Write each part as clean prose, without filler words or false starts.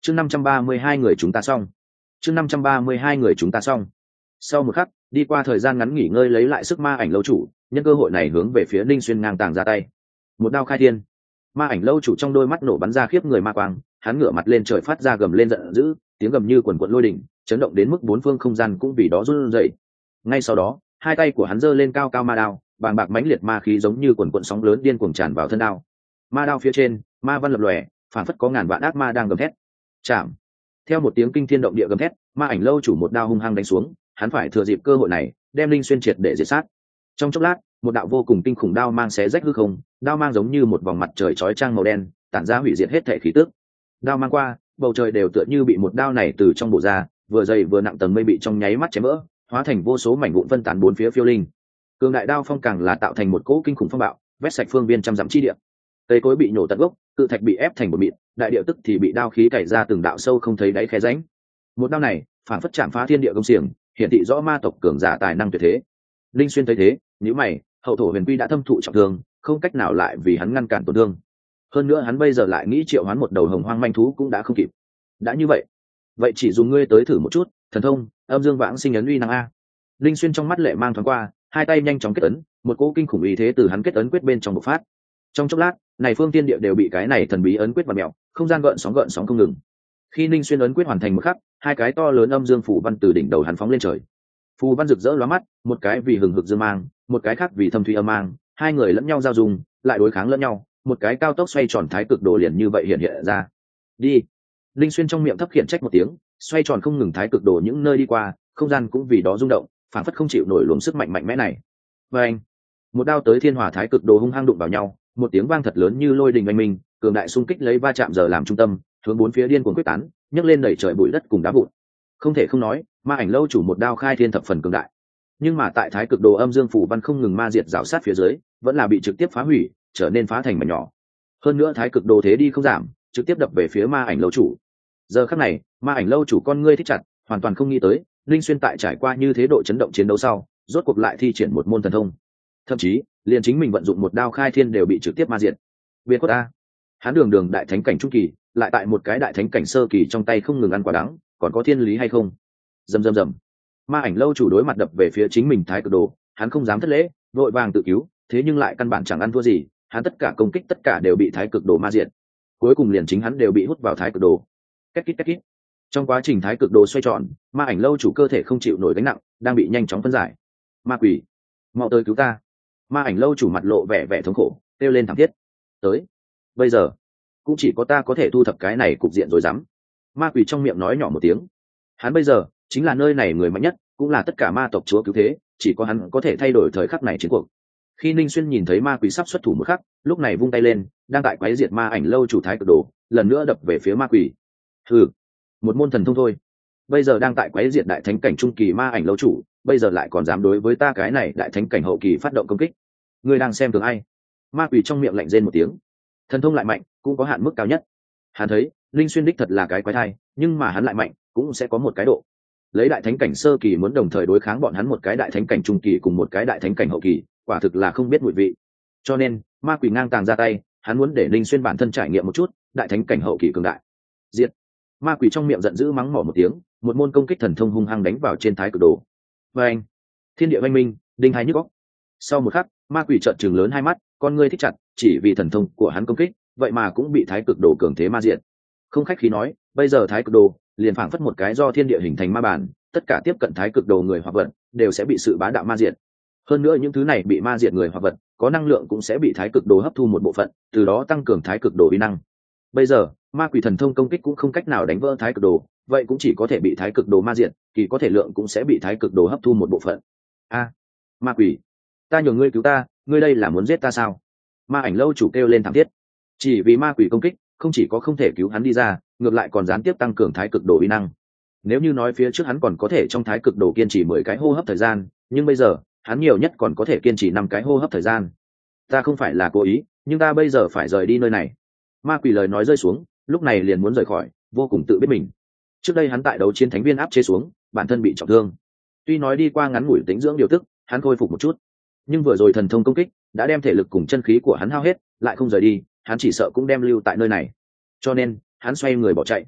chương 532 người chúng ta xong. chương 532 người chúng ta xong. Sau một khắc, đi qua thời gian ngắn nghỉ ngơi lấy lại sức ma ảnh lâu chủ, nhân cơ hội này hướng về phía Linh Xuyên ngang tàng ra tay. Một đao khai thiên. Ma ảnh lâu chủ trong đôi mắt nổ bắn ra khiếp người ma quang, hắn ngửa mặt lên trời phát ra gầm lên giận dữ, tiếng gầm như quần quật lôi đỉnh, chấn động đến mức bốn phương không gian cũng vì đó run rẩy. Ngay sau đó, hai tay của hắn giơ lên cao cao ma đao, bàng bạc mãnh liệt ma khí giống như quần quần sóng lớn điên cuồng tràn vào thân đao. Ma đao phía trên, ma văn lập lòe, phản phất có ngàn vạn ác ma đang gầm thét. Chạm. Theo một tiếng kinh thiên động địa gầm thét, ma ảnh lâu chủ một đao hung hăng đánh xuống, hắn phải thừa dịp cơ hội này, đem Linh Xuyên triệt để diệt sát. Trong chốc lát, một đạo vô cùng kinh khủng đao mang xé rách hư không, đao mang giống như một vòng mặt trời chói chang màu đen, tản ra hủy diệt hết thể khí tức. Đao mang qua, bầu trời đều tựa như bị một đao này từ trong bộ ra, vừa dày vừa nặng tầng mây bị trong nháy mắt chém vỡ, hóa thành vô số mảnh vụn phân tán bốn phía phiêu linh. Cường đại đao phong càng là tạo thành một cỗ kinh khủng phong bạo, vét sạch phương viên trăm dặm chi địa. Cây cối bị nổ tận gốc, cự thạch bị ép thành một mịn, đại địa tức thì bị đao khí cày ra từng đạo sâu không thấy đáy khe rãnh. Một đao này, phản phất chạm phá thiên địa công xiềng, hiển thị rõ ma tộc cường giả tài năng tuyệt thế. Linh Xuyên thấy thế, nhíu mày, hậu thổ huyền quy đã thâm thụ trọng thương, không cách nào lại vì hắn ngăn cản tổn thương. Hơn nữa hắn bây giờ lại nghĩ triệu hoán một đầu hồng hoang manh thú cũng đã không kịp. Đã như vậy chỉ dùng ngươi tới thử một chút, thần thông, âm dương vãng sinh ấn uy năng a. Linh Xuyên trong mắt lệ mang thoáng qua, hai tay nhanh chóng kết ấn, một cỗ kinh khủng uy thế từ hắn kết ấn quyết bên trong bộc phát. Trong chốc lát, này phương thiên địa đều bị cái này thần bí ấn quyết vặn mèo, không gian gợn sóng không ngừng. Khi Linh Xuyên ấn quyết hoàn thành một khắc, hai cái to lớn âm dương phù văn từ đỉnh đầu hắn phóng lên trời. Phù văn rực rỡ lóa mắt, một cái vì hừng hực dương mang, một cái khác vì thâm thủy âm mang, hai người lẫn nhau giao dung, lại đối kháng lẫn nhau, một cái cao tốc xoay tròn thái cực đồ liền như vậy hiện hiện ra. Đi. Linh Xuyên trong miệng thấp khiển trách một tiếng, xoay tròn không ngừng thái cực đồ những nơi đi qua, không gian cũng vì đó rung động, phản phất không chịu nổi luồng sức mạnh mẽ này. Và anh, một đao tới thiên hỏa thái cực đồ hung hăng đụng vào nhau, một tiếng vang thật lớn như lôi đình oanh minh, cường đại xung kích lấy va chạm giờ làm trung tâm, hướng bốn phía điên cuồng quyết tán, nhấc lên đẩy trời bụi đất cùng đá vụn. Không thể không nói, ma ảnh lâu chủ một đao khai thiên thập phần cường đại. Nhưng mà tại thái cực đồ âm dương phủ văn không ngừng ma diệt rào sát phía dưới, vẫn là bị trực tiếp phá hủy, trở nên phá thành mảnh nhỏ. Hơn nữa thái cực đồ thế đi không giảm, trực tiếp đập về phía ma ảnh lâu chủ. Giờ khắc này, ma ảnh lâu chủ con ngươi thích chặt, hoàn toàn không nghĩ tới Linh Xuyên tại trải qua như thế độ chấn động chiến đấu sau, rốt cuộc lại thi triển một môn thần thông. Thậm chí liền chính mình vận dụng một đao khai thiên đều bị trực tiếp ma diệt. Biệt khuất a, hắn đường đại thánh cảnh trung kỳ, lại tại một cái đại thánh cảnh sơ kỳ trong tay không ngừng ăn quả đắng, còn có thiên lý hay không? Rầm. Ma ảnh lâu chủ đối mặt đập về phía chính mình thái cực đồ, hắn không dám thất lễ, vội vàng tự cứu, thế nhưng lại căn bản chẳng ăn thua gì, hắn tất cả công kích tất cả đều bị thái cực đồ ma diệt. Cuối cùng liền chính hắn đều bị hút vào thái cực đồ. Két kít. Trong quá trình thái cực đồ xoay tròn, ma ảnh lâu chủ cơ thể không chịu nổi gánh nặng, đang bị nhanh chóng phân giải. Ma quỷ, mau tới cứu ta! Ma ảnh lâu chủ mặt lộ vẻ thống khổ, kêu lên thảm thiết. Tới, bây giờ cũng chỉ có ta có thể thu thập cái này cục diện rồi dám. Ma quỷ trong miệng nói nhỏ một tiếng. Hắn bây giờ chính là nơi này người mạnh nhất, cũng là tất cả ma tộc chúa cứu thế, chỉ có hắn có thể thay đổi thời khắc này chiến cuộc. Khi Ninh Xuyên nhìn thấy ma quỷ sắp xuất thủ một khắc, lúc này vung tay lên, đang tại quái diệt ma ảnh lâu chủ thái cực đồ, lần nữa đập về phía ma quỷ. Hừ, một môn thần thông thôi, bây giờ đang tại quái diệt đại thánh cảnh trung kỳ ma ảnh lâu chủ, bây giờ lại còn dám đối với ta cái này đại thánh cảnh hậu kỳ phát động công kích. Ngươi đang xem thường ai? Ma quỷ trong miệng lạnh rên một tiếng. Thần thông lại mạnh, cũng có hạn mức cao nhất. Hắn thấy Linh Xuyên đích thật là cái quái thai, nhưng mà hắn lại mạnh, cũng sẽ có một cái độ. Lấy đại thánh cảnh sơ kỳ muốn đồng thời đối kháng bọn hắn một cái đại thánh cảnh trung kỳ cùng một cái đại thánh cảnh hậu kỳ, quả thực là không biết mùi vị. Cho nên ma quỷ ngang tàng ra tay, hắn muốn để Linh Xuyên bản thân trải nghiệm một chút đại thánh cảnh hậu kỳ cường đại. Diệt! Ma quỷ trong miệng giận dữ mắng mỏ một tiếng, một môn công kích thần thông hung hăng đánh vào trên thái cực đồ. Và anh, thiên địa oanh minh, đinh hai nhức óc. Sau một khắc, ma quỷ trợn trừng lớn hai mắt, con ngươi thích chặt, chỉ vì thần thông của hắn công kích, vậy mà cũng bị thái cực đồ cường thế ma diệt. Không khách khí nói, bây giờ thái cực đồ liền phảng phất một cái do thiên địa hình thành ma bản, tất cả tiếp cận thái cực đồ người hoặc vật đều sẽ bị sự bá đạo ma diệt. Hơn nữa những thứ này bị ma diệt người hoặc vật có năng lượng cũng sẽ bị thái cực đồ hấp thu một bộ phận, từ đó tăng cường thái cực đồ uy năng. Bây giờ ma quỷ thần thông công kích cũng không cách nào đánh vỡ thái cực đồ, vậy cũng chỉ có thể bị thái cực đồ ma diệt, kỳ có thể lượng cũng sẽ bị thái cực đồ hấp thu một bộ phận. A, ma quỷ, ta nhờ ngươi cứu ta, ngươi đây là muốn giết ta sao? Ma ảnh lâu chủ kêu lên thảm thiết. Chỉ vì ma quỷ công kích không chỉ có không thể cứu hắn đi ra, ngược lại còn gián tiếp tăng cường thái cực đồ uy năng. Nếu như nói phía trước hắn còn có thể trong thái cực đồ kiên trì 10 cái hô hấp thời gian, nhưng bây giờ hắn nhiều nhất còn có thể kiên trì 5 cái hô hấp thời gian. Ta không phải là cố ý, nhưng ta bây giờ phải rời đi nơi này. Ma quỷ lời nói rơi xuống, lúc này liền muốn rời khỏi, vô cùng tự biết mình. Trước đây hắn tại đấu chiến thánh viên áp chế xuống, bản thân bị trọng thương. Tuy nói đi qua ngắn ngủi tĩnh dưỡng điều tức, hắn khôi phục một chút, nhưng vừa rồi thần thông công kích đã đem thể lực cùng chân khí của hắn hao hết, lại không rời đi, hắn chỉ sợ cũng đem lưu tại nơi này. Cho nên hắn xoay người bỏ chạy.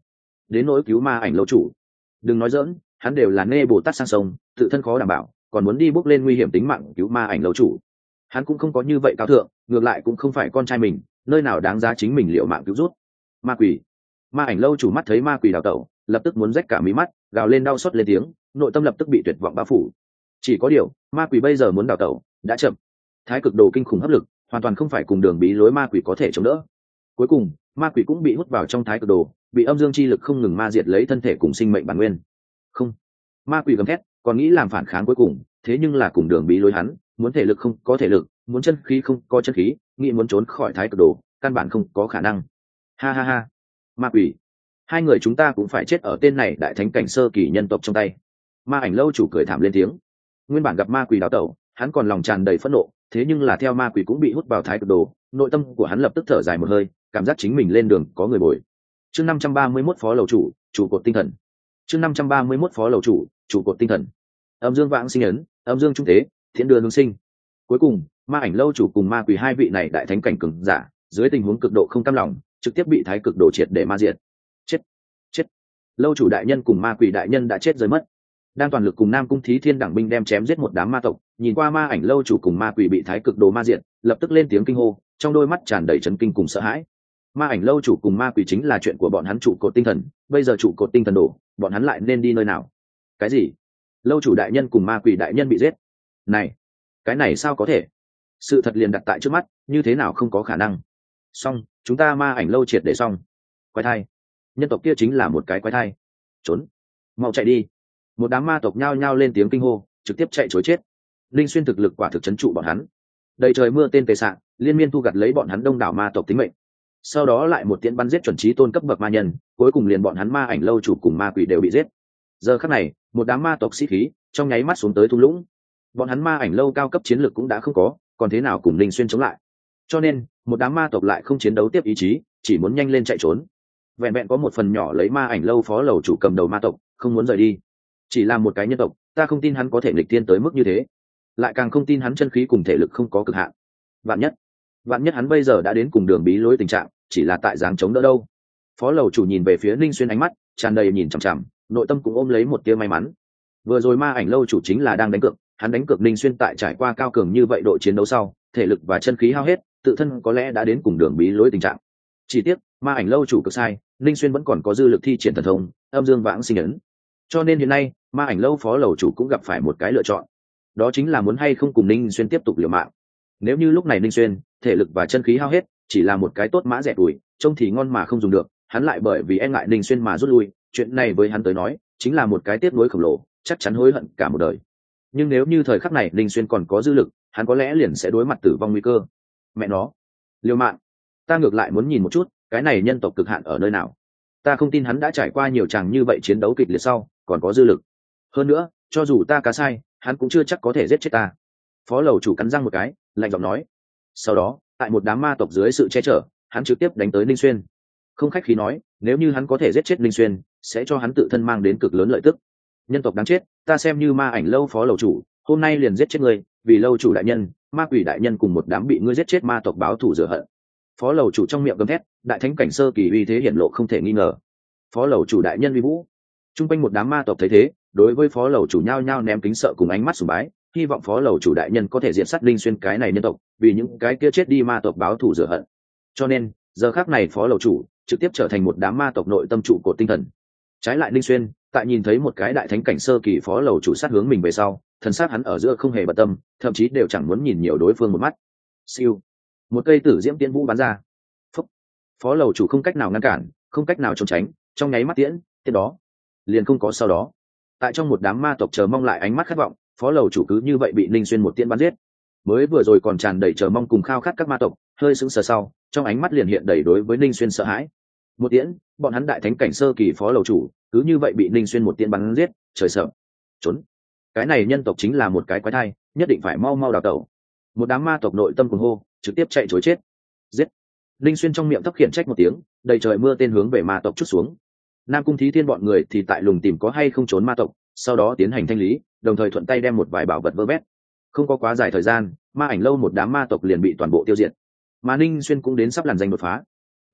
đến nỗi cứu ma ảnh lâu chủ, đừng nói dỡn, hắn đều là nê bồ tát sang sông, tự thân khó đảm bảo, còn muốn đi bước lên nguy hiểm tính mạng cứu ma ảnh lâu chủ. Hắn cũng không có như vậy cao thượng, ngược lại cũng không phải con trai mình, nơi nào đáng giá chính mình liệu mạng cứu rút. Ma quỷ, ma ảnh lâu chủ mắt thấy ma quỷ đào tẩu, lập tức muốn rách cả mí mắt, gào lên đau xót lên tiếng, nội tâm lập tức bị tuyệt vọng bao phủ. Chỉ có điều, ma quỷ bây giờ muốn đào tẩu đã chậm, thái cực đồ kinh khủng hấp lực hoàn toàn không phải cùng đường bí lối ma quỷ có thể chống đỡ. Cuối cùng ma quỷ cũng bị hút vào trong thái cực đồ, bị âm dương chi lực không ngừng ma diệt lấy thân thể cùng sinh mệnh bản nguyên. Không, ma quỷ gầm thét, còn nghĩ làm phản kháng cuối cùng, thế nhưng là cùng đường bí lối hắn, muốn thể lực không có thể lực, muốn chân khí không có chân khí, nghĩ muốn trốn khỏi thái cực đồ, căn bản không có khả năng. Ha ha ha, ma quỷ, hai người chúng ta cũng phải chết ở tên này đại thánh cảnh sơ kỳ nhân tộc trong tay. Ma ảnh lâu chủ cười thảm lên tiếng. Nguyên bản gặp ma quỷ đào tẩu, hắn còn lòng tràn đầy phẫn nộ, thế nhưng là theo ma quỷ cũng bị hút vào thái cực đồ, nội tâm của hắn lập tức thở dài một hơi, cảm giác chính mình lên đường có người bồi. Chương 531 phó lầu chủ, trụ cột tinh thần. Chương 531 phó lầu chủ, trụ cột tinh thần. Âm dương vãng sinh ấn, âm dương trung tế, thiện đưa hướng sinh. Cuối cùng, ma ảnh lâu chủ cùng ma quỷ hai vị này đại thánh cảnh cường giả, dưới tình huống cực độ không cam lòng, trực tiếp bị thái cực đồ triệt để ma diệt. Chết, chết. Lâu chủ đại nhân cùng ma quỷ đại nhân đã chết rơi mất. Đang toàn lực cùng Nam Cung Thí Thiên đẳng binh đem chém giết một đám ma tộc, nhìn qua ma ảnh lâu chủ cùng ma quỷ bị thái cực đồ ma diệt, lập tức lên tiếng kinh hô, trong đôi mắt tràn đầy chấn kinh cùng sợ hãi. Ma ảnh lâu chủ cùng ma quỷ chính là chuyện của bọn hắn trụ cột tinh thần, bây giờ trụ cột tinh thần đổ, bọn hắn lại nên đi nơi nào? Cái gì? Lâu chủ đại nhân cùng ma quỷ đại nhân bị giết? Này, cái này sao có thể? Sự thật liền đặt tại trước mắt, như thế nào không có khả năng? Xong, chúng ta ma ảnh lâu triệt để xong. Quái thai, nhân tộc kia chính là một cái quái thai. Trốn, mau chạy đi. Một đám ma tộc nhao nhao lên tiếng kinh hô, trực tiếp chạy chối chết. Linh Xuyên thực lực quả thực trấn trụ bọn hắn, đầy trời mưa tên tề sạng, liên miên thu gặt lấy bọn hắn đông đảo ma tộc tính mệnh. Sau đó lại một tiễn bắn giết chuẩn trí tôn cấp bậc ma nhân, cuối cùng liền bọn hắn ma ảnh lâu chủ cùng ma quỷ đều bị giết. Giờ khắc này, một đám ma tộc sĩ khí trong nháy mắt xuống tới thung lũng. Bọn hắn ma ảnh lâu cao cấp chiến lược cũng đã không có, còn thế nào cùng Linh Xuyên chống lại? Cho nên, một đám ma tộc lại không chiến đấu tiếp ý chí, chỉ muốn nhanh lên chạy trốn. Vẹn vẹn có một phần nhỏ lấy ma ảnh lâu phó lầu chủ cầm đầu ma tộc, không muốn rời đi. Chỉ là một cái nhân tộc, ta không tin hắn có thể nghịch tiên tới mức như thế, lại càng không tin hắn chân khí cùng thể lực không có cực hạn. Vạn nhất hắn bây giờ đã đến cùng đường bí lối tình trạng, chỉ là tại dáng chống đỡ đâu. Phó lầu chủ nhìn về phía Ninh Xuyên, ánh mắt tràn đầy nhìn chằm chằm, nội tâm cũng ôm lấy một tia may mắn. Vừa rồi ma ảnh lâu chủ chính là đang đánh cược, hắn đánh cược Ninh Xuyên tại trải qua cao cường như vậy độ chiến đấu sau, thể lực và chân khí hao hết, tự thân có lẽ đã đến cùng đường bí lối tình trạng. Chỉ tiếc, ma ảnh lâu chủ cực sai, Ninh Xuyên vẫn còn có dư lực thi triển thần thông, âm dương vãng sinh ấn. Cho nên hiện nay, ma ảnh lâu phó lầu chủ cũng gặp phải một cái lựa chọn, đó chính là muốn hay không cùng Ninh Xuyên tiếp tục liều mạng. Nếu như lúc này Ninh Xuyên thể lực và chân khí hao hết, chỉ là một cái tốt mã rẻ tuổi, trông thì ngon mà không dùng được, hắn lại bởi vì e ngại Ninh Xuyên mà rút lui, chuyện này với hắn tới nói chính là một cái tiếc nuối khổng lồ, chắc chắn hối hận cả một đời. Nhưng nếu như thời khắc này Ninh Xuyên còn có dư lực, hắn có lẽ liền sẽ đối mặt tử vong nguy cơ. Mẹ nó, liều mạng, ta ngược lại muốn nhìn một chút cái này nhân tộc cực hạn ở nơi nào. Ta không tin hắn đã trải qua nhiều tràng như vậy chiến đấu kịch liệt sau còn có dư lực. Hơn nữa, cho dù ta cá sai, hắn cũng chưa chắc có thể giết chết ta. Phó lầu chủ cắn răng một cái, lạnh giọng nói. Sau đó, tại một đám ma tộc dưới sự che chở, hắn trực tiếp đánh tới Ninh Xuyên. Không khách khí nói, nếu như hắn có thể giết chết Ninh Xuyên, sẽ cho hắn tự thân mang đến cực lớn lợi tức. Nhân tộc đáng chết, ta xem như ma ảnh lâu phó lầu chủ, hôm nay liền giết chết ngươi, vì lâu chủ đại nhân, ma quỷ đại nhân cùng một đám bị ngươi giết chết ma tộc báo thù rửa hận. Phó lầu chủ trong miệng gầm thét, đại thánh cảnh sơ kỳ uy thế hiển lộ không thể nghi ngờ. Phó lầu chủ đại nhân uy vũ. Trung quanh một đám ma tộc thấy thế, đối với phó lầu chủ nhao nhao ném kính sợ cùng ánh mắt sùng bái, hy vọng phó lầu chủ đại nhân có thể diệt sát Linh Xuyên cái này nhân tộc, vì những cái kia chết đi ma tộc báo thù rửa hận. Cho nên, giờ khắc này phó lầu chủ trực tiếp trở thành một đám ma tộc nội tâm trụ cột tinh thần. Trái lại Linh Xuyên, tại nhìn thấy một cái đại thánh cảnh sơ kỳ phó lầu chủ sát hướng mình về sau, thần sắc hắn ở giữa không hề bận tâm, thậm chí đều chẳng muốn nhìn nhiều đối phương một mắt. Siêu, một cây tử diễm tiễn vũ bắn ra. Phúc. Phó lầu chủ không cách nào ngăn cản, không cách nào trốn tránh, trong nháy mắt tiễn đó liền không có sau đó. Tại trong một đám ma tộc chờ mong lại ánh mắt khát vọng, phó lầu chủ cứ như vậy bị Ninh Xuyên một tiễn bắn giết. Mới vừa rồi còn tràn đầy chờ mong cùng khao khát các ma tộc, hơi sững sờ sau, trong ánh mắt liền hiện đầy đối với Ninh Xuyên sợ hãi. Một tiễn, bọn hắn đại thánh cảnh sơ kỳ phó lầu chủ cứ như vậy bị Ninh Xuyên một tiễn bắn giết, trời sợ. Trốn. Cái này nhân tộc chính là một cái quái thai, nhất định phải mau mau đào tẩu. Một đám ma tộc nội tâm cuồng hô, trực tiếp chạy trối chết. Giết. Ninh Xuyên trong miệng thấp khiển trách một tiếng, đầy trời mưa tên hướng về ma tộc chút xuống. Nam Cung Thí Thiên bọn người thì tại lùng tìm có hay không trốn ma tộc, sau đó tiến hành thanh lý, đồng thời thuận tay đem một vài bảo vật vơ vét. Không có quá dài thời gian, ma ảnh lâu một đám ma tộc liền bị toàn bộ tiêu diệt. Mà Ninh Xuyên cũng đến sắp làn danh đột phá.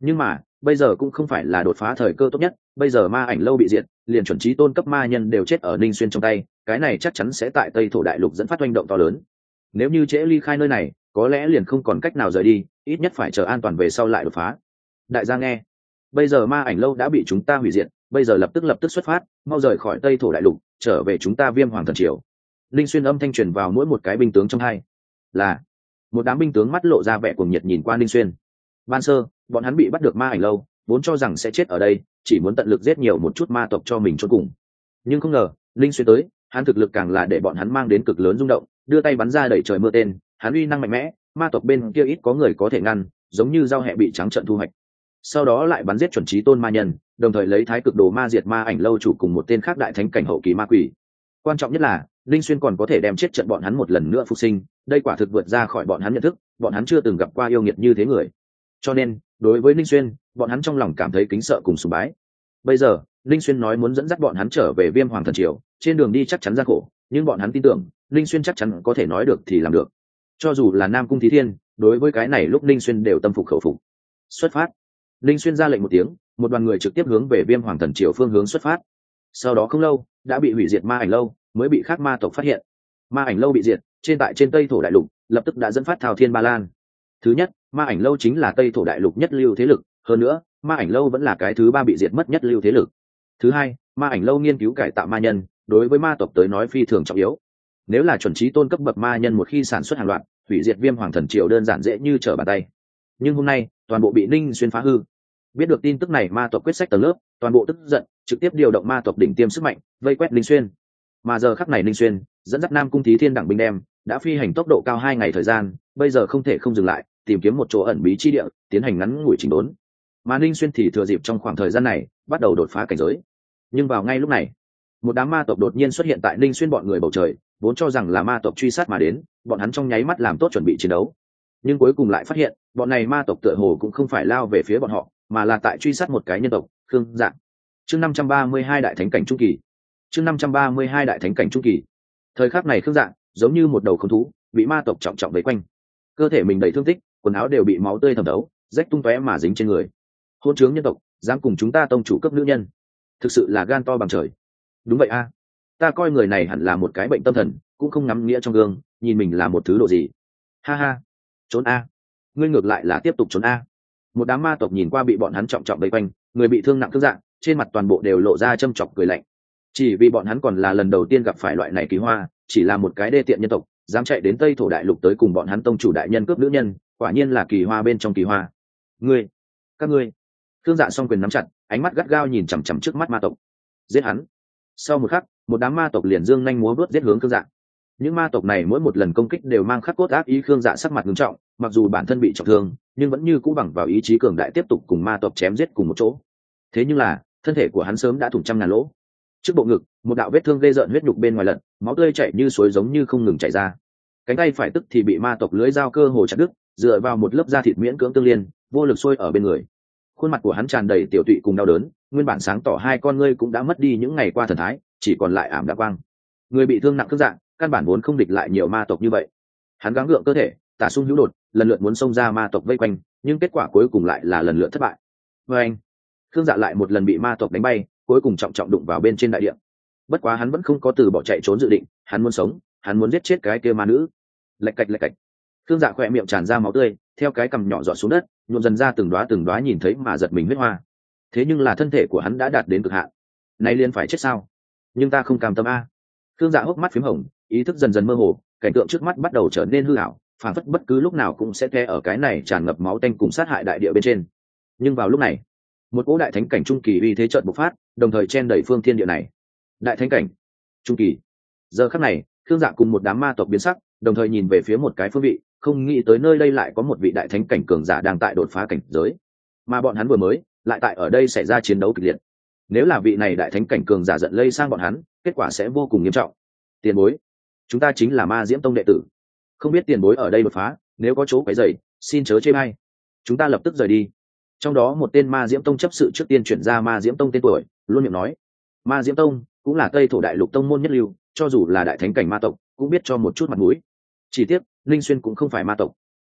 Nhưng mà bây giờ cũng không phải là đột phá thời cơ tốt nhất, bây giờ ma ảnh lâu bị diệt, liền chuẩn trí tôn cấp ma nhân đều chết ở Ninh Xuyên trong tay, cái này chắc chắn sẽ tại Tây Thổ đại lục dẫn phát hoành động to lớn. Nếu như trễ ly khai nơi này, có lẽ liền không còn cách nào rời đi, ít nhất phải chờ an toàn về sau lại đột phá. Đại gia nghe, bây giờ ma ảnh lâu đã bị chúng ta hủy diệt, bây giờ lập tức xuất phát, mau rời khỏi Tây Thổ đại lục, trở về chúng ta Viêm Hoàng thần triều. Linh Xuyên âm thanh truyền vào mỗi một cái binh tướng trong hai. Là một đám binh tướng mắt lộ ra vẻ cuồng nhiệt nhìn qua Linh Xuyên. Ban sơ, bọn hắn bị bắt được ma ảnh lâu, vốn cho rằng sẽ chết ở đây, chỉ muốn tận lực giết nhiều một chút ma tộc cho mình chôn cùng. Nhưng không ngờ, Linh Xuyên tới, hắn thực lực càng là để bọn hắn mang đến cực lớn rung động, đưa tay bắn ra đẩy trời mưa tên, hắn uy năng mạnh mẽ, ma tộc bên kia ít có người có thể ngăn, giống như rau hẹ bị trắng trợn thu hoạch. Sau đó lại bắn giết chuẩn trí tôn ma nhân, đồng thời lấy thái cực đồ ma diệt ma ảnh lâu chủ cùng một tên khác đại thánh cảnh hậu kỳ ma quỷ. Quan trọng nhất là, Linh Xuyên còn có thể đem chết trận bọn hắn một lần nữa phục sinh, đây quả thực vượt ra khỏi bọn hắn nhận thức, bọn hắn chưa từng gặp qua yêu nghiệt như thế người. Cho nên, đối với Linh Xuyên, bọn hắn trong lòng cảm thấy kính sợ cùng sùng bái. Bây giờ, Linh Xuyên nói muốn dẫn dắt bọn hắn trở về Viêm Hoàng thần triều, trên đường đi chắc chắn gian khổ, nhưng bọn hắn tin tưởng, Linh Xuyên chắc chắn có thể nói được thì làm được. Cho dù là Nam Cung Thí Thiên, đối với cái này lúc Linh Xuyên đều tâm phục khẩu phục. Xuất phát. Linh Xuyên ra lệnh một tiếng, một đoàn người trực tiếp hướng về Viêm Hoàng thần triều phương hướng xuất phát. Sau đó không lâu, đã bị hủy diệt ma ảnh lâu, mới bị khác ma tộc phát hiện. Ma ảnh lâu bị diệt, trên Tây Thổ đại lục, lập tức đã dẫn phát thao thiên ba lan. Thứ nhất, ma ảnh lâu chính là Tây Thổ đại lục nhất lưu thế lực, hơn nữa, ma ảnh lâu vẫn là cái thứ ba bị diệt mất nhất lưu thế lực. Thứ hai, ma ảnh lâu nghiên cứu cải tạo ma nhân, đối với ma tộc tới nói phi thường trọng yếu. Nếu là chuẩn trí tôn cấp bậc ma nhân một khi sản xuất hàng loạt, hủy diệt Viêm Hoàng thần triều đơn giản dễ như trở bàn tay. Nhưng hôm nay, toàn bộ bị Ninh Xuyên phá hư. Biết được tin tức này, ma tộc quyết sách tầng lớp, toàn bộ tức giận, trực tiếp điều động ma tộc đỉnh tiêm sức mạnh, vây quét Ninh Xuyên. Mà giờ khắc này Ninh Xuyên dẫn dắt Nam Cung Thí Thiên đẳng binh đem, đã phi hành tốc độ cao 2 ngày thời gian, bây giờ không thể không dừng lại, tìm kiếm một chỗ ẩn bí chi địa, tiến hành ngắn ngủi chỉnh đốn. Mà Ninh Xuyên thì thừa dịp trong khoảng thời gian này, bắt đầu đột phá cảnh giới. Nhưng vào ngay lúc này, một đám ma tộc đột nhiên xuất hiện tại Ninh Xuyên bọn người bầu trời, vốn cho rằng là ma tộc truy sát mà đến, bọn hắn trong nháy mắt làm tốt chuẩn bị chiến đấu. Nhưng cuối cùng lại phát hiện, bọn này ma tộc tựa hồ cũng không phải lao về phía bọn họ, mà là tại truy sát một cái nhân tộc, Khương Dạ. Chương 532 đại thánh cảnh trung kỳ. Chương 532 đại thánh cảnh trung kỳ. Thời khắc này Khương Dạ giống như một đầu khốn thú, bị ma tộc trọng trọng vây quanh. Cơ thể mình đầy thương tích, quần áo đều bị máu tươi thẩm thấu, rách tung tóe mà dính trên người. Hôn trướng nhân tộc, dám cùng chúng ta tông chủ cấp nữ nhân, thực sự là gan to bằng trời. Đúng vậy a, ta coi người này hẳn là một cái bệnh tâm thần, cũng không ngắm nghĩa trong gương, nhìn mình là một thứ độ gì. Ha ha, trốn a, ngươi ngược lại là tiếp tục trốn a. Một đám ma tộc nhìn qua bị bọn hắn trọng trọng vây quanh, người bị thương nặng thương dạng, trên mặt toàn bộ đều lộ ra châm chọc cười lạnh. Chỉ vì bọn hắn còn là lần đầu tiên gặp phải loại này kỳ hoa, chỉ là một cái đê tiện nhân tộc, dám chạy đến Tây Thổ đại lục tới cùng bọn hắn tông chủ đại nhân cướp nữ nhân, quả nhiên là kỳ hoa bên trong kỳ hoa. Ngươi, các ngươi. Thương Dạ song quyền nắm chặt, ánh mắt gắt gao nhìn chằm chằm trước mắt ma tộc. Giết hắn. Sau một khắc, một đám ma tộc liền dương nhanh múa vớt giết hướng Thương Dạ. Những ma tộc này mỗi một lần công kích đều mang khắc cốt ác ý. Thương Dạ sắc mặt nghiêm trọng, mặc dù bản thân bị trọng thương, nhưng vẫn như cũ bằng vào ý chí cường đại tiếp tục cùng ma tộc chém giết cùng một chỗ. Thế nhưng là, thân thể của hắn sớm đã thủng trăm ngàn lỗ. Trước bộ ngực, một đạo vết thương ghê rợn huyết nhục bên ngoài lật, máu tươi chảy như suối giống như không ngừng chảy ra. Cánh tay phải tức thì bị ma tộc lưới dao cơ hồ chặt đứt, dựa vào một lớp da thịt miễn cưỡng tương liên, vô lực xuôi ở bên người. Khuôn mặt của hắn tràn đầy tiểu tụy cùng đau đớn, nguyên bản sáng tỏ hai con ngươi cũng đã mất đi những ngày qua thần thái, chỉ còn lại ảm đạm quang. Người bị thương nặng cước dạng, căn bản vốn không địch lại nhiều ma tộc như vậy. Hắn gắng gượng cơ thể, tả xung hữu đột, lần lượt muốn xông ra ma tộc vây quanh, nhưng kết quả cuối cùng lại là lần lượt thất bại. Và anh, Khương Dạ lại một lần bị ma tộc đánh bay, cuối cùng trọng trọng đụng vào bên trên đại địa. Bất quá hắn vẫn không có từ bỏ chạy trốn dự định, hắn muốn sống, hắn muốn giết chết cái kia ma nữ. Lạch cạch. Khương Dạ khỏe miệng tràn ra máu tươi, theo cái cằm nhỏ giọt xuống đất, nhuộm dần ra từng đóa nhìn thấy mà giật mình huyết hoa. Thế nhưng là thân thể của hắn đã đạt đến cực hạn, nay liền phải chết sao? Nhưng ta không cam tâm a. Khương Dạ hốc mắt phím hồng, ý thức dần dần mơ hồ, cảnh tượng trước mắt bắt đầu trở nên hư ảo, phản phất bất cứ lúc nào cũng sẽ té ở cái này tràn ngập máu tanh cùng sát hại đại địa bên trên. Nhưng vào lúc này, một cỗ đại thánh cảnh trung kỳ uy thế chợt bộc phát, đồng thời chen đẩy phương thiên địa này. Đại thánh cảnh trung kỳ. Giờ khắc này, Khương Dạ cùng một đám ma tộc biến sắc, đồng thời nhìn về phía một cái phương vị, không nghĩ tới nơi đây lại có một vị đại thánh cảnh cường giả đang tại đột phá cảnh giới, mà bọn hắn vừa mới lại tại ở đây xảy ra chiến đấu kịch liệt. Nếu là vị này đại thánh cảnh cường giả giận lây sang bọn hắn, kết quả sẽ vô cùng nghiêm trọng. Tiền bối, chúng ta chính là Ma Diễm Tông đệ tử, không biết tiền bối ở đây đột phá, nếu có chỗ cái dày, xin chớ chê bai, chúng ta lập tức rời đi. Trong đó một tên Ma Diễm Tông chấp sự trước tiên chuyển ra Ma Diễm Tông tên tuổi, luôn miệng nói, Ma Diễm Tông cũng là Tây Thổ đại lục tông môn nhất lưu, cho dù là đại thánh cảnh ma tộc cũng biết cho một chút mặt mũi. Chỉ tiếc Linh Xuyên cũng không phải ma tộc.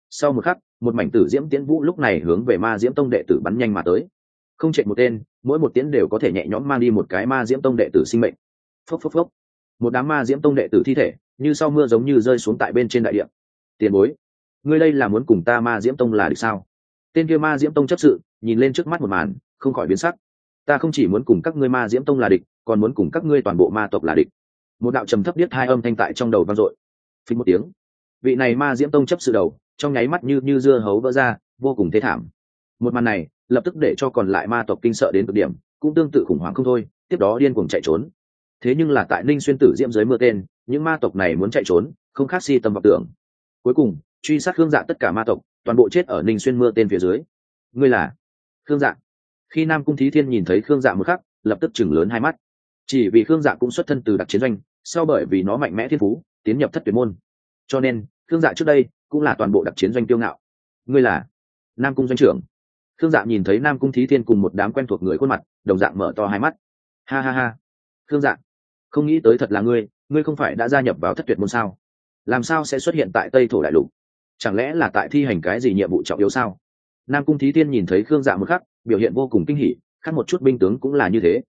Sau một khắc, một mảnh tử diễm tiễn vũ lúc này hướng về ma diễm tông đệ tử bắn nhanh mà tới. Không chạy một tên, mỗi một tiễn đều có thể nhẹ nhõm mang đi một cái ma diễm tông đệ tử sinh mệnh. Phốc phốc phốc. Một đám ma diễm tông đệ tử thi thể như sau mưa giống như rơi xuống tại bên trên đại địa. Tiền bối, ngươi đây là muốn cùng ta ma diễm tông là địch sao? Tên kia ma diễm tông chấp sự nhìn lên trước mắt một màn, không khỏi biến sắc. Ta không chỉ muốn cùng các ngươi ma diễm tông là địch, còn muốn cùng các ngươi toàn bộ ma tộc là địch. Một đạo trầm thấp điếc hai âm thanh tại trong đầu vang dội. Phình một tiếng, vị này ma diễm tông chấp sự đầu trong nháy mắt như dưa hấu vỡ ra, vô cùng thê thảm. Một màn này lập tức để cho còn lại ma tộc kinh sợ đến cực điểm, cũng tương tự khủng hoảng không thôi, tiếp đó điên cuồng chạy trốn. Thế nhưng là tại Ninh Xuyên tử diễm dưới mưa tên, những ma tộc này muốn chạy trốn không khác si tâm vọng tưởng. Cuối cùng truy sát Khương Dạ tất cả ma tộc toàn bộ chết ở Ninh Xuyên mưa tên phía dưới. Ngươi là Khương Dạ? Khi Nam Cung Thí Thiên nhìn thấy Khương Dạ một khắc, lập tức chừng lớn hai mắt. Chỉ vì Khương Dạ cũng xuất thân từ đặc chiến doanh, sau bởi vì nó mạnh mẽ thiên phú tiến nhập thất tuyệt môn, cho nên Khương Dạ trước đây cũng là toàn bộ đặc chiến doanh tiêu ngạo. Ngươi là Nam Cung doanh trưởng? Khương Dạ nhìn thấy Nam Cung Thí Thiên cùng một đám quen thuộc người khuôn mặt, đồng dạng mở to hai mắt. Ha ha ha, Khương Dạ, không nghĩ tới thật là ngươi không phải đã gia nhập vào thất tuyệt môn sao? Làm sao sẽ xuất hiện tại Tây Thổ Đại Lục? Chẳng lẽ là tại thi hành cái gì nhiệm vụ trọng yếu sao? Nam Cung Thí Thiên nhìn thấy Khương Dạ một khắc, biểu hiện vô cùng kinh hỉ, khác một chút binh tướng cũng là như thế.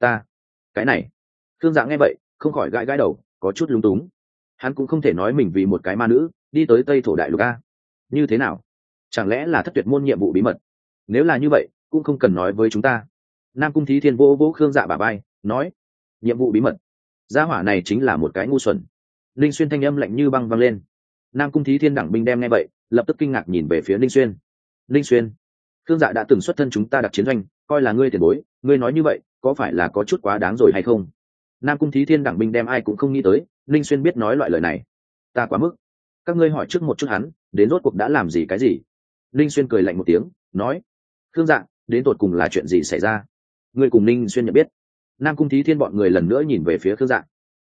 Cái này. Khương Dạ nghe vậy không khỏi gãi gãi đầu, có chút lúng túng. Hắn cũng không thể nói mình vì một cái ma nữ đi tới Tây Thổ Đại Lục a. Như thế nào? Chẳng lẽ là thất tuyệt môn nhiệm vụ bí mật? Nếu là như vậy cũng không cần nói với chúng ta. Nam Cung Thí Thiên vỗ Khương Dạ bả vai, nói: nhiệm vụ bí mật? Gia hỏa này chính là một cái ngu xuẩn. Linh Xuyên thanh âm lạnh như băng vang lên. Nam Cung Thí Thiên đẳng binh đem nghe vậy lập tức kinh ngạc nhìn về phía Linh Xuyên. Linh Xuyên, Khương Dạ đã từng xuất thân chúng ta đặc chiến doanh, coi là ngươi tiền bối, ngươi nói như vậy có phải là có chút quá đáng rồi hay không? Nam Cung Thí Thiên đẳng binh đem ai cũng không nghĩ tới Linh Xuyên biết nói loại lời này. Ta quá mức. Các ngươi hỏi trước một chút hắn đến rốt cuộc đã làm gì cái gì. Linh Xuyên cười lạnh một tiếng, nói: Khương Dạ, đến tột cùng là chuyện gì xảy ra? Ngươi cùng Linh Xuyên nhận biết? Nam Cung Thí Thiên bọn người lần nữa nhìn về phía Khương Dạ.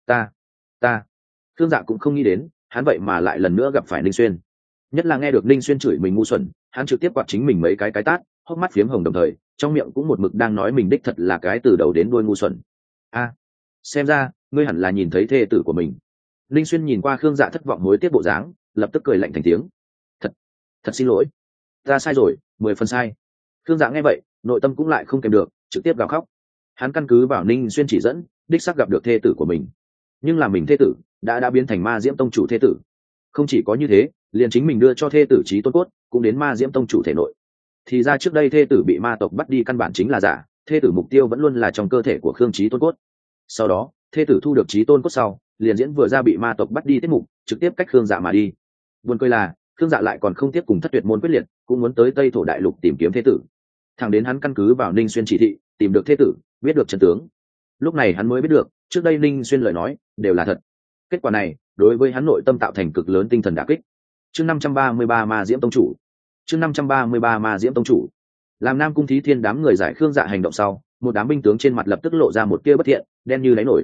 Ta Khương Dạ cũng không nghĩ đến hắn vậy mà lại lần nữa gặp phải Linh Xuyên, nhất là nghe được Linh Xuyên chửi mình ngu xuẩn, hắn trực tiếp quạt chính mình mấy cái tát, hốc mắt phiếm hồng, đồng thời trong miệng cũng một mực đang nói mình đích thật là cái từ đầu đến đuôi ngu xuẩn. Xem ra ngươi hẳn là nhìn thấy thê tử của mình. Linh Xuyên nhìn qua Khương Dạ thất vọng hối tiếc bộ dáng, lập tức cười lạnh thành tiếng. Thật xin lỗi, ta sai rồi, 10 phần sai. Khương Dạ nghe vậy nội tâm cũng lại không kèm được, trực tiếp gào khóc. Hắn căn cứ vào Ninh Xuyên chỉ dẫn, đích xác gặp được thê tử của mình, nhưng là mình thê tử đã biến thành ma diễm tông chủ thê tử. Không chỉ có như thế, liền chính mình đưa cho thê tử trí tôn cốt cũng đến ma diễm tông chủ thể nội. Thì ra trước đây thê tử bị ma tộc bắt đi căn bản chính là giả, thê tử mục tiêu vẫn luôn là trong cơ thể của Khương trí tôn cốt. Sau đó thê tử thu được trí tôn cốt sau, liền diễn vừa ra bị ma tộc bắt đi tiết mục, trực tiếp cách Khương Dạ mà đi. Buồn cười là Khương Dạ lại còn không tiếp cùng thất tuyệt môn quyết liệt, cũng muốn tới Tây Thổ Đại Lục tìm kiếm thê tử. Thẳng đến hắn căn cứ vào Ninh Xuyên chỉ thị tìm được thê tử, biết được chân tướng. Lúc này hắn mới biết được trước đây Ninh Xuyên lời nói đều là thật. Kết quả này đối với hắn nội tâm tạo thành cực lớn tinh thần đả kích. Chương 533 ma diễm tông chủ. Chương 533 ma diễm tông chủ. Làm Nam Cung Thí Thiên đám người giải Khương Dạ hành động sau, một đám binh tướng trên mặt lập tức lộ ra một tia bất thiện, đen như đáy nổi.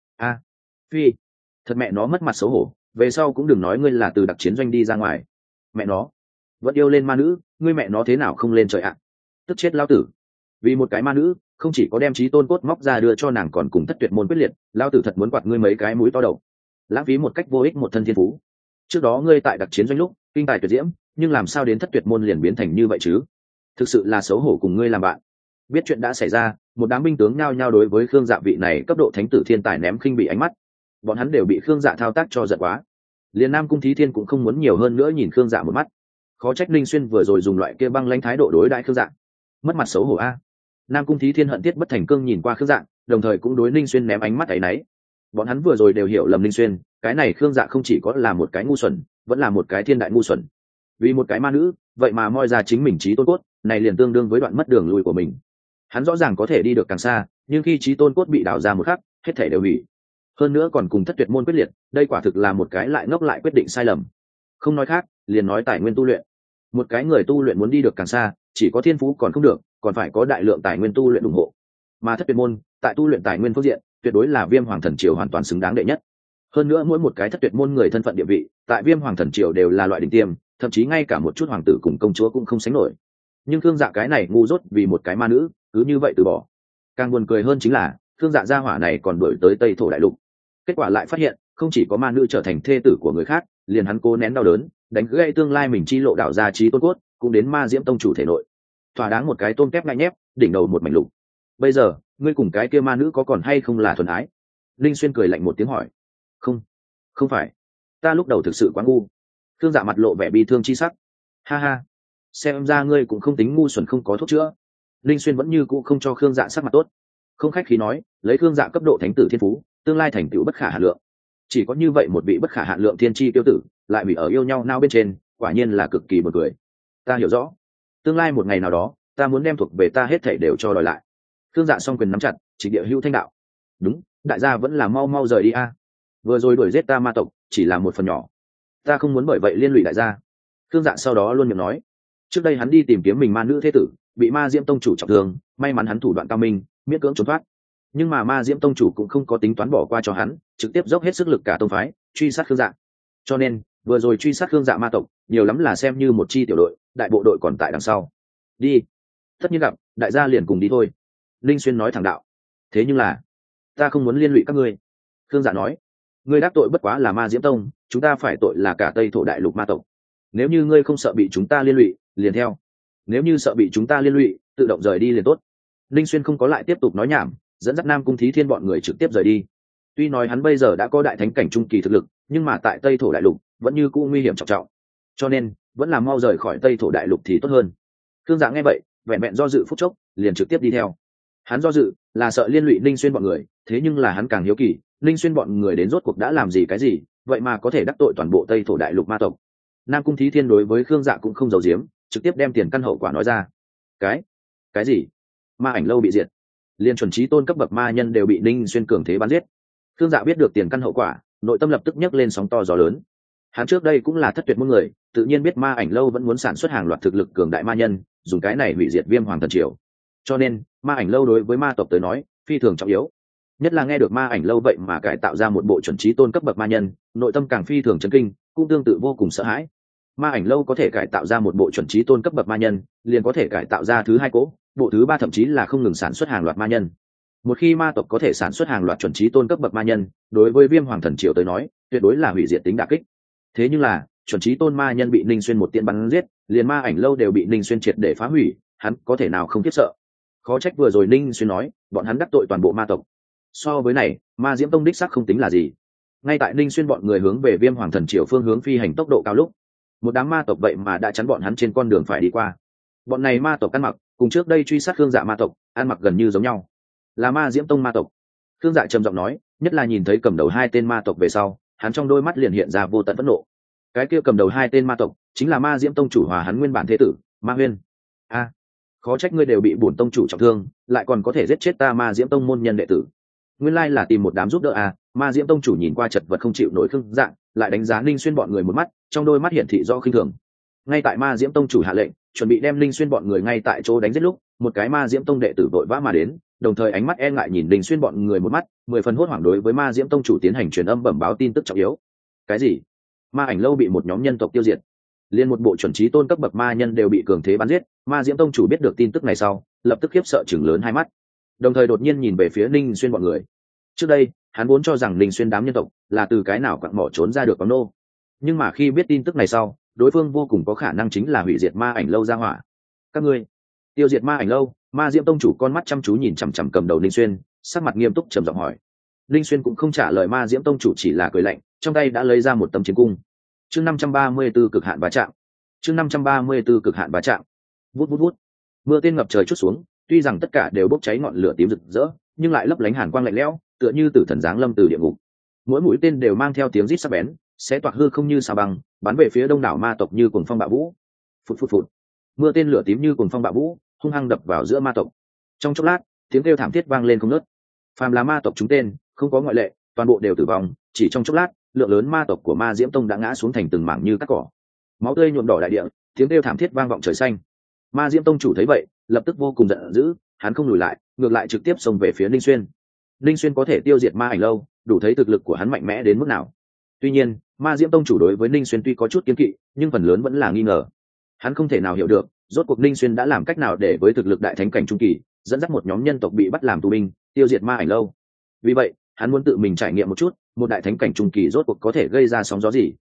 Phi, thật mẹ nó mất mặt xấu hổ, về sau cũng đừng nói ngươi là từ đặc chiến doanh đi ra ngoài. Mẹ nó vẫn yêu lên ma nữ, ngươi mẹ nó thế nào không lên trời ạ? Tức chết lao tử. Vì một cái ma nữ không chỉ có đem trí tôn cốt móc ra đưa cho nàng, còn cùng thất tuyệt môn quyết liệt, lao tử thật muốn quạt ngươi mấy cái mũi to đầu. Lãng phí một cách vô ích một thân thiên phú. Trước đó ngươi tại đặc chiến doanh lúc kinh tài tuyệt diễm, nhưng làm sao đến thất tuyệt môn liền biến thành như vậy chứ? Thực sự là xấu hổ cùng ngươi làm bạn. Biết chuyện đã xảy ra, một đám binh tướng nhao nhao đối với Khương Dạ vị này cấp độ thánh tử thiên tài ném khinh bị ánh mắt. Bọn hắn đều bị Khương Dạ thao tác cho giận quá. Liên Nam Cung Thí Thiên cũng không muốn nhiều hơn nữa nhìn Khương Dạ một mắt. Khó trách Linh Xuyên vừa rồi dùng loại kia băng lãnh thái độ đối đãi Khương Dạ. Mất mặt xấu hổ a. Nam Cung Thí Thiên hận tiết bất thành cương nhìn qua Khương Dạ, đồng thời cũng đối Linh Xuyên ném ánh mắt áy náy. Bọn hắn vừa rồi đều hiểu lầm Linh Xuyên, cái này Khương Dạ không chỉ có là một cái ngu xuẩn, vẫn là một cái thiên đại ngu xuẩn. Vì một cái ma nữ, vậy mà moi ra chính mình trí tôn cốt, này liền tương đương với đoạn mất đường lui của mình. Hắn rõ ràng có thể đi được càng xa, nhưng khi trí tôn cốt bị đào ra một khắc, hết thảy đều hủy. Hơn nữa còn cùng thất tuyệt môn quyết liệt, đây quả thực là một cái lại ngốc lại quyết định sai lầm. Không nói khác, liền nói tài nguyên tu luyện. Một cái người tu luyện muốn đi được càng xa, chỉ có thiên phú còn không được, còn phải có đại lượng tài nguyên tu luyện ủng hộ. Mà thất tuyệt môn, tại tu luyện tài nguyên phương diện, tuyệt đối là Viêm Hoàng Thần Triều hoàn toàn xứng đáng đệ nhất. Hơn nữa mỗi một cái thất tuyệt môn người thân phận địa vị, tại Viêm Hoàng Thần Triều đều là loại đỉnh tiêm, thậm chí ngay cả một chút hoàng tử cùng công chúa cũng không sánh nổi. Nhưng Khương Dạ cái này ngu dốt vì một cái ma nữ, cứ như vậy từ bỏ. Càng buồn cười hơn chính là, Khương Dạ gia hỏa này còn đuổi tới Tây Thổ Đại Lục. Kết quả lại phát hiện, không chỉ có ma nữ trở thành thê tử của người khác, liền hắn cố nén đau đớn đánh gãy tương lai mình chi lộ đảo ra trí tôn cốt cũng đến ma diễm tông chủ thể nội, thỏa đáng một cái tôm kép ngại nhép, đỉnh đầu một mảnh lục. Bây giờ ngươi cùng cái kia ma nữ có còn hay không là thuần ái? Linh Xuyên cười lạnh một tiếng hỏi. Không, không phải, ta lúc đầu thực sự quá ngu. Thương Dạ mặt lộ vẻ bi thương chi sắc. Ha ha, xem ra ngươi cũng không tính ngu xuẩn không có thuốc chữa. Linh Xuyên vẫn như cũ không cho Khương Dạ sắc mặt tốt, không khách khí nói, lấy Khương Dạ cấp độ thánh tử thiên phú, tương lai thành tựu bất khả hạn lượng. Chỉ có như vậy một vị bất khả hạn lượng thiên chi tiêu tử, lại bị ở yêu nhau nao bên trên, quả nhiên là cực kỳ buồn cười. Ta hiểu rõ, tương lai một ngày nào đó, ta muốn đem thuộc về ta hết thảy đều cho đòi lại. Khương Dạ song quyền nắm chặt, chỉ địa hữu thanh đạo. Đúng, đại gia vẫn là mau mau rời đi a. Vừa rồi đuổi giết ta ma tộc, chỉ là một phần nhỏ, ta không muốn bởi vậy liên lụy đại gia. Khương Dạ sau đó luôn miệng nói, trước đây hắn đi tìm kiếm mình ma nữ thế tử, bị ma diễm tông chủ trọng thương, may mắn hắn thủ đoạn cao minh, miễn cưỡng trốn thoát. Nhưng mà ma diễm tông chủ cũng không có tính toán bỏ qua cho hắn, trực tiếp dốc hết sức lực cả tông phái truy sát Khương Dạ. Cho nên vừa rồi truy sát Khương Dạ ma tộc nhiều lắm là xem như một chi tiểu đội, đại bộ đội còn tại đằng sau. Đi, tất nhiên gặp, đại gia liền cùng đi thôi. Linh Xuyên nói thẳng đạo. Thế nhưng là ta không muốn liên lụy các ngươi. Khương Dạ nói, ngươi đắc tội bất quá là ma diễm tông, chúng ta phải tội là cả Tây Thổ đại lục ma tộc. Nếu như ngươi không sợ bị chúng ta liên lụy, liền theo. Nếu như sợ bị chúng ta liên lụy, tự động rời đi liền tốt. Linh Xuyên không có lại tiếp tục nói nhảm, dẫn dắt Nam Cung Thí Thiên bọn người trực tiếp rời đi. Tuy nói hắn bây giờ đã có đại thánh cảnh trung kỳ thực lực, nhưng mà tại Tây Thổ đại lục vẫn như cũ nguy hiểm trọng trọng, cho nên vẫn là mau rời khỏi Tây Thổ đại lục thì tốt hơn. Khương Dạ nghe vậy, vẹn vẹn do dự phút chốc, liền trực tiếp đi theo. Hắn do dự là sợ liên lụy Linh Xuyên bọn người, thế nhưng là hắn càng hiếu kỳ, Linh Xuyên bọn người đến rốt cuộc đã làm gì cái gì, vậy mà có thể đắc tội toàn bộ Tây Thổ đại lục ma tộc. Nam Cung Thí Thiên đối với Khương Dạ cũng không giấu giếm, trực tiếp đem tiền căn hậu quả nói ra. Cái gì? Ma ảnh lâu bị diệt, liên chuẩn trí tôn cấp bậc ma nhân đều bị Ninh Xuyên cường thế bắn giết. Khương Dạ biết được tiền căn hậu quả, nội tâm lập tức nhấc lên sóng to gió lớn. Hắn trước đây cũng là thất tuyệt môn người, tự nhiên biết ma ảnh lâu vẫn muốn sản xuất hàng loạt thực lực cường đại ma nhân, dùng cái này hủy diệt Viêm Hoàng Thần Triều. Cho nên ma ảnh lâu đối với ma tộc tới nói phi thường trọng yếu, nhất là nghe được ma ảnh lâu vậy mà cải tạo ra một bộ chuẩn trí tôn cấp bậc ma nhân, nội tâm càng phi thường chấn kinh, cũng tương tự vô cùng sợ hãi. Ma ảnh lâu có thể cải tạo ra một bộ chuẩn trí tôn cấp bậc ma nhân, liền có thể cải tạo ra thứ hai cỗ, bộ thứ ba thậm chí là không ngừng sản xuất hàng loạt ma nhân. Một khi ma tộc có thể sản xuất hàng loạt chuẩn trí tôn cấp bậc ma nhân, đối với Viêm Hoàng Thần Triều tới nói tuyệt đối là hủy diệt tính đả kích. Thế nhưng là chuẩn trí tôn ma nhân bị Ninh Xuyên một tiễn bắn giết, liền ma ảnh lâu đều bị Ninh Xuyên triệt để phá hủy, hắn có thể nào không khiếp sợ. Khó trách vừa rồi Ninh Xuyên nói bọn hắn đắc tội toàn bộ ma tộc. So với này, ma diễm tông đích xác không tính là gì. Ngay tại Ninh Xuyên bọn người hướng về Viêm Hoàng Thần Triều phương hướng phi hành tốc độ cao lúc, một đám ma tộc vậy mà đã chắn bọn hắn trên con đường phải đi qua. Bọn này ma tộc ăn mặc cùng trước đây truy sát Khương Dạ ma tộc ăn mặc gần như giống nhau, là ma diễm tông ma tộc. Khương Dạ trầm giọng nói, nhất là nhìn thấy cầm đầu hai tên ma tộc về sau, hắn trong đôi mắt liền hiện ra vô tận phẫn nộ. Cái kia cầm đầu hai tên ma tộc chính là ma diễm tông chủ hòa hắn nguyên bản thế tử Ma Huyên. A, khó trách ngươi đều bị bổn tông chủ trọng thương, lại còn có thể giết chết ta ma diễm tông môn nhân đệ tử. Nguyên lai là tìm một đám giúp đỡ à? Ma diễm tông chủ nhìn qua chật vật không chịu nổi Khương Dạ, lại đánh giá Ninh Xuyên bọn người một mắt, trong đôi mắt hiển thị do khinh thường. Ngay tại ma diễm tông chủ hạ lệnh chuẩn bị đem Ninh Xuyên bọn người ngay tại chỗ đánh giết lúc, một cái ma diễm tông đệ tử vội vã mà đến, đồng thời ánh mắt e ngại nhìn Ninh Xuyên bọn người một mắt, 10 phần hốt hoảng đối với ma diễm tông chủ tiến hành truyền âm bẩm báo tin tức trọng yếu. Cái gì? Ma ảnh lâu bị một nhóm nhân tộc tiêu diệt, liên một bộ chuẩn trí tôn cấp bậc ma nhân đều bị cường thế bắn giết. Ma diễm tông chủ biết được tin tức này sau, lập tức khiếp sợ chừng lớn hai mắt, đồng thời đột nhiên nhìn về phía Ninh Xuyên bọn người. Trước đây hắn vốn cho rằng Ninh Xuyên đám nhân tộc là từ cái nào quặng mỏ trốn ra được có nô, nhưng mà khi biết tin tức này sau, đối phương vô cùng có khả năng chính là hủy diệt ma ảnh lâu ra hỏa. Các ngươi tiêu diệt ma ảnh lâu? Ma diễm tông chủ con mắt chăm chú nhìn chằm chằm cầm đầu Ninh Xuyên, sắc mặt nghiêm túc trầm giọng hỏi. Ninh Xuyên cũng không trả lời ma diễm tông chủ, chỉ là cười lạnh, trong tay đã lấy ra một tấm chiến cung. Chương 534 cực hạn va chạm. Chương 534 cực hạn va chạm. Vút vút vút. Mưa tên ngập trời chút xuống, tuy rằng tất cả đều bốc cháy ngọn lửa tím rực rỡ, nhưng lại lấp lánh hàn quang lạnh lẽo, tựa như tử thần giáng lâm từ địa ngục. Mỗi mũi tên đều mang theo tiếng rít sắc bén, sẽ toạc hư không như sao băng, bắn về phía đông đảo ma tộc như cuồng phong bạo vũ. Phụt phụt phụt. Mưa tên lửa tím như cuồng phong bạo vũ, hung hăng đập vào giữa ma tộc. Trong chốc lát, tiếng kêu thảm thiết vang lên không ngớt. Phàm là ma tộc trúng tên, không có ngoại lệ, toàn bộ đều tử vong. Chỉ trong chốc lát, lượng lớn ma tộc của ma diễm tông đã ngã xuống thành từng mảng như cát cỏ, máu tươi nhuộm đỏ đại địa, tiếng kêu thảm thiết vang vọng trời xanh. Ma diễm tông chủ thấy vậy, lập tức vô cùng giận dữ, hắn không lùi lại, ngược lại trực tiếp xông về phía Ninh Xuyên. Ninh Xuyên có thể tiêu diệt ma ảnh lâu, đủ thấy thực lực của hắn mạnh mẽ đến mức nào. Tuy nhiên, ma diễm tông chủ đối với Ninh Xuyên tuy có chút kiêng kỵ, nhưng phần lớn vẫn là nghi ngờ. Hắn không thể nào hiểu được, rốt cuộc Ninh Xuyên đã làm cách nào để với thực lực đại thánh cảnh trung kỳ, dẫn dắt một nhóm nhân tộc bị bắt làm tù binh, tiêu diệt ma ảnh lâu. Vì vậy, hắn muốn tự mình trải nghiệm một chút, một đại thánh cảnh trung kỳ rốt cuộc có thể gây ra sóng gió gì.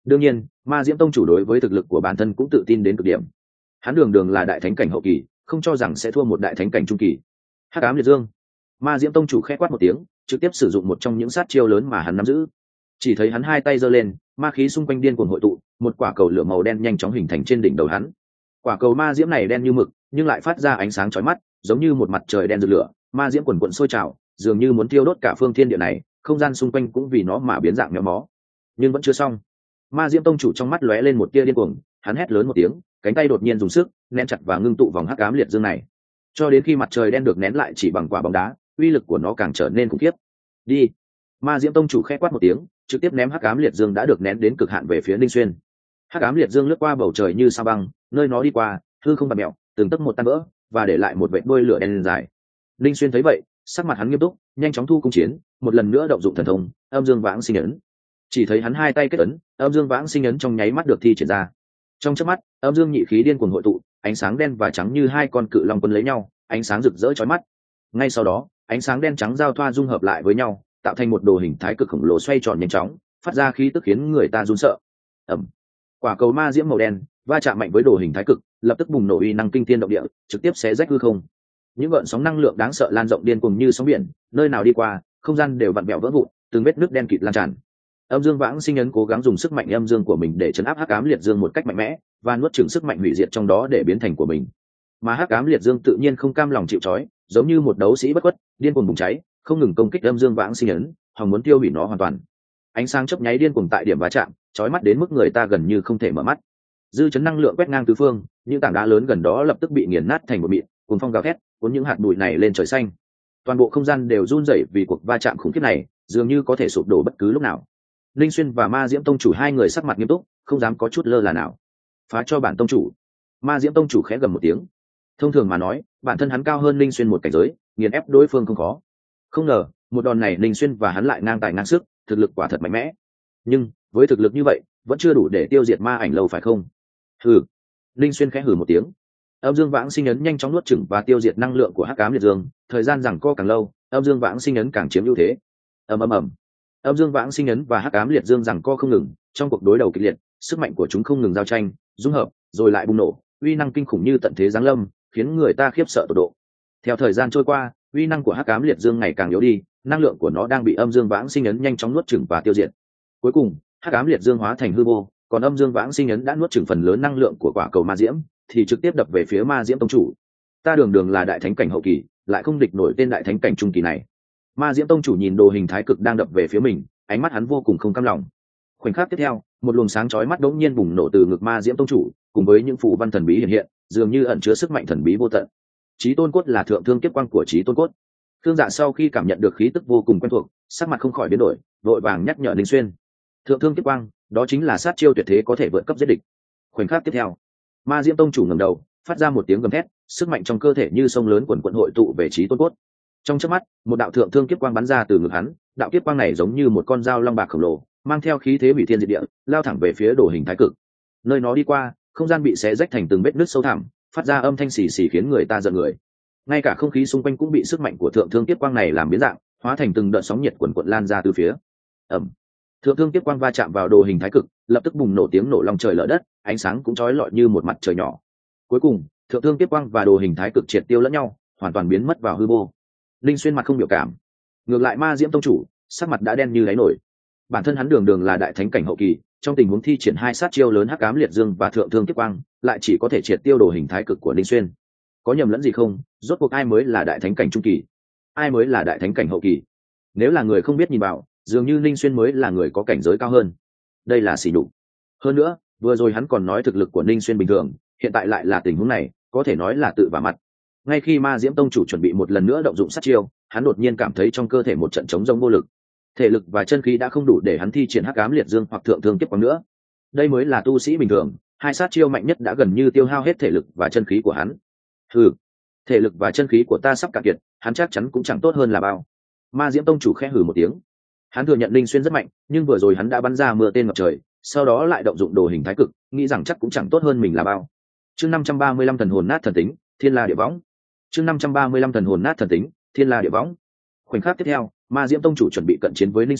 đương nhiên ma diễm tông chủ đối với thực lực của bản thân cũng tự tin đến cực điểm. Hắn đường đường là đại thánh cảnh hậu kỳ, không cho rằng sẽ thua một đại thánh cảnh trung kỳ. Hắc ám liệt dương. Ma diễm tông chủ khẽ quát một tiếng, trực tiếp sử dụng một trong những sát chiêu lớn mà hắn nắm giữ. Chỉ thấy hắn hai tay giơ lên, ma khí xung quanh điên cuồng hội tụ, một quả cầu lửa màu đen nhanh chóng hình thành trên đỉnh đầu hắn. Quả cầu ma diễm này đen như mực, nhưng lại phát ra ánh sáng chói mắt, giống như một mặt trời đen rực lửa, ma diễm quần quần sôi trào, dường như muốn thiêu đốt cả phương thiên địa này, không gian xung quanh cũng vì nó mà biến dạng méo mó. Nhưng vẫn chưa xong. Ma diễm tông chủ trong mắt lóe lên một tia điên cuồng, hắn hét lớn một tiếng, cánh tay đột nhiên dùng sức nén chặt và ngưng tụ vòng hắc ám liệt dương này, cho đến khi mặt trời đen được nén lại chỉ bằng quả bóng đá, uy lực của nó càng trở nên khủng khiếp. Đi. Ma diễm tông chủ khẽ quát một tiếng, trực tiếp ném hắc ám liệt dương đã được nén đến cực hạn về phía Ninh Xuyên. Hắc ám liệt dương lướt qua bầu trời như sao băng, nơi nó đi qua hư không bạt mèo, từng tấc một tan vỡ và để lại một vệt đuôi lửa đen dài. Ninh Xuyên thấy vậy, sắc mặt hắn nghiêm túc, nhanh chóng thu cung chiến, một lần nữa động dụng thần thông âm dương vãng sinh ấn. Chỉ thấy hắn hai tay kết ấn, âm dương vãng sinh ấn trong nháy mắt được thi triển ra. Trong chớp mắt, âm dương nhị khí điên cuồng hội tụ, ánh sáng đen và trắng như hai con cự long quấn lấy nhau, ánh sáng rực rỡ chói mắt. Ngay sau đó, ánh sáng đen trắng giao thoa dung hợp lại với nhau, tạo thành một đồ hình thái cực khổng lồ xoay tròn nhanh chóng, phát ra khí tức khiến người ta run sợ. Ầm. Quả cầu ma diễm màu đen va chạm mạnh với đồ hình thái cực, lập tức bùng nổ uy năng kinh thiên động địa, trực tiếp xé rách hư không. Những gợn sóng năng lượng đáng sợ lan rộng điên cuồng như sóng biển, nơi nào đi qua, không gian đều vặn vẹo vỡ vụn, từng vết nước đen kịt lan tràn. Âm dương vãng sinh ấn cố gắng dùng sức mạnh âm dương của mình để chấn áp hắc ám liệt dương một cách mạnh mẽ và nuốt chửng sức mạnh hủy diệt trong đó để biến thành của mình. Mà hắc ám liệt dương tự nhiên không cam lòng chịu trói, giống như một đấu sĩ bất khuất, điên cuồng bùng cháy, không ngừng công kích âm dương vãng sinh ấn, hòng muốn tiêu hủy nó hoàn toàn. Ánh sáng chớp nháy điên cuồng tại điểm va chạm, chói mắt đến mức người ta gần như không thể mở mắt. Dư chấn năng lượng quét ngang tứ phương, những tảng đá lớn gần đó lập tức bị nghiền nát thành một mịn, cuồng phong gào thét, cuốn những hạt bụi này lên trời xanh. Toàn bộ không gian đều run rẩy vì cuộc va chạm khủng khiếp này, dường như có thể sụp đổ bất cứ lúc nào. Linh Xuyên và Ma Diễm tông chủ hai người sắc mặt nghiêm túc, không dám có chút lơ là nào. Phá cho bản tông chủ. Ma Diễm tông chủ khẽ gầm một tiếng. Thông thường mà nói, bản thân hắn cao hơn Linh Xuyên một cảnh giới, nghiền ép đối phương không khó. Không ngờ, một đòn này Linh Xuyên và hắn lại ngang tài ngang sức, thực lực quả thật mạnh mẽ. Nhưng, với thực lực như vậy, vẫn chưa đủ để tiêu diệt ma ảnh lâu phải không? Hừ. Linh Xuyên khẽ hừ một tiếng. Âm dương vãng sinh ấn nhanh chóng nuốt chửng và tiêu diệt năng lượng của hắc ám liệt dương, thời gian giằng co càng lâu, âm dương vãng sinh ấn càng chiếm ưu thế. Ầm ầm ầm. Âm dương vãng sinh ấn và hắc ám liệt dương giằng co không ngừng, trong cuộc đối đầu kịch liệt, sức mạnh của chúng không ngừng giao tranh, dung hợp, rồi lại bùng nổ, uy năng kinh khủng như tận thế giáng lâm, khiến người ta khiếp sợ tột độ. Theo thời gian trôi qua, uy năng của hắc ám liệt dương ngày càng yếu đi, năng lượng của nó đang bị âm dương vãng sinh ấn nhanh chóng nuốt chửng và tiêu diệt. Cuối cùng, hắc ám liệt dương hóa thành hư vô, còn âm dương vãng sinh ấn đã nuốt chửng phần lớn năng lượng của quả cầu ma diễm, thì trực tiếp đập về phía Ma Diễm tông chủ. Ta đường đường là đại thánh cảnh hậu kỳ, lại không địch nổi tên đại thánh cảnh trung kỳ này. Ma Diễm tông chủ nhìn đồ hình thái cực đang đập về phía mình, ánh mắt hắn vô cùng không cam lòng. Khoảnh khắc tiếp theo, một luồng sáng chói mắt đống nhiên bùng nổ từ ngực Ma Diễm tông chủ, cùng với những phù văn thần bí hiện hiện, dường như ẩn chứa sức mạnh thần bí vô tận. Chí tôn cốt là thượng thương kiếp quang của Chí tôn cốt. Thương Dạ sau khi cảm nhận được khí tức vô cùng quen thuộc, sắc mặt không khỏi biến đổi, vội vàng nhắc nhở Linh Xuyên. Thượng thương kiếp quang, đó chính là sát chiêu tuyệt thế có thể vượt cấp giết địch. Khoảnh khắc tiếp theo, Ma Diễm tông chủ ngẩng đầu, phát ra một tiếng gầm thét, sức mạnh trong cơ thể như sông lớn quần quần hội tụ về Chí tôn cốt. Trong chớp mắt, một đạo thượng thương kiếp quang bắn ra từ ngực hắn, đạo kiếp quang này giống như một con dao long bạc khổng lồ, mang theo khí thế hủy thiên diệt địa, lao thẳng về phía đồ hình thái cực. Nơi nó đi qua, không gian bị xé rách thành từng vết nứt sâu thẳm, phát ra âm thanh xì xì khiến người ta giận người. Ngay cả không khí xung quanh cũng bị sức mạnh của thượng thương kiếp quang này làm biến dạng, hóa thành từng đợt sóng nhiệt quần quần lan ra từ phía. Ầm. Thượng thương kiếp quang va chạm vào đồ hình thái cực, lập tức bùng nổ tiếng nổ long trời lở đất, ánh sáng cũng chói lọi như một mặt trời nhỏ. Cuối cùng, thượng thương kiếp quang và đồ hình thái cực triệt tiêu lẫn nhau, hoàn toàn biến mất vào hư vô. Linh Xuyên mặt không biểu cảm, ngược lại Ma Diễm tông chủ sắc mặt đã đen như đáy nổi. Bản thân hắn đường đường là đại thánh cảnh hậu kỳ, trong tình huống thi triển hai sát chiêu lớn hắc ám liệt dương và thượng thương kiếp quang, lại chỉ có thể triệt tiêu đồ hình thái cực của Linh Xuyên. Có nhầm lẫn gì không? Rốt cuộc ai mới là đại thánh cảnh trung kỳ, ai mới là đại thánh cảnh hậu kỳ? Nếu là người không biết nhìn vào, dường như Linh Xuyên mới là người có cảnh giới cao hơn. Đây là sỉ nhục. Hơn nữa, vừa rồi hắn còn nói thực lực của Linh Xuyên bình thường, hiện tại lại là tình huống này, có thể nói là tự vả mặt. Ngay khi Ma Diễm tông chủ chuẩn bị một lần nữa động dụng sát chiêu, hắn đột nhiên cảm thấy trong cơ thể một trận trống rỗng vô lực. Thể lực và chân khí đã không đủ để hắn thi triển hắc ám liệt dương hoặc thượng thương kiếp quang nữa. Đây mới là tu sĩ bình thường, hai sát chiêu mạnh nhất đã gần như tiêu hao hết thể lực và chân khí của hắn. Hừ, thể lực và chân khí của ta sắp cạn kiệt, hắn chắc chắn cũng chẳng tốt hơn là bao. Ma Diễm tông chủ khẽ hừ một tiếng. Hắn thừa nhận Linh Xuyên rất mạnh, nhưng vừa rồi hắn đã bắn ra mưa tên ngập trời, sau đó lại động dụng đồ hình thái cực, nghĩ rằng chắc cũng chẳng tốt hơn mình là bao. Chương 535 thần hồn nát thần tính, thiên la địa võng. Chương 535 thần hồn nát thần tính, thiên la địa võng. Khoảnh khắc tiếp theo, Ma Diễm tông chủ chuẩn bị cận chiến với Linh Xuyên,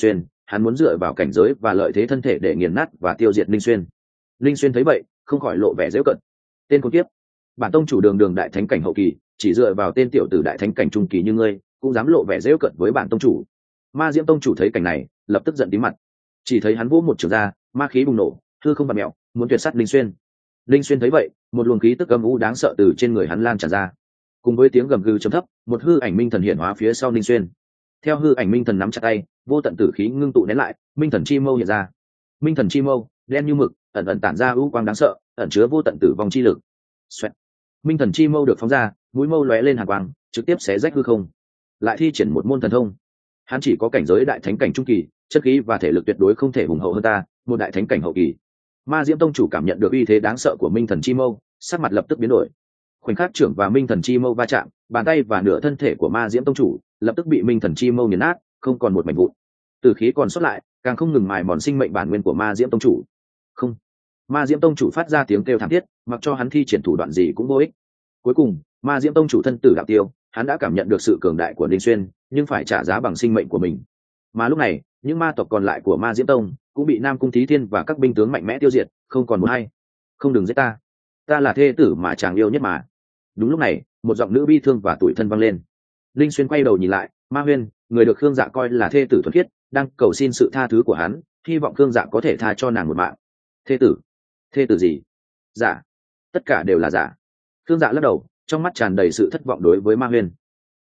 hắn muốn dựa vào cảnh giới và lợi thế thân thể để nghiền nát và tiêu diệt linh xuyên. Linh xuyên thấy vậy không khỏi lộ vẻ giễu cận. Tên con kiếp, bản tông chủ đường đường đại thánh cảnh hậu kỳ, chỉ dựa vào tên tiểu tử đại thánh cảnh trung kỳ như ngươi cũng dám lộ vẻ giễu cận với bản tông chủ. Ma Diễm tông chủ thấy cảnh này lập tức giận tím mặt, chỉ thấy hắn vỗ một trường ra, ma khí bùng nổ, hư không bạt mẹo, muốn tuyệt sát linh xuyên. Linh xuyên thấy vậy, một luồng khí tức âm u đáng sợ từ trên người hắn lan tràn ra, cùng với tiếng gầm gừ trầm thấp, một hư ảnh minh thần hiện hóa phía sau linh xuyên. Theo hư ảnh minh thần nắm chặt tay, vô tận tử khí ngưng tụ nén lại, minh thần chi mâu hiện ra. Minh thần chi mâu đen như mực, ẩn ẩn tản ra u quang đáng sợ, ẩn chứa vô tận tử vong chi lực. Xoẹt. Minh thần chi mâu được phóng ra, mũi mâu lóe lên hàn quang, trực tiếp xé rách hư không. Lại thi triển một môn thần thông. Hắn chỉ có cảnh giới đại thánh cảnh trung kỳ, chất khí và thể lực tuyệt đối không thể hùng hậu hơn ta, một đại thánh cảnh hậu kỳ. Ma Diễm tông chủ cảm nhận được uy thế đáng sợ của minh thần chi mâu, sắc mặt lập tức biến đổi. Khoảnh khắc trưởng và minh thần chi mâu va chạm, bàn tay và nửa thân thể của Ma Diễm tông chủ lập tức bị minh thần chi mâu nghiền nát, không còn một mảnh vụn. Tử khí còn sót lại, càng không ngừng mài mòn sinh mệnh bản nguyên của Ma Diễm tông chủ. Không. Ma Diễm tông chủ phát ra tiếng kêu thảm thiết, mặc cho hắn thi triển thủ đoạn gì cũng vô ích. Cuối cùng, Ma Diễm tông chủ thân tử đạo tiêu, hắn đã cảm nhận được sự cường đại của Linh Xuyên, nhưng phải trả giá bằng sinh mệnh của mình. Mà lúc này, những ma tộc còn lại của Ma Diễm tông cũng bị Nam Cung Thí Thiên và các binh tướng mạnh mẽ tiêu diệt, không còn một hay. Không, đừng giết ta, ta là thê tử mà chàng yêu nhất mà. Đúng lúc này, một giọng nữ bi thương và tủi thân vang lên. Linh Xuyên quay đầu nhìn lại, Ma Huyên, người được Khương Dạ coi là thê tử thuần khiết, đang cầu xin sự tha thứ của hắn, hy vọng Khương Dạ có thể tha cho nàng một mạng. Thê tử? Thê tử gì? Dạ, tất cả đều là giả. Khương Dạ lắc đầu, trong mắt tràn đầy sự thất vọng đối với Ma Huyên.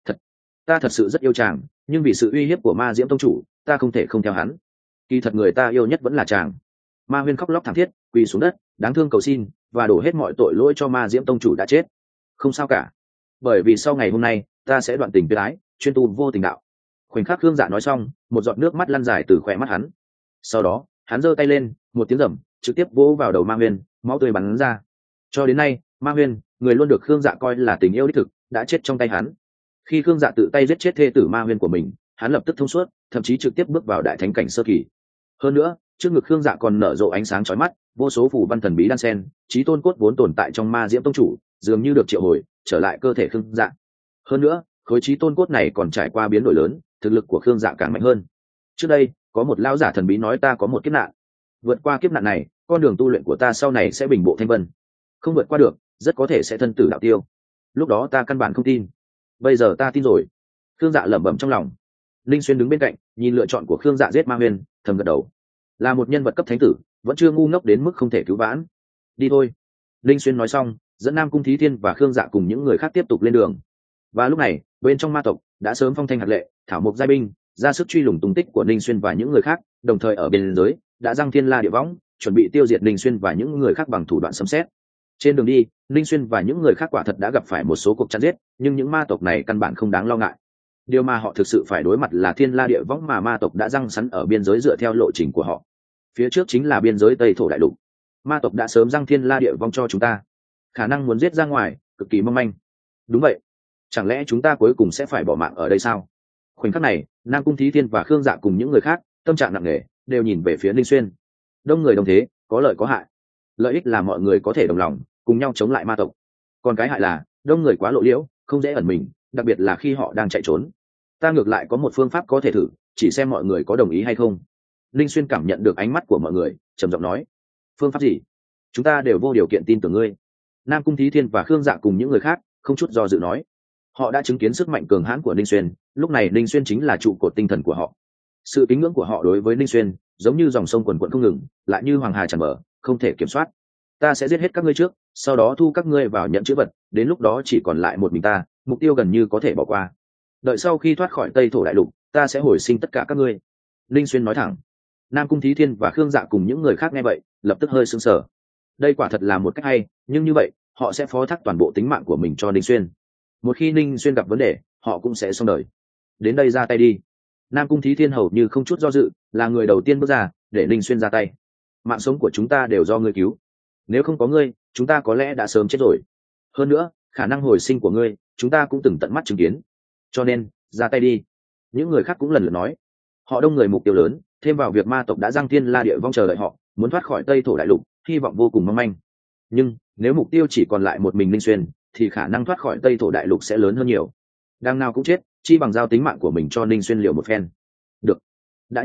Ta thật sự rất yêu chàng, nhưng vì sự uy hiếp của Ma Diễm tông chủ, ta không thể không theo hắn. Kỳ thật người ta yêu nhất vẫn là chàng. Ma Huyên khóc lóc thảm thiết, quỳ xuống đất, đáng thương cầu xin và đổ hết mọi tội lỗi cho Ma Diễm tông chủ đã chết. Không sao cả, bởi vì sau ngày hôm nay ta sẽ đoạn tình tuyệt ái, chuyên tu vô tình đạo. Khoảnh khắc Khương Dạ nói xong, một giọt nước mắt lăn dài từ khóe mắt hắn. Sau đó hắn giơ tay lên, một tiếng rầm trực tiếp vỗ vào đầu Ma Huyên, máu tươi bắn ra. Cho đến nay, Ma Huyên, người luôn được Khương Dạ coi là tình yêu đích thực, đã chết trong tay hắn. Khi Khương Dạ tự tay giết chết thê tử Ma Huyên của mình, hắn lập tức thông suốt, thậm chí trực tiếp bước vào đại thánh cảnh sơ kỳ. Hơn nữa, trước ngực Khương Dạ còn nở rộ ánh sáng chói mắt, vô số phù văn thần bí đan sen, chí tôn cốt vốn tồn tại trong Ma Diễm tông chủ, dường như được triệu hồi trở lại cơ thể Khương Dạ. Hơn nữa, khối chí tôn cốt này còn trải qua biến đổi lớn, thực lực của Khương Dạ càng mạnh hơn. Trước đây, có một lão giả thần bí nói ta có một kiếp nạn. Vượt qua kiếp nạn này, con đường tu luyện của ta sau này sẽ bình bộ thanh vân. Không vượt qua được, rất có thể sẽ thân tử đạo tiêu. Lúc đó ta căn bản không tin. Bây giờ ta tin rồi. Khương Dạ lẩm bẩm trong lòng. Linh Xuyên đứng bên cạnh, nhìn lựa chọn của Khương Dạ giết Ma Huyên, thầm gật đầu. Là một nhân vật cấp thánh tử, vẫn chưa ngu ngốc đến mức không thể cứu vãn. Đi thôi. Linh Xuyên nói xong, dẫn Nam Cung Thí Thiên và Khương Dạ cùng những người khác tiếp tục lên đường. Và lúc này, bên trong ma tộc đã sớm phong thanh hạt lệ, thảo mộc giai binh, ra sức truy lùng tung tích của Linh Xuyên và những người khác, đồng thời ở bên giới đã giăng thiên la địa võng, chuẩn bị tiêu diệt Linh Xuyên và những người khác bằng thủ đoạn sấm sét. Trên đường đi, Linh Xuyên và những người khác quả thật đã gặp phải một số cuộc chặn giết, nhưng những ma tộc này căn bản không đáng lo ngại. Điều mà họ thực sự phải đối mặt là thiên la địa võng mà ma tộc đã giăng sẵn ở biên giới dựa theo lộ trình của họ. Phía trước chính là biên giới Tây Thổ Đại Lục. Ma tộc đã sớm giăng thiên la địa võng cho chúng ta, khả năng muốn giết ra ngoài cực kỳ mong manh. Đúng vậy, chẳng lẽ chúng ta cuối cùng sẽ phải bỏ mạng ở đây sao? Khoảnh khắc này, Nam Cung Thí Thiên và Khương Dạ cùng những người khác tâm trạng nặng nề, đều nhìn về phía Linh Xuyên. Đông người đồng thế, có lợi có hại. Lợi ích là mọi người có thể đồng lòng cùng nhau chống lại ma tộc, còn cái hại là đông người quá lộ liễu, không dễ ẩn mình, đặc biệt là khi họ đang chạy trốn. Ta ngược lại có một phương pháp có thể thử, chỉ xem mọi người có đồng ý hay không. Linh Xuyên cảm nhận được ánh mắt của mọi người, trầm giọng nói. Phương pháp gì? Chúng ta đều vô điều kiện tin tưởng ngươi. Nam Cung Thí Thiên và Khương Dạ cùng những người khác không chút do dự nói. Họ đã chứng kiến sức mạnh cường hãn của Linh Xuyên, lúc này Linh Xuyên chính là trụ cột tinh thần của họ. Sự kính ngưỡng của họ đối với Linh Xuyên giống như dòng sông quần quận không ngừng, lại như hoàng hà tràn bờ, không thể kiểm soát. Ta sẽ giết hết các ngươi trước, sau đó thu các ngươi vào nhận chữ vật, đến lúc đó chỉ còn lại một mình ta, mục tiêu gần như có thể bỏ qua. Đợi sau khi thoát khỏi Tây Thổ Đại Lục, ta sẽ hồi sinh tất cả các ngươi. Linh Xuyên nói thẳng. Nam Cung Thí Thiên và Khương Dạ cùng những người khác nghe vậy, lập tức hơi sững sờ. Đây quả thật là một cách hay, nhưng như vậy, họ sẽ phó thác toàn bộ tính mạng của mình cho Linh Xuyên. Một khi Linh Xuyên gặp vấn đề, họ cũng sẽ xong đời. Đến đây ra tay đi. Nam Cung Thí Thiên hầu như không chút do dự, là người đầu tiên bước ra, để Linh Xuyên ra tay. Mạng sống của chúng ta đều do ngươi cứu. Nếu không có ngươi, chúng ta có lẽ đã sớm chết rồi. Hơn nữa, khả năng hồi sinh của ngươi, chúng ta cũng từng tận mắt chứng kiến. Cho nên, ra tay đi. Những người khác cũng lần lượt nói. Họ đông người mục tiêu lớn, thêm vào việc ma tộc đã giăng thiên la địa vong chờ đợi họ, muốn thoát khỏi Tây Thổ Đại Lục, hy vọng vô cùng mong manh. Nhưng nếu mục tiêu chỉ còn lại một mình Linh Xuyên, thì khả năng thoát khỏi Tây Thổ Đại Lục sẽ lớn hơn nhiều. Đang nào cũng chết, chi bằng giao tính mạng của mình cho Linh Xuyên liệu một phen. Được. Đã như vậy,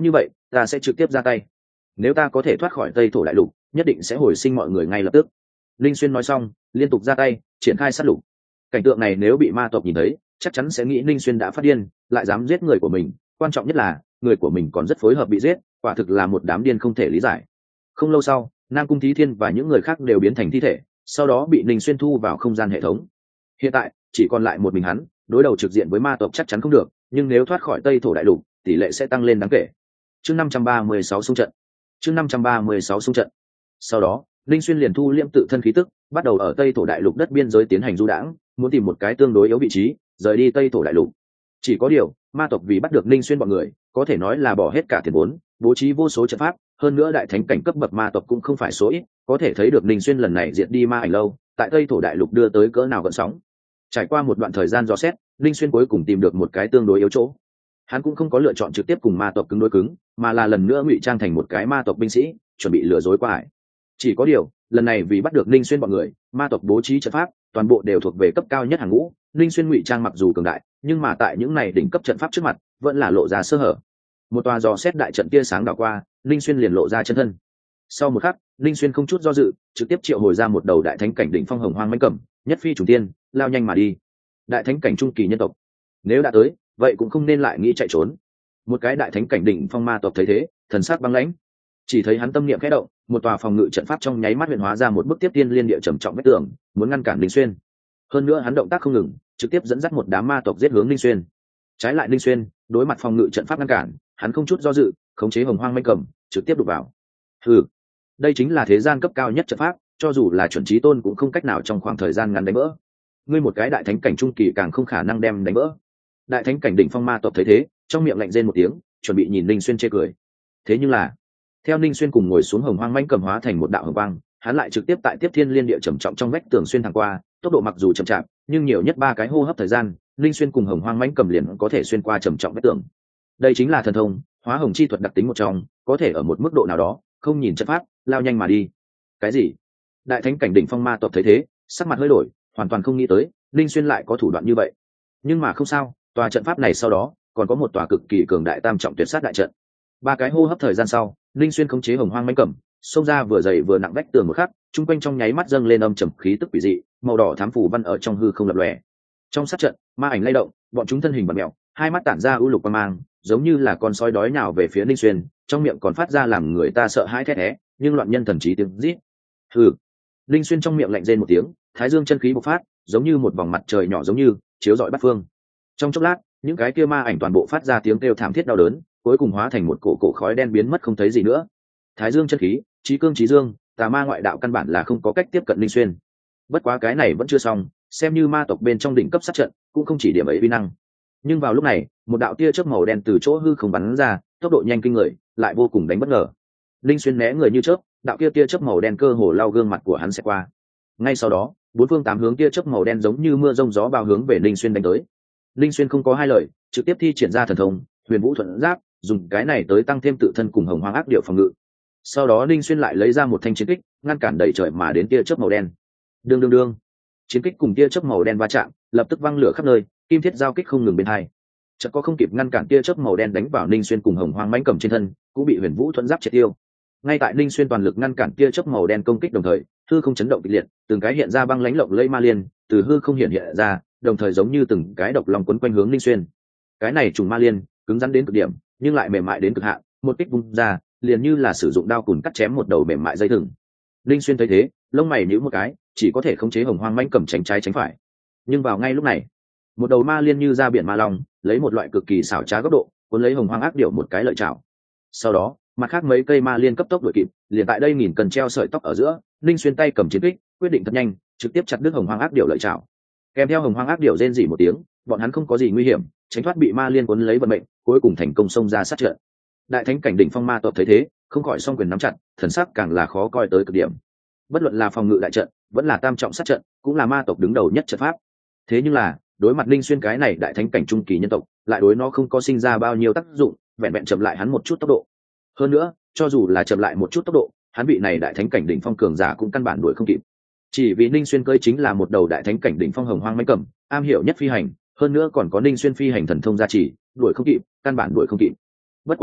ta sẽ trực tiếp ra tay. Nếu ta có thể thoát khỏi Tây Thổ đại lục, nhất định sẽ hồi sinh mọi người ngay lập tức. Linh Xuyên nói xong, liên tục ra tay, triển khai sát lục. Cảnh tượng này nếu bị ma tộc nhìn thấy, chắc chắn sẽ nghĩ Linh Xuyên đã phát điên, lại dám giết người của mình. Quan trọng nhất là người của mình còn rất phối hợp bị giết, quả thực là một đám điên không thể lý giải. Không lâu sau, Nam Cung Thí Thiên và những người khác đều biến thành thi thể, sau đó bị Linh Xuyên thu vào không gian hệ thống. Hiện tại chỉ còn lại một mình hắn, đối đầu trực diện với ma tộc chắc chắn không được, nhưng nếu thoát khỏi Tây Thổ đại lục, tỷ lệ sẽ tăng lên đáng kể. Chương 536 xung trận. Chương 536 xung trận. Sau đó, Linh Xuyên liền thu liễm tự thân khí tức, bắt đầu ở Tây Thổ đại lục đất biên giới tiến hành du đãng, muốn tìm một cái tương đối yếu vị trí, rời đi Tây Thổ đại lục. Chỉ có điều, ma tộc vì bắt được Linh Xuyên bọn người, có thể nói là bỏ hết cả tiền vốn, bố trí vô số trận pháp, hơn nữa đại thánh cảnh cấp bậc ma tộc cũng không phải số ít, có thể thấy được Linh Xuyên lần này diệt đi ma ảnh lâu, tại Tây Thổ đại lục đưa tới cỡ nào gợn sóng. Trải qua một đoạn thời gian dò xét, Linh Xuyên cuối cùng tìm được một cái tương đối yếu chỗ. Hắn cũng không có lựa chọn trực tiếp cùng ma tộc cứng đối cứng, mà là lần nữa ngụy trang thành một cái ma tộc binh sĩ, chuẩn bị lừa dối qua ải. Chỉ có điều, lần này vì bắt được Linh Xuyên bọn người, ma tộc bố trí trận pháp, toàn bộ đều thuộc về cấp cao nhất hàng ngũ. Linh Xuyên ngụy trang mặc dù cường đại, nhưng mà tại những này đỉnh cấp trận pháp trước mặt, vẫn là lộ ra sơ hở. Một tòa dò xét đại trận tia sáng đảo qua, Linh Xuyên liền lộ ra chân thân. Sau một khắc, Linh Xuyên không chút do dự, trực tiếp triệu hồi ra một đầu đại thánh cảnh đỉnh phong hồng hoang mãnh cầm, nhất phi trùng tiên, lao nhanh mà đi. Đại thánh cảnh trung kỳ nhân tộc, nếu đã tới, vậy cũng không nên lại nghĩ chạy trốn. Một cái đại thánh cảnh đỉnh phong ma tộc thấy thế, thần sắc băng lãnh, chỉ thấy hắn tâm niệm khẽ động, một tòa phòng ngự trận pháp trong nháy mắt huyện hóa ra một bức tiếp tiên liên địa trầm trọng vách tường, muốn ngăn cản Linh Xuyên. Hơn nữa hắn động tác không ngừng, trực tiếp dẫn dắt một đám ma tộc giết hướng Linh Xuyên. Trái lại Linh Xuyên, đối mặt phòng ngự trận pháp ngăn cản, hắn không chút do dự, khống chế hồng hoang mãnh cầm, trực tiếp đục vào. Hừ, đây chính là thế gian cấp cao nhất trận pháp, cho dù là chuẩn chí tôn cũng không cách nào trong khoảng thời gian ngắn đánh vỡ. Ngươi một cái đại thánh cảnh trung kỳ càng không khả năng đem đánh vỡ. Đại thánh cảnh đỉnh phong ma tộc thấy thế, trong miệng lạnh rên một tiếng, chuẩn bị nhìn Linh Xuyên chê cười. Thế nhưng là, theo Linh Xuyên cùng ngồi xuống hồng hoang mãnh cầm hóa thành một đạo hồng quang, hắn lại trực tiếp tại tiếp thiên liên địa trầm trọng trong vách tường xuyên thẳng qua, tốc độ mặc dù chậm chạp, nhưng nhiều nhất 3 cái hô hấp thời gian, Linh Xuyên cùng hồng hoang mãnh cầm liền có thể xuyên qua trầm trọng vách tường. Đây chính là thần thông, hóa hồng chi thuật đặc tính một trong, có thể ở một mức độ nào đó, không nhìn trận pháp, lao nhanh mà đi. Cái gì? Đại thánh cảnh đỉnh phong ma tộc thấy thế, sắc mặt hơi đổi, hoàn toàn không nghĩ tới, Linh Xuyên lại có thủ đoạn như vậy. Nhưng mà không sao, tòa trận pháp này sau đó, còn có một tòa cực kỳ cường đại tam trọng tuyệt sát đại trận. 3 cái hô hấp thời gian sau, Linh Xuyên khống chế hồng hoang mãnh cầm, xông ra vừa dày vừa nặng vách tường một khắc, trung quanh trong nháy mắt dâng lên âm trầm khí tức quỷ dị, màu đỏ thám phủ văn ở trong hư không lập lòe. Trong sát trận, ma ảnh lay động, bọn chúng thân hình bặm mèo, hai mắt tản ra u lục quang mang, giống như là con sói đói nào về phía Linh Xuyên, trong miệng còn phát ra làm người ta sợ hãi thét thé, nhưng loạn nhân thần trí tiếng rít. Hừ. Linh Xuyên trong miệng lạnh rên một tiếng, thái dương chân khí bộc phát, giống như một vòng mặt trời nhỏ giống như chiếu rọi bát phương. Trong chốc lát, những cái kia ma ảnh toàn bộ phát ra tiếng kêu thảm thiết đau đớn, cuối cùng hóa thành một cổ khói đen biến mất không thấy gì nữa. Thái dương chân khí, trí cương trí dương, tà ma ngoại đạo căn bản là không có cách tiếp cận Linh Xuyên. Bất quá cái này vẫn chưa xong, xem như ma tộc bên trong đỉnh cấp sát trận, cũng không chỉ điểm ấy uy năng. Nhưng vào lúc này, một đạo tia chớp màu đen từ chỗ hư không bắn ra, tốc độ nhanh kinh người, lại vô cùng đánh bất ngờ. Linh Xuyên né người như chớp, đạo kia tia chớp màu đen cơ hồ lao gương mặt của hắn sẽ qua. Ngay sau đó, bốn phương tám hướng tia chớp màu đen giống như mưa rông gió bao hướng về Linh Xuyên đánh tới. Linh Xuyên không có hai lời, trực tiếp thi triển ra thần thông Huyền Vũ Thuận Giáp, dùng cái này tới tăng thêm tự thân cùng hồng hoang ác điệu phòng ngự. Sau đó Linh Xuyên lại lấy ra một thanh chiến kích, ngăn cản đẩy trời mà đến tia chớp màu đen. Đương đương đương, chiến kích cùng tia chớp màu đen va chạm, lập tức văng lửa khắp nơi, kim thiết giao kích không ngừng bên hai. Chợt có không kịp ngăn cản tia chớp màu đen đánh vào Linh Xuyên cùng hồng hoang mãnh cầm trên thân, cũng bị Huyền Vũ Thuận Giáp triệt tiêu. Ngay tại Linh Xuyên toàn lực ngăn cản tia chớp màu đen công kích đồng thời, hư không chấn động kịch liệt, từng cái hiện ra băng lãnh lộng lẫy ma liên, từ hư không hiện ra, đồng thời giống như từng cái độc long quấn quanh hướng Linh Xuyên. Cái này trùng ma liên, cứng rắn đến cực điểm, nhưng lại mềm mại đến cực hạn, một kích vung ra, liền như là sử dụng đao cùn cắt chém một đầu mềm mại dây thừng. Linh Xuyên thấy thế, lông mày nhíu một cái, chỉ có thể khống chế hồng hoang mãnh cầm tránh trái tránh phải. Nhưng vào ngay lúc này, một đầu ma liên như ra biển ma long, lấy một loại cực kỳ xảo trá góc độ, cuốn lấy hồng hoang ác điểu một cái lợi chảo. Sau đó, mặt khác mấy cây ma liên cấp tốc đuổi kịp, liền tại đây nghìn cần treo sợi tóc ở giữa, Linh Xuyên tay cầm chiến kích, quyết định thật nhanh, trực tiếp chặt đứt hồng hoang ác điểu lợi chảo. Kèm theo hồng hoang ác điểu rên rỉ một tiếng, bọn hắn không có gì nguy hiểm, tránh thoát bị ma liên cuốn lấy vận mệnh, cuối cùng thành công xông ra sát trận. Đại thánh cảnh đỉnh phong ma tộc thấy thế, không khỏi song quyền nắm chặt, thần sắc càng là khó coi tới cực điểm. Bất luận là phòng ngự đại trận, vẫn là tam trọng sát trận, cũng là ma tộc đứng đầu nhất trận pháp. Thế nhưng là, đối mặt Linh Xuyên cái này đại thánh cảnh trung kỳ nhân tộc, lại đối nó không có sinh ra bao nhiêu tác dụng, vẹn vẹn chậm lại hắn một chút tốc độ. Hơn nữa, cho dù là chậm lại một chút tốc độ, hắn vị này đại thánh cảnh đỉnh phong cường giả cũng căn bản đuổi không kịp. Chỉ vì Linh Xuyên cơi chính là một đầu đại thánh cảnh đỉnh phong hồng hoang mãnh cầm, am hiểu nhất phi hành, hơn nữa còn có Linh Xuyên phi hành thần thông gia trì, đuổi không kịp, căn bản đuổi không kịp. Bất quá,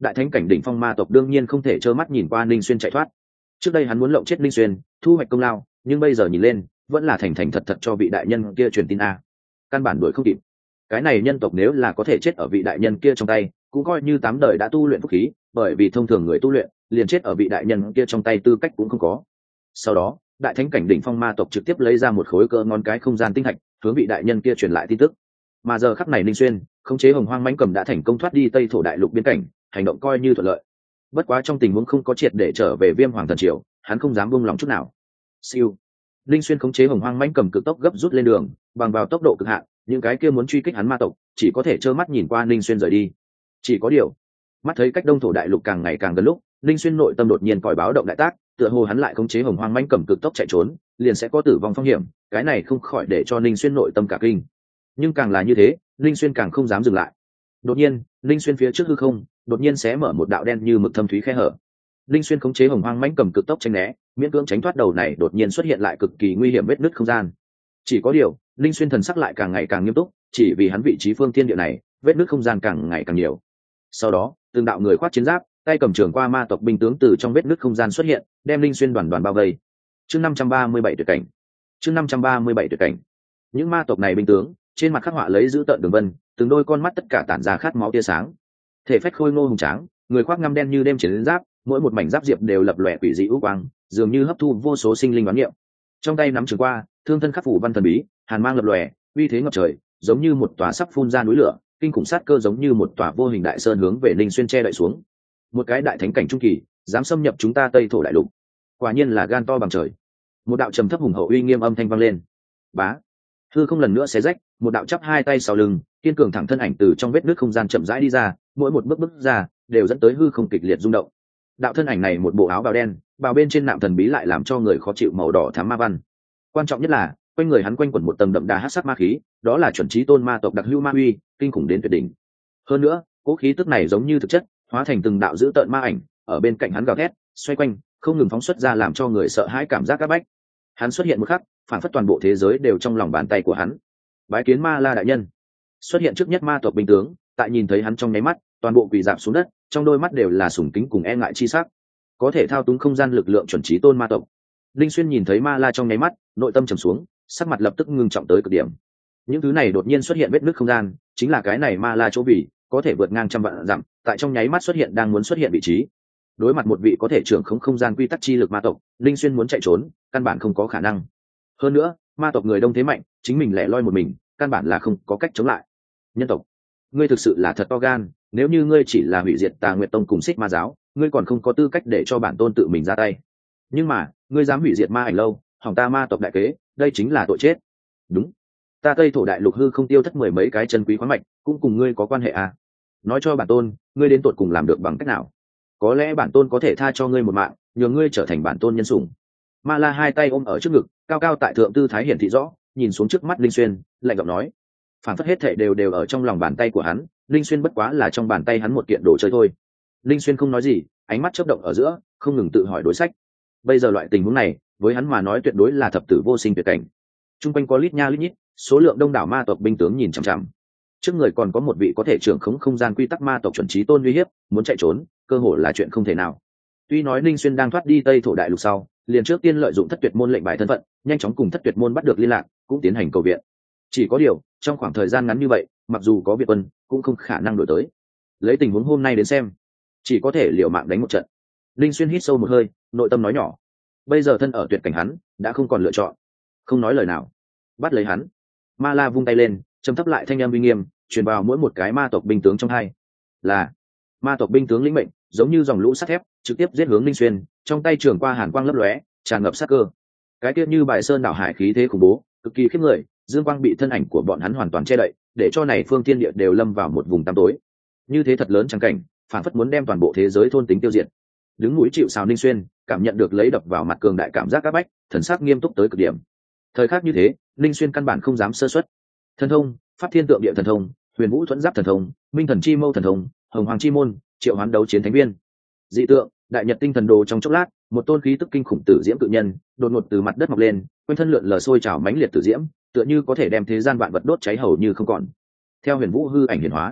đại thánh cảnh đỉnh phong ma tộc đương nhiên không thể trơ mắt nhìn qua Ninh Xuyên chạy thoát. Trước đây hắn muốn lộng chết Ninh Xuyên thu hoạch công lao, nhưng bây giờ nhìn lên vẫn là thành thành thật thật cho vị đại nhân kia truyền tin a. Căn bản đuổi không kịp. Cái này nhân tộc nếu là có thể chết ở vị đại nhân kia trong tay, cũng coi như 8 đời đã tu luyện phúc khí, bởi vì thông thường người tu luyện liền chết ở vị đại nhân kia trong tay tư cách cũng không có. Sau đó đại thánh cảnh đỉnh phong ma tộc trực tiếp lấy ra một khối cỡ ngón cái không gian tinh thạch hướng vị đại nhân kia truyền lại tin tức. Mà giờ khắc này Ninh Xuyên khống chế hồng hoang mãnh cầm đã thành công thoát đi Tây thổ đại lục biên cảnh, hành động coi như thuận lợi. Bất quá trong tình huống không có triệt để trở về Viêm Hoàng thần triều, hắn không dám buông lòng chút nào. Siêu. Ninh Xuyên khống chế hồng hoang mãnh cầm cực tốc gấp rút lên đường, bằng vào tốc độ cực hạn, những cái kia muốn truy kích hắn ma tộc chỉ có thể trơ mắt nhìn qua Ninh Xuyên rời đi. Chỉ có điều, mắt thấy cách Đông thổ đại lục càng ngày càng gần lúc, Ninh Xuyên nội tâm đột nhiên còi báo động đại tác, tựa hồ hắn lại khống chế hồng hoang mãnh cầm cực tốc chạy trốn, liền sẽ có tử vong phong hiểm, cái này không khỏi để cho Ninh Xuyên nội tâm cả kinh. Nhưng càng là như thế, Ninh Xuyên càng không dám dừng lại. Đột nhiên, Ninh Xuyên phía trước hư không, đột nhiên xé mở một đạo đen như mực thâm thúy khe hở. Ninh Xuyên khống chế hồng hoang mãnh cầm cực tốc tránh né, miễn cưỡng tránh thoát đầu này đột nhiên xuất hiện lại cực kỳ nguy hiểm vết nứt không gian. Chỉ có điều, Ninh Xuyên thần sắc lại càng ngày càng nghiêm túc, chỉ vì hắn vị trí phương thiên địa này, vết nứt không gian càng ngày càng nhiều. Sau đó, từng đạo người khoác chiến giáp, tay cầm trường qua ma tộc binh tướng từ trong vết nứt không gian xuất hiện, đem Ninh Xuyên đoàn đoàn bao vây. Chương 537 tuyệt cảnh. Chương 537 tuyệt cảnh. Những ma tộc này binh tướng, trên mặt khắc họa lấy giữ tợn đường vân, từng đôi con mắt tất cả tản ra khát máu tia sáng. Thể phách khôi ngô hùng tráng, người khoác ngăm đen như đêm chiến giáp, mỗi một mảnh giáp diệp đều lập lòe quỷ dị u quang, dường như hấp thu vô số sinh linh đoán niệm. Trong tay nắm trường qua, thương thân khắc phủ văn thần bí, hàn mang lập lòe, uy thế ngập trời, giống như một tòa sắp phun ra núi lửa, kinh khủng sát cơ giống như một tòa vô hình đại sơn hướng về Ninh Xuyên che đậy xuống. Một cái đại thánh cảnh trung kỳ, dám xâm nhập chúng ta Tây thổ đại lục, quả nhiên là gan to bằng trời. Một đạo trầm thấp hùng hậu uy nghiêm âm thanh vang lên. Bá, hư không lần nữa xé rách, một đạo chắp hai tay sau lưng, kiên cường thẳng thân ảnh từ trong vết nứt không gian chậm rãi đi ra, mỗi một bước ra đều dẫn tới hư không kịch liệt rung động. Đạo thân ảnh này một bộ áo bào đen, bào bên trên nạm thần bí lại làm cho người khó chịu màu đỏ thắm ma văn. Quan trọng nhất là quanh người hắn quanh quẩn một tầng đậm đà hắc sắc ma khí, đó là chuẩn chí tôn ma tộc đặc hữu ma uy, kinh khủng đến tuyệt đỉnh. Hơn nữa, cỗ khí tức này giống như thực chất, hóa thành từng đạo dữ tợn ma ảnh, ở bên cạnh hắn gào thét, xoay quanh, không ngừng phóng xuất ra làm cho người sợ hãi cảm giác áp bách. Hắn xuất hiện một khắc, phản phất toàn bộ thế giới đều trong lòng bàn tay của hắn. Bái kiến Ma La đại nhân. Xuất hiện trước nhất ma tộc binh tướng, tại nhìn thấy hắn trong nháy mắt, toàn bộ quỳ rạp xuống đất, trong đôi mắt đều là sùng kính cùng e ngại chi sắc. Có thể thao túng không gian lực lượng chuẩn chí tôn ma tộc. Linh Xuyên nhìn thấy Ma La trong nháy mắt, nội tâm trầm xuống, sắc mặt lập tức ngưng trọng tới cực điểm. Những thứ này đột nhiên xuất hiện vết nứt không gian, chính là cái này Ma La chỗ vì có thể vượt ngang trăm vạn dặm, tại trong nháy mắt xuất hiện đang muốn xuất hiện vị trí. Đối mặt một vị có thể trưởng không gian quy tắc chi lực ma tộc, Linh Xuyên muốn chạy trốn, căn bản không có khả năng. Hơn nữa, ma tộc người đông thế mạnh, chính mình lẻ loi một mình, căn bản là không có cách chống lại. Nhân tộc, ngươi thực sự là thật to gan, nếu như ngươi chỉ là hủy diệt Tà Nguyệt Tông cùng Xích Ma giáo, ngươi còn không có tư cách để cho bản tôn tự mình ra tay. Nhưng mà, ngươi dám hủy diệt Ma Ảnh lâu, hỏng ta ma tộc đại kế, đây chính là tội chết. Đúng, ta Tây thổ đại lục hư không tiêu thất 10 mấy cái chân quý khoáng mạch, cũng cùng ngươi có quan hệ à? Nói cho bản tôn, ngươi đến tột cùng làm được bằng cách nào? Có lẽ bản tôn có thể tha cho ngươi một mạng, nhờ ngươi trở thành bản tôn nhân sủng. Ma La hai tay ôm ở trước ngực, cao cao tại thượng tư thái hiển thị rõ, nhìn xuống trước mắt Linh Xuyên, lạnh giọng nói: phản phất hết thảy đều ở trong lòng bàn tay của hắn, Linh Xuyên bất quá là trong bàn tay hắn một kiện đồ chơi thôi. Linh Xuyên không nói gì, ánh mắt chớp động ở giữa, không ngừng tự hỏi đối sách. Bây giờ loại tình huống này, với hắn mà nói tuyệt đối là thập tử vô sinh tuyệt cảnh. Trung quanh có lít nha lít nhít, số lượng đông đảo ma tộc binh tướng nhìn chằm chằm. Trước người còn có một vị có thể trưởng khống không gian quy tắc ma tộc chuẩn chí tôn uy hiếp, muốn chạy trốn, cơ hội là chuyện không thể nào. Tuy nói Linh Xuyên đang thoát đi Tây thổ đại lục sau, liền trước tiên lợi dụng Thất Tuyệt môn lệnh bài thân phận, nhanh chóng cùng Thất Tuyệt môn bắt được liên lạc, cũng tiến hành cầu viện. Chỉ có điều, trong khoảng thời gian ngắn như vậy, mặc dù có viện quân, cũng không khả năng đổi tới. Lấy tình huống hôm nay đến xem, chỉ có thể liều mạng đánh một trận. Linh Xuyên hít sâu một hơi, nội tâm nói nhỏ. Bây giờ thân ở tuyệt cảnh hắn, đã không còn lựa chọn. Không nói lời nào, bắt lấy hắn. Ma La vung tay lên, trầm thấp lại thanh âm uy nghiêm, truyền vào mỗi một cái ma tộc binh tướng trong hai. Là ma tộc binh tướng lĩnh mệnh, giống như dòng lũ sắt thép, trực tiếp giết hướng Linh Xuyên, trong tay trường qua hàn quang lấp lóe, tràn ngập sát cơ. Cái tiết như bài sơn đảo hải khí thế khủng bố, cực kỳ khiếp người, dương quang bị thân ảnh của bọn hắn hoàn toàn che đậy, để cho này phương thiên địa đều lâm vào một vùng tăm tối. Như thế thật lớn chẳng cảnh, phản phất muốn đem toàn bộ thế giới thôn tính tiêu diệt. Đứng núi chịu sào Linh Xuyên, cảm nhận được lấy đập vào mặt cường đại cảm giác áp bách, thần sắc nghiêm túc tới cực điểm. Thời khắc như thế, Linh Xuyên căn bản không dám sơ suất. Thần thông, pháp thiên tượng địa thần thông, huyền vũ thuẫn giáp thần thông, minh thần chi mâu thần thông, hồng hoàng chi môn, triệu hoán đấu chiến thánh viên. Dị tượng, đại nhật tinh thần đồ trong chốc lát, một tôn khí tức kinh khủng tử diễm cự nhân đột ngột từ mặt đất mọc lên, quanh thân lượn lờ sôi trào mãnh liệt tử diễm, tựa như có thể đem thế gian vạn vật đốt cháy hầu như không còn. Theo huyền vũ hư ảnh hiển hóa,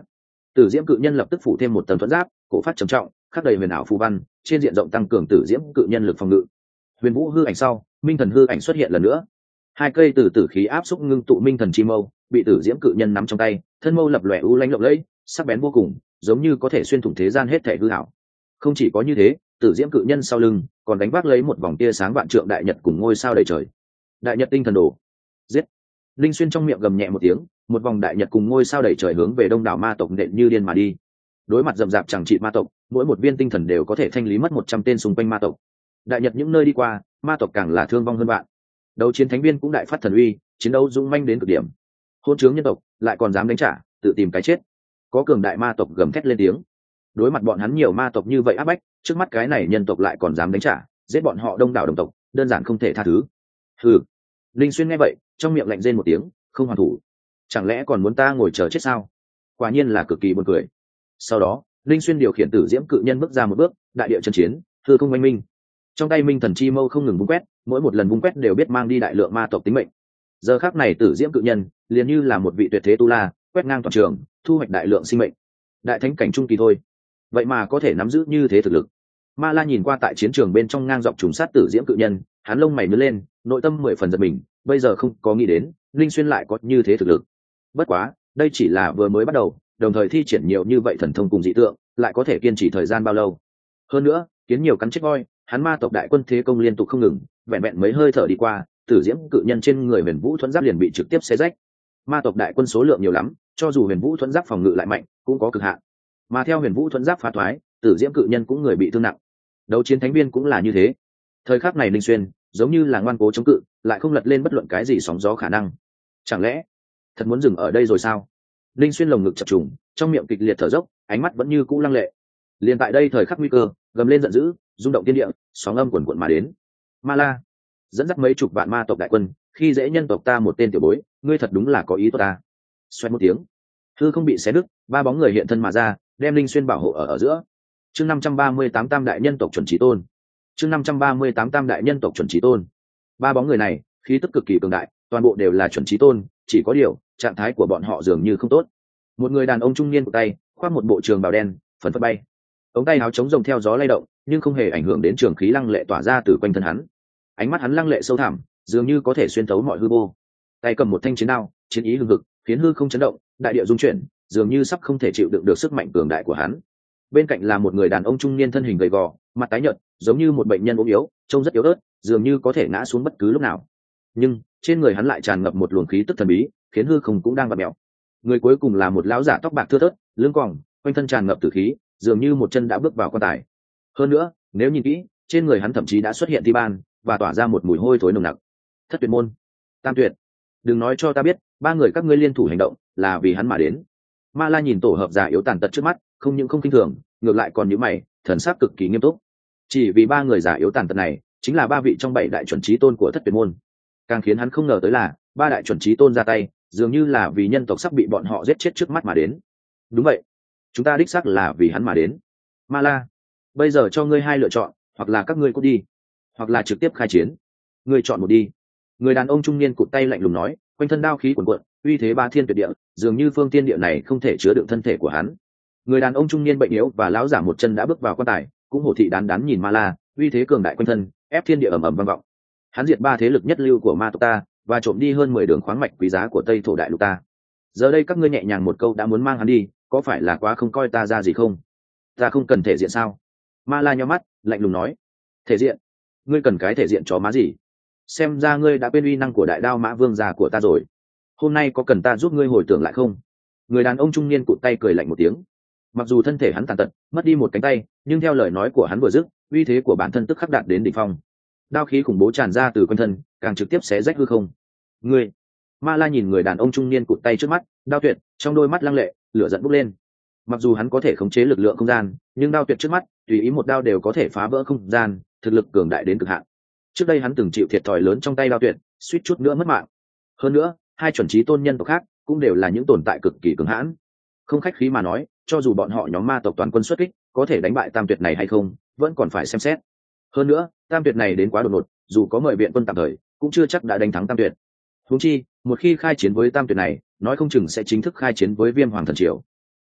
Tử diễm cự nhân lập tức phủ thêm một tầng thuẫn giáp, cổ phát trầm trọng, khắc đầy huyền ảo phù văn, trên diện rộng tăng cường tử diễm cự nhân lực phòng ngự. Huyền vũ hư ảnh sau, minh thần hư ảnh xuất hiện lần nữa. Hai cây tử khí áp xúc ngưng tụ minh thần chi mâu, bị tử diễm cự nhân nắm trong tay, thân mâu lập lòe u lanh lộng lẫy, sắc bén vô cùng, giống như có thể xuyên thủng thế gian hết thảy hư ảo. Không chỉ có như thế, tử diễm cự nhân sau lưng còn đánh vác lấy một vòng tia sáng vạn trượng đại nhật cùng ngôi sao đầy trời. Đại nhật tinh thần đồ, giết! Linh Xuyên trong miệng gầm nhẹ một tiếng, một vòng đại nhật cùng ngôi sao đầy trời hướng về đông đảo ma tộc nện như điên mà đi. Đối mặt rậm rạp chẳng trị ma tộc, mỗi một viên tinh thần đều có thể thanh lý mất 100 tên xung quanh ma tộc. Đại nhật những nơi đi qua, ma tộc càng là thương vong hơn vạn. Đấu chiến thánh viên cũng đại phát thần uy, chiến đấu dũng manh đến cực điểm. Hôn trướng nhân tộc lại còn dám đánh trả, tự tìm cái chết. Có cường đại ma tộc gầm thét lên tiếng. Đối mặt bọn hắn nhiều ma tộc như vậy áp bách, trước mắt cái này nhân tộc lại còn dám đánh trả, giết bọn họ đông đảo đồng tộc, đơn giản không thể tha thứ. Hừ. Linh Xuyên nghe vậy, trong miệng lạnh rên một tiếng, không hoàn thủ. Chẳng lẽ còn muốn ta ngồi chờ chết sao? Quả nhiên là cực kỳ buồn cười. Sau đó, Linh Xuyên điều khiển tử diễm cự nhân bước ra một bước, đại địa chân chiến, hư không oanh minh. Trong tay minh thần chi mâu không ngừng vung quét, mỗi một lần vung quét đều biết mang đi đại lượng ma tộc tính mệnh. Giờ khắc này tử diễm cự nhân liền như là một vị tuyệt thế tu la, quét ngang toàn trường, thu hoạch đại lượng sinh mệnh. Đại thánh cảnh trung kỳ thôi, vậy mà có thể nắm giữ như thế thực lực. Ma La nhìn qua tại chiến trường bên trong ngang dọc trùng sát tử diễm cự nhân, hắn lông mày nhướng lên, nội tâm 10 phần giật mình, bây giờ không có nghĩ đến Linh Xuyên lại có như thế thực lực. Bất quá, đây chỉ là vừa mới bắt đầu, đồng thời thi triển nhiều như vậy thần thông cùng dị tượng, lại có thể kiên trì thời gian bao lâu? Hơn nữa, kiến nhiều cắn chết voi, hắn ma tộc đại quân thế công liên tục không ngừng, vẹn vẹn mấy hơi thở đi qua, tử diễm cự nhân trên người huyền vũ thuẫn giáp liền bị trực tiếp xé rách. Ma tộc đại quân số lượng nhiều lắm, cho dù huyền vũ thuẫn giáp phòng ngự lại mạnh, cũng có cực hạn. Mà theo huyền vũ thuẫn giáp phá thoái, tử diễm cự nhân cũng người bị thương nặng. Đấu chiến thánh viên cũng là như thế. Thời khắc này Linh Xuyên giống như là ngoan cố chống cự, lại không lật lên bất luận cái gì sóng gió khả năng. Chẳng lẽ thật muốn dừng ở đây rồi sao? Linh Xuyên lồng ngực chập trùng, trong miệng kịch liệt thở dốc, ánh mắt vẫn như cũ lăng lệ. Liền tại đây thời khắc nguy cơ, gầm lên giận dữ, rung động thiên địa, sóng âm cuồn cuộn mà đến. Ma La dẫn dắt mấy chục vạn ma tộc đại quân, khi dễ nhân tộc ta một tên tiểu bối, ngươi thật đúng là có ý tốt ta. Xoẹt một tiếng, hư không bị xé đứt, ba bóng người hiện thân mà ra, đem Linh Xuyên bảo hộ ở giữa. Chương 538 Tam đại nhân tộc chuẩn chí tôn. Chương 538 Tam đại nhân tộc chuẩn chí tôn. Ba bóng người này, khí tức cực kỳ cường đại, toàn bộ đều là chuẩn chí tôn, chỉ có điều, trạng thái của bọn họ dường như không tốt. Một người đàn ông trung niên của tay, khoác một bộ trường bào đen, phần phật bay. Ống tay áo chống rồng theo gió lay động, nhưng không hề ảnh hưởng đến trường khí lăng lệ tỏa ra từ quanh thân hắn. Ánh mắt hắn lăng lệ sâu thẳm, dường như có thể xuyên thấu mọi hư vô. Tay cầm một thanh chiến đao, chiến ý hừng hực, khiến hư không chấn động, đại địa rung chuyển, dường như sắp không thể chịu đựng được sức mạnh cường đại của hắn. Bên cạnh là một người đàn ông trung niên thân hình gầy gò, mặt tái nhợt, giống như một bệnh nhân ốm yếu, trông rất yếu ớt, dường như có thể ngã xuống bất cứ lúc nào. Nhưng trên người hắn lại tràn ngập một luồng khí tức thần bí, khiến hư không cũng đang vặn mèo. Người cuối cùng là một lão giả tóc bạc thưa thớt, lưng còng, quanh thân tràn ngập tử khí, dường như một chân đã bước vào quan tài. Hơn nữa, nếu nhìn kỹ, trên người hắn thậm chí đã xuất hiện thi ban, và tỏa ra một mùi hôi thối nồng nặc. Thất tuyệt môn, Tam tuyệt, đừng nói cho ta biết, ba người các ngươi liên thủ hành động là vì hắn mà đến. Ma La nhìn tổ hợp giả yếu tàn tật trước mắt, không những không kinh thường, ngược lại còn nhíu mày, thần sắc cực kỳ nghiêm túc. Chỉ vì ba người giả yếu tàn tật này, chính là ba vị trong 7 đại chuẩn chí tôn của thất tuyệt môn. Càng khiến hắn không ngờ tới là, ba đại chuẩn chí tôn ra tay, dường như là vì nhân tộc sắp bị bọn họ giết chết trước mắt mà đến. Đúng vậy, chúng ta đích xác là vì hắn mà đến. Ma La, bây giờ cho ngươi hai lựa chọn, hoặc là các ngươi cút đi, hoặc là trực tiếp khai chiến. Ngươi chọn một đi. Người đàn ông trung niên cụt tay lạnh lùng nói, quanh thân đao khí cuồn cuộn, uy thế ba thiên tuyệt địa, dường như phương tiên địa này không thể chứa đựng thân thể của hắn. Người đàn ông trung niên bệnh yếu và lão giả một chân đã bước vào quan tài, cũng hổ thị đán đán nhìn Ma La, uy thế cường đại quanh thân, ép thiên địa ầm ầm vang vọng. Hắn diệt ba thế lực nhất lưu của ma tộc ta, và trộm đi hơn 10 đường khoáng mạch quý giá của Tây thổ đại lục ta. Giờ đây các ngươi nhẹ nhàng một câu đã muốn mang hắn đi, có phải là quá không coi ta ra gì không? Ta không cần thể diện sao? Ma La nhíu mắt, lạnh lùng nói. Thể diện? Ngươi cần cái thể diện chó má gì? Xem ra ngươi đã quên uy năng của đại đao mã vương già của ta rồi. Hôm nay có cần ta giúp ngươi hồi tưởng lại không? Người đàn ông trung niên cụt tay cười lạnh một tiếng. Mặc dù thân thể hắn tàn tật, mất đi một cánh tay, nhưng theo lời nói của hắn vừa dứt, uy thế của bản thân tức khắc đạt đến đỉnh phong. Đao khí khủng bố tràn ra từ quanh thân, càng trực tiếp xé rách hư không. Ngươi! Ma La nhìn người đàn ông trung niên cụt tay trước mắt, đao tuyệt, trong đôi mắt lăng lệ, lửa giận bốc lên. Mặc dù hắn có thể khống chế lực lượng không gian, nhưng đao tuyệt trước mắt, tùy ý một đao đều có thể phá vỡ không gian, thực lực cường đại đến cực hạn. Trước đây hắn từng chịu thiệt thòi lớn trong tay đao tuyệt, suýt chút nữa mất mạng. Hơn nữa, hai chuẩn chí tôn nhân tộc khác cũng đều là những tồn tại cực kỳ cường hãn. Không khách khí mà nói, cho dù bọn họ nhóm ma tộc toàn quân xuất kích, có thể đánh bại tam tuyệt này hay không, vẫn còn phải xem xét. Hơn nữa, tam tuyệt này đến quá đột ngột, dù có mời viện quân tạm thời, cũng chưa chắc đã đánh thắng tam tuyệt. Huống chi, một khi khai chiến với tam tuyệt này, nói không chừng sẽ chính thức khai chiến với Viêm Hoàng thần triều.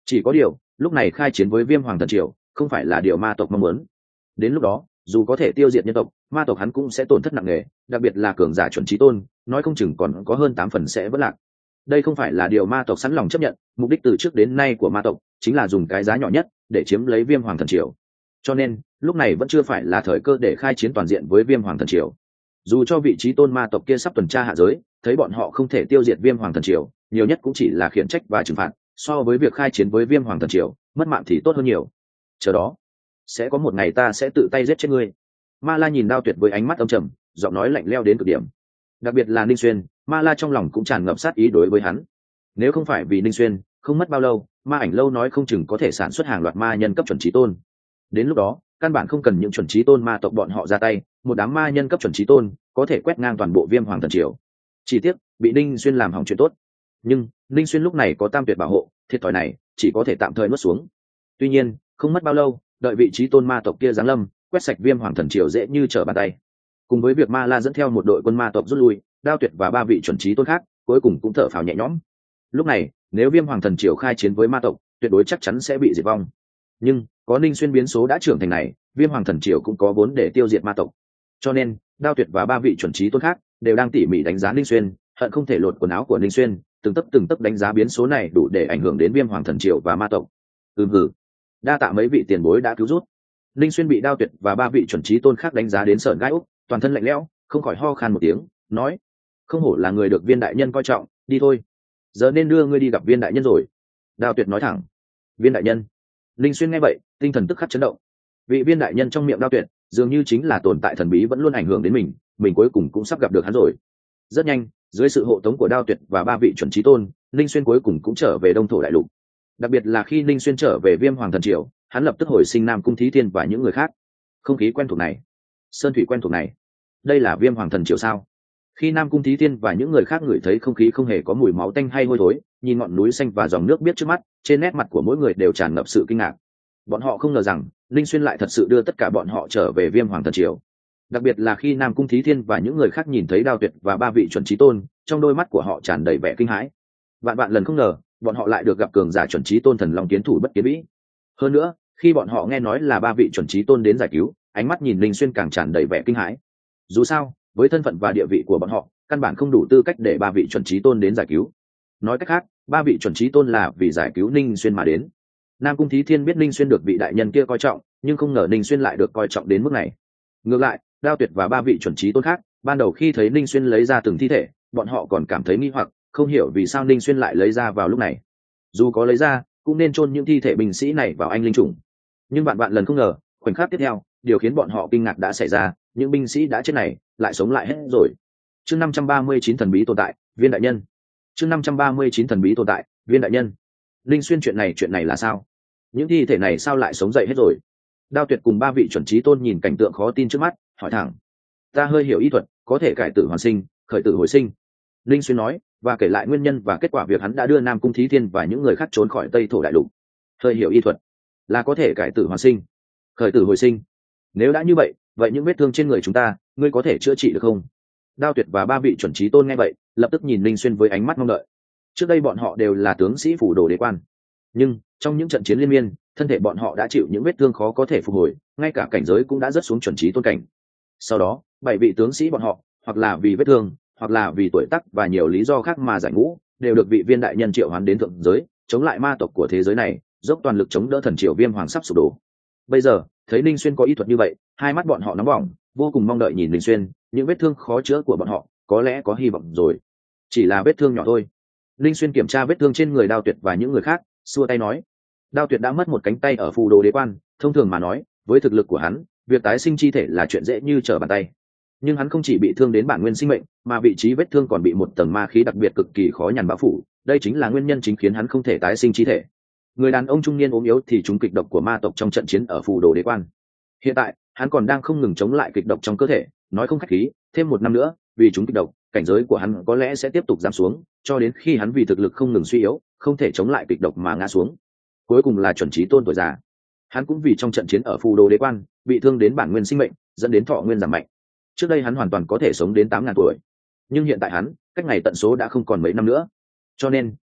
Chỉ có điều lúc này khai chiến với Viêm Hoàng Thần Triều không phải là điều ma tộc mong muốn. Đến lúc đó dù có thể tiêu diệt nhân tộc, ma tộc hắn cũng sẽ tổn thất nặng nề, đặc biệt là cường giả chuẩn chí tôn, nói không chừng còn có hơn 8 phần sẽ vỡ lạc. Đây không phải là điều ma tộc sẵn lòng chấp nhận, mục đích từ trước đến nay của ma tộc chính là dùng cái giá nhỏ nhất để chiếm lấy Viêm Hoàng Thần Triều. Cho nên lúc này vẫn chưa phải là thời cơ để khai chiến toàn diện với Viêm Hoàng Thần Triều. Dù cho vị trí tôn ma tộc kia sắp tuần tra hạ giới, thấy bọn họ không thể tiêu diệt Viêm Hoàng Thần Triều, nhiều nhất cũng chỉ là khiển trách và trừng phạt, so với việc khai chiến với Viêm Hoàng Thần Triều mất mạng thì tốt hơn nhiều. Chờ đó, sẽ có một ngày ta sẽ tự tay giết chết ngươi. Ma La nhìn Đao Tuyệt với ánh mắt âm trầm, giọng nói lạnh lẽo đến cực điểm. Đặc biệt là Ninh Xuyên, Ma La trong lòng cũng tràn ngập sát ý đối với hắn. Nếu không phải vì Ninh Xuyên, không mất bao lâu, ma ảnh lâu nói không chừng có thể sản xuất hàng loạt ma nhân cấp chuẩn chí tôn. Đến lúc đó, căn bản không cần những chuẩn chí tôn ma tộc bọn họ ra tay, một đám ma nhân cấp chuẩn chí tôn có thể quét ngang toàn bộ Viêm Hoàng Thần Triều. Chỉ tiếc bị Ninh Xuyên làm hỏng chuyện tốt. Nhưng Ninh Xuyên lúc này có Tam Tuyệt bảo hộ, thiệt thòi này chỉ có thể tạm thời nuốt xuống. Tuy nhiên, không mất bao lâu, đợi vị trí tôn ma tộc kia giáng lâm, quét sạch Viêm Hoàng Thần Triều dễ như trở bàn tay. Cùng với việc Ma La dẫn theo một đội quân ma tộc rút lui, Đao Tuyệt và 3 vị chuẩn chí tôn khác cuối cùng cũng thở phào nhẹ nhõm. Lúc này nếu Viêm Hoàng Thần Triều khai chiến với ma tộc, tuyệt đối chắc chắn sẽ bị diệt vong. Nhưng có Ninh Xuyên biến số đã trưởng thành này, Viêm Hoàng Thần Triều cũng có vốn để tiêu diệt ma tộc. Cho nên Đao Tuyệt và 3 vị chuẩn chí tôn khác đều đang tỉ mỉ đánh giá Ninh Xuyên, hận không thể lột quần áo của Ninh Xuyên, từng tấc đánh giá biến số này đủ để ảnh hưởng đến Viêm Hoàng Thần Triều và ma tộc. Hừ, đa tạ mấy vị tiền bối đã cứu rút. Ninh Xuyên bị Đao Tuyệt và 3 vị chuẩn chí tôn khác đánh giá đến sởn gai ốc, toàn thân lạnh lẽo, không khỏi ho khan một tiếng, nói: không hổ là người được Viên đại nhân coi trọng, đi thôi, giờ nên đưa ngươi đi gặp Viên đại nhân rồi. Đao Tuyệt nói thẳng. Viên đại nhân? Ninh Xuyên nghe vậy tinh thần tức khắc chấn động. Vị Viên đại nhân trong miệng Đao Tuyệt dường như chính là tồn tại thần bí vẫn luôn ảnh hưởng đến mình cuối cùng cũng sắp gặp được hắn rồi. Rất nhanh, dưới sự hộ tống của Đao Tuyệt và 3 vị chuẩn chí tôn, Ninh Xuyên cuối cùng cũng trở về Đông Thổ đại lục. Đặc biệt là khi Ninh Xuyên trở về Viêm Hoàng Thần Triều, hắn lập tức hồi sinh Nam Cung Thí Thiên và những người khác. Không khí quen thuộc này, sơn thủy quen thuộc này, đây là Viêm Hoàng Thần Triều sao? Khi Nam Cung Thí Thiên và những người khác ngửi thấy không khí không hề có mùi máu tanh hay hôi thối, nhìn ngọn núi xanh và dòng nước biếc trước mắt, trên nét mặt của mỗi người đều tràn ngập sự kinh ngạc. Bọn họ không ngờ rằng Ninh Xuyên lại thật sự đưa tất cả bọn họ trở về Viêm Hoàng Thần Triều. Đặc biệt là khi Nam Cung Thí Thiên và những người khác nhìn thấy Đao Tuyệt và 3 vị chuẩn chí tôn, trong đôi mắt của họ tràn đầy vẻ kinh hãi. Vạn lần không ngờ, bọn họ lại được gặp cường giả chuẩn chí tôn thần long kiến thủ bất kiến vĩ. Hơn nữa, khi bọn họ nghe nói là 3 vị chuẩn chí tôn đến giải cứu, ánh mắt nhìn Ninh Xuyên càng tràn đầy vẻ kinh hãi. Dù sao, với thân phận và địa vị của bọn họ, căn bản không đủ tư cách để 3 vị chuẩn chí tôn đến giải cứu. Nói cách khác, 3 vị chuẩn chí tôn là vì giải cứu Ninh Xuyên mà đến. Nam Cung Thí Thiên biết Ninh Xuyên được vị đại nhân kia coi trọng, nhưng không ngờ Ninh Xuyên lại được coi trọng đến mức này. Ngược lại, Đao Tuyệt và 3 vị chuẩn chí tôn khác, ban đầu khi thấy Ninh Xuyên lấy ra từng thi thể, bọn họ còn cảm thấy nghi hoặc, không hiểu vì sao Ninh Xuyên lại lấy ra vào lúc này. Dù có lấy ra, cũng nên chôn những thi thể binh sĩ này vào anh linh trùng. Nhưng vạn lần không ngờ, khoảnh khắc tiếp theo, điều khiến bọn họ kinh ngạc đã xảy ra, những binh sĩ đã chết này lại sống lại hết rồi. Chương 539 thần bí tồn tại, Viên đại nhân. Chương 539 thần bí tồn tại, Viên đại nhân. Ninh Xuyên chuyện này là sao? Những thi thể này sao lại sống dậy hết rồi? Đao Tuyệt cùng 3 vị chuẩn chí tôn nhìn cảnh tượng khó tin trước mắt, hỏi thẳng. Ta hơi hiểu y thuật, có thể cải tử hoàn sinh, khởi tử hồi sinh. Ninh Xuyên nói, và kể lại nguyên nhân và kết quả việc hắn đã đưa Nam Cung Thí Thiên và những người khác trốn khỏi Tây Thổ đại lục. Hơi hiểu y thuật là có thể cải tử hoàn sinh, khởi tử hồi sinh. Nếu đã như vậy những vết thương trên người chúng ta, ngươi có thể chữa trị được không? Đao Tuyệt và 3 vị chuẩn chí tôn nghe vậy, lập tức nhìn Ninh Xuyên với ánh mắt mong đợi. Trước đây bọn họ đều là tướng sĩ phủ đồ đế quan, nhưng trong những trận chiến liên miên, thân thể bọn họ đã chịu những vết thương khó có thể phục hồi, ngay cả cảnh giới cũng đã rớt xuống chuẩn chí tôn cảnh. Sau đó, 7 vị tướng sĩ bọn họ, hoặc là vì vết thương, hoặc là vì tuổi tác và nhiều lý do khác mà giải ngũ, đều được vị Viên đại nhân triệu hoán đến thượng giới, chống lại ma tộc của thế giới này, dốc toàn lực chống đỡ thần triều Viêm Hoàng sắp sụp đổ. Bây giờ thấy Ninh Xuyên có y thuật như vậy, hai mắt bọn họ nóng bỏng, vô cùng mong đợi nhìn Ninh Xuyên. Những vết thương khó chữa của bọn họ có lẽ có hy vọng rồi. Chỉ là vết thương nhỏ thôi. Ninh Xuyên kiểm tra vết thương trên người Đao Tuyệt và những người khác, xua tay nói. Đao Tuyệt đã mất một cánh tay ở phù đồ đế quan, thông thường mà nói, với thực lực của hắn, việc tái sinh chi thể là chuyện dễ như trở bàn tay. Nhưng hắn không chỉ bị thương đến bản nguyên sinh mệnh, mà vị trí vết thương còn bị một tầng ma khí đặc biệt cực kỳ khó nhằn bao phủ. Đây chính là nguyên nhân chính khiến hắn không thể tái sinh chi thể. Người đàn ông trung niên ốm yếu thì trúng kịch độc của ma tộc trong trận chiến ở phù đồ đế quan. Hiện tại hắn còn đang không ngừng chống lại kịch độc trong cơ thể, nói không khách khí, thêm 1 năm nữa, vì trúng kịch độc, cảnh giới của hắn có lẽ sẽ tiếp tục giảm xuống, cho đến khi hắn vì thực lực không ngừng suy yếu, không thể chống lại kịch độc mà ngã xuống. Cuối cùng là chuẩn chí tôn tuổi già. Hắn cũng vì trong trận chiến ở phù đồ đế quan, bị thương đến bản nguyên sinh mệnh, dẫn đến thọ nguyên giảm mạnh. Trước đây hắn hoàn toàn có thể sống đến 8.000 tuổi, nhưng hiện tại hắn, cách ngày tận số đã không còn mấy năm nữa. Cho nên,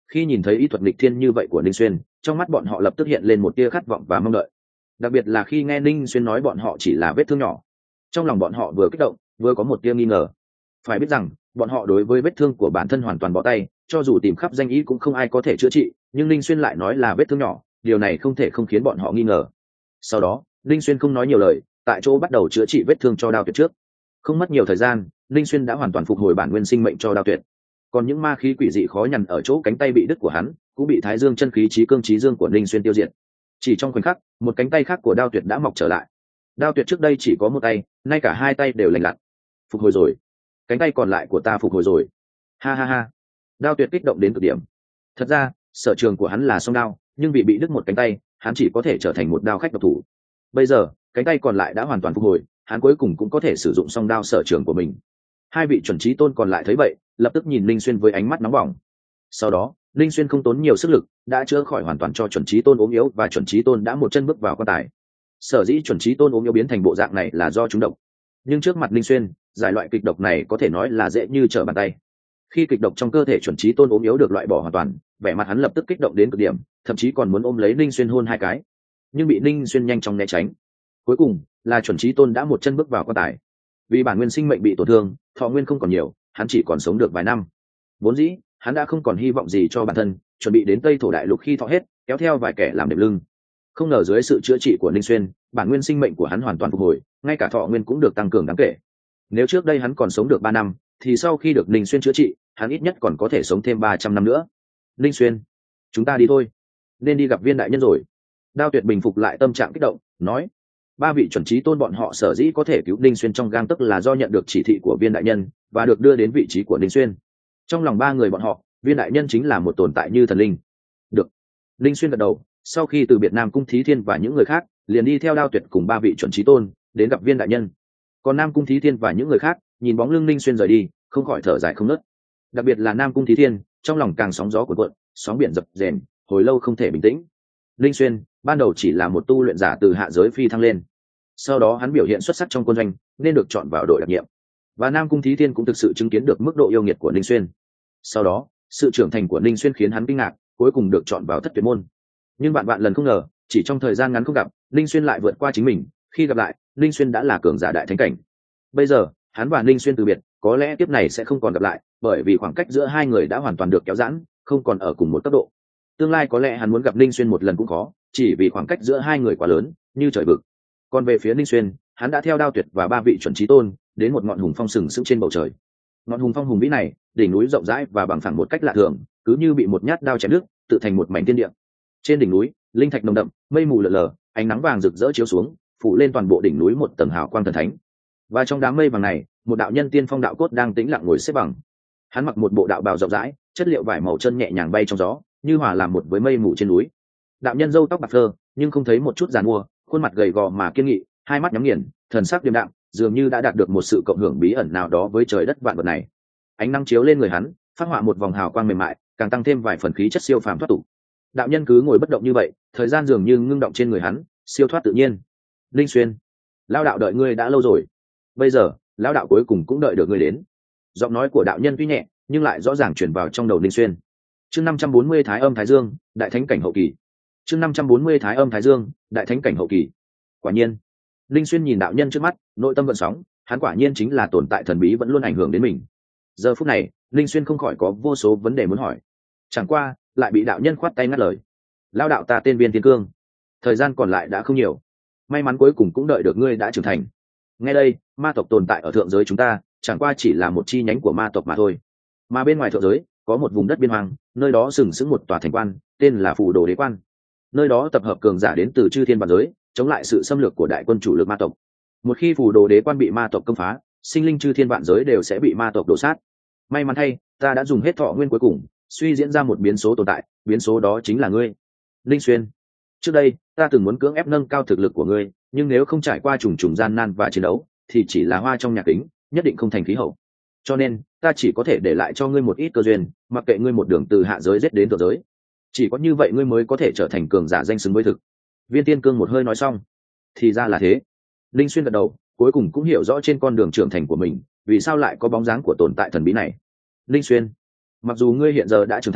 Khi nhìn thấy ý thuật nghịch thiên như vậy của Ninh Xuyên, trong mắt bọn họ lập tức hiện lên một tia khát vọng và mong đợi. Đặc biệt là khi nghe Ninh Xuyên nói bọn họ chỉ là vết thương nhỏ, trong lòng bọn họ vừa kích động vừa có một tia nghi ngờ. Phải biết rằng bọn họ đối với vết thương của bản thân hoàn toàn bỏ tay, cho dù tìm khắp danh ý cũng không ai có thể chữa trị, nhưng Ninh Xuyên lại nói là vết thương nhỏ, điều này không thể không khiến bọn họ nghi ngờ. Sau đó Ninh Xuyên không nói nhiều lời, tại chỗ bắt đầu chữa trị vết thương cho Đao Tuyệt trước. Không mất nhiều thời gian, Ninh Xuyên đã hoàn toàn phục hồi bản nguyên sinh mệnh cho Đao Tuyệt. Còn những ma khí quỷ dị khó nhằn ở chỗ cánh tay bị đứt của hắn cũng bị Thái Dương chân khí chí cương chí dương của Ninh Xuyên tiêu diệt. Chỉ trong khoảnh khắc, một cánh tay khác của Đao Tuyệt đã mọc trở lại. Đao Tuyệt trước đây chỉ có một tay, nay cả hai tay đều lành lặn. Phục hồi rồi, cánh tay còn lại của ta phục hồi rồi. Ha ha ha. Đao Tuyệt kích động đến cực điểm. Thật ra sở trường của hắn là song đao, nhưng vì bị đứt một cánh tay, hắn chỉ có thể trở thành một đao khách độc thủ. Bây giờ cánh tay còn lại đã hoàn toàn phục hồi, hắn cuối cùng cũng có thể sử dụng song đao sở trường của mình. Hai vị chuẩn chí tôn còn lại thấy vậy, lập tức nhìn Linh Xuyên với ánh mắt nóng bỏng. Sau đó Linh Xuyên không tốn nhiều sức lực đã chữa khỏi hoàn toàn cho chuẩn chí tôn ốm yếu, và chuẩn chí tôn đã một chân bước vào quan tài. Sở dĩ chuẩn chí tôn ốm yếu biến thành bộ dạng này là do trúng độc, nhưng trước mặt Linh Xuyên, giải loại kịch độc này có thể nói là dễ như trở bàn tay. Khi kịch độc trong cơ thể chuẩn chí tôn ốm yếu được loại bỏ hoàn toàn, vẻ mặt hắn lập tức kích động đến cực điểm, thậm chí còn muốn ôm lấy Linh Xuyên hôn hai cái, nhưng bị Linh Xuyên nhanh chóng né tránh. Cuối cùng là chuẩn chí tôn đã một chân bước vào quan tài. Vì bản nguyên sinh mệnh bị tổn thương, thọ nguyên không còn nhiều, hắn chỉ còn sống được vài năm. Vốn dĩ hắn đã không còn hy vọng gì cho bản thân, chuẩn bị đến Tây Thổ Đại Lục khi thọ hết, kéo theo vài kẻ làm đệm lưng. Không ngờ dưới sự chữa trị của Ninh Xuyên, bản nguyên sinh mệnh của hắn hoàn toàn phục hồi, ngay cả thọ nguyên cũng được tăng cường đáng kể. Nếu trước đây hắn còn sống được 3 năm, thì sau khi được Ninh Xuyên chữa trị, hắn ít nhất còn có thể sống thêm 300 năm nữa. Ninh Xuyên, chúng ta đi thôi, nên đi gặp Viên đại nhân rồi. Đao Tuyệt bình phục lại tâm trạng kích động, nói: ba vị chuẩn chí tôn bọn họ sở dĩ có thể cứu Ninh Xuyên trong gang tấc là do nhận được chỉ thị của Viên đại nhân và được đưa đến vị trí của Ninh Xuyên. Trong lòng ba người bọn họ, Viên đại nhân chính là một tồn tại như thần linh. Được. Ninh Xuyên gật đầu, sau khi từ Việt Nam Cung Thí Thiên và những người khác liền đi theo Đao Tuyệt cùng ba vị chuẩn chí tôn đến gặp Viên đại nhân. Còn Nam Cung Thí Thiên và những người khác nhìn bóng lưng Ninh Xuyên rời đi, không khỏi thở dài không ngớt. Đặc biệt là Nam Cung Thí Thiên, trong lòng càng sóng gió cuộn cuộn, sóng biển dập dềnh, hồi lâu không thể bình tĩnh. Ninh Xuyên ban đầu chỉ là một tu luyện giả từ hạ giới phi thăng lên, sau đó hắn biểu hiện xuất sắc trong quân doanh nên được chọn vào đội đặc nhiệm, và Nam Cung Thí Thiên cũng thực sự chứng kiến được mức độ yêu nghiệt của Ninh Xuyên. Sau đó sự trưởng thành của Ninh Xuyên khiến hắn kinh ngạc, cuối cùng được chọn vào Thất Tuyệt môn. Nhưng bạn lần không ngờ, chỉ trong thời gian ngắn không gặp, Ninh Xuyên lại vượt qua chính mình. Khi gặp lại, Ninh Xuyên đã là cường giả đại thánh cảnh. Bây giờ hắn và Ninh Xuyên từ biệt, có lẽ kiếp này sẽ không còn gặp lại, bởi vì khoảng cách giữa hai người đã hoàn toàn được kéo giãn, không còn ở cùng một cấp độ. Tương lai có lẽ hắn muốn gặp Ninh Xuyên một lần cũng khó, chỉ vì khoảng cách giữa hai người quá lớn, như trời vực. Còn về phía Ninh Xuyên, hắn đã theo Đao Tuyệt và ba vị chuẩn chí tôn đến một ngọn hùng phong sừng sững trên bầu trời. Ngọn hùng phong hùng vĩ này, đỉnh núi rộng rãi và bằng phẳng một cách lạ thường, cứ như bị một nhát đao chém đứt, tự thành một mảnh thiên địa. Trên đỉnh núi, linh thạch nồng đậm, mây mù lờ lờ, ánh nắng vàng rực rỡ chiếu xuống, phủ lên toàn bộ đỉnh núi một tầng hào quang thần thánh. Và trong đám mây vàng này, một đạo nhân tiên phong đạo cốt đang tĩnh lặng ngồi xếp bằng. Hắn mặc một bộ đạo bào rộng rãi, chất liệu vải màu chân nhẹ nhàng bay trong gió, như hòa làm một với mây mù trên núi. Đạo nhân râu tóc bạc phơ, nhưng không thấy một chút giàn mua, khuôn mặt gầy gò mà kiên nghị, hai mắt nhắm nghiền, thần sắc điềm đạm, dường như đã đạt được một sự cộng hưởng bí ẩn nào đó với trời đất vạn vật này. Ánh nắng chiếu lên người hắn, phát họa một vòng hào quang mềm mại, càng tăng thêm vài phần khí chất siêu phàm thoát tục. Đạo nhân cứ ngồi bất động như vậy, thời gian dường như ngưng động trên người hắn, siêu thoát tự nhiên. Linh Xuyên, lão đạo đợi ngươi đã lâu rồi, bây giờ lão đạo cuối cùng cũng đợi được ngươi đến. Giọng nói của đạo nhân tuy nhẹ, nhưng lại rõ ràng truyền vào trong đầu Linh Xuyên. Chương 540 Thái Âm Thái Dương, đại thánh cảnh hậu kỳ. Chương 540 Thái Âm Thái Dương, đại thánh cảnh hậu kỳ. Quả nhiên, Linh Xuyên nhìn đạo nhân trước mắt, nội tâm gợn sóng, hắn quả nhiên chính là tồn tại thần bí vẫn luôn ảnh hưởng đến mình. Giờ phút này, Linh Xuyên không khỏi có vô số vấn đề muốn hỏi, chẳng qua lại bị đạo nhân khoát tay ngắt lời. Lão đạo ta tên Viên Thiên Cương, thời gian còn lại đã không nhiều, may mắn cuối cùng cũng đợi được ngươi đã trưởng thành. Nghe đây, ma tộc tồn tại ở thượng giới chúng ta, chẳng qua chỉ là một chi nhánh của ma tộc mà thôi. Mà bên ngoài thượng giới, có một vùng đất biên hoang, nơi đó sừng sững một tòa thành quan, tên là Phù Đồ Đế Quan. Nơi đó tập hợp cường giả đến từ chư thiên vạn giới, chống lại sự xâm lược của đại quân chủ lực ma tộc. Một khi Phù Đồ Đế Quan bị ma tộc công phá, sinh linh chư thiên vạn giới đều sẽ bị ma tộc đổ sát. May mắn thay, ta đã dùng hết thọ nguyên cuối cùng, suy diễn ra một biến số tồn tại, biến số đó chính là ngươi, Linh Xuyên. Trước đây, ta từng muốn cưỡng ép nâng cao thực lực của ngươi, nhưng nếu không trải qua trùng trùng gian nan và chiến đấu, thì chỉ là hoa trong nhà kính, nhất định không thành khí hậu. Cho nên, ta chỉ có thể để lại cho ngươi một ít cơ duyên, mặc kệ ngươi một đường từ hạ giới giết đến thượng giới. Chỉ có như vậy ngươi mới có thể trở thành cường giả danh xứng với thực. Viên Tiên Cương một hơi nói xong. Thì ra là thế. Linh Xuyên gật đầu, cuối cùng cũng hiểu rõ trên con đường trưởng thành của mình, vì sao lại có bóng dáng của tồn tại thần bí này. Linh Xuyên, mặc dù ngươi hiện giờ đã trưởng thành,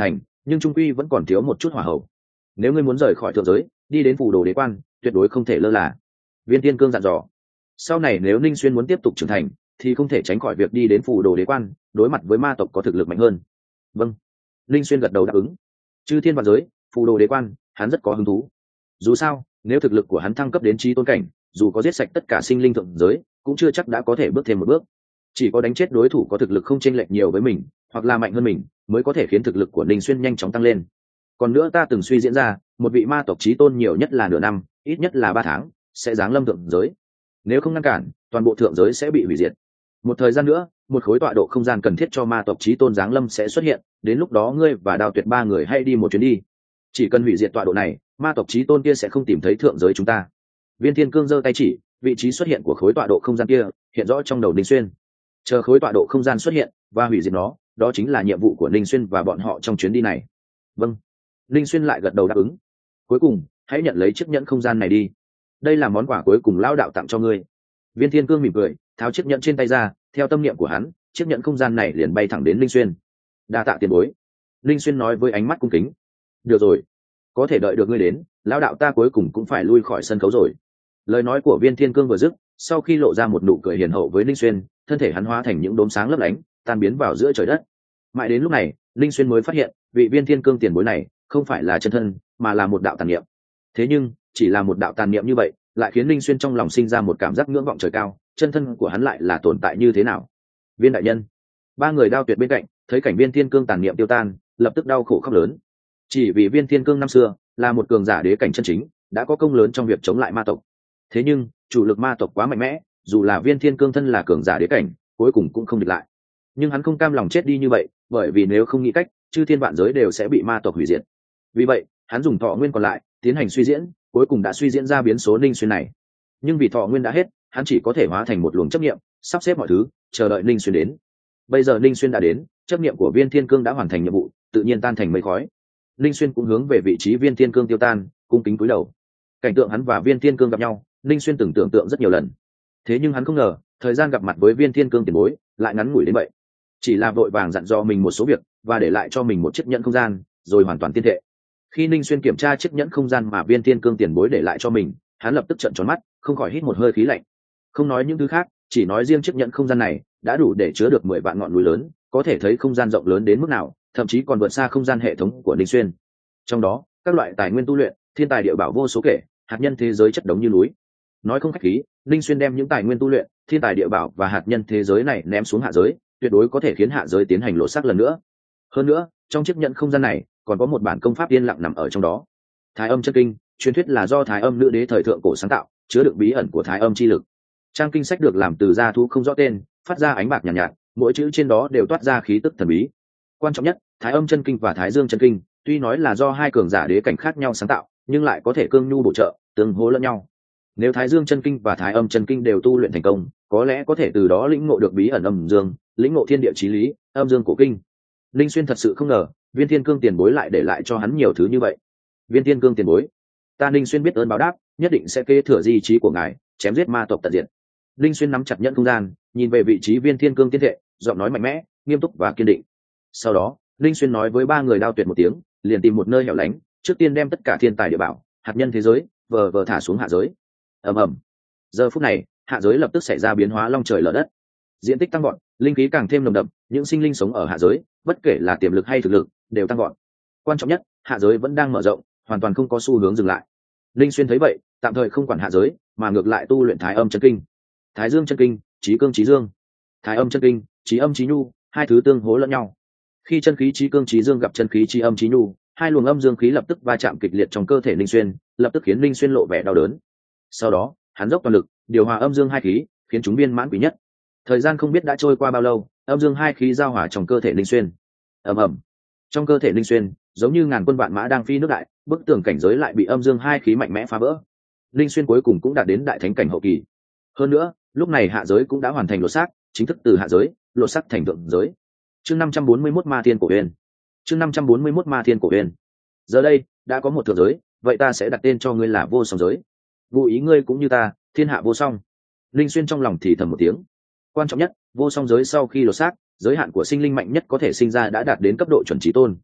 nhưng trung quy vẫn còn thiếu một chút hỏa hậu. Nếu ngươi muốn rời khỏi thượng giới đi đến phù đồ đế quan, tuyệt đối không thể lơ là. Viên Thiên Cương dặn dò. Sau này nếu Ninh Xuyên muốn tiếp tục trưởng thành thì không thể tránh khỏi việc đi đến phù đồ đế quan, đối mặt với ma tộc có thực lực mạnh hơn. Vâng. Ninh Xuyên gật đầu đáp ứng. Chư thiên vạn giới, phù đồ đế quan, hắn rất có hứng thú. Dù sao, nếu thực lực của hắn thăng cấp đến chí tôn cảnh, dù có giết sạch tất cả sinh linh thượng giới cũng chưa chắc đã có thể bước thêm một bước. Chỉ có đánh chết đối thủ có thực lực không chênh lệch nhiều với mình hoặc là mạnh hơn mình mới có thể khiến thực lực của Ninh Xuyên nhanh chóng tăng lên. Còn nữa, ta từng suy diễn ra, một vị ma tộc chí tôn nhiều nhất là nửa năm, ít nhất là 3 tháng sẽ giáng lâm thượng giới. Nếu không ngăn cản, toàn bộ thượng giới sẽ bị hủy diệt. Một thời gian nữa, một khối tọa độ không gian cần thiết cho ma tộc chí tôn giáng lâm sẽ xuất hiện, đến lúc đó ngươi và Đao Tuyệt 3 người hãy đi một chuyến đi. Chỉ cần hủy diệt tọa độ này, ma tộc chí tôn kia sẽ không tìm thấy thượng giới chúng ta. Viên Thiên Cương giơ tay chỉ, vị trí xuất hiện của khối tọa độ không gian kia hiện rõ trong đầu Ninh Xuyên. Chờ khối tọa độ không gian xuất hiện và hủy diệt nó, đó chính là nhiệm vụ của Ninh Xuyên và bọn họ trong chuyến đi này. Vâng. Ninh Xuyên lại gật đầu đáp ứng. Cuối cùng, hãy nhận lấy chiếc nhẫn không gian này đi. Đây là món quà cuối cùng lão đạo tặng cho ngươi. Viên Thiên Cương mỉm cười, tháo chiếc nhẫn trên tay ra, theo tâm niệm của hắn, chiếc nhẫn không gian này liền bay thẳng đến Ninh Xuyên. Đa tạ tiền bối. Ninh Xuyên nói với ánh mắt cung kính. Được rồi, có thể đợi được ngươi đến, lão đạo ta cuối cùng cũng phải lui khỏi sân khấu rồi. Lời nói của Viên Thiên Cương vừa dứt, sau khi lộ ra một nụ cười hiền hậu với Ninh Xuyên, thân thể hắn hóa thành những đốm sáng lấp lánh, tan biến vào giữa trời đất. Mãi đến lúc này, Ninh Xuyên mới phát hiện, vị Viên Thiên Cương tiền bối này không phải là chân thân, mà là một đạo tàn niệm. Thế nhưng, chỉ là một đạo tàn niệm như vậy, lại khiến Ninh Xuyên trong lòng sinh ra một cảm giác ngưỡng vọng trời cao, chân thân của hắn lại là tồn tại như thế nào? Viên đại nhân. 3 người Đao Tuyệt bên cạnh, thấy cảnh Viên Thiên Cương tàn niệm tiêu tan, lập tức đau khổ khóc lớn. Chỉ vì Viên Thiên Cương năm xưa là một cường giả đế cảnh chân chính, đã có công lớn trong việc chống lại ma tộc. Thế nhưng, chủ lực ma tộc quá mạnh mẽ, dù là Viên Thiên Cương thân là cường giả đế cảnh, cuối cùng cũng không địch lại. Nhưng hắn không cam lòng chết đi như vậy, bởi vì nếu không nghĩ cách, chư thiên vạn giới đều sẽ bị ma tộc hủy diệt. Vì vậy, hắn dùng thọ nguyên còn lại tiến hành suy diễn, cuối cùng đã suy diễn ra biến số Ninh Xuyên này. Nhưng vì thọ nguyên đã hết, hắn chỉ có thể hóa thành một luồng chấp niệm, sắp xếp mọi thứ, chờ đợi Ninh Xuyên đến. Bây giờ Ninh Xuyên đã đến, chấp niệm của Viên Thiên Cương đã hoàn thành nhiệm vụ, tự nhiên tan thành mây khói. Ninh Xuyên cũng hướng về vị trí Viên Thiên Cương tiêu tan, cung kính cúi đầu. Cảnh tượng hắn và Viên Thiên Cương gặp nhau, Ninh Xuyên từng tưởng tượng rất nhiều lần. Thế nhưng hắn không ngờ, thời gian gặp mặt với Viên Thiên Cương tiền bối lại ngắn ngủi đến vậy. Chỉ là vội vàng dặn dò mình một số việc và để lại cho mình một chiếc nhẫn không gian, rồi hoàn toàn tiên thệ. Khi Ninh Xuyên kiểm tra chiếc nhẫn không gian mà Viên Thiên Cương tiền bối để lại cho mình, hắn lập tức trợn tròn mắt, không khỏi hít một hơi khí lạnh. Không nói những thứ khác, chỉ nói riêng chiếc nhẫn không gian này đã đủ để chứa được 10 vạn ngọn núi lớn, có thể thấy không gian rộng lớn đến mức nào, thậm chí còn vượt xa không gian hệ thống của Ninh Xuyên. Trong đó, các loại tài nguyên tu luyện, thiên tài địa bảo vô số kể, hạt nhân thế giới chất đống như núi. Nói không khách khí, Ninh Xuyên đem những tài nguyên tu luyện, thiên tài địa bảo và hạt nhân thế giới này ném xuống hạ giới, tuyệt đối có thể khiến hạ giới tiến hành lộ sắc lần nữa. Hơn nữa, trong chiếc nhẫn không gian này còn có một bản công pháp yên lặng nằm ở trong đó. Thái Âm chân kinh, truyền thuyết là do Thái Âm nữ đế thời thượng cổ sáng tạo, chứa đựng bí ẩn của Thái Âm chi lực. Trang kinh sách được làm từ da thú không rõ tên, phát ra ánh bạc nhàn nhạt, mỗi chữ trên đó đều toát ra khí tức thần bí. Quan trọng nhất, Thái Âm chân kinh và Thái Dương chân kinh, tuy nói là do hai cường giả đế cảnh khác nhau sáng tạo, nhưng lại có thể cương nhu bổ trợ, tương hỗ lẫn nhau. Nếu Thái Dương chân kinh và Thái Âm chân kinh đều tu luyện thành công, có lẽ có thể từ đó lĩnh ngộ được bí ẩn âm dương, lĩnh ngộ thiên địa chí lý, âm dương cổ kinh. Linh Xuyên thật sự không ngờ, Viên Thiên Cương tiền bối lại để lại cho hắn nhiều thứ như vậy. Viên Thiên Cương tiền bối, ta Linh Xuyên biết ơn báo đáp, nhất định sẽ kế thừa di trí của ngài, chém giết ma tộc tận diệt. Linh Xuyên nắm chặt nhẫn không gian, nhìn về vị trí Viên Thiên Cương tiên thệ, giọng nói mạnh mẽ, nghiêm túc và kiên định. Sau đó, Linh Xuyên nói với 3 người Đao Tuyệt một tiếng, liền tìm một nơi hẻo lánh, trước tiên đem tất cả thiên tài địa bảo, hạt nhân thế giới, vờ thả xuống hạ giới. Ầm ầm. Giờ phút này, hạ giới lập tức xảy ra biến hóa long trời lở đất. Diện tích tăng vọt, linh khí càng thêm nồng đậm, những sinh linh sống ở hạ giới, bất kể là tiềm lực hay thực lực, đều tăng vọt. Quan trọng nhất, hạ giới vẫn đang mở rộng, hoàn toàn không có xu hướng dừng lại. Linh Xuyên thấy vậy, tạm thời không quản hạ giới, mà ngược lại tu luyện Thái Âm chân kinh. Thái Dương chân kinh, chí cương chí dương. Thái Âm chân kinh, chí âm chí nhu, hai thứ tương hỗ lẫn nhau. Khi chân khí chí cương chí dương gặp chân khí chí âm chí nhu, hai luồng âm dương khí lập tức va chạm kịch liệt trong cơ thể Linh Xuyên, lập tức khiến Linh Xuyên lộ vẻ đau đớn. Sau đó, hắn dốc toàn lực điều hòa âm dương hai khí, khiến chúng viên mãn quý nhất. Thời gian không biết đã trôi qua bao lâu, âm dương hai khí giao hòa trong cơ thể Linh Xuyên. Ầm ầm. Trong cơ thể Linh Xuyên, giống như ngàn quân vạn mã đang phi nước đại, bức tường cảnh giới lại bị âm dương hai khí mạnh mẽ phá vỡ. Linh Xuyên cuối cùng cũng đạt đến đại thánh cảnh hậu kỳ. Hơn nữa, lúc này hạ giới cũng đã hoàn thành lột xác, chính thức từ hạ giới lột xác thành thượng giới. Chương 541 Ma Thiên Cổ Huyền. Chương 541 Ma Thiên Cổ Huyền. Giờ đây, đã có một thượng giới, vậy ta sẽ đặt tên cho ngươi là Vô Song giới. Vụ ý ngươi cũng như ta, thiên hạ vô song. Linh Xuyên trong lòng thì thầm một tiếng. Quan trọng nhất, Vô Song giới sau khi lột xác, giới hạn của sinh linh mạnh nhất có thể sinh ra đã đạt đến cấp độ chuẩn chí tôn.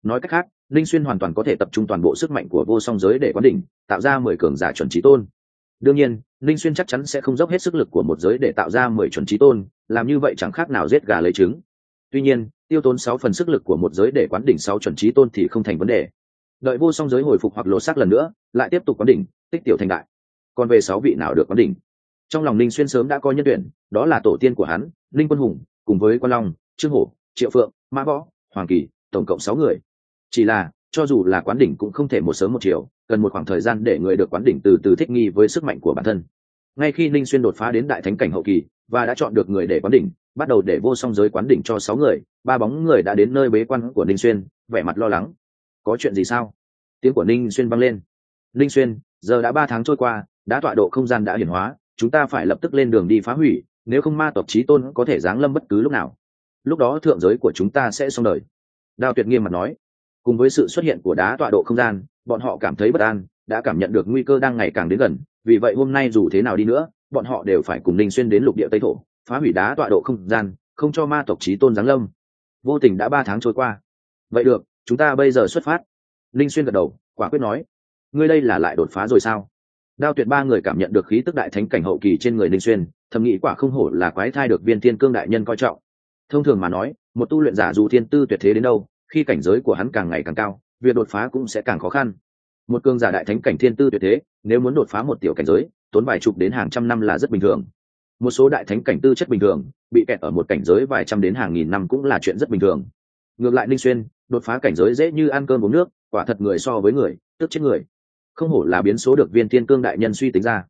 nói cách khác, linh xuyên hoàn toàn có thể tập trung toàn bộ sức mạnh của vô song giới để quán đỉnh, tạo ra 10 cường giả chuẩn chí tôn. Đương nhiên, linh xuyên chắc chắn sẽ không dốc hết sức lực của một giới để tạo ra 10 chuẩn chí tôn, làm như vậy chẳng khác nào giết gà lấy trứng. Tuy nhiên, tiêu tốn 6 phần sức lực của một giới để quán đỉnh 6 chuẩn chí tôn thì không thành vấn đề. Đợi vô song giới hồi phục hoặc lột xác lần nữa, lại tiếp tục quán đỉnh, tích tiểu thành đại. Còn về 6 vị nào được quán đỉnh, trong lòng linh xuyên sớm đã có nhân tuyển, đó là tổ tiên của hắn, Linh Quân Hùng, cùng với Quan Long, Trương Hổ, Triệu Phượng, Mã Võ, Hoàng Kỳ, tổng cộng 6 người. Chỉ là, cho dù là quán đỉnh cũng không thể một sớm một chiều, cần một khoảng thời gian để người được quán đỉnh từ từ thích nghi với sức mạnh của bản thân. Ngay khi linh xuyên đột phá đến đại thánh cảnh hậu kỳ và đã chọn được người để quán đỉnh, bắt đầu để vô song giới quán đỉnh cho 6 người, ba bóng người đã đến nơi bế quan của linh xuyên, vẻ mặt lo lắng. Có chuyện gì sao? Tiếng của linh xuyên vang lên. Linh xuyên, giờ đã 3 tháng trôi qua, đã tọa độ không gian đã hiển hóa, chúng ta phải lập tức lên đường đi phá hủy, nếu không ma tộc chí tôn có thể giáng lâm bất cứ lúc nào. Lúc đó thượng giới của chúng ta sẽ xong đời. Đao Tuyệt nghiêm mặt nói. Cùng với sự xuất hiện của đá tọa độ không gian, bọn họ cảm thấy bất an, đã cảm nhận được nguy cơ đang ngày càng đến gần, vì vậy hôm nay dù thế nào đi nữa, bọn họ đều phải cùng linh xuyên đến lục địa Tây Thổ, phá hủy đá tọa độ không gian, không cho ma tộc chí tôn giáng lâm. Vô tình đã 3 tháng trôi qua. Vậy được, chúng ta bây giờ xuất phát. Linh xuyên gật đầu, quả quyết nói. Ngươi đây là lại đột phá rồi sao? Đao Tuyệt ba người cảm nhận được khí tức đại thánh cảnh hậu kỳ trên người linh xuyên, thầm nghĩ quả không hổ là quái thai được Viên Thiên Cương đại nhân coi trọng. Thông thường mà nói, một tu luyện giả dù thiên tư tuyệt thế đến đâu, khi cảnh giới của hắn càng ngày càng cao, việc đột phá cũng sẽ càng khó khăn. Một cường giả đại thánh cảnh thiên tư tuyệt thế, nếu muốn đột phá một tiểu cảnh giới, tốn vài chục đến hàng trăm năm là rất bình thường. Một số đại thánh cảnh tư chất bình thường, bị kẹt ở một cảnh giới vài trăm đến hàng nghìn năm cũng là chuyện rất bình thường. Ngược lại linh xuyên, đột phá cảnh giới dễ như ăn cơm uống nước, quả thật người so với người, tức chết người. Không hổ là biến số được Viên Thiên Cương đại nhân suy tính ra.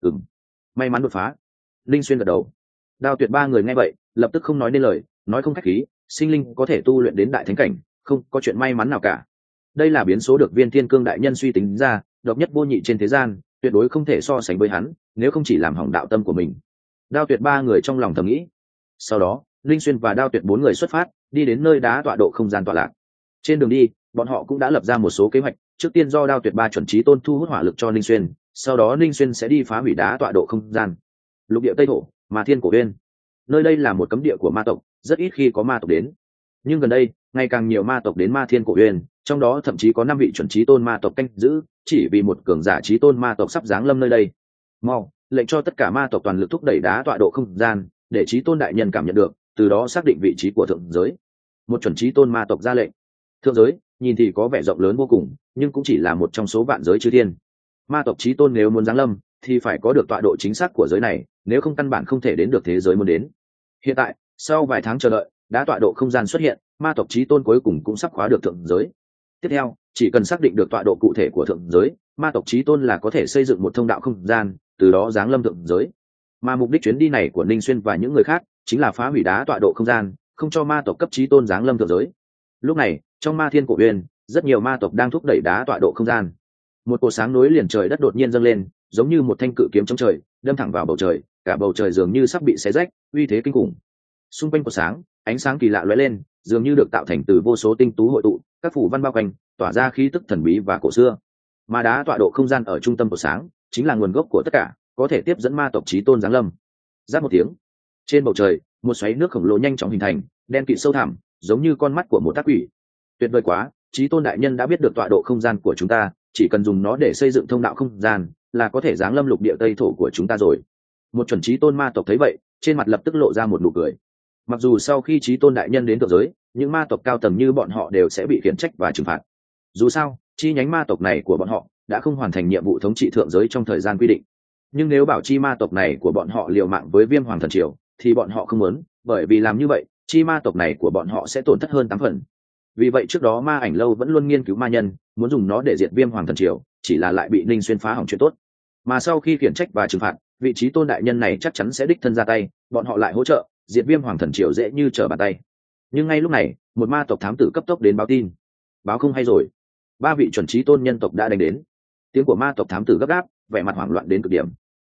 May mắn đột phá. Linh xuyên gật đầu. Đao Tuyệt ba người nghe vậy, lập tức không nói nên lời, nói không khách khí, sinh linh có thể tu luyện đến đại thánh cảnh, không có chuyện may mắn nào cả. Đây là biến số được Viên Thiên Cương đại nhân suy tính ra, độc nhất vô nhị trên thế gian, tuyệt đối không thể so sánh với hắn, nếu không chỉ làm hỏng đạo tâm của mình. Đao Tuyệt ba người trong lòng thầm nghĩ. Sau đó, Linh xuyên và Đao Tuyệt 4 người xuất phát, đi đến nơi đá tọa độ không gian tọa lạc. Trên đường đi, bọn họ cũng đã lập ra một số kế hoạch, trước tiên do Đao Tuyệt ba chuẩn chí tôn thu hút hỏa lực cho Linh xuyên, sau đó Linh xuyên sẽ đi phá hủy đá tọa độ không gian. Lục địa Tây Thổ, Ma Thiên Cổ Uyên. Nơi đây là một cấm địa của ma tộc, rất ít khi có ma tộc đến. Nhưng gần đây, ngày càng nhiều ma tộc đến Ma Thiên Cổ Uyên, trong đó thậm chí có 5 vị chuẩn chí tôn ma tộc canh giữ, chỉ vì một cường giả chí tôn ma tộc sắp giáng lâm nơi đây. Mau, lệnh cho tất cả ma tộc toàn lực thúc đẩy đá tọa độ không gian, để chí tôn đại nhân cảm nhận được, từ đó xác định vị trí của thượng giới. Một chuẩn chí tôn ma tộc ra lệnh. Thượng giới, nhìn thì có vẻ rộng lớn vô cùng, nhưng cũng chỉ là một trong số vạn giới chư thiên. Ma tộc chí tôn nếu muốn giáng lâm, thì phải có được tọa độ chính xác của giới này, nếu không căn bản không thể đến được thế giới muốn đến. Hiện tại, sau vài tháng chờ đợi, đã tọa độ không gian xuất hiện, ma tộc chí tôn cuối cùng cũng sắp khóa được thượng giới. Tiếp theo, chỉ cần xác định được tọa độ cụ thể của thượng giới, ma tộc chí tôn là có thể xây dựng một thông đạo không gian, từ đó giáng lâm thượng giới. Mà mục đích chuyến đi này của Ninh Xuyên và những người khác chính là phá hủy đá tọa độ không gian, không cho ma tộc cấp chí tôn giáng lâm thượng giới. Lúc này, trong Ma Thiên Cổ Uyên, rất nhiều ma tộc đang thúc đẩy đá tọa độ không gian. Một cột sáng nối liền trời đất đột nhiên dâng lên, giống như một thanh cự kiếm chống trời, đâm thẳng vào bầu trời, cả bầu trời dường như sắp bị xé rách, uy thế kinh khủng. Xung quanh cột sáng, ánh sáng kỳ lạ lóe lên, dường như được tạo thành từ vô số tinh tú hội tụ, các phủ văn bao quanh, tỏa ra khí tức thần bí và cổ xưa. Mà đá tọa độ không gian ở trung tâm cột sáng, chính là nguồn gốc của tất cả, có thể tiếp dẫn ma tộc chí tôn giáng lâm. Rát một tiếng, trên bầu trời, một xoáy nước khổng lồ nhanh chóng hình thành, đen kịt sâu thẳm, giống như con mắt của một ác quỷ. Tuyệt vời quá, chí tôn đại nhân đã biết được tọa độ không gian của chúng ta, chỉ cần dùng nó để xây dựng thông đạo không gian, là có thể giáng lâm lục địa Tây Thổ của chúng ta rồi. Một chuẩn chí tôn ma tộc thấy vậy, trên mặt lập tức lộ ra một nụ cười. Mặc dù sau khi chí tôn đại nhân đến thượng giới, những ma tộc cao tầng như bọn họ đều sẽ bị khiển trách và trừng phạt. Dù sao, chi nhánh ma tộc này của bọn họ đã không hoàn thành nhiệm vụ thống trị thượng giới trong thời gian quy định. Nhưng nếu bảo chi ma tộc này của bọn họ liều mạng với Viêm Hoàng thần triều, thì bọn họ không muốn, bởi vì làm như vậy, chi ma tộc này của bọn họ sẽ tổn thất hơn 8 phần. Vì vậy trước đó Ma Ảnh Lâu vẫn luôn nghiên cứu ma nhân, muốn dùng nó để diệt Viêm Hoàng thần triều, chỉ là lại bị Ninh Xuyên phá hỏng chuyện tốt. Mà sau khi khiển trách và trừng phạt, vị trí tôn đại nhân này chắc chắn sẽ đích thân ra tay, bọn họ lại hỗ trợ, diệt Viêm Hoàng thần triều dễ như trở bàn tay. Nhưng ngay lúc này, một ma tộc thám tử cấp tốc đến báo tin. Báo không hay rồi, 3 vị chuẩn chí tôn nhân tộc đã đánh đến. Tiếng của ma tộc thám tử gấp gáp, vẻ mặt hoảng loạn đến cực điểm.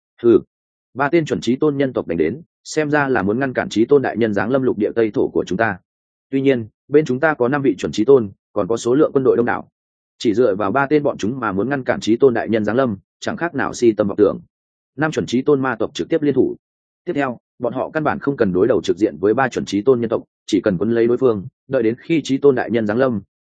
3 tên chuẩn chí tôn nhân tộc đánh đến, xem ra là muốn ngăn cản chí tôn đại nhân giáng lâm lục địa Tây Thổ của chúng ta. Tuy nhiên, bên chúng ta có 5 vị chuẩn chí tôn, còn có số lượng quân đội đông đảo. Chỉ dựa vào 3 tên bọn chúng mà muốn ngăn cản chí tôn đại nhân giáng lâm, chẳng khác nào si tâm vọng tưởng. 5 chuẩn chí tôn ma tộc trực tiếp liên thủ. Tiếp theo, bọn họ căn bản không cần đối đầu trực diện với 3 chuẩn chí tôn nhân tộc, chỉ cần quấn lấy đối phương, đợi đến khi chí tôn đại nhân giáng lâm,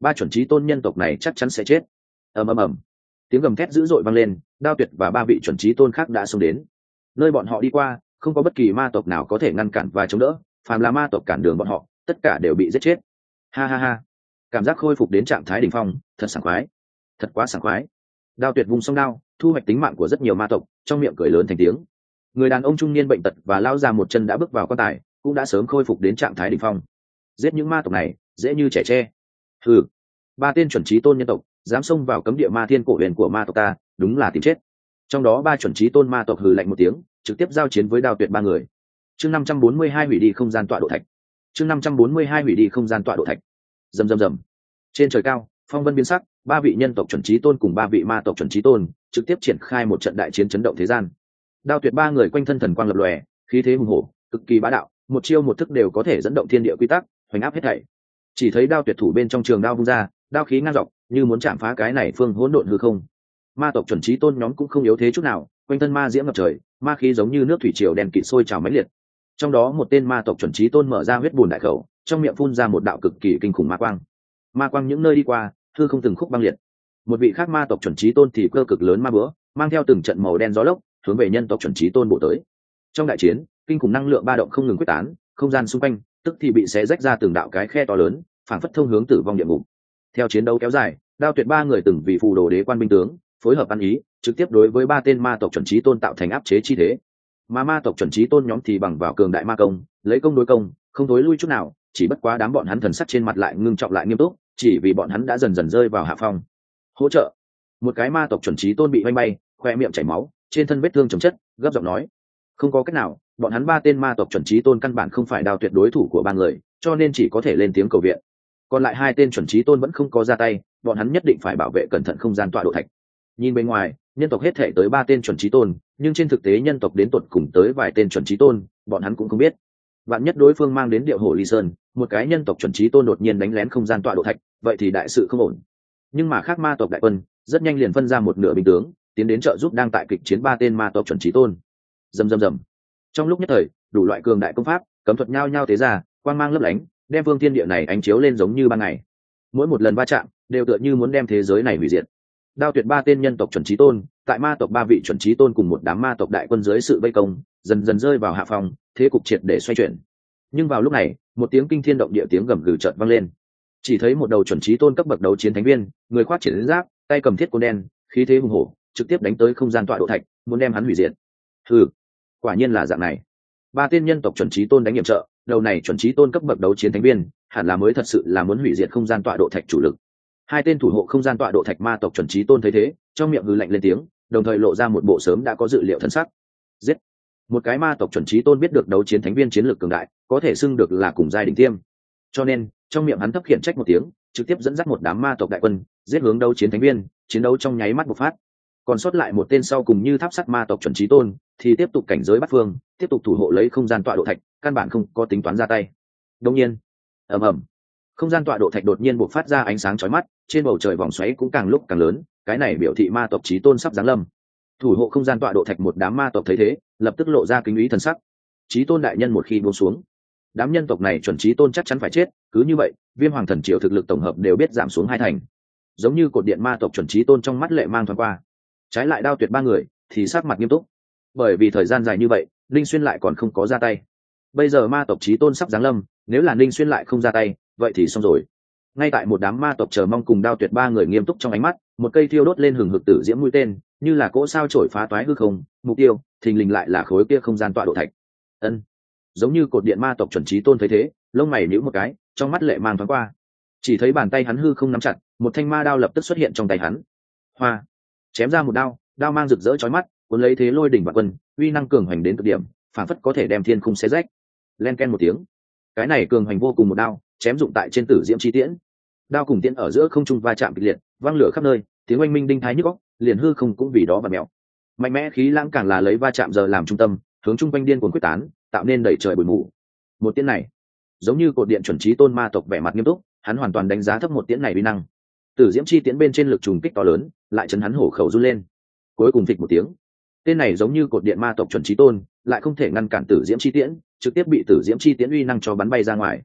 ba chuẩn trí tôn nhân tộc này chắc chắn sẽ chết. Ầm ầm ầm, tiếng gầm thét dữ dội vang lên, Đao Tuyệt và ba vị chuẩn trí tôn khác đã xông đến. Nơi bọn họ đi qua không có bất kỳ ma tộc nào có thể ngăn cản và chống đỡ, phàm là ma tộc cản đường bọn họ tất cả đều bị giết chết. Ha ha ha, cảm giác khôi phục đến trạng thái đỉnh phong thật sảng khoái, thật quá sảng khoái. Đao Tuyệt vung song đao thu hoạch tính mạng của rất nhiều ma tộc, trong miệng cười lớn thành tiếng. Người đàn ông trung niên bệnh tật và lao già một chân đã bước vào quan tài cũng đã sớm khôi phục đến trạng thái đỉnh phong. Giết những ma tộc này dễ như trẻ tre. Hừ, ba tên chuẩn trí tôn nhân tộc dám xông vào cấm địa ma thiên cổ huyền của ma tộc ta, đúng là tìm chết. Trong đó ba chuẩn trí tôn ma tộc hừ lạnh một tiếng, trực tiếp giao chiến với Đao Tuyệt ba người. Chương 542 hủy đi không gian tọa độ thạch. Chương 542 hủy đi không gian tọa độ thạch. Rầm rầm rầm. Trên trời cao, phong vân biến sắc, ba vị nhân tộc chuẩn trí tôn cùng ba vị ma tộc chuẩn trí tôn trực tiếp triển khai một trận đại chiến chấn động thế gian. Đao Tuyệt ba người quanh thân thần quang lập lòe, khí thế hùng hổ, cực kỳ bá đạo, một chiêu một thức đều có thể dẫn động thiên địa quy tắc, hoành áp hết thảy. Chỉ thấy Đao Tuyệt thủ bên trong trường đao vung ra, đao khí ngang dọc, như muốn chạm phá cái này phương hỗn độn hư không. Ma tộc chuẩn trí tôn nhóm cũng không yếu thế chút nào, quanh thân ma diễm ngập trời, ma khí giống như nước thủy triều đen kịt sôi trào mãnh liệt. Trong đó một tên ma tộc chuẩn trí tôn mở ra huyết bùn đại khẩu, trong miệng phun ra một đạo cực kỳ kinh khủng ma quang. Ma quang những nơi đi qua, hư không từng khúc băng liệt. Một vị khác ma tộc chuẩn trí tôn thì cơ cực lớn ma búa, mang theo từng trận màu đen gió lốc, hướng về nhân tộc chuẩn trí tôn bổ tới. Trong đại chiến, kinh khủng năng lượng ba động không ngừng quyết tán, không gian xung quanh tức thì bị xé rách ra từng đạo cái khe to lớn, phảng phất thông hướng tử vong địa ngục. Theo chiến đấu kéo dài, Đao Tuyệt ba người từng vì phù đồ đế quan binh tướng, phối hợp ăn ý, trực tiếp đối với ba tên ma tộc chuẩn trí tôn tạo thành áp chế chi thế. Mà ma tộc chuẩn trí tôn nhóm thì bằng vào cường đại ma công, lấy công đối công, không thối lui chút nào, chỉ bất quá đám bọn hắn thần sắc trên mặt lại ngưng trọng lại nghiêm túc, chỉ vì bọn hắn đã dần dần rơi vào hạ phong. Hỗ trợ. Một cái ma tộc chuẩn trí tôn bị vanh bay, khoe miệng chảy máu, trên thân vết thương chồng chất, gấp giọng nói: không có cách nào, bọn hắn ba tên ma tộc chuẩn trí tôn căn bản không phải Đao Tuyệt đối thủ của ba người, cho nên chỉ có thể lên tiếng cầu viện. Còn lại hai tên chuẩn trí tôn vẫn không có ra tay, bọn hắn nhất định phải bảo vệ cẩn thận không gian tọa độ thạch. Nhìn bên ngoài, nhân tộc hết thể tới ba tên chuẩn trí tôn, nhưng trên thực tế nhân tộc đến tột cùng tới vài tên chuẩn trí tôn, bọn hắn cũng không biết. Vạn nhất đối phương mang đến Điệu Hổ Ly Sơn, một cái nhân tộc chuẩn trí tôn đột nhiên đánh lén không gian tọa độ thạch, vậy thì đại sự không ổn. Nhưng mà khác ma tộc đại quân rất nhanh liền phân ra một nửa binh tướng, tiến đến trợ giúp đang tại kịch chiến ba tên ma tộc chuẩn trí tôn. Rầm rầm rầm. Trong lúc nhất thời, đủ loại cường đại công pháp, cấm thuật nhao nhao tế ra, quang mang lấp lánh, đem vương thiên địa này ánh chiếu lên giống như ban ngày. Mỗi một lần va chạm, đều tựa như muốn đem thế giới này hủy diệt. Đao Tuyệt ba tên nhân tộc chuẩn trí tôn, tại ma tộc ba vị chuẩn trí tôn cùng một đám ma tộc đại quân dưới sự vây công, dần dần rơi vào hạ phòng, thế cục triệt để xoay chuyển. Nhưng vào lúc này, một tiếng kinh thiên động địa tiếng gầm gừ chợt vang lên. Chỉ thấy một đầu chuẩn trí tôn cấp bậc đấu chiến thánh viên, người khoác chiến giáp, tay cầm thiết côn đen, khí thế hùng hổ, trực tiếp đánh tới không gian tọa độ thạch, muốn đem hắn hủy diệt. Hừ, quả nhiên là dạng này. Ba tên nhân tộc chuẩn trí tôn đánh nhiệm trợ, đầu này chuẩn trí tôn cấp bậc đấu chiến thánh viên, hẳn là mới thật sự là muốn hủy diệt không gian tọa độ thạch chủ lực. Hai tên thủ hộ không gian tọa độ thạch ma tộc chuẩn trí tôn thấy thế, trong miệng hừ lạnh lên tiếng, đồng thời lộ ra một bộ sớm đã có dự liệu thân sắc. Giết. Một cái ma tộc chuẩn trí tôn biết được đấu chiến thánh viên chiến lược cường đại, có thể xưng được là cùng giai đỉnh tiêm. Cho nên, trong miệng hắn thấp khiển trách một tiếng, trực tiếp dẫn dắt một đám ma tộc đại quân, giết hướng đấu chiến thánh viên, chiến đấu trong nháy mắt bộc phát. Còn sót lại một tên sau cùng như tháp sắt ma tộc chuẩn trí tôn, thì tiếp tục cảnh giới bắt phương, tiếp tục thủ hộ lấy không gian tọa độ thạch, căn bản không có tính toán ra tay. Đương nhiên, ầm ầm, không gian tọa độ thạch đột nhiên bộc phát ra ánh sáng chói mắt, trên bầu trời vòng xoáy cũng càng lúc càng lớn, cái này biểu thị ma tộc chí tôn sắp giáng lâm. Thủ hộ không gian tọa độ thạch một đám ma tộc thấy thế, lập tức lộ ra kính ý thần sắc. Chí tôn đại nhân một khi buông xuống, đám nhân tộc này chuẩn chí tôn chắc chắn phải chết, cứ như vậy, Viêm Hoàng Thần Triều thực lực tổng hợp đều biết giảm xuống hai thành. Giống như cột điện ma tộc chuẩn chí tôn trong mắt lệ mang thoáng qua. Trái lại Đao Tuyệt ba người thì sắc mặt nghiêm túc, bởi vì thời gian dài như vậy, Linh Xuyên lại còn không có ra tay. Bây giờ ma tộc chí tôn sắp giáng lâm, nếu là Linh Xuyên lại không ra tay, vậy thì xong rồi. Ngay tại một đám ma tộc chờ mong cùng Đao Tuyệt ba người nghiêm túc trong ánh mắt, một cây thiêu đốt lên hừng hực tử diễm mũi tên, như là cỗ sao chổi phá toái hư không, mục tiêu thình lình lại là khối kia không gian tọa độ thạch. Ân, giống như cột điện ma tộc chuẩn chí tôn thấy thế, lông mày nhíu một cái, trong mắt lệ mang thoáng qua. Chỉ thấy bàn tay hắn hư không nắm chặt, một thanh ma đao lập tức xuất hiện trong tay hắn. Hoa, chém ra một đao, đao mang rực rỡ chói mắt, cuốn lấy thế lôi đỉnh vạn quân, uy năng cường hoành đến cực điểm, phản phất có thể đem thiên khung xé rách. Len ken một tiếng, cái này cường hoành vô cùng một đao, chém dụng tại trên tử diễm chi tiễn. Đao cùng tiễn ở giữa không trung va chạm kịch liệt, vang lửa khắp nơi, tiếng oanh minh đinh thái nhức óc, liền hư không cũng vì đó vặn mèo. Mạnh mẽ khí lãng càng là lấy va chạm giờ làm trung tâm, hướng trung quanh điên cuồng quyết tán, tạo nên đẩy trời bụi mù. Một tiễn này, giống như cột điện chuẩn chí tôn ma tộc vẻ mặt nghiêm túc, hắn hoàn toàn đánh giá thấp một tiễn này uy năng. Tử diễm chi tiễn bên trên lực trùng kích to lớn, lại chấn hắn hổ khẩu run lên. Cuối cùng phịch một tiếng, tên này giống như cột điện ma tộc chuẩn chí tôn, lại không thể ngăn cản tử diễm chi tiễn, trực tiếp bị tử diễm chi tiễn uy năng cho bắn bay ra ngoài.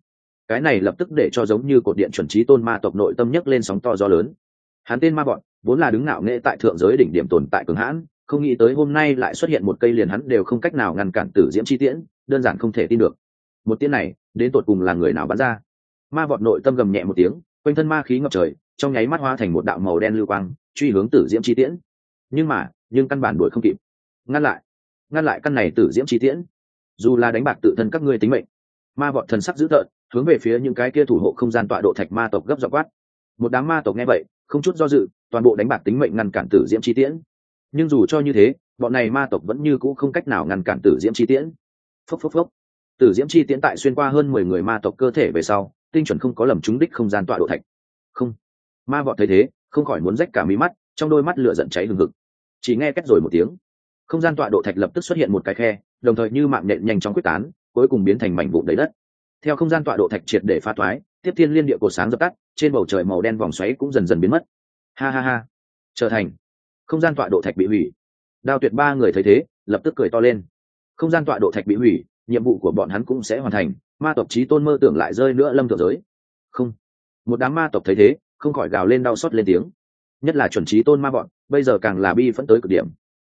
cái này lập tức để cho giống như cột điện chuẩn trí tôn ma tộc nội tâm nhấc lên sóng to gió lớn. Hắn tên ma bọn vốn là đứng ngạo nghễ tại thượng giới đỉnh điểm tồn tại cường hãn, không nghĩ tới hôm nay lại xuất hiện một cây liền hắn đều không cách nào ngăn cản tử diễm chi tiễn, đơn giản không thể tin được. Một tiễn này đến tột cùng là người nào bắn ra? Ma vọt nội tâm gầm nhẹ một tiếng, quanh thân ma khí ngập trời, trong nháy mắt hóa thành một đạo màu đen lưu quang truy hướng tử diễm chi tiễn. Nhưng căn bản đuổi không kịp. Ngăn lại căn này tử diễm chi tiễn, dù là đánh bạc tự thân các ngươi tính mệnh. Ma vọt thần sắc dữ tợn, hướng về phía những cái kia thủ hộ không gian tọa độ thạch ma tộc gấp giọng quát. Một đám ma tộc nghe vậy không chút do dự, toàn bộ đánh bạc tính mệnh ngăn cản tử diễm chi tiễn. Nhưng dù cho như thế, bọn này ma tộc vẫn như cũ không cách nào ngăn cản tử diễm chi tiễn. Phốc phốc phốc. Tử diễm chi tiễn tại xuyên qua hơn 10 người ma tộc cơ thể về sau, tinh chuẩn không có lầm trúng đích không gian tọa độ thạch. Không. Ma vọt thấy thế, không khỏi muốn rách cả mí mắt, trong đôi mắt lửa giận cháy hừng hực. Chỉ nghe két rồi một tiếng, không gian tọa độ thạch lập tức xuất hiện một cái khe, đồng thời như mạng nhện nhanh chóng quyết tán, cuối cùng biến thành mảnh vụn đầy đất. Theo không gian tọa độ thạch triệt để phá thoái, tiếp thiên liên địa cổ sáng dập tắt, trên bầu trời màu đen vòng xoáy cũng dần dần biến mất. Ha ha ha, trở thành không gian tọa độ thạch bị hủy. Đao Tuyệt ba người thấy thế, lập tức cười to lên. Không gian tọa độ thạch bị hủy, nhiệm vụ của bọn hắn cũng sẽ hoàn thành, ma tộc chí tôn mơ tưởng lại rơi nữa lâm thượng giới. Không. Một đám ma tộc thấy thế, không khỏi gào lên đau xót lên tiếng. Nhất là chuẩn chí tôn ma bọn, bây giờ càng là bi phẫn tới cực điểm.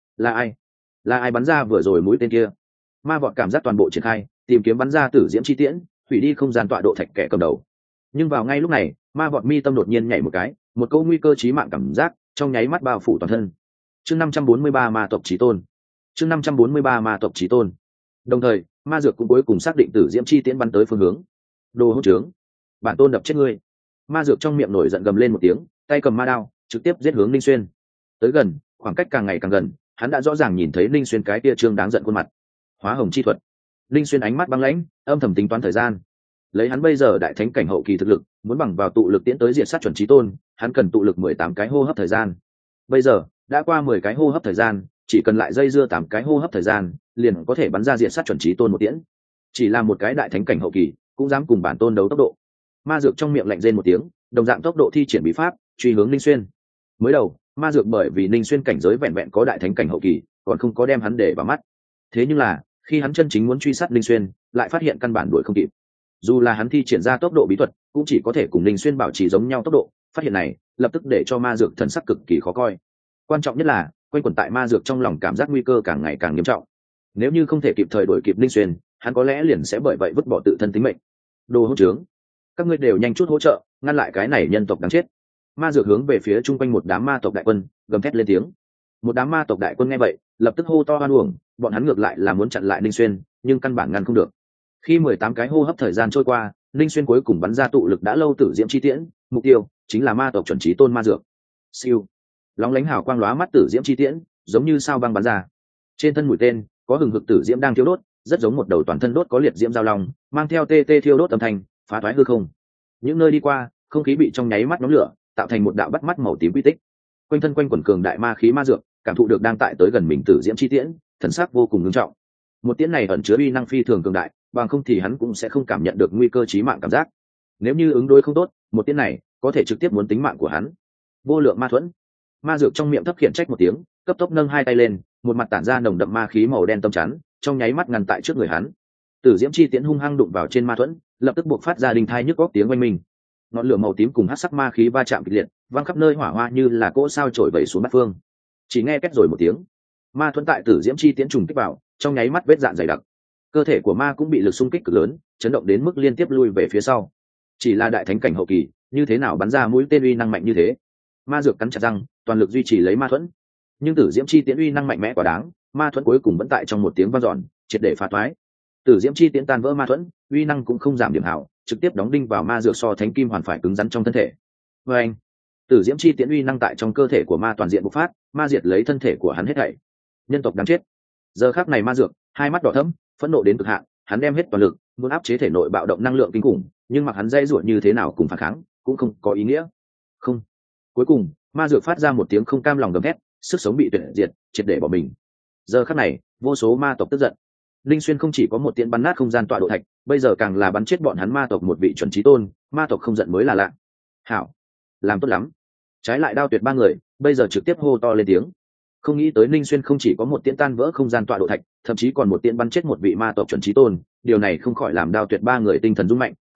Là ai bắn ra vừa rồi mũi tên kia? Ma bọn cảm giác toàn bộ triển khai, tìm kiếm bắn ra tử diễm chi tiễn, hủy đi không gian tọa độ thạch kẻ cầm đầu. Nhưng vào ngay lúc này, ma bọn mi tâm đột nhiên nhảy một cái, một câu nguy cơ chí mạng cảm giác trong nháy mắt bao phủ toàn thân. Chương 543 ma tộc chí tôn. Chương 543 ma tộc chí tôn. Đồng thời, ma dược cũng cuối cùng xác định tử diễm chi tiễn bắn tới phương hướng. Đồ hỗn trướng, bản tôn đập chết ngươi! Ma dược trong miệng nổi giận gầm lên một tiếng, tay cầm ma đao trực tiếp giết hướng Ninh Xuyên. Tới gần, khoảng cách càng ngày càng gần, hắn đã rõ ràng nhìn thấy Ninh Xuyên cái tia trương đáng giận khuôn mặt. Hóa hồng chi thuật. Ninh Xuyên ánh mắt băng lãnh, âm thầm tính toán thời gian. Lấy hắn bây giờ đại thánh cảnh hậu kỳ thực lực, muốn bằng vào tụ lực tiễn tới diệt sát chuẩn chí tôn, hắn cần tụ lực 18 cái hô hấp thời gian. Bây giờ đã qua 10 cái hô hấp thời gian, chỉ cần lại dây dưa 8 cái hô hấp thời gian, liền có thể bắn ra diệt sát chuẩn chí tôn một tiễn. Chỉ là một cái đại thánh cảnh hậu kỳ, cũng dám cùng bản tôn đấu tốc độ. Ma dược trong miệng lạnh rên một tiếng, đồng dạng tốc độ thi triển bí pháp, truy hướng Ninh Xuyên. Mới đầu, ma dược bởi vì Ninh Xuyên cảnh giới vẹn vẹn có đại thánh cảnh hậu kỳ, còn không có đem hắn để vào mắt. Thế nhưng là, khi hắn chân chính muốn truy sát Ninh Xuyên, lại phát hiện căn bản đuổi không kịp. Dù là hắn thi triển ra tốc độ bí thuật, cũng chỉ có thể cùng Ninh Xuyên bảo trì giống nhau tốc độ. Phát hiện này, lập tức để cho ma dược thần sắc cực kỳ khó coi. Quan trọng nhất là, quanh quẩn tại ma dược trong lòng cảm giác nguy cơ càng ngày càng nghiêm trọng. Nếu như không thể kịp thời đuổi kịp Ninh Xuyên, hắn có lẽ liền sẽ bởi vậy vứt bỏ tự thân tính mệnh. Đồ hỗn trướng, các ngươi đều nhanh chút hỗ trợ, ngăn lại cái này nhân tộc đáng chết. Ma dược hướng về phía chung quanh một đám ma tộc đại quân, gầm thét lên tiếng. Một đám ma tộc đại quân nghe vậy, lập tức hô to oan uổng, bọn hắn ngược lại là muốn chặn lại Ninh Xuyên, nhưng căn bản ngăn không được. Khi 18 cái hô hấp thời gian trôi qua, Ninh Xuyên cuối cùng bắn ra tụ lực đã lâu tử diễm chi tiễn, mục tiêu chính là ma tộc chuẩn chí tôn ma dược. Siêu, lóng lánh hào quang lóa mắt tử diễm chi tiễn, giống như sao băng bắn ra. Trên thân mũi tên có hừng hực tử diễm đang thiêu đốt, rất giống một đầu toàn thân đốt có liệt diễm giao long, mang theo tê tê thiêu đốt âm thanh, phá toái hư không. Những nơi đi qua, không khí bị trong nháy mắt nhóm lửa, tạo thành một đạo bắt mắt màu tím quy tích. Quanh thân quanh quần cường đại ma khí ma dược, cảm thụ được đang tại tới gần mình tử diễm chi tiễn, thần sắc vô cùng nghiêm trọng. Một tiễn này ẩn chứa uy năng phi thường cường đại, bằng không thì hắn cũng sẽ không cảm nhận được nguy cơ chí mạng cảm giác. Nếu như ứng đối không tốt, một tiễn này có thể trực tiếp muốn tính mạng của hắn. Vô lượng ma thuẫn. Ma dược trong miệng thấp khiển trách một tiếng, cấp tốc nâng hai tay lên, một mặt tản ra nồng đậm ma khí màu đen tâm chắn, trong nháy mắt ngăn tại trước người hắn. Tử diễm chi tiễn hung hăng đụng vào trên ma thuẫn, lập tức buộc phát ra đình thai nhức góc tiếng oanh minh. Ngọn lửa màu tím cùng hắc sắc ma khí va chạm kịch liệt, văng khắp nơi hỏa hoa như là cỗ sao trổi vẩy xuống bát phương. Chỉ nghe két rồi một tiếng, ma thuẫn tại tử diễm chi tiễn trùng kích vào, trong nháy mắt vết dạn dày đặc. Cơ thể của ma cũng bị lực xung kích cực lớn, chấn động đến mức liên tiếp lui về phía sau. Chỉ là đại thánh cảnh hậu kỳ, như thế nào bắn ra mũi tên uy năng mạnh như thế? Ma dược cắn chặt răng, toàn lực duy trì lấy ma thuẫn. Nhưng tử diễm chi tiễn uy năng mạnh mẽ quá đáng, ma thuẫn cuối cùng vẫn tại trong một tiếng vang dọn, triệt để phá toái. Tử diễm chi tiễn tan vỡ ma thuẫn, uy năng cũng không giảm điểm hảo, trực tiếp đóng đinh vào ma dược so thánh kim hoàn phải cứng rắn trong thân thể. Và anh, tử diễm chi tiễn uy năng tại trong cơ thể của ma toàn diện bộc phát, ma diệt lấy thân thể của hắn hết thảy. Nhân tộc đáng chết. Giờ khắc này ma dược, hai mắt đỏ thẫm, phẫn nộ đến cực hạn, hắn đem hết toàn lực, muốn áp chế thể nội bạo động năng lượng kinh khủng, nhưng mặc hắn dây ruột như thế nào cùng phản kháng, cũng không có ý nghĩa. Không. Cuối cùng, ma dược phát ra một tiếng không cam lòng gầm thét, sức sống bị tuyệt diệt, triệt để bỏ mình. Giờ khắc này, vô số ma tộc tức giận. Linh Xuyên không chỉ có một tiễn bắn nát không gian tọa độ thạch, bây giờ càng là bắn chết bọn hắn ma tộc một vị chuẩn chí tôn, ma tộc không giận mới là lạ. Hảo, làm tốt lắm. Trái lại Đao Tuyệt ba người, bây giờ trực tiếp hô to lên tiếng. Không nghĩ tới Linh Xuyên không chỉ có một tiễn tan vỡ không gian tọa độ thạch, thậm chí còn một tiễn bắn chết một vị ma tộc chuẩn chí tôn, điều này không khỏi làm Đao Tuyệt ba người tinh thần rung mạnh,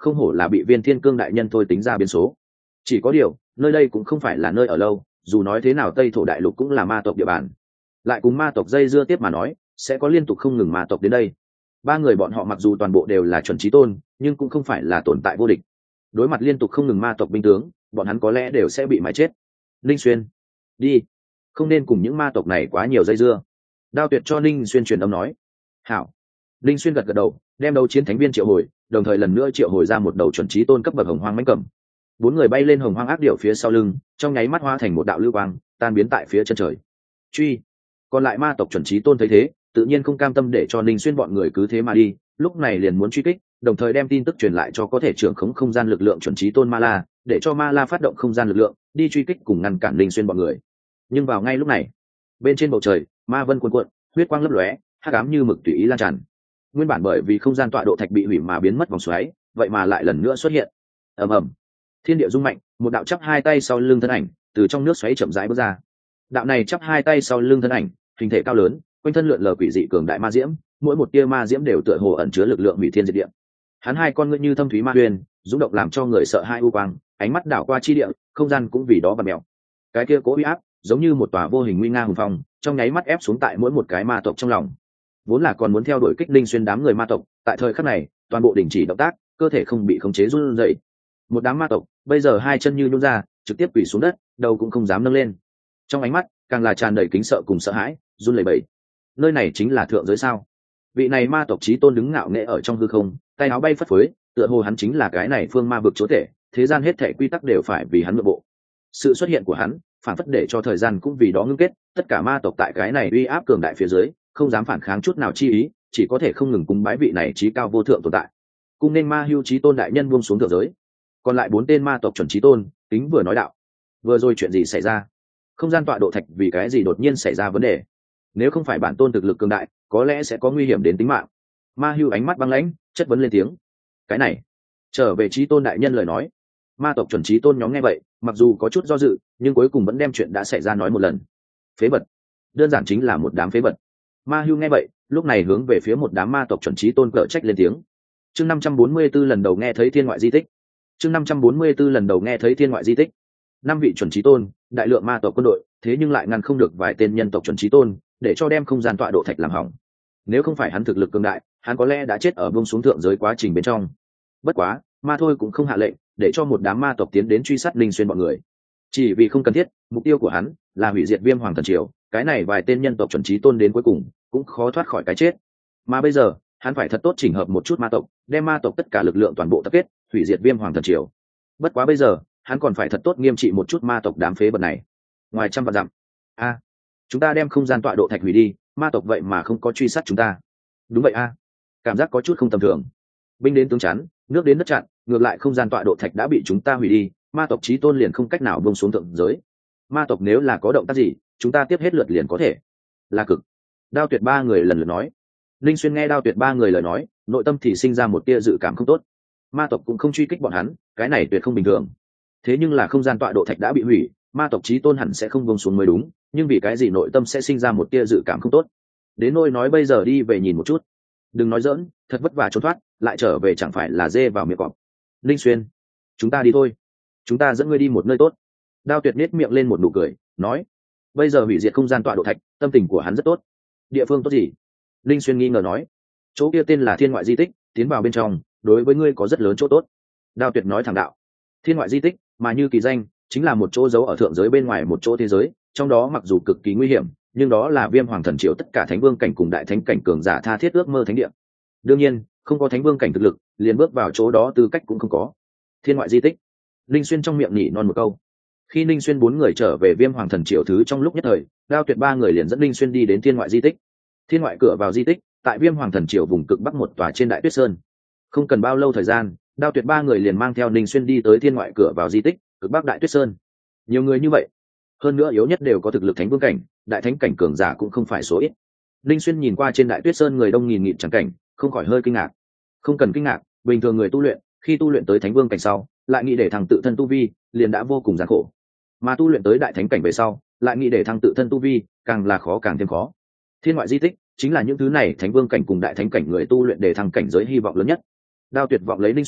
không hổ là bị Viên Thiên Cương đại nhân thôi tính ra biến số. Chỉ có điều nơi đây cũng không phải là nơi ở lâu, dù nói thế nào Tây Thổ đại lục cũng là ma tộc địa bàn, lại cùng ma tộc dây dưa tiếp mà nói sẽ có liên tục không ngừng ma tộc đến đây. Ba người bọn họ mặc dù toàn bộ đều là chuẩn chí tôn, nhưng cũng không phải là tồn tại vô địch. Đối mặt liên tục không ngừng ma tộc binh tướng, bọn hắn có lẽ đều sẽ bị mãi chết. Ninh Xuyên, đi, không nên cùng những ma tộc này quá nhiều dây dưa. Đao Tuyệt cho Ninh Xuyên truyền âm nói. Hảo. Ninh Xuyên gật gật đầu, đem đấu chiến thánh viên triệu hồi, đồng thời lần nữa triệu hồi ra một đầu chuẩn chí tôn cấp bậc hồng hoang mãnh cầm. Bốn người bay lên hồng hoang ác điểu phía sau lưng, trong nháy mắt hóa thành một đạo lưu quang, tan biến tại phía chân trời. Truy. Còn lại ma tộc chuẩn chí tôn thấy thế, tự nhiên không cam tâm để cho Ninh Xuyên bọn người cứ thế mà đi, lúc này liền muốn truy kích, đồng thời đem tin tức truyền lại cho có thể trưởng khống không gian lực lượng chuẩn chí tôn Ma La, để cho Ma La phát động không gian lực lượng, đi truy kích cùng ngăn cản Ninh Xuyên bọn người. Nhưng vào ngay lúc này, bên trên bầu trời, ma vân cuồn cuộn, huyết quang lấp lóe, hắc ám như mực tùy ý lan tràn. Nguyên bản bởi vì không gian tọa độ thạch bị hủy mà biến mất vòng xoáy, vậy mà lại lần nữa xuất hiện. Ầm ầm, thiên địa rung mạnh, một đạo chắp hai tay sau lưng thân ảnh từ trong nước xoáy chậm rãi bước ra. Đạo này chắp hai tay sau lưng thân ảnh, hình thể cao lớn, quanh thân lượn lờ quỷ dị cường đại ma diễm, mỗi một tia ma diễm đều tựa hồ ẩn chứa lực lượng hủy thiên diệt địa. Hắn hai con ngươi như thâm thúy ma huyền, rung động làm cho người sợ hai u quang, ánh mắt đảo qua chi địa, không gian cũng vì đó bật mèo. Cái kia cố uy áp, giống như một tòa vô hình nguy nga hùng phong, trong nháy mắt ép xuống tại mỗi một cái ma tộc trong lòng. Vốn là còn muốn theo đuổi kích Linh Xuyên đám người ma tộc, tại thời khắc này, toàn bộ đình chỉ động tác, cơ thể không bị khống chế run rẩy. Một đám ma tộc, bây giờ hai chân như nhũn ra, trực tiếp quỳ xuống đất, đầu cũng không dám nâng lên. Trong ánh mắt, càng là tràn đầy kính sợ cùng sợ hãi, run lẩy bẩy. Nơi này chính là thượng giới sao? Vị này ma tộc chí tôn đứng ngạo nghễ ở trong hư không, tay áo bay phất phới, tựa hồ hắn chính là cái này phương ma vực chúa tể, thế gian hết thảy quy tắc đều phải vì hắn nội bộ. Sự xuất hiện của hắn, phản phất để cho thời gian cũng vì đó ngưng kết, tất cả ma tộc tại cái này uy áp cường đại phía dưới, không dám phản kháng chút nào chi ý, chỉ có thể không ngừng cung bái vị này chí cao vô thượng tồn tại. Cung nên Ma Hưu chí tôn đại nhân buông xuống thượng giới. Còn lại bốn tên ma tộc chuẩn chí tôn, tính vừa nói đạo. Vừa rồi chuyện gì xảy ra? Không gian tọa độ thạch vì cái gì đột nhiên xảy ra vấn đề? Nếu không phải bản tôn thực lực cường đại, có lẽ sẽ có nguy hiểm đến tính mạng. Ma Hưu ánh mắt băng lãnh, chất vấn lên tiếng. Cái này, trở về chí tôn đại nhân lời nói. Ma tộc chuẩn chí tôn nhóm nghe vậy, mặc dù có chút do dự, nhưng cuối cùng vẫn đem chuyện đã xảy ra nói một lần. Phế vật, đơn giản chính là một đám phế vật. Ma Hưu nghe vậy, lúc này hướng về phía một đám ma tộc chuẩn chí tôn cở trách lên tiếng. Chương 544 lần đầu nghe thấy thiên ngoại di tích. Chương 544 lần đầu nghe thấy thiên ngoại di tích. Năm vị chuẩn chí tôn, đại lượng ma tộc quân đội, thế nhưng lại ngăn không được vài tên nhân tộc chuẩn chí tôn, để cho đem không gian tọa độ thạch làm hỏng. Nếu không phải hắn thực lực cường đại, hắn có lẽ đã chết ở buông xuống thượng giới quá trình bên trong. Bất quá, ma thôi cũng không hạ lệnh, để cho một đám ma tộc tiến đến truy sát Linh Xuyên bọn người. Chỉ vì không cần thiết, mục tiêu của hắn là hủy diệt Viêm Hoàng thần triều, cái này vài tên nhân tộc chuẩn chí tôn đến cuối cùng cũng khó thoát khỏi cái chết. Mà bây giờ, hắn phải thật tốt chỉnh hợp một chút ma tộc, đem ma tộc tất cả lực lượng toàn bộ tập kết, hủy diệt Viêm Hoàng thần triều. Bất quá bây giờ, hắn còn phải thật tốt nghiêm trị một chút ma tộc đám phế vật này. Ngoài trăm vạn dặm, chúng ta đem không gian tọa độ thạch hủy đi, ma tộc vậy mà không có truy sát chúng ta. Đúng vậy cảm giác có chút không tầm thường. Binh đến tướng chắn, nước đến đất chặn, ngược lại không gian tọa độ thạch đã bị chúng ta hủy đi, ma tộc chí tôn liền không cách nào buông xuống thượng giới. Ma tộc nếu là có động tác gì, chúng ta tiếp hết lượt liền có thể. Là cực. Đao Tuyệt ba người lần lượt nói. Linh Xuyên nghe Đao Tuyệt ba người lời nói, nội tâm thì sinh ra một tia dự cảm không tốt. Ma tộc cũng không truy kích bọn hắn, cái này tuyệt không bình thường. Thế nhưng là không gian tọa độ thạch đã bị hủy, ma tộc chí tôn hẳn sẽ không buông xuống mới đúng, nhưng vì cái gì nội tâm sẽ sinh ra một tia dự cảm không tốt. Đến nỗi nói bây giờ đi về nhìn một chút. Đừng nói giỡn, thật vất vả trốn thoát, lại trở về chẳng phải là dê vào miệng cọp. Linh Xuyên, chúng ta đi thôi, chúng ta dẫn ngươi đi một nơi tốt. Đao Tuyệt nết miệng lên một nụ cười, nói. Bây giờ hủy diệt không gian tọa độ thạch, tâm tình của hắn rất tốt. Địa phương tốt gì? Linh Xuyên nghi ngờ nói. Chỗ kia tên là Thiên Ngoại di tích, tiến vào bên trong, đối với ngươi có rất lớn chỗ tốt. Đao Tuyệt nói thẳng đạo. Thiên Ngoại di tích, mà như kỳ danh, chính là một chỗ giấu ở thượng giới bên ngoài một chỗ thế giới, trong đó mặc dù cực kỳ nguy hiểm, nhưng đó là Viêm Hoàng thần triều tất cả thánh vương cảnh cùng đại thánh cảnh cường giả tha thiết ước mơ thánh địa. Đương nhiên, không có thánh vương cảnh thực lực, liền bước vào chỗ đó tư cách cũng không có. Thiên Ngoại di tích. Linh Xuyên trong miệng nhỉ non một câu. Khi Linh Xuyên bốn người trở về Viêm Hoàng thần triều thứ trong lúc nhất thời, Đao Tuyệt ba người liền dẫn Linh Xuyên đi đến Thiên Ngoại di tích. Thiên Ngoại cửa vào di tích, tại Viêm Hoàng thần triều vùng cực bắc một tòa trên Đại Tuyết Sơn. Không cần bao lâu thời gian, Đao Tuyệt ba người liền mang theo Linh Xuyên đi tới Thiên Ngoại cửa vào di tích, cực bắc Đại Tuyết Sơn. Nhiều người như vậy, hơn nữa yếu nhất đều có thực lực thánh vương cảnh, đại thánh cảnh cường giả cũng không phải số ít. Linh Xuyên nhìn qua trên Đại Tuyết Sơn người đông nghìn nghịt chẳng cảnh, không khỏi hơi kinh ngạc. Không cần kinh ngạc, bình thường người tu luyện, khi tu luyện tới thánh vương cảnh sau, lại nghĩ để thằng tự thân tu vi, liền đã vô cùng gian khổ. Mà tu luyện tới đại thánh cảnh về sau, lại nghĩ để thằng tự thân tu vi, càng là khó càng thêm khó. Thiên Ngoại di tích chính là những thứ này thánh vương cảnh cùng đại thánh cảnh người tu luyện để thăng cảnh giới hy vọng lớn nhất. Đao Tuyệt vọng lấy Linh Xuyên,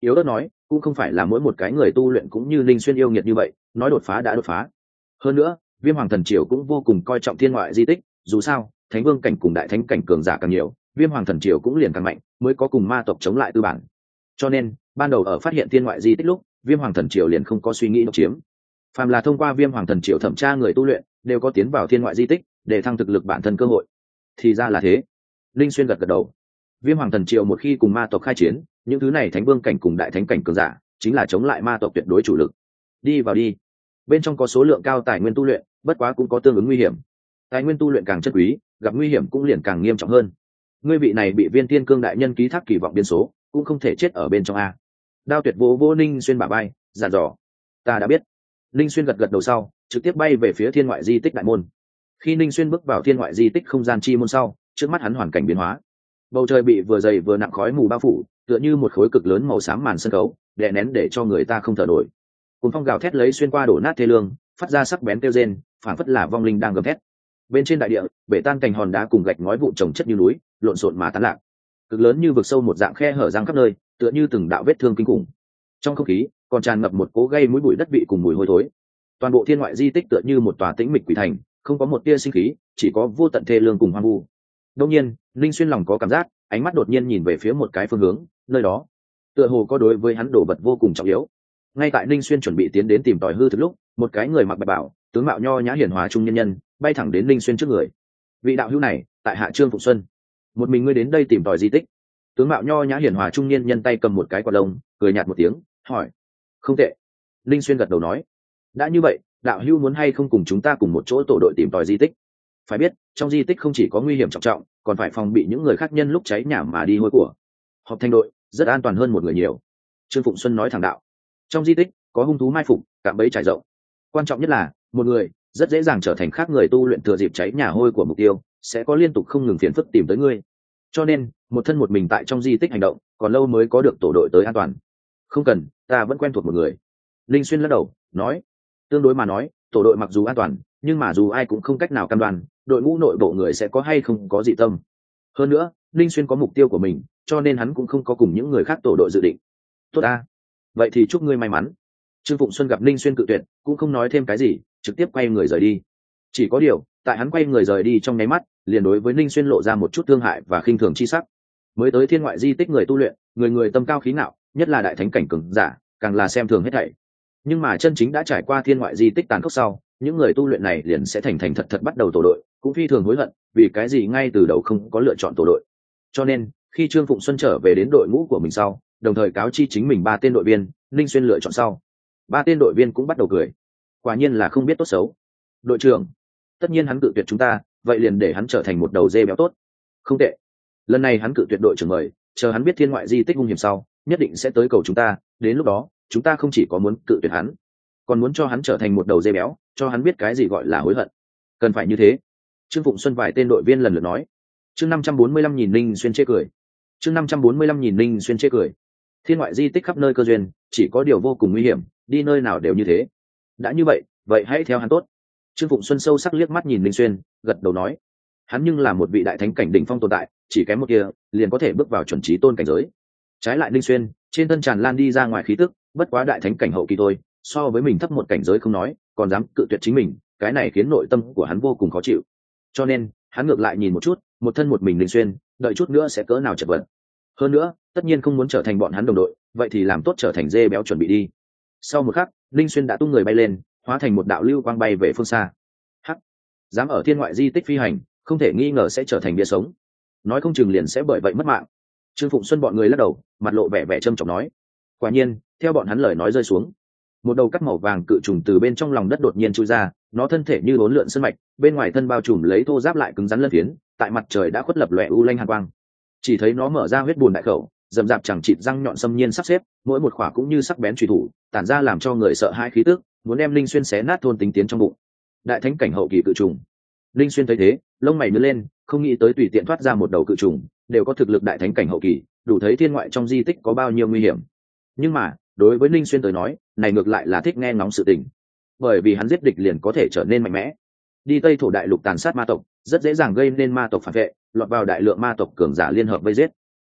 yếu ớt nói, cũng không phải là mỗi một cái người tu luyện cũng như linh xuyên yêu nghiệt như vậy, nói đột phá đã đột phá. Hơn nữa viêm hoàng thần triều cũng vô cùng coi trọng thiên ngoại di tích, dù sao thánh vương cảnh cùng đại thánh cảnh cường giả càng nhiều, viêm hoàng thần triều cũng liền càng mạnh, mới có cùng ma tộc chống lại tư bản. Cho nên ban đầu ở phát hiện thiên ngoại di tích lúc, viêm hoàng thần triều liền không có suy nghĩ độc chiếm. Phàm là thông qua viêm hoàng thần triều thẩm tra người tu luyện đều có tiến vào thiên ngoại di tích để thăng thực lực bản thân cơ hội. Thì ra là thế. Linh xuyên gật gật đầu. Viêm hoàng thần triều một khi cùng ma tộc khai chiến, những thứ này thánh vương cảnh cùng đại thánh cảnh cường giả chính là chống lại ma tộc tuyệt đối chủ lực. Đi vào đi. Bên trong có số lượng cao tài nguyên tu luyện, bất quá cũng có tương ứng nguy hiểm. Tài nguyên tu luyện càng chất quý, gặp nguy hiểm cũng liền càng nghiêm trọng hơn. Ngươi vị này bị Viên Tiên Cương đại nhân ký thác kỳ vọng biên số, cũng không thể chết ở bên trong a. Đao Tuyệt vỗ vỗ Ninh Xuyên bả vai, dặn dò. Ta đã biết. Ninh Xuyên gật gật đầu sau, trực tiếp bay về phía thiên ngoại di tích đại môn. Khi Ninh Xuyên bước vào thiên ngoại di tích không gian chi môn sau, trước mắt hắn hoàn cảnh biến hóa. Bầu trời bị vừa dày vừa nặng khói mù bao phủ, tựa như một khối cực lớn màu xám màn sân khấu, đè nén để cho người ta không thở nổi. Cuồng phong gào thét lấy xuyên qua đổ nát thê lương, phát ra sắc bén kêu rên, phảng phất là vong linh đang gầm thét. Bên trên đại địa, bể tan cành hòn đá cùng gạch ngói vụn chồng chất như núi, lộn xộn mà tán lạc. Cực lớn như vực sâu một dạng khe hở răng khắp nơi, tựa như từng đạo vết thương kinh khủng. Trong không khí còn tràn ngập một cỗ gây mũi bụi đất vị cùng mùi hôi thối. Toàn bộ thiên ngoại di tích tựa như một tòa tĩnh mịch quỷ thành, không có một tia sinh khí, chỉ có vô tận thê lương cùng hoang vu. Đột nhiên, Linh Xuyên lòng có cảm giác, ánh mắt đột nhiên nhìn về phía một cái phương hướng, nơi đó tựa hồ có đối với hắn đồ vật vô cùng trọng yếu. Ngay tại Linh Xuyên chuẩn bị tiến đến tìm tòi hư thực lúc, một cái người mặc bạch bào, tướng mạo nho nhã hiền hòa trung nhân nhân bay thẳng đến Linh Xuyên trước người. Vị đạo hữu này, tại hạ Trương Phụng Xuân, một mình ngươi đến đây tìm tòi di tích? Tướng mạo nho nhã hiền hòa trung niên nhân tay cầm một cái quạt lông, cười nhạt một tiếng, hỏi. Không tệ. Linh Xuyên gật đầu nói. Đã như vậy, đạo hữu muốn hay không cùng chúng ta cùng một chỗ tổ đội tìm tòi di tích? Phải biết, trong di tích không chỉ có nguy hiểm trọng trọng, còn phải phòng bị những người khác nhân lúc cháy nhà mà đi hôi của. Họp thành đội rất an toàn hơn một người nhiều. Trương Phụng Xuân nói thẳng đạo. Trong di tích có hung thú mai phục, cạm bẫy trải rộng. Quan trọng nhất là một người rất dễ dàng trở thành khác người tu luyện thừa dịp cháy nhà hôi của mục tiêu, sẽ có liên tục không ngừng phiền phức tìm tới ngươi. Cho nên một thân một mình tại trong di tích hành động, còn lâu mới có được tổ đội tới an toàn. Không cần, ta vẫn quen thuộc một người. Linh Xuyên lắc đầu nói. Tương đối mà nói, tổ đội mặc dù an toàn, nhưng mà dù ai cũng không cách nào cam đoan đội ngũ nội bộ người sẽ có hay không có dị tâm. Hơn nữa Linh Xuyên có mục tiêu của mình, cho nên hắn cũng không có cùng những người khác tổ đội dự định. Tốt a, vậy thì chúc ngươi may mắn. Trương Phụng Xuân gặp Linh Xuyên cự tuyệt, cũng không nói thêm cái gì, trực tiếp quay người rời đi. Chỉ có điều tại hắn quay người rời đi trong nháy mắt, liền đối với Linh Xuyên lộ ra một chút thương hại và khinh thường chi sắc. Mới tới thiên ngoại di tích người tu luyện, người người tâm cao khí ngạo, nhất là đại thánh cảnh cường giả, càng là xem thường hết thảy. Nhưng mà chân chính đã trải qua thiên ngoại di tích tàn khốc sau, những người tu luyện này liền sẽ thành thành thật thật bắt đầu tổ đội, cũng phi thường hối hận vì cái gì ngay từ đầu không có lựa chọn tổ đội. Cho nên khi Trương Phụng Xuân trở về đến đội ngũ của mình sau, đồng thời cáo chi chính mình 3 tên đội viên, Linh Xuyên lựa chọn sau, 3 tên đội viên cũng bắt đầu cười. Quả nhiên là không biết tốt xấu. Đội trưởng, tất nhiên hắn cự tuyệt chúng ta, vậy liền để hắn trở thành một đầu dê béo tốt. Không tệ. Lần này hắn cự tuyệt đội trưởng mời, chờ hắn biết thiên ngoại di tích hung hiểm sau, nhất định sẽ tới cầu chúng ta, đến lúc đó chúng ta không chỉ có muốn cự tuyệt hắn, còn muốn cho hắn trở thành một đầu dê béo, cho hắn biết cái gì gọi là hối hận. Cần phải như thế. Trương Phụng Xuân vài tên đội viên lần lượt nói. Chương 545 nhìn Linh Xuyên chê cười. Chương 545 nhìn Linh Xuyên chê cười. Thiên ngoại di tích khắp nơi cơ duyên, chỉ có điều vô cùng nguy hiểm, đi nơi nào đều như thế. Đã như vậy, vậy hãy theo hắn tốt. Trương Phụng Xuân sâu sắc liếc mắt nhìn Linh Xuyên, gật đầu nói. Hắn nhưng là một vị đại thánh cảnh đỉnh phong tồn tại, chỉ kém một kia, liền có thể bước vào chuẩn chí tôn cảnh giới. Trái lại Linh Xuyên, trên thân tràn lan đi ra ngoài khí tức, bất quá đại thánh cảnh hậu kỳ thôi, so với mình thấp một cảnh giới không nói, còn dám cự tuyệt chính mình, cái này khiến nội tâm của hắn vô cùng khó chịu. Cho nên hắn ngược lại nhìn một chút, một thân một mình Linh Xuyên, đợi chút nữa sẽ cỡ nào chật vật. Hơn nữa tất nhiên không muốn trở thành bọn hắn đồng đội, vậy thì làm tốt trở thành dê béo chuẩn bị đi. Sau một khắc, Linh Xuyên đã tung người bay lên, hóa thành một đạo lưu quang bay về phương xa. Hắc, dám ở thiên ngoại di tích phi hành, không thể nghi ngờ sẽ trở thành bia sống, nói không chừng liền sẽ bởi vậy mất mạng. Trương Phụng Xuân bọn người lắc đầu, mặt lộ vẻ vẻ trâm trọng nói. Quả nhiên theo bọn hắn lời nói rơi xuống, một đầu cắt màu vàng cự trùng từ bên trong lòng đất đột nhiên chui ra, nó thân thể như uốn lượn sơn mạch, bên ngoài thân bao trùm lấy thô giáp lại cứng rắn lân phiến, tại mặt trời đã khuất lập lòe u lanh hàn quang. Chỉ thấy nó mở ra huyết bùn đại khẩu, rậm rạp chẳng chịt răng nhọn xâm nhiên sắp xếp, mỗi một khỏa cũng như sắc bén chùy thủ, tản ra làm cho người sợ hãi khí tức, muốn đem Linh Xuyên xé nát thôn tính tiến trong bụng. Đại thánh cảnh hậu kỳ cự trùng. Linh Xuyên thấy thế, lông mày nhướng lên, không nghĩ tới tùy tiện thoát ra một đầu cự trùng, đều có thực lực đại thánh cảnh hậu kỳ, đủ thấy thiên ngoại trong di tích có bao nhiêu nguy hiểm. Nhưng mà đối với Linh Xuyên tới nói, này ngược lại là thích nghe ngóng sự tình, bởi vì hắn giết địch liền có thể trở nên mạnh mẽ. Đi Tây thổ đại lục tàn sát ma tộc, rất dễ dàng gây nên ma tộc phản vệ, lọt vào đại lượng ma tộc cường giả liên hợp vây giết.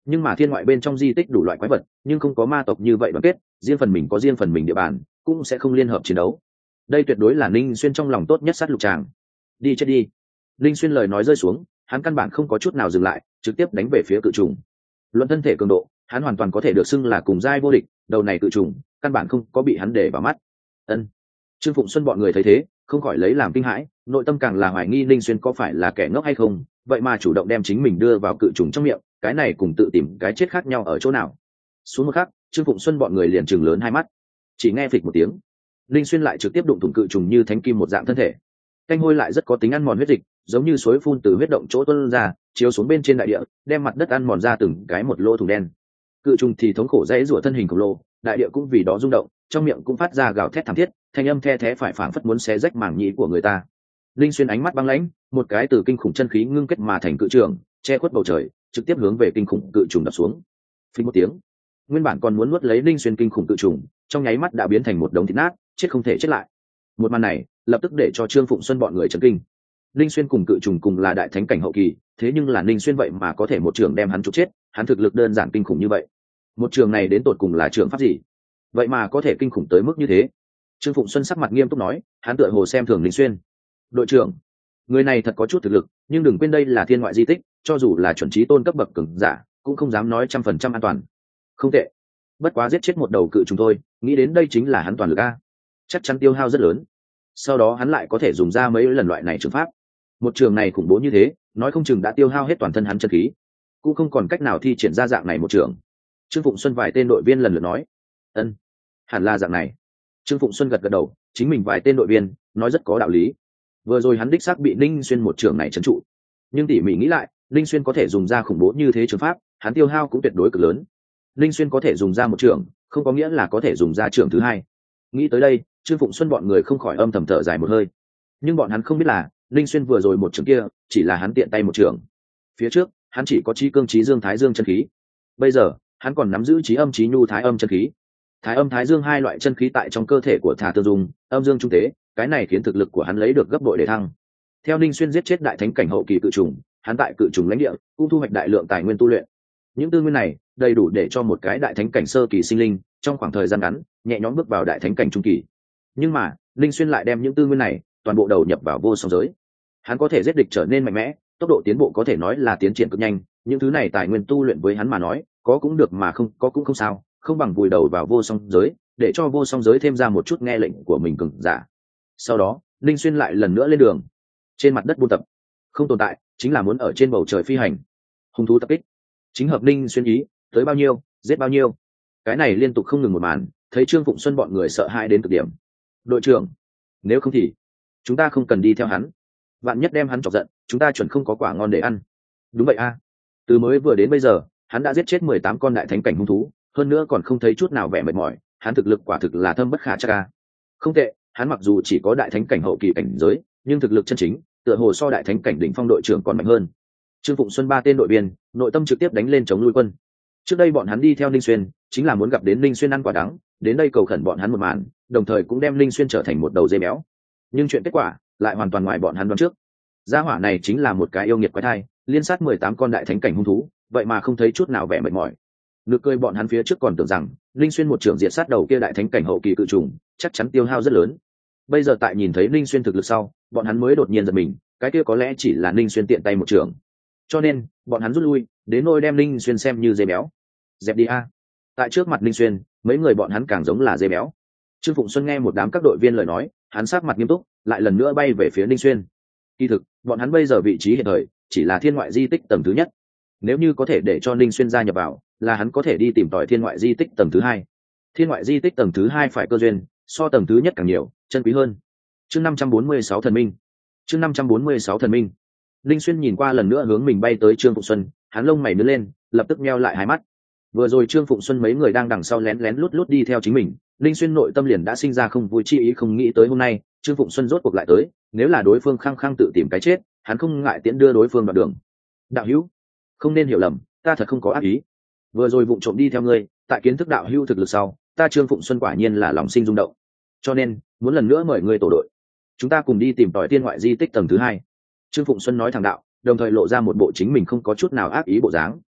nhưng mà thiên ngoại bên trong di tích đủ loại quái vật nhưng không có ma tộc như vậy đoàn kết, riêng phần mình có riêng phần mình địa bàn, cũng sẽ không liên hợp chiến đấu. Đây tuyệt đối là Ninh Xuyên trong lòng tốt nhất sát lục tràng. Đi chết đi. Ninh Xuyên lời nói rơi xuống, hắn căn bản không có chút nào dừng lại, trực tiếp đánh về phía cự trùng. Luận thân thể cường độ, hắn hoàn toàn có thể được xưng là cùng giai vô địch, đầu này cự trùng căn bản không có bị hắn để vào mắt. Ân. Trương Phụng Xuân bọn người thấy thế, không khỏi lấy làm kinh hãi, nội tâm càng là hoài nghi Ninh Xuyên có phải là kẻ ngốc hay không, vậy mà chủ động đem chính mình đưa vào cự trùng trong miệng, cái này cùng tự tìm cái chết khác nhau ở chỗ nào. Xuống một khắc, Trương Phụng Xuân bọn người liền trừng lớn hai mắt. Chỉ nghe phịch một tiếng, Ninh Xuyên lại trực tiếp đụng thủng cự trùng như thánh kim một dạng thân thể. Canh hôi lại rất có tính ăn mòn huyết dịch, giống như suối phun từ huyết động chỗ tuôn ra, chiếu xuống bên trên đại địa, đem mặt đất ăn mòn ra từng cái một lỗ thủng đen. Cự trùng thì thống khổ dãy rủa thân hình khổng lồ, đại địa cũng vì đó rung động, trong miệng cũng phát ra gào thét thảm thiết, thanh âm the thé phải phảng phất muốn xé rách màng nhĩ của người ta. Linh Xuyên ánh mắt băng lãnh, một cái từ kinh khủng chân khí ngưng kết mà thành cự trường, che khuất bầu trời, trực tiếp hướng về kinh khủng cự trùng đập xuống. Phình một tiếng, nguyên bản còn muốn nuốt lấy Linh Xuyên kinh khủng cự trùng, trong nháy mắt đã biến thành một đống thịt nát, chết không thể chết lại. Một màn này, lập tức để cho Trương Phụng Xuân bọn người chấn kinh. Linh Xuyên cùng cự trùng cùng là đại thánh cảnh hậu kỳ, thế nhưng là Linh Xuyên vậy mà có thể một trường đem hắn trục chết, hắn thực lực đơn giản kinh khủng như vậy. Một trường này đến tột cùng là trường pháp gì? Vậy mà có thể kinh khủng tới mức như thế. Trương Phụng Xuân sắc mặt nghiêm túc nói, hắn tựa hồ xem thường Linh Xuyên. Đội trưởng, người này thật có chút thực lực, nhưng đừng quên đây là thiên ngoại di tích, cho dù là chuẩn trí tôn cấp bậc cường giả cũng không dám nói 100% an toàn. Không tệ, bất quá giết chết một đầu cự trùng thôi, nghĩ đến đây chính là hắn toàn lực a, chắc chắn tiêu hao rất lớn. Sau đó hắn lại có thể dùng ra mấy lần loại này trường pháp, một trường này khủng bố như thế, nói không chừng đã tiêu hao hết toàn thân hắn chân khí, cũng không còn cách nào thi triển ra dạng này một trường. Trương Phụng Xuân vài tên đội viên lần lượt nói, ân, hẳn là dạng này. Trương Phụng Xuân gật gật đầu, chính mình vài tên đội viên nói rất có đạo lý. Vừa rồi hắn đích xác bị Ninh Xuyên một trường này trấn trụ, nhưng tỉ mỉ nghĩ lại, Ninh Xuyên có thể dùng ra khủng bố như thế trường pháp, hắn tiêu hao cũng tuyệt đối cực lớn. Ninh Xuyên có thể dùng ra một trường, không có nghĩa là có thể dùng ra trường thứ hai. Nghĩ tới đây, Trương Phụng Xuân bọn người không khỏi âm thầm thở dài một hơi. Nhưng bọn hắn không biết là, Ninh Xuyên vừa rồi một trường kia, chỉ là hắn tiện tay một trường. Phía trước, hắn chỉ có chí cương chí dương thái dương chân khí. Bây giờ, hắn còn nắm giữ chí âm chí nhu thái âm chân khí. Thái âm thái dương hai loại chân khí tại trong cơ thể của Thả Tương Dung, âm dương trung tế, cái này khiến thực lực của hắn lấy được gấp bội để thăng. Theo Ninh Xuyên giết chết đại thánh cảnh hậu kỳ cự trùng, hắn tại cự trùng lãnh địa cũng thu hoạch đại lượng tài nguyên tu luyện. Những tư nguyên này đầy đủ để cho một cái đại thánh cảnh sơ kỳ sinh linh trong khoảng thời gian ngắn nhẹ nhõm bước vào đại thánh cảnh trung kỳ. Nhưng mà Ninh Xuyên lại đem những tư nguyên này toàn bộ đầu nhập vào vô song giới. Hắn có thể giết địch trở nên mạnh mẽ, tốc độ tiến bộ có thể nói là tiến triển cực nhanh. Những thứ này tài nguyên tu luyện với hắn mà nói, có cũng được mà không có cũng không sao, không bằng vùi đầu vào vô song giới, để cho vô song giới thêm ra một chút nghe lệnh của mình cường giả. Sau đó Ninh Xuyên lại lần nữa lên đường, trên mặt đất buôn tập, không tồn tại chính là muốn ở trên bầu trời phi hành. Hung thú tập kích chính hợp Ninh Xuyên ý, tới bao nhiêu giết bao nhiêu. Cái này liên tục không ngừng một màn, thấy Trương Phụng Xuân bọn người sợ hãi đến cực điểm. Đội trưởng, nếu không thì chúng ta không cần đi theo hắn, vạn nhất đem hắn chọc giận, chúng ta chuẩn không có quả ngon để ăn. Đúng vậy a, từ mới vừa đến bây giờ hắn đã giết chết 18 con đại thánh cảnh hung thú, hơn nữa còn không thấy chút nào vẻ mệt mỏi, hắn thực lực quả thực là thâm bất khả trắc a. Không tệ, hắn mặc dù chỉ có đại thánh cảnh hậu kỳ cảnh giới, nhưng thực lực chân chính tựa hồ so đại thánh cảnh đỉnh phong đội trưởng còn mạnh hơn. Trương Phụng Xuân ba tên đội viên nội tâm trực tiếp đánh lên chống lui quân. Trước đây bọn hắn đi theo Ninh Xuyên chính là muốn gặp đến Ninh Xuyên ăn quả đắng, đến đây cầu khẩn bọn hắn một màn, đồng thời cũng đem Ninh Xuyên trở thành một đầu dê béo. Nhưng chuyện kết quả lại hoàn toàn ngoài bọn hắn đoán trước. Gia hỏa này chính là một cái yêu nghiệt quái thai, liên sát 18 con đại thánh cảnh hung thú, vậy mà không thấy chút nào vẻ mệt mỏi. Nực cười bọn hắn phía trước còn tưởng rằng Ninh Xuyên một trưởng diệt sát đầu kia đại thánh cảnh hậu kỳ cự trùng, chắc chắn tiêu hao rất lớn. Bây giờ tại nhìn thấy Ninh Xuyên thực lực sau, bọn hắn mới đột nhiên giật mình, cái kia có lẽ chỉ là Ninh Xuyên tiện tay một trưởng. Cho nên bọn hắn rút lui, đến nôi đem Ninh Xuyên xem như dê béo. Dẹp đi a. Tại trước mặt Ninh Xuyên, mấy người bọn hắn càng giống là dê béo. Trương Phụng Xuân nghe một đám các đội viên lời nói, hắn sắc mặt nghiêm túc, lại lần nữa bay về phía Ninh Xuyên. Kỳ thực, bọn hắn bây giờ vị trí hiện thời chỉ là thiên ngoại di tích tầng thứ nhất. Nếu như có thể để cho Ninh Xuyên gia nhập vào, là hắn có thể đi tìm tòi thiên ngoại di tích tầng thứ hai. Thiên ngoại di tích tầng thứ hai phải cơ duyên, so tầng thứ nhất càng nhiều, chân quý hơn. Chương 546 thần minh. Chương 546 thần minh. Ninh Xuyên nhìn qua lần nữa hướng mình bay tới Trương Phụng Xuân, hắn lông mày nhướng lên, lập tức nheo lại hai mắt. Vừa rồi Trương Phụng Xuân mấy người đang đằng sau lén lén lút lút đi theo chính mình, Ninh Xuyên nội tâm liền đã sinh ra không vui chi ý, không nghĩ tới hôm nay Trương Phụng Xuân rốt cuộc lại tới, nếu là đối phương khăng khăng tự tìm cái chết, hắn không ngại tiễn đưa đối phương đoạn đường. Đạo hữu, không nên hiểu lầm, ta thật không có ác ý. Vừa rồi vụng trộm đi theo ngươi, tại kiến thức đạo hữu thực lực sau, ta Trương Phụng Xuân quả nhiên là lòng sinh rung động, cho nên muốn lần nữa mời ngươi tổ đội, chúng ta cùng đi tìm tòi thiên ngoại di tích tầng thứ hai. Trương Phụng Xuân nói thẳng đạo, đồng thời lộ ra một bộ chính mình không có chút nào ác ý bộ dáng.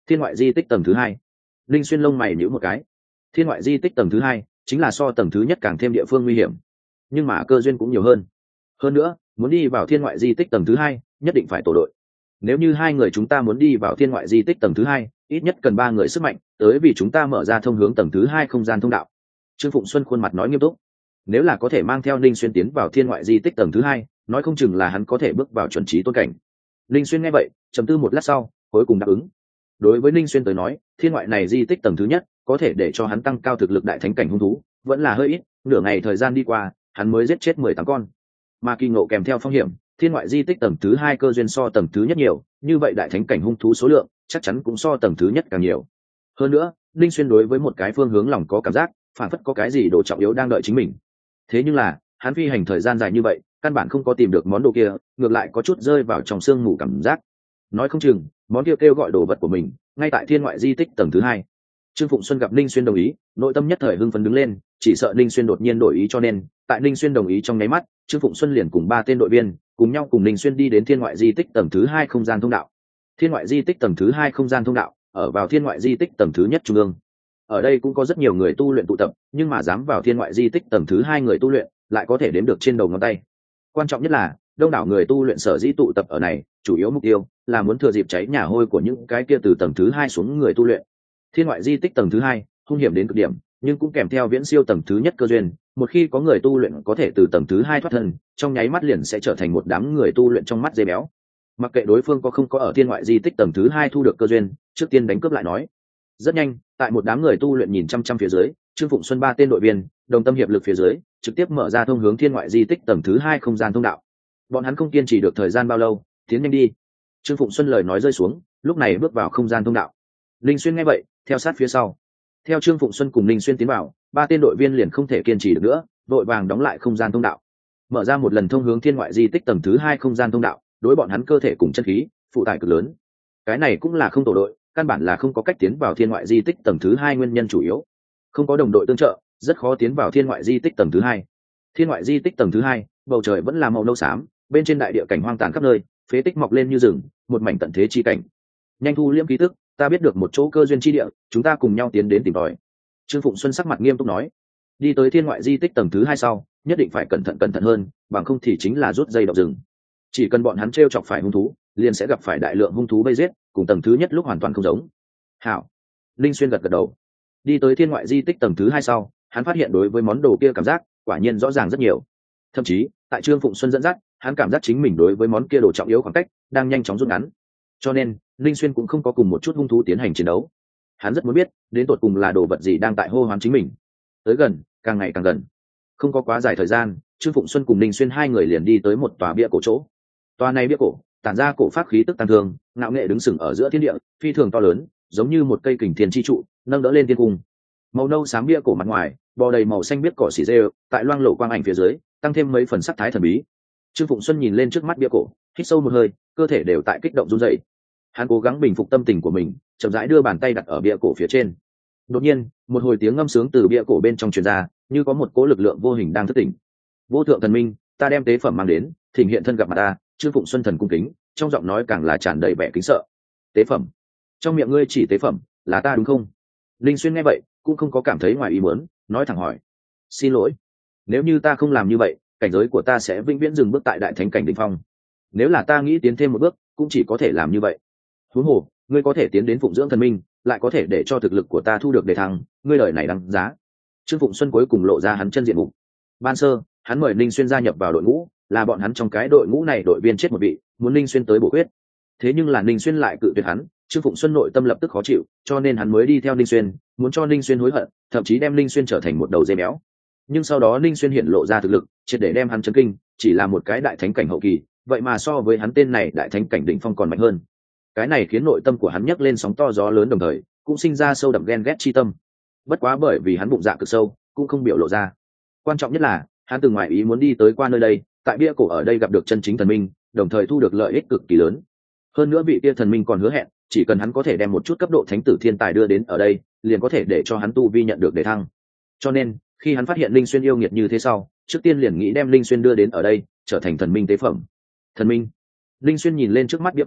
thiên ngoại di tích tầng thứ hai. Linh Xuyên lông mày nhíu một cái. Thiên ngoại di tích tầng thứ hai chính là so tầng thứ nhất càng thêm địa phương nguy hiểm, nhưng mà cơ duyên cũng nhiều hơn. Hơn nữa, muốn đi vào thiên ngoại di tích tầng thứ hai, nhất định phải tổ đội. Nếu như hai người chúng ta muốn đi vào thiên ngoại di tích tầng thứ hai, ít nhất cần 3 người sức mạnh, tới vì chúng ta mở ra thông hướng tầng thứ hai không gian thông đạo. Trương Phụng Xuân khuôn mặt nói nghiêm túc. Nếu là có thể mang theo Linh Xuyên tiến vào thiên ngoại di tích tầng thứ hai, nói không chừng là hắn có thể bước vào chuẩn trí tôn cảnh. Linh Xuyên nghe vậy, trầm tư một lát sau, cuối cùng đáp ứng. Đối với Linh Xuyên tới nói, thiên ngoại này di tích tầng thứ nhất, có thể để cho hắn tăng cao thực lực đại thánh cảnh hung thú, vẫn là hơi ít, nửa ngày thời gian đi qua, hắn mới giết chết 18 con. Mà kỳ ngộ kèm theo phong hiểm, thiên ngoại di tích tầng thứ hai cơ duyên so tầng thứ nhất nhiều, như vậy đại thánh cảnh hung thú số lượng chắc chắn cũng so tầng thứ nhất càng nhiều. Hơn nữa, Linh Xuyên đối với một cái phương hướng lòng có cảm giác, phản phất có cái gì đồ trọng yếu đang đợi chính mình. Thế nhưng là, hắn phi hành thời gian dài như vậy, căn bản không có tìm được món đồ kia, ngược lại có chút rơi vào trong sương mù cảm giác. Nói không chừng, món kia kêu gọi đồ vật của mình, ngay tại thiên ngoại di tích tầng thứ hai. Trương Phụng Xuân gặp Linh Xuyên đồng ý, nội tâm nhất thời hưng phấn đứng lên, chỉ sợ Linh Xuyên đột nhiên đổi ý, cho nên tại Linh Xuyên đồng ý trong nháy mắt, Trương Phụng Xuân liền cùng 3 tên đội viên cùng nhau cùng Linh Xuyên đi đến thiên ngoại di tích tầng thứ hai không gian thông đạo. Thiên ngoại di tích tầng thứ hai không gian thông đạo ở vào thiên ngoại di tích tầng thứ nhất trung ương. Ở đây cũng có rất nhiều người tu luyện tụ tập, nhưng mà dám vào thiên ngoại di tích tầng thứ hai người tu luyện lại có thể đếm được trên đầu ngón tay. Quan trọng nhất là đông đảo người tu luyện sở dĩ tụ tập ở này, chủ yếu mục tiêu là muốn thừa dịp cháy nhà hôi của những cái kia từ tầng thứ hai xuống người tu luyện. Thiên ngoại di tích tầng thứ hai hung hiểm đến cực điểm, nhưng cũng kèm theo viễn siêu tầng thứ nhất cơ duyên. Một khi có người tu luyện có thể từ tầng thứ hai thoát thân, trong nháy mắt liền sẽ trở thành một đám người tu luyện trong mắt dê béo. Mặc kệ đối phương có không có ở thiên ngoại di tích tầng thứ hai thu được cơ duyên, trước tiên đánh cướp lại nói. Rất nhanh, tại một đám người tu luyện nhìn chăm chăm phía dưới, Trương Phụng Xuân 3 tên đội viên đồng tâm hiệp lực phía dưới, trực tiếp mở ra thông hướng thiên ngoại di tích tầng thứ hai không gian thông đạo. Bọn hắn không kiên trì được thời gian bao lâu, tiến nhanh đi. Trương Phụng Xuân lời nói rơi xuống, lúc này bước vào không gian thông đạo. Linh Xuyên nghe vậy, theo sát phía sau. Theo Trương Phụng Xuân cùng Linh Xuyên tiến vào, 3 tên đội viên liền không thể kiên trì được nữa, đội vàng đóng lại không gian thông đạo, mở ra một lần thông hướng thiên ngoại di tích tầng thứ hai không gian thông đạo. Đối bọn hắn cơ thể cùng chân khí phụ tải cực lớn, cái này cũng là không tổ đội, căn bản là không có cách tiến vào thiên ngoại di tích tầng thứ hai nguyên nhân chủ yếu. Không có đồng đội tương trợ, rất khó tiến vào thiên ngoại di tích tầng thứ hai. Thiên ngoại di tích tầng thứ hai, bầu trời vẫn là màu nâu xám, bên trên đại địa cảnh hoang tàn khắp nơi, phế tích mọc lên như rừng, một mảnh tận thế chi cảnh. Nhanh thu liễm ký tức, ta biết được một chỗ cơ duyên chi địa, chúng ta cùng nhau tiến đến tìm tòi. Trương Phụng Xuân sắc mặt nghiêm túc nói. Đi tới thiên ngoại di tích tầng thứ hai sau, nhất định phải cẩn thận hơn, bằng không thì chính là rút dây động rừng. Chỉ cần bọn hắn trêu chọc phải hung thú, liền sẽ gặp phải đại lượng hung thú vây giết, cùng tầng thứ nhất lúc hoàn toàn không giống. Hảo. Linh Xuyên gật đầu. Đi tới thiên ngoại di tích tầng thứ hai sau, hắn phát hiện đối với món đồ kia cảm giác quả nhiên rõ ràng rất nhiều. Thậm chí, tại Trương Phụng Xuân dẫn dắt, hắn cảm giác chính mình đối với món kia đồ trọng yếu khoảng cách đang nhanh chóng rút ngắn. Cho nên, Linh Xuyên cũng không có cùng một chút hung thú tiến hành chiến đấu. Hắn rất muốn biết, đến tột cùng là đồ vật gì đang tại hô hoán chính mình. Tới gần, càng ngày càng gần. Không có quá dài thời gian, Trương Phụng Xuân cùng Linh Xuyên hai người liền đi tới một tòa bia cổ chỗ. Tòa này bia cổ, tản ra cổ pháp khí tức tăng thương, ngạo nghệ đứng sừng ở giữa thiên địa, phi thường to lớn, giống như một cây kình thiên chi trụ, nâng đỡ lên thiên cung. Màu nâu xám bia cổ mặt ngoài, bò đầy màu xanh biếc cỏ xỉ rêu, tại loang lổ quang ảnh phía dưới, tăng thêm mấy phần sắc thái thần bí. Trương Phụng Xuân nhìn lên trước mắt bia cổ, hít sâu một hơi, cơ thể đều tại kích động run rẩy. Hắn cố gắng bình phục tâm tình của mình, chậm rãi đưa bàn tay đặt ở bia cổ phía trên. Đột nhiên, một hồi tiếng ngâm sướng từ bia cổ bên trong truyền ra, như có một cỗ lực lượng vô hình đang thức tỉnh. Vô thượng thần minh, ta đem tế phẩm mang đến, thỉnh hiện thân gặp mặt ta. Trương Phụng Xuân thần cung kính, trong giọng nói càng là tràn đầy vẻ kính sợ. Tế phẩm? Trong miệng ngươi chỉ tế phẩm, là ta đúng không? Linh Xuyên nghe vậy, cũng không có cảm thấy ngoài ý muốn, nói thẳng hỏi. Xin lỗi, nếu như ta không làm như vậy, cảnh giới của ta sẽ vĩnh viễn dừng bước tại đại thánh cảnh đỉnh phong. Nếu là ta nghĩ tiến thêm một bước, cũng chỉ có thể làm như vậy. Huống hồ, ngươi có thể tiến đến phụng dưỡng thần minh, lại có thể để cho thực lực của ta thu được đề thăng, ngươi lời này đáng giá. Trương Phụng Xuân cuối cùng lộ ra hắn chân diện mục. Ban sơ, hắn mời Linh Xuyên gia nhập vào đội ngũ, là bọn hắn trong cái đội ngũ này đội viên chết một vị, muốn Linh Xuyên tới bổ huyết. Thế nhưng là Linh Xuyên lại cự tuyệt hắn, Trương Phụng Xuân nội tâm lập tức khó chịu, cho nên hắn mới đi theo Linh Xuyên, muốn cho Linh Xuyên hối hận, thậm chí đem Linh Xuyên trở thành một đầu dê béo. Nhưng sau đó Linh Xuyên hiện lộ ra thực lực, triệt để đem hắn chấn kinh, chỉ là một cái đại thánh cảnh hậu kỳ, vậy mà so với hắn tên này đại thánh cảnh đỉnh phong còn mạnh hơn. Cái này khiến nội tâm của hắn nhấc lên sóng to gió lớn, đồng thời cũng sinh ra sâu đậm ghen ghét chi tâm. Bất quá bởi vì hắn bụng dạ cực sâu, cũng không biểu lộ ra. Quan trọng nhất là, hắn từng ngoài ý muốn đi tới qua nơi đây, tại bia cổ ở đây gặp được chân chính thần minh, đồng thời thu được lợi ích cực kỳ lớn. Hơn nữa vị kia thần minh còn hứa hẹn, chỉ cần hắn có thể đem một chút cấp độ thánh tử thiên tài đưa đến ở đây, liền có thể để cho hắn tu vi nhận được đề thăng. Cho nên, khi hắn phát hiện Linh Xuyên yêu nghiệt như thế sau, trước tiên liền nghĩ đem Linh Xuyên đưa đến ở đây, trở thành thần minh tế phẩm. Thần minh? Linh Xuyên nhìn lên trước mắt bia cổ,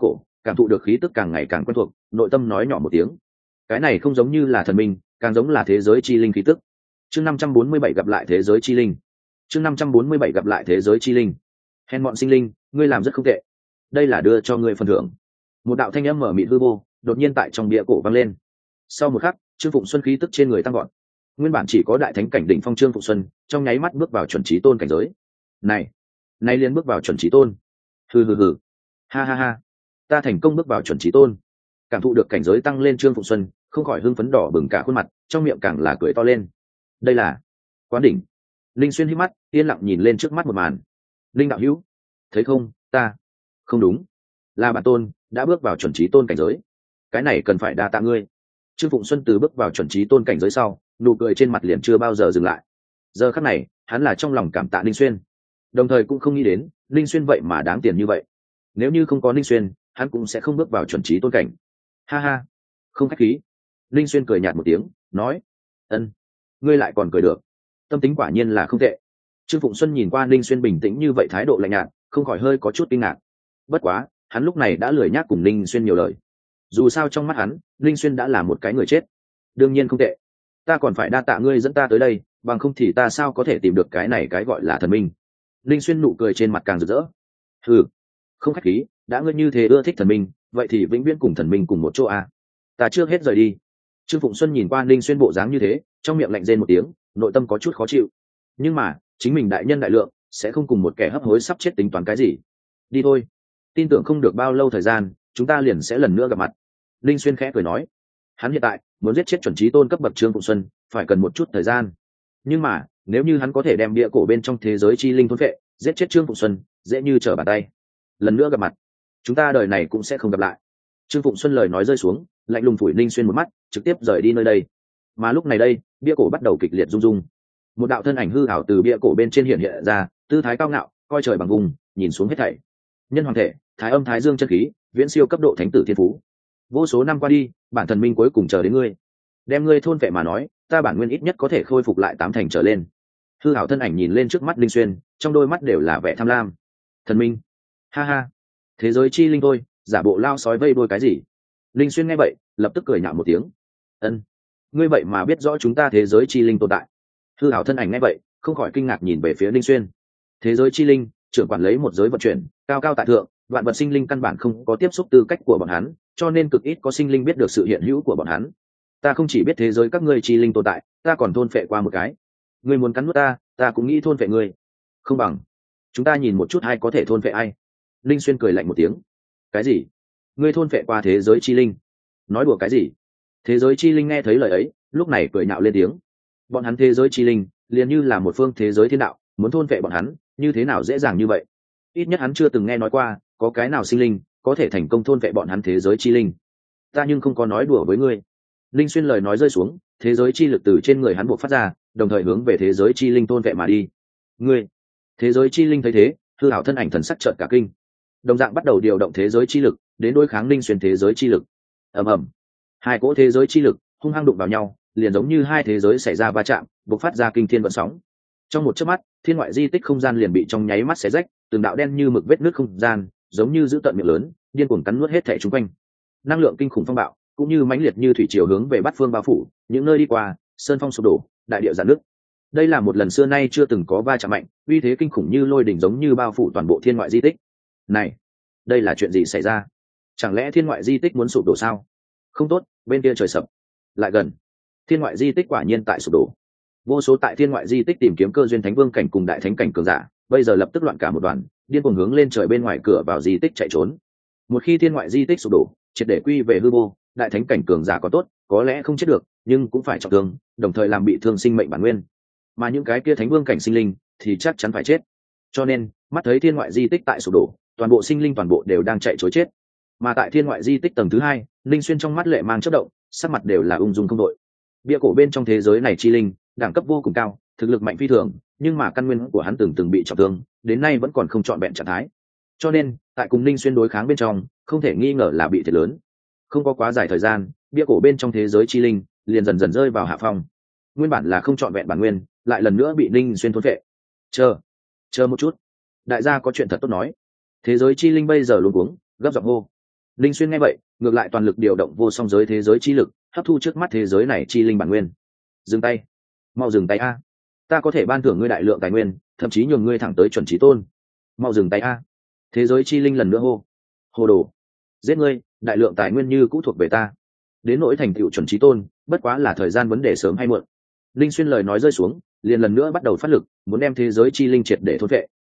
cảm thụ được khí tức càng ngày càng quen thuộc, nội tâm nói nhỏ một tiếng. Cái này không giống như là thần minh, càng giống là thế giới chi linh khí tức. Chương 547 gặp lại thế giới chi linh. Chương 547 gặp lại thế giới chi linh. Hèn mọn sinh linh, ngươi làm rất không tệ. Đây là đưa cho ngươi phần thưởng. Một đạo thanh âm mở mịt hư vô, đột nhiên tại trong bia cổ vang lên. Sau một khắc, Trương Phụng Xuân khí tức trên người tăng vọt. Nguyên bản chỉ có đại thánh cảnh đỉnh phong Trương Phụng Xuân, trong nháy mắt bước vào chuẩn chí tôn cảnh giới. Này, nay liền bước vào chuẩn chí tôn. Hừ. Ha ha ha. Ta thành công bước vào chuẩn chí tôn. Cảm thụ được cảnh giới tăng lên, Trương Phụng Xuân không khỏi hưng phấn đỏ bừng cả khuôn mặt, trong miệng càng là cười to lên. Đây là Quán đỉnh. Linh Xuyên hít mắt, yên lặng nhìn lên trước mắt một màn. Linh đạo hữu, thấy không, ta không đúng, là bản tôn đã bước vào chuẩn chí tôn cảnh giới. Cái này cần phải đa tạ ngươi. Trương Phụng Xuân từ bước vào chuẩn chí tôn cảnh giới sau, nụ cười trên mặt liền chưa bao giờ dừng lại. Giờ khắc này, hắn là trong lòng cảm tạ Linh Xuyên, đồng thời cũng không nghĩ đến Linh Xuyên vậy mà đáng tiền như vậy. Nếu như không có Linh Xuyên, hắn cũng sẽ không bước vào chuẩn chí tôn cảnh. Ha ha, không khách khí. Linh Xuyên cười nhạt một tiếng, nói: Ân, ngươi lại còn cười được, tâm tính quả nhiên là không tệ. Trương Phụng Xuân nhìn qua Linh Xuyên bình tĩnh như vậy, thái độ lạnh nhạt, không khỏi hơi có chút kinh ngạc. Bất quá, hắn lúc này đã lười nhác cùng Linh Xuyên nhiều lời. Dù sao trong mắt hắn, Linh Xuyên đã là một cái người chết. Đương nhiên không tệ. Ta còn phải đa tạ ngươi dẫn ta tới đây, bằng không thì ta sao có thể tìm được cái này cái gọi là thần minh. Linh Xuyên nụ cười trên mặt càng rực rỡ. Hừ, không khách khí, đã ngươi như thế ưa thích thần minh, vậy thì vĩnh viễn cùng thần minh cùng một chỗ à. Ta trước hết rời đi. Trương Phụng Xuân nhìn qua Linh Xuyên bộ dáng như thế, trong miệng lạnh rên một tiếng, nội tâm có chút khó chịu. Nhưng mà, chính mình đại nhân đại lượng, sẽ không cùng một kẻ hấp hối sắp chết tính toán cái gì. Đi thôi. Tin tưởng không được bao lâu thời gian, chúng ta liền sẽ lần nữa gặp mặt. Linh Xuyên khẽ cười nói. Hắn hiện tại muốn giết chết chuẩn chí tôn cấp bậc Trương Phụng Xuân, phải cần một chút thời gian. Nhưng mà, nếu như hắn có thể đem bia cổ bên trong thế giới chi linh thôn phệ, giết chết Trương Phụng Xuân, dễ như trở bàn tay. Lần nữa gặp mặt, chúng ta đời này cũng sẽ không gặp lại. Trương Phụng Xuân lời nói rơi xuống, lạnh lùng phủi Linh Xuyên một mắt, trực tiếp rời đi nơi đây. Mà lúc này đây, bia cổ bắt đầu kịch liệt rung rung. Một đạo thân ảnh hư ảo từ bia cổ bên trên hiện hiện ra, tư thái cao ngạo, coi trời bằng vùng, nhìn xuống hết thảy. Nhân hoàng thể, thái âm thái dương chân khí, viễn siêu cấp độ thánh tử thiên phú. Vô số năm qua đi, bản thần minh cuối cùng chờ đến ngươi. Đem ngươi thôn vệ mà nói, ta bản nguyên ít nhất có thể khôi phục lại 8 thành trở lên. Hư ảo thân ảnh nhìn lên trước mắt Linh Xuyên, trong đôi mắt đều là vẻ tham lam. Thần minh? Ha ha, thế giới chi linh thôi, giả bộ lao sói vây đuôi cái gì? Linh Xuyên nghe vậy, lập tức cười nhạo một tiếng. Ân, ngươi vậy mà biết rõ chúng ta thế giới chi linh tồn tại? Hư ảo thân ảnh nghe vậy, không khỏi kinh ngạc nhìn về phía Linh Xuyên. Thế giới chi linh, trưởng quản lấy một giới vận chuyển, cao cao tại thượng, vạn vật sinh linh căn bản không có tiếp xúc tư cách của bọn hắn, cho nên cực ít có sinh linh biết được sự hiện hữu của bọn hắn. Ta không chỉ biết thế giới các ngươi chi linh tồn tại, ta còn thôn phệ qua một cái. Ngươi muốn cắn nuốt ta, ta cũng nghĩ thôn phệ ngươi. Không bằng, chúng ta nhìn một chút ai có thể thôn phệ ai. Linh Xuyên cười lạnh một tiếng. Cái gì? Ngươi thôn phệ qua thế giới chi linh? Nói đùa cái gì? Thế giới chi linh nghe thấy lời ấy, lúc này cười nhạo lên tiếng. Bọn hắn thế giới chi linh, liền như là một phương thế giới thiên đạo, muốn thôn phệ bọn hắn, như thế nào dễ dàng như vậy? Ít nhất hắn chưa từng nghe nói qua, có cái nào sinh linh có thể thành công thôn phệ bọn hắn thế giới chi linh. Ta nhưng không có nói đùa với ngươi. Linh Xuyên lời nói rơi xuống, thế giới chi lực từ trên người hắn buộc phát ra, đồng thời hướng về thế giới chi linh thôn phệ mà đi. Ngươi! Thế giới chi linh thấy thế, hư ảo thân ảnh thần sắc trợn cả kinh, đồng dạng bắt đầu điều động thế giới chi lực đến đối kháng Linh Xuyên thế giới chi lực. Ầm ầm, hai cỗ thế giới chi lực hung hăng đụng vào nhau, liền giống như hai thế giới xảy ra va chạm, bộc phát ra kinh thiên vận sóng. Trong một chớp mắt, thiên ngoại di tích không gian liền bị trong nháy mắt xé rách, từng đạo đen như mực vết nước không gian, giống như giữ tận miệng lớn, điên cuồng cắn nuốt hết thảy xung quanh. Năng lượng kinh khủng phong bạo, cũng như mãnh liệt như thủy triều hướng về bát phương bao phủ, những nơi đi qua, sơn phong sụp đổ, đại địa rạn nứt. Đây là một lần xưa nay chưa từng có va chạm mạnh, uy thế kinh khủng như lôi đỉnh giống như bao phủ toàn bộ thiên ngoại di tích. Này, đây là chuyện gì xảy ra? Chẳng lẽ thiên ngoại di tích muốn sụp đổ sao? Không tốt, bên kia trời sập. Lại gần. Thiên ngoại di tích quả nhiên tại sụp đổ. Vô số tại thiên ngoại di tích tìm kiếm cơ duyên thánh vương cảnh cùng đại thánh cảnh cường giả, bây giờ lập tức loạn cả một đoàn, điên cuồng hướng lên trời bên ngoài cửa vào di tích chạy trốn. Một khi thiên ngoại di tích sụp đổ, triệt để quy về hư vô, đại thánh cảnh cường giả có tốt, có lẽ không chết được, nhưng cũng phải trọng thương, đồng thời làm bị thương sinh mệnh bản nguyên. Mà những cái kia thánh vương cảnh sinh linh thì chắc chắn phải chết. Cho nên, mắt thấy thiên ngoại di tích tại sụp đổ, toàn bộ sinh linh toàn bộ đều đang chạy trối chết. Mà tại thiên ngoại di tích tầng thứ 2, Linh Xuyên trong mắt lệ mang chớp động, sắc mặt đều là ung dung không đội. Bia cổ bên trong thế giới này chi linh, đẳng cấp vô cùng cao, thực lực mạnh phi thường, nhưng mà căn nguyên của hắn từng bị trọng thương, đến nay vẫn còn không trọn vẹn trạng thái. Cho nên, tại cùng Linh Xuyên đối kháng bên trong, không thể nghi ngờ là bị thiệt lớn. Không có quá dài thời gian, bia cổ bên trong thế giới chi linh liền dần dần rơi vào hạ phong. Nguyên bản là không trọn vẹn bản nguyên, lại lần nữa bị Linh Xuyên thôn phệ. Chờ một chút, đại gia có chuyện thật tốt nói. Thế giới chi linh bây giờ luống cuống, gấp giọng hô. Linh Xuyên nghe vậy ngược lại toàn lực điều động vô song giới thế giới chi lực hấp thu trước mắt thế giới này chi linh bản nguyên. Dừng tay, mau dừng tay a, ta có thể ban thưởng ngươi đại lượng tài nguyên, thậm chí nhường ngươi thẳng tới chuẩn chí tôn. Mau dừng tay a. Thế giới chi linh lần nữa hô. Hồ đồ, giết ngươi, đại lượng tài nguyên như cũ thuộc về ta. Đến nỗi thành tựu chuẩn chí tôn bất quá là thời gian vấn đề sớm hay muộn. Linh Xuyên lời nói rơi xuống liền lần nữa bắt đầu phát lực muốn đem thế giới chi linh triệt để thôn vệ.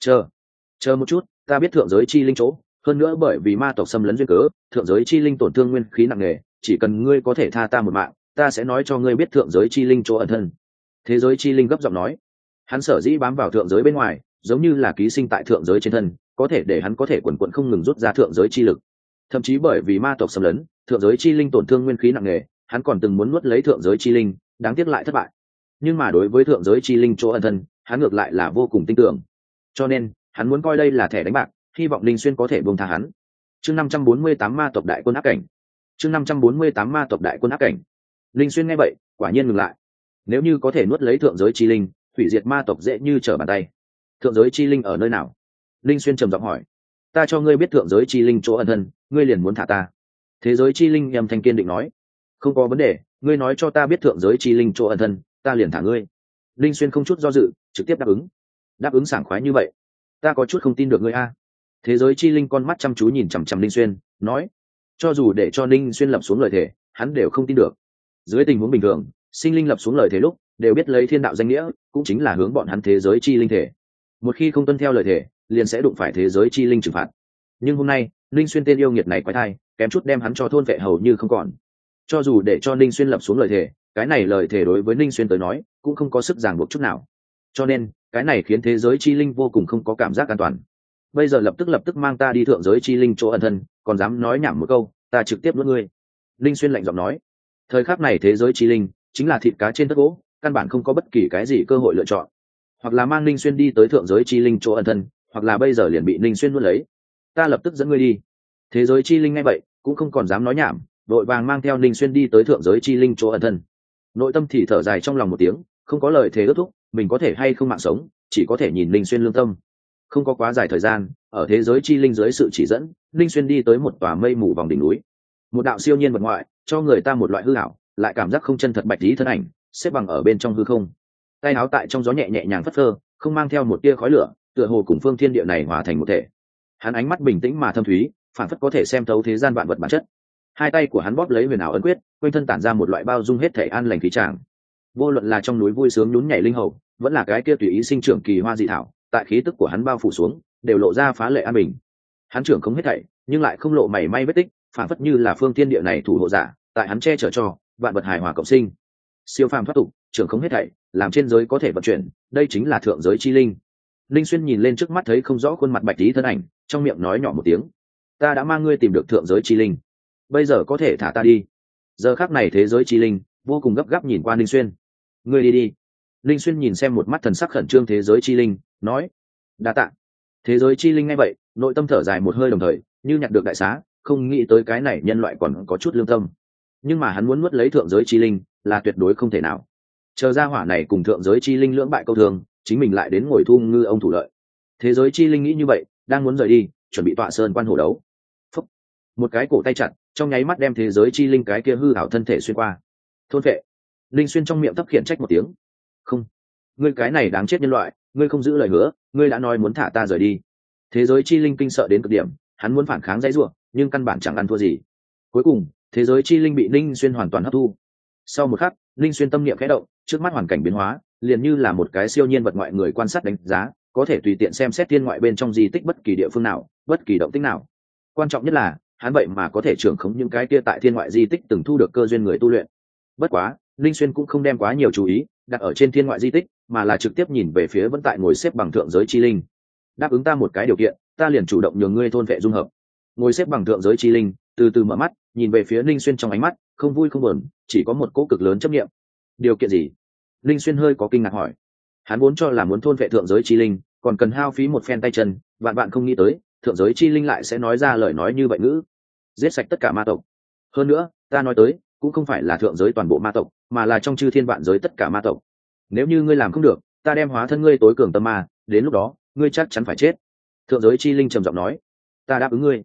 Chờ một chút, ta biết thượng giới chi linh chỗ, hơn nữa bởi vì ma tộc xâm lấn duyên cớ thượng giới chi linh tổn thương nguyên khí nặng nề, chỉ cần ngươi có thể tha ta một mạng ta sẽ nói cho ngươi biết thượng giới chi linh chỗ ẩn thân. Thế giới chi linh gấp giọng nói. Hắn sở dĩ bám vào thượng giới bên ngoài giống như là ký sinh tại thượng giới trên thân, có thể để hắn có thể quần quận không ngừng rút ra thượng giới chi lực. Thậm chí bởi vì ma tộc xâm lấn thượng giới chi linh tổn thương nguyên khí nặng nề, hắn còn từng muốn nuốt lấy thượng giới chi linh, đáng tiếc lại thất bại. Nhưng mà đối với thượng giới chi linh chỗ ẩn thân hắn ngược lại là vô cùng tin tưởng, cho nên hắn muốn coi đây là thẻ đánh bạc, hy vọng Linh Xuyên có thể buông tha hắn. Chương 548 ma tộc đại quân áp cảnh. Chương 548 ma tộc đại quân áp cảnh. Linh Xuyên nghe vậy quả nhiên ngừng lại. Nếu như có thể nuốt lấy thượng giới chi linh hủy diệt ma tộc dễ như trở bàn tay. Thượng giới chi linh ở nơi nào? Linh Xuyên trầm giọng hỏi. Ta cho ngươi biết thượng giới chi linh chỗ ẩn thân, ngươi liền muốn thả ta? Thế giới chi linh âm thanh kiên định nói. Không có vấn đề, ngươi nói cho ta biết thượng giới chi linh chỗ ẩn thân, ta liền thả ngươi. Linh Xuyên không chút do dự trực tiếp đáp ứng. Đáp ứng sảng khoái như vậy, ta có chút không tin được ngươi a. Thế giới chi linh con mắt chăm chú nhìn chằm chằm Linh Xuyên nói. Cho dù để cho Linh Xuyên lập xuống lời thề hắn đều không tin được. Dưới tình huống bình thường sinh linh lập xuống lời thề lúc đều biết lấy thiên đạo danh nghĩa, cũng chính là hướng bọn hắn thế giới chi linh thể. Một khi không tuân theo lời thề liền sẽ đụng phải thế giới chi linh trừng phạt. Nhưng hôm nay Linh Xuyên tên yêu nghiệt này quái thai kém chút đem hắn cho thôn vệ hầu như không còn. Cho dù để cho Linh Xuyên lập xuống lời thề, cái này lời thề đối với Linh Xuyên tới nói cũng không có sức ràng buộc chút nào, cho nên cái này khiến thế giới chi linh vô cùng không có cảm giác an toàn. Bây giờ lập tức mang ta đi thượng giới chi linh chỗ ẩn thân, còn dám nói nhảm một câu ta trực tiếp nuốt ngươi. Linh Xuyên lạnh giọng nói. Thời khắc này thế giới chi linh chính là thịt cá trên tất gỗ, căn bản không có bất kỳ cái gì cơ hội lựa chọn, hoặc là mang Linh Xuyên đi tới thượng giới chi linh chỗ ẩn thân, hoặc là bây giờ liền bị Linh Xuyên nuốt lấy. Ta lập tức dẫn ngươi đi. Thế giới chi linh nghe vậy cũng không còn dám nói nhảm, vội vàng mang theo Linh Xuyên đi tới thượng giới chi linh chỗ ẩn thân. Nội tâm thì thở dài trong lòng một tiếng, không có lời thề ước thúc mình có thể hay không mạng sống, chỉ có thể nhìn Linh Xuyên lương tâm. Không có quá dài thời gian, ở thế giới chi linh dưới sự chỉ dẫn, Linh Xuyên đi tới một tòa mây mù vòng đỉnh núi. Một đạo siêu nhiên vật ngoại cho người ta một loại hư ảo lại cảm giác không chân thật bạch lý thân ảnh xếp bằng ở bên trong hư không, tay áo tại trong gió nhẹ nhẹ nhàng phất phơ, không mang theo một tia khói lửa, tựa hồ cùng phương thiên địa này hòa thành một thể. Hắn ánh mắt bình tĩnh mà thâm thúy, phản phất có thể xem thấu thế gian vạn vật bản chất. Hai tay của hắn bóp lấy huyền ảo ấn quyết, quanh thân tản ra một loại bao dung hết thể an lành khí tràng. Vô luận là trong núi vui sướng nhún nhảy linh hầu, vẫn là cái kia tùy ý sinh trưởng kỳ hoa dị thảo, tại khí tức của hắn bao phủ xuống đều lộ ra phá lệ an bình. Hắn trưởng không hết thảy nhưng lại không lộ mảy may vết tích, phản phất như là phương thiên địa này thủ hộ giả, tại hắn che chở cho vạn vật hài hòa cộng sinh. Siêu phàm thoát tục, trưởng không hết thảy, làm trên giới có thể vận chuyển, đây chính là thượng giới chi linh. Linh Xuyên nhìn lên trước mắt thấy không rõ khuôn mặt bạch tí thân ảnh, trong miệng nói nhỏ một tiếng. Ta đã mang ngươi tìm được thượng giới chi linh, bây giờ có thể thả ta đi. Giờ khắc này thế giới chi linh vô cùng gấp gáp nhìn qua Linh Xuyên. Ngươi đi đi. Linh Xuyên nhìn xem một mắt thần sắc khẩn trương thế giới chi linh nói. Đa tạ. Thế giới chi linh nghe vậy nội tâm thở dài một hơi, đồng thời như nhặt được đại xá, không nghĩ tới cái này nhân loại còn có chút lương tâm. Nhưng mà hắn muốn nuốt lấy thượng giới chi linh là tuyệt đối không thể nào. Chờ ra hỏa này cùng thượng giới chi linh lưỡng bại câu thương, chính mình lại đến ngồi thu ngư ông thủ lợi. Thế giới chi linh nghĩ như vậy, đang muốn rời đi, chuẩn bị tọa sơn quan hổ đấu. Phúc. Một cái cổ tay chặt trong nháy mắt đem thế giới chi linh cái kia hư ảo thân thể xuyên qua. Thôn vệ. Linh Xuyên trong miệng thấp khiển trách một tiếng. Không, ngươi cái này đáng chết nhân loại, ngươi không giữ lời hứa, ngươi đã nói muốn thả ta rời đi. Thế giới chi linh kinh sợ đến cực điểm, hắn muốn phản kháng dãy rủa, nhưng căn bản chẳng ăn thua gì. Cuối cùng thế giới chi linh bị Linh Xuyên hoàn toàn hấp thu. Sau một khắc, Linh Xuyên tâm niệm khẽ động, trước mắt hoàn cảnh biến hóa liền như là một cái siêu nhiên vật ngoại người quan sát đánh giá, có thể tùy tiện xem xét thiên ngoại bên trong di tích bất kỳ địa phương nào, bất kỳ động tĩnh nào. Quan trọng nhất là hắn vậy mà có thể trưởng khống những cái kia tại thiên ngoại di tích từng thu được cơ duyên người tu luyện. Bất quá Linh Xuyên cũng không đem quá nhiều chú ý đặt ở trên thiên ngoại di tích, mà là trực tiếp nhìn về phía vẫn tại ngồi xếp bằng thượng giới chi linh. Đáp ứng ta một cái điều kiện, ta liền chủ động nhường ngươi thôn vệ dung hợp. Ngồi xếp bằng thượng giới chi linh từ từ mở mắt, nhìn về phía Linh Xuyên trong ánh mắt không vui không buồn, chỉ có một cỗ cực lớn chấp niệm. Điều kiện gì? Linh Xuyên hơi có kinh ngạc hỏi. Hắn vốn cho là muốn thôn vệ thượng giới chi linh còn cần hao phí một phen tay chân, vạn bạn không nghĩ tới thượng giới chi linh lại sẽ nói ra lời nói như vậy ngữ. Giết sạch tất cả ma tộc. Hơn nữa ta nói tới cũng không phải là thượng giới toàn bộ ma tộc, mà là trong chư thiên vạn giới tất cả ma tộc. Nếu như ngươi làm không được, ta đem hóa thân ngươi tối cường tâm ma, đến lúc đó ngươi chắc chắn phải chết. Thượng giới chi linh trầm giọng nói. Ta đáp ứng ngươi.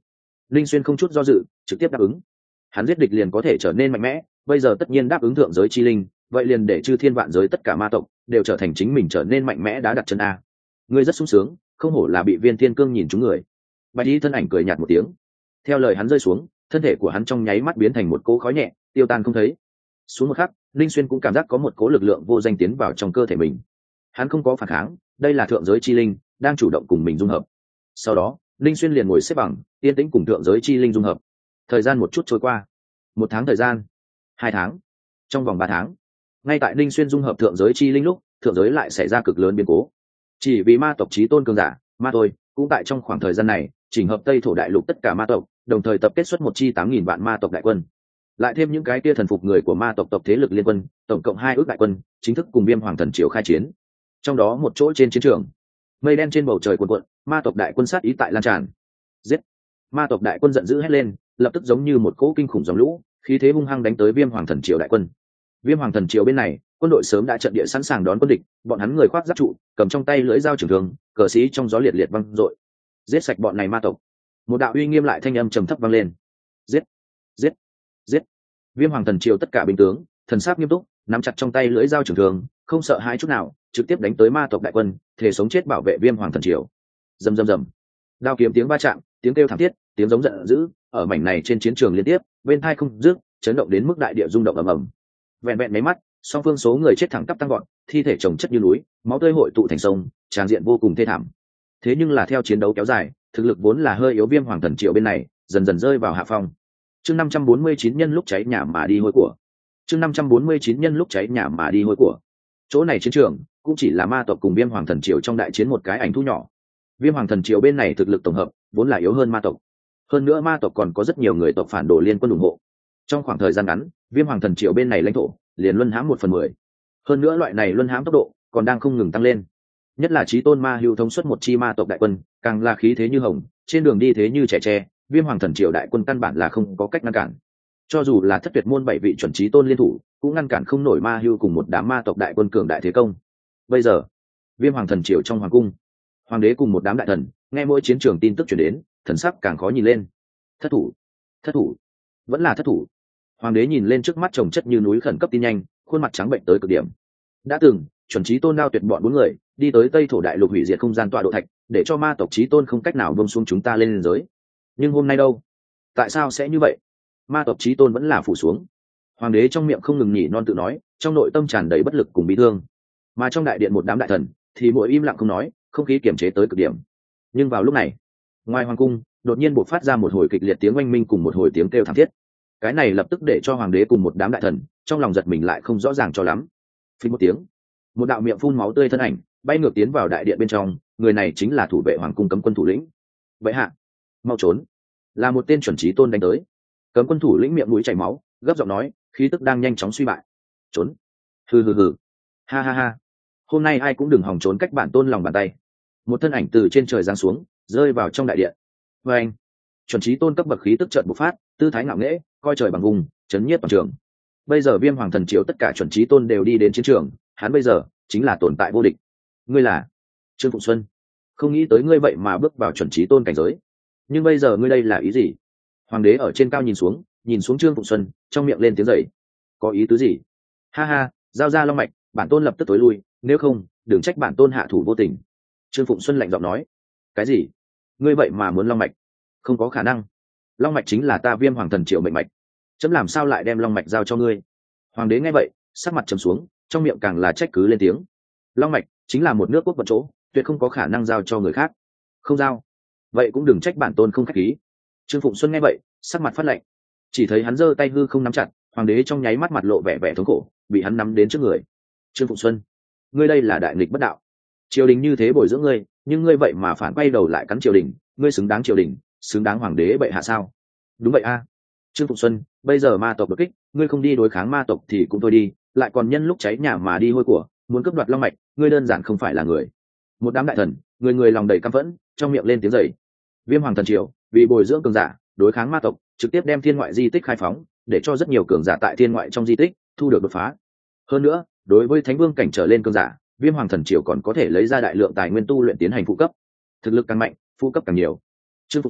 Linh Xuyên không chút do dự trực tiếp đáp ứng. Hắn giết địch liền có thể trở nên mạnh mẽ, bây giờ tất nhiên đáp ứng thượng giới chi linh, vậy liền để chư thiên vạn giới tất cả ma tộc đều trở thành chính mình trở nên mạnh mẽ đá đặt chân a. Ngươi rất sung sướng, không hổ là bị Viên Thiên Cương nhìn trúng người. Bạch Y thân ảnh cười nhạt một tiếng, theo lời hắn rơi xuống, thân thể của hắn trong nháy mắt biến thành một cỗ khói nhẹ, tiêu tan không thấy. Xuống một khắc, Linh Xuyên cũng cảm giác có một cỗ lực lượng vô danh tiến vào trong cơ thể mình. Hắn không có phản kháng, đây là thượng giới chi linh đang chủ động cùng mình dung hợp. Sau đó, Linh Xuyên liền ngồi xếp bằng, yên tĩnh cùng thượng giới chi linh dung hợp. Thời gian một chút trôi qua, 1 tháng thời gian, 2 tháng, trong vòng 3 tháng, ngay tại Linh Xuyên dung hợp thượng giới chi linh lúc, thượng giới lại xảy ra cực lớn biến cố. Chỉ vì ma tộc chí tôn cường giả, ma thôi, cũng tại trong khoảng thời gian này, chỉnh hợp Tây thổ đại lục tất cả ma tộc, đồng thời tập kết xuất một chi 8.000 vạn ma tộc đại quân. Lại thêm những cái kia thần phục người của ma tộc tộc thế lực liên quân, tổng cộng 2 ước đại quân, chính thức cùng Viêm Hoàng Thần Triều khai chiến. Trong đó một chỗ trên chiến trường, mây đen trên bầu trời cuồn cuộn, ma tộc đại quân sát ý tại lan tràn. Giết! Ma tộc đại quân giận dữ hét lên, lập tức giống như một cỗ kinh khủng dòng lũ, khí thế hung hăng đánh tới Viêm Hoàng Thần Triều đại quân. Viêm Hoàng Thần Triều bên này, quân đội sớm đã trận địa sẵn sàng đón quân địch, bọn hắn người khoác giáp trụ, cầm trong tay lưỡi dao trường thương, cờ sĩ trong gió liệt liệt văng dội. Giết sạch bọn này ma tộc. Một đạo uy nghiêm lại thanh âm trầm thấp vang lên. Giết! Giết! Giết! Viêm Hoàng Thần Triều tất cả binh tướng, thần sắc nghiêm túc, nắm chặt trong tay lưỡi dao trường thương, không sợ hãi chút nào, trực tiếp đánh tới ma tộc đại quân, thể sống chết bảo vệ Viêm Hoàng Thần Triều. Rầm rầm rầm. Đao kiếm tiếng va chạm, tiếng kêu thảm thiết, tiếng giống giận dữ, ở mảnh này trên chiến trường liên tiếp, bên tai không dứt, chấn động đến mức đại địa rung động ầm ầm. Vẹn vẹn mấy mắt, song phương số người chết thẳng tắp tăng gọn, thi thể chồng chất như núi, máu tươi hội tụ thành sông, tràn diện vô cùng thê thảm. Thế nhưng là theo chiến đấu kéo dài, thực lực vốn là hơi yếu Viêm Hoàng Thần Triều bên này, dần dần rơi vào hạ phong. Chương 549 nhân lúc cháy nhà mà đi hôi của. Chương 549 nhân lúc cháy nhà mà đi hôi của. Chỗ này chiến trường cũng chỉ là ma tộc cùng Viêm Hoàng Thần Triều trong đại chiến một cái ảnh thu nhỏ. Viêm Hoàng Thần Triều bên này thực lực tổng hợp vốn là yếu hơn ma tộc. Hơn nữa ma tộc còn có rất nhiều người tộc phản đồ liên quân ủng hộ. Trong khoảng thời gian ngắn, Viêm Hoàng Thần Triều bên này lãnh thổ liền luân hãm 1/10. Hơn nữa loại này luân hãm tốc độ còn đang không ngừng tăng lên. Nhất là Chí Tôn Ma Hưu thống suất một chi ma tộc đại quân, càng là khí thế như hồng, trên đường đi thế như trẻ tre, Viêm Hoàng Thần Triều đại quân căn bản là không có cách ngăn cản. Cho dù là Thất Tuyệt môn 7 vị chuẩn Chí Tôn liên thủ, cũng ngăn cản không nổi Ma Hưu cùng một đám ma tộc đại quân cường đại thế công. Bây giờ, Viêm Hoàng Thần Triều trong hoàng cung, hoàng đế cùng một đám đại thần, nghe mỗi chiến trường tin tức truyền đến, thần sắc càng khó nhìn lên. Thất thủ, thất thủ, vẫn là thất thủ. Hoàng đế nhìn lên trước mắt chồng chất như núi khẩn cấp tin nhanh, khuôn mặt trắng bệnh tới cực điểm. Đã từng, chuẩn Chí Tôn Đao Tuyệt bọn 4 người, đi tới Tây thổ đại lục hủy diệt không gian tọa độ thạch, để cho ma tộc Chí Tôn không cách nào buông xuống chúng ta lên giới. Nhưng hôm nay đâu? Tại sao sẽ như vậy? Ma tộc Chí Tôn vẫn là phủ xuống. Hoàng đế trong miệng không ngừng nhỉ non tự nói, trong nội tâm tràn đầy bất lực cùng bi thương. Mà trong đại điện một đám đại thần thì mỗi im lặng không nói, không khí kiềm chế tới cực điểm. Nhưng vào lúc này, ngoài hoàng cung, đột nhiên bộc phát ra một hồi kịch liệt tiếng oanh minh cùng một hồi tiếng kêu thảm thiết. Cái này lập tức để cho hoàng đế cùng một đám đại thần trong lòng giật mình lại không rõ ràng cho lắm. Phình một tiếng, một đạo miệng phun máu tươi thân ảnh bay ngược tiến vào đại điện bên trong, người này chính là thủ vệ hoàng cung cấm quân thủ lĩnh. Vậy hạ, mau trốn! Là một tên chuẩn Chí Tôn đánh tới. Cấm quân thủ lĩnh miệng mũi chảy máu, gấp giọng nói, khí tức đang nhanh chóng suy bại. Trốn! Hừ hừ hừ, ha ha ha, hôm nay ai cũng đừng hòng trốn cách bản tôn lòng bàn tay. Một thân ảnh từ trên trời giáng xuống, rơi vào trong đại điện. Và anh, chuẩn Chí Tôn cấp bậc khí tức chợt bộc phát, tư thái ngạo nghễ, coi trời bằng vùng, chấn nhiếp toàn trường. Bây giờ Viêm Hoàng Thần Triều tất cả chuẩn Chí Tôn đều đi đến chiến trường, hắn bây giờ chính là tồn tại vô địch. Ngươi là Trương Phụng Xuân, không nghĩ tới ngươi vậy mà bước vào chuẩn Chí Tôn cảnh giới. Nhưng bây giờ ngươi đây là ý gì? Hoàng đế ở trên cao nhìn xuống Trương Phụng Xuân, trong miệng lên tiếng dậy. Có ý tứ gì? Ha ha, giao ra long mạch, bản tôn lập tức tối lui, nếu không, đừng trách bản tôn hạ thủ vô tình. Trương Phụng Xuân lạnh giọng nói. Cái gì? Ngươi vậy mà muốn long mạch? Không có khả năng. Long mạch chính là ta Viêm Hoàng Thần Triều mệnh mạch, chấm làm sao lại đem long mạch giao cho ngươi? Hoàng đế nghe vậy, sắc mặt trầm xuống, trong miệng càng là trách cứ lên tiếng. Long mạch chính là một nước quốc vật chỗ, tuyệt không có khả năng giao cho người khác. Không giao, vậy cũng đừng trách bản tôn không khách khí. Trương Phụng Xuân nghe vậy, sắc mặt phát lạnh. Chỉ thấy hắn giơ tay hư không nắm chặt, hoàng đế trong nháy mắt mặt lộ vẻ vẻ thống khổ, bị hắn nắm đến trước người. Trương Phụng Xuân, ngươi đây là đại nghịch bất đạo. Triều đình như thế bồi dưỡng ngươi, nhưng ngươi vậy mà phản quay đầu lại cắn triều đình, ngươi xứng đáng triều đình, xứng đáng hoàng đế bệ hạ sao? Đúng vậy a. Trương Phụng Xuân, bây giờ ma tộc đột kích, ngươi không đi đối kháng ma tộc thì cũng thôi đi, lại còn nhân lúc cháy nhà mà đi hôi của, muốn cướp đoạt long mạch, ngươi đơn giản không phải là người. Một đám đại thần, người người lòng đầy căm phẫn, trong miệng lên tiếng rầy. Viêm Hoàng Thần Triều vì bồi dưỡng cường giả, đối kháng ma tộc, trực tiếp đem thiên ngoại di tích khai phóng, để cho rất nhiều cường giả tại thiên ngoại trong di tích thu được đột phá. Hơn nữa, đối với thánh vương cảnh trở lên cường giả, Viêm Hoàng Thần Triều còn có thể lấy ra đại lượng tài nguyên tu luyện tiến hành phụ cấp. Thực lực càng mạnh, phụ cấp càng nhiều. Trương Phụng Xuân,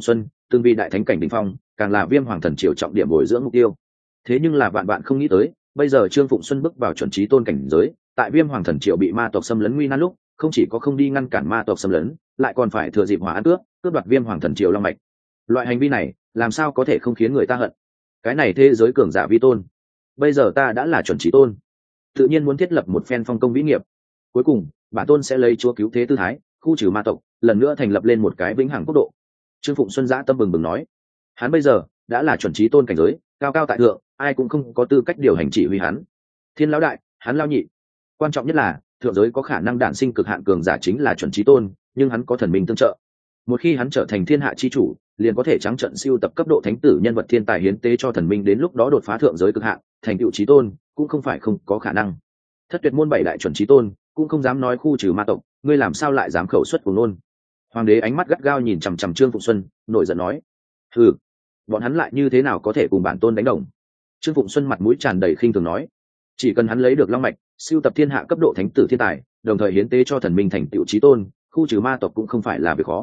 từng vì đại thánh cảnh đỉnh phong, càng là Viêm Hoàng thần triều trọng điểm bồi dưỡng mục tiêu. Thế nhưng là vạn bạn không nghĩ tới, bây giờ Trương Phụng Xuân bước vào chuẩn chí tôn cảnh giới, tại Viêm Hoàng thần triều bị ma tộc xâm lấn nguy nan lúc, không chỉ có không đi ngăn cản ma tộc xâm lấn, lại còn phải thừa dịp hỏa ăn cướp đoạt Viêm Hoàng thần triều long mạch. Loại hành vi này, làm sao có thể không khiến người ta hận? Cái này thế giới cường giả vi tôn. Bây giờ ta đã là chuẩn chí tôn, tự nhiên muốn thiết lập một phen phong công vĩ nghiệp. Cuối cùng, bản tôn sẽ lấy chúa cứu thế tư thái, khu trừ ma tộc, lần nữa thành lập lên một cái vĩnh hằng quốc độ. Trương Phụng Xuân dã tâm bừng bừng nói, hắn bây giờ đã là chuẩn chí tôn cảnh giới, cao cao tại thượng, ai cũng không có tư cách điều hành chỉ huy hắn. Thiên lão đại, hắn lao nhị. Quan trọng nhất là thượng giới có khả năng đản sinh cực hạn cường giả chính là chuẩn chí tôn, nhưng hắn có thần minh tương trợ. Một khi hắn trở thành thiên hạ chi chủ, liền có thể trắng trận siêu tập cấp độ thánh tử nhân vật thiên tài hiến tế cho thần minh, đến lúc đó đột phá thượng giới cực hạn, thành tựu chí tôn, cũng không phải không có khả năng. Thất tuyệt môn bảy đại chuẩn chí tôn cũng không dám nói khu trừ ma tộc, ngươi làm sao lại dám khẩu xuất của nôn? Hoàng đế ánh mắt gắt gao nhìn chằm chằm Trương Phụng Xuân, nổi giận nói, hừ, bọn hắn lại như thế nào có thể cùng bản tôn đánh đồng? Trương Phụng Xuân mặt mũi tràn đầy khinh thường nói, chỉ cần hắn lấy được long mạch, siêu tập thiên hạ cấp độ thánh tử thiên tài, đồng thời hiến tế cho thần minh thành tựu chí tôn, khu trừ ma tộc cũng không phải là việc khó.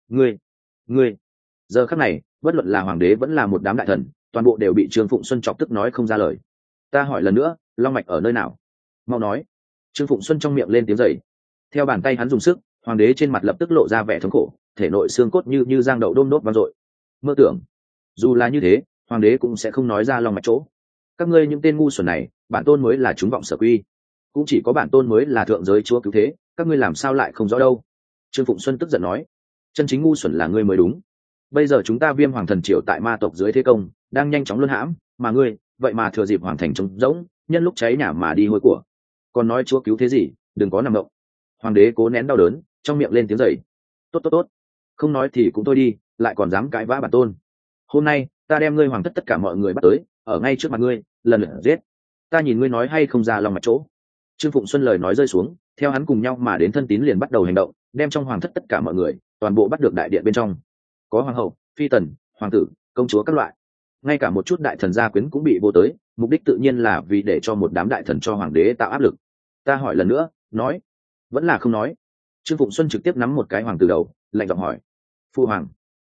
Ngươi, giờ khắc này, bất luận là hoàng đế vẫn là một đám đại thần, toàn bộ đều bị Trương Phụng Xuân chọc tức nói không ra lời. Ta hỏi lần nữa, long mạch ở nơi nào? Mau nói. Trương Phụng Xuân trong miệng lên tiếng dậy. Theo bàn tay hắn dùng sức, hoàng đế trên mặt lập tức lộ ra vẻ thống khổ, thể nội xương cốt như giang đậu đôm đốt vang dội. Mơ tưởng, dù là như thế, hoàng đế cũng sẽ không nói ra long mạch chỗ. Các ngươi những tên ngu xuẩn này, bản tôn mới là chúng vọng sở quy, cũng chỉ có bản tôn mới là thượng giới chúa cứu thế, các ngươi làm sao lại không rõ đâu? Trương Phụng Xuân tức giận nói, chân chính ngu xuẩn là ngươi mới đúng. Bây giờ chúng ta Viêm Hoàng thần triều tại ma tộc dưới thế công, đang nhanh chóng luân hãm, mà ngươi, vậy mà thừa dịp hoàng thành trống rỗng, nhân lúc cháy nhà mà đi hôi của. Còn nói chúa cứu thế gì, đừng có nằm động. Hoàng đế cố nén đau đớn, trong miệng lên tiếng dậy. Tốt, không nói thì cũng thôi đi, lại còn dám cãi vã bản tôn. Hôm nay ta đem ngươi hoàng thất tất cả mọi người bắt tới, ở ngay trước mặt ngươi, lần lượt giết. Ta nhìn ngươi nói hay không ra lòng mạch chỗ. Trương Phụng Xuân lời nói rơi xuống, theo hắn cùng nhau mà đến thân tín liền bắt đầu hành động, đem trong hoàng thất tất cả mọi người toàn bộ bắt được đại điện bên trong. Có hoàng hậu, phi tần, hoàng tử, công chúa các loại, ngay cả một chút đại thần gia quyến cũng bị vô tới, mục đích tự nhiên là vì để cho một đám đại thần cho hoàng đế tạo áp lực. Ta hỏi lần nữa, nói vẫn là không nói. Trương Phụng Xuân trực tiếp nắm một cái hoàng tử đầu, lạnh giọng hỏi, phu hoàng,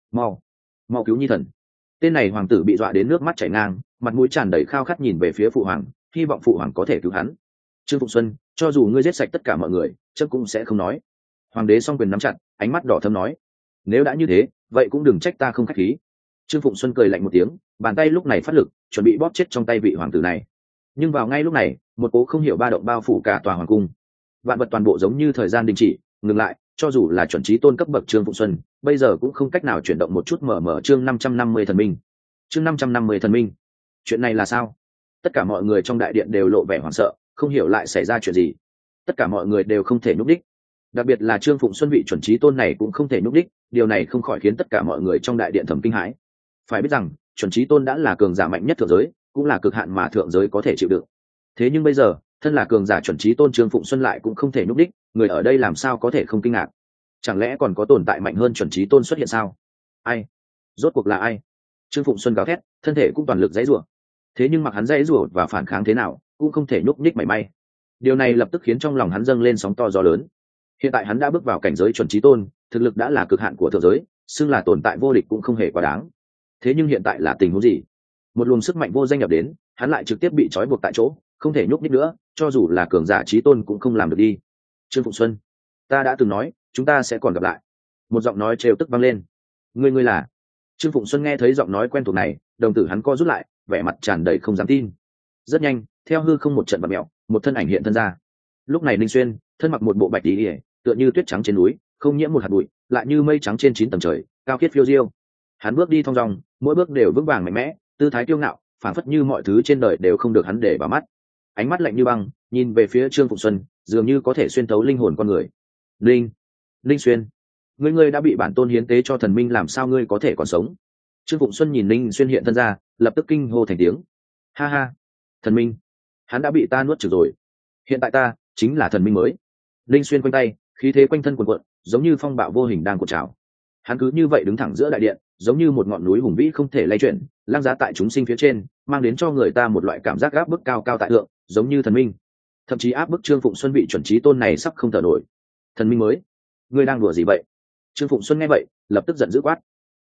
mau cứu nhi thần. Tên này hoàng tử bị dọa đến nước mắt chảy ngang, mặt mũi tràn đầy khao khát nhìn về phía phụ hoàng, hy vọng phụ hoàng có thể cứu hắn. Trương Phụng Xuân, cho dù ngươi giết sạch tất cả mọi người, chắc cũng sẽ không nói. Hoàng đế song quyền nắm chặt, ánh mắt đỏ thâm nói, nếu đã như thế, vậy cũng đừng trách ta không khách khí. Trương Phụng Xuân cười lạnh một tiếng, bàn tay lúc này phát lực, chuẩn bị bóp chết trong tay vị hoàng tử này. Nhưng vào ngay lúc này, một cố không hiểu ba động bao phủ cả tòa hoàng cung. Vạn vật toàn bộ giống như thời gian đình chỉ, ngừng lại, cho dù là chuẩn chí tôn cấp bậc Trương Phụng Xuân, bây giờ cũng không cách nào chuyển động một chút. Mở chương 550 thần minh. Chương 550 thần minh. Chuyện này là sao? Tất cả mọi người trong đại điện đều lộ vẻ hoảng sợ, không hiểu lại xảy ra chuyện gì. Tất cả mọi người đều không thể nhúc đích, đặc biệt là Trương Phụng Xuân vị chuẩn chí tôn này cũng không thể nhúc đích, điều này không khỏi khiến tất cả mọi người trong đại điện thầm kinh hãi. Phải biết rằng, chuẩn chí tôn đã là cường giả mạnh nhất thượng giới, cũng là cực hạn mà thượng giới có thể chịu đựng. Thế nhưng bây giờ, thân là cường giả chuẩn chí tôn Trương Phụng Xuân lại cũng không thể nhúc đích, người ở đây làm sao có thể không kinh ngạc? Chẳng lẽ còn có tồn tại mạnh hơn chuẩn chí tôn xuất hiện sao? Ai? Rốt cuộc là ai? Trương Phụng Xuân gào thét, thân thể cũng toàn lực giãy giụa. Thế nhưng mặc hắn giãy giụa và phản kháng thế nào, cũng không thể nhúc nhích mảy may. Điều này lập tức khiến trong lòng hắn dâng lên sóng to gió lớn. Hiện tại hắn đã bước vào cảnh giới chuẩn chí tôn, thực lực đã là cực hạn của thượng giới, xưng là tồn tại vô địch cũng không hề quá đáng. Thế nhưng hiện tại là tình huống gì? Một luồng sức mạnh vô danh nhập đến, hắn lại trực tiếp bị trói buộc tại chỗ, không thể nhúc nhích nữa, cho dù là cường giả chí tôn cũng không làm được đi. Trương Phụng Xuân, ta đã từng nói, chúng ta sẽ còn gặp lại. Một giọng nói trêu tức vang lên. Ngươi là? Trương Phụng Xuân nghe thấy giọng nói quen thuộc này, đồng tử hắn co rút lại, vẻ mặt tràn đầy không dám tin. Rất nhanh, theo hư không một trận bạt mèo, một thân ảnh hiện thân ra. Lúc này Ninh Xuyên, thân mặc một bộ bạch y, tựa như tuyết trắng trên núi, không nhiễm một hạt bụi, lại như mây trắng trên 9 tầng trời, cao khiết phiêu diêu. Hắn bước đi thong dong, mỗi bước đều vững vàng mạnh mẽ, tư thái kiêu ngạo, phảng phất như mọi thứ trên đời đều không được hắn để vào mắt. Ánh mắt lạnh như băng, nhìn về phía Trương Phụng Xuân, dường như có thể xuyên thấu linh hồn con người. Ninh Xuyên, ngươi đã bị bản tôn hiến tế cho thần minh, làm sao ngươi có thể còn sống? Trương Phụng Xuân nhìn Ninh Xuyên hiện thân ra, lập tức kinh hô thành tiếng. Ha ha, thần minh, hắn đã bị ta nuốt chửng rồi. Hiện tại ta chính là thần minh mới. Ninh Xuyên quanh tay, khí thế quanh thân cuồn cuộn, giống như phong bạo vô hình đang cuộn trào. Hắn cứ như vậy đứng thẳng giữa đại điện, giống như một ngọn núi hùng vĩ không thể lay chuyển, lang giá tại chúng sinh phía trên, mang đến cho người ta một loại cảm giác áp bức cao cao tại thượng, giống như thần minh. Thậm chí áp bức Trương Phụng Xuân vị chuẩn chí tôn này sắp không thở nổi. Thần minh mới, ngươi đang đùa gì vậy? Trương Phụng Xuân nghe vậy, lập tức giận dữ quát.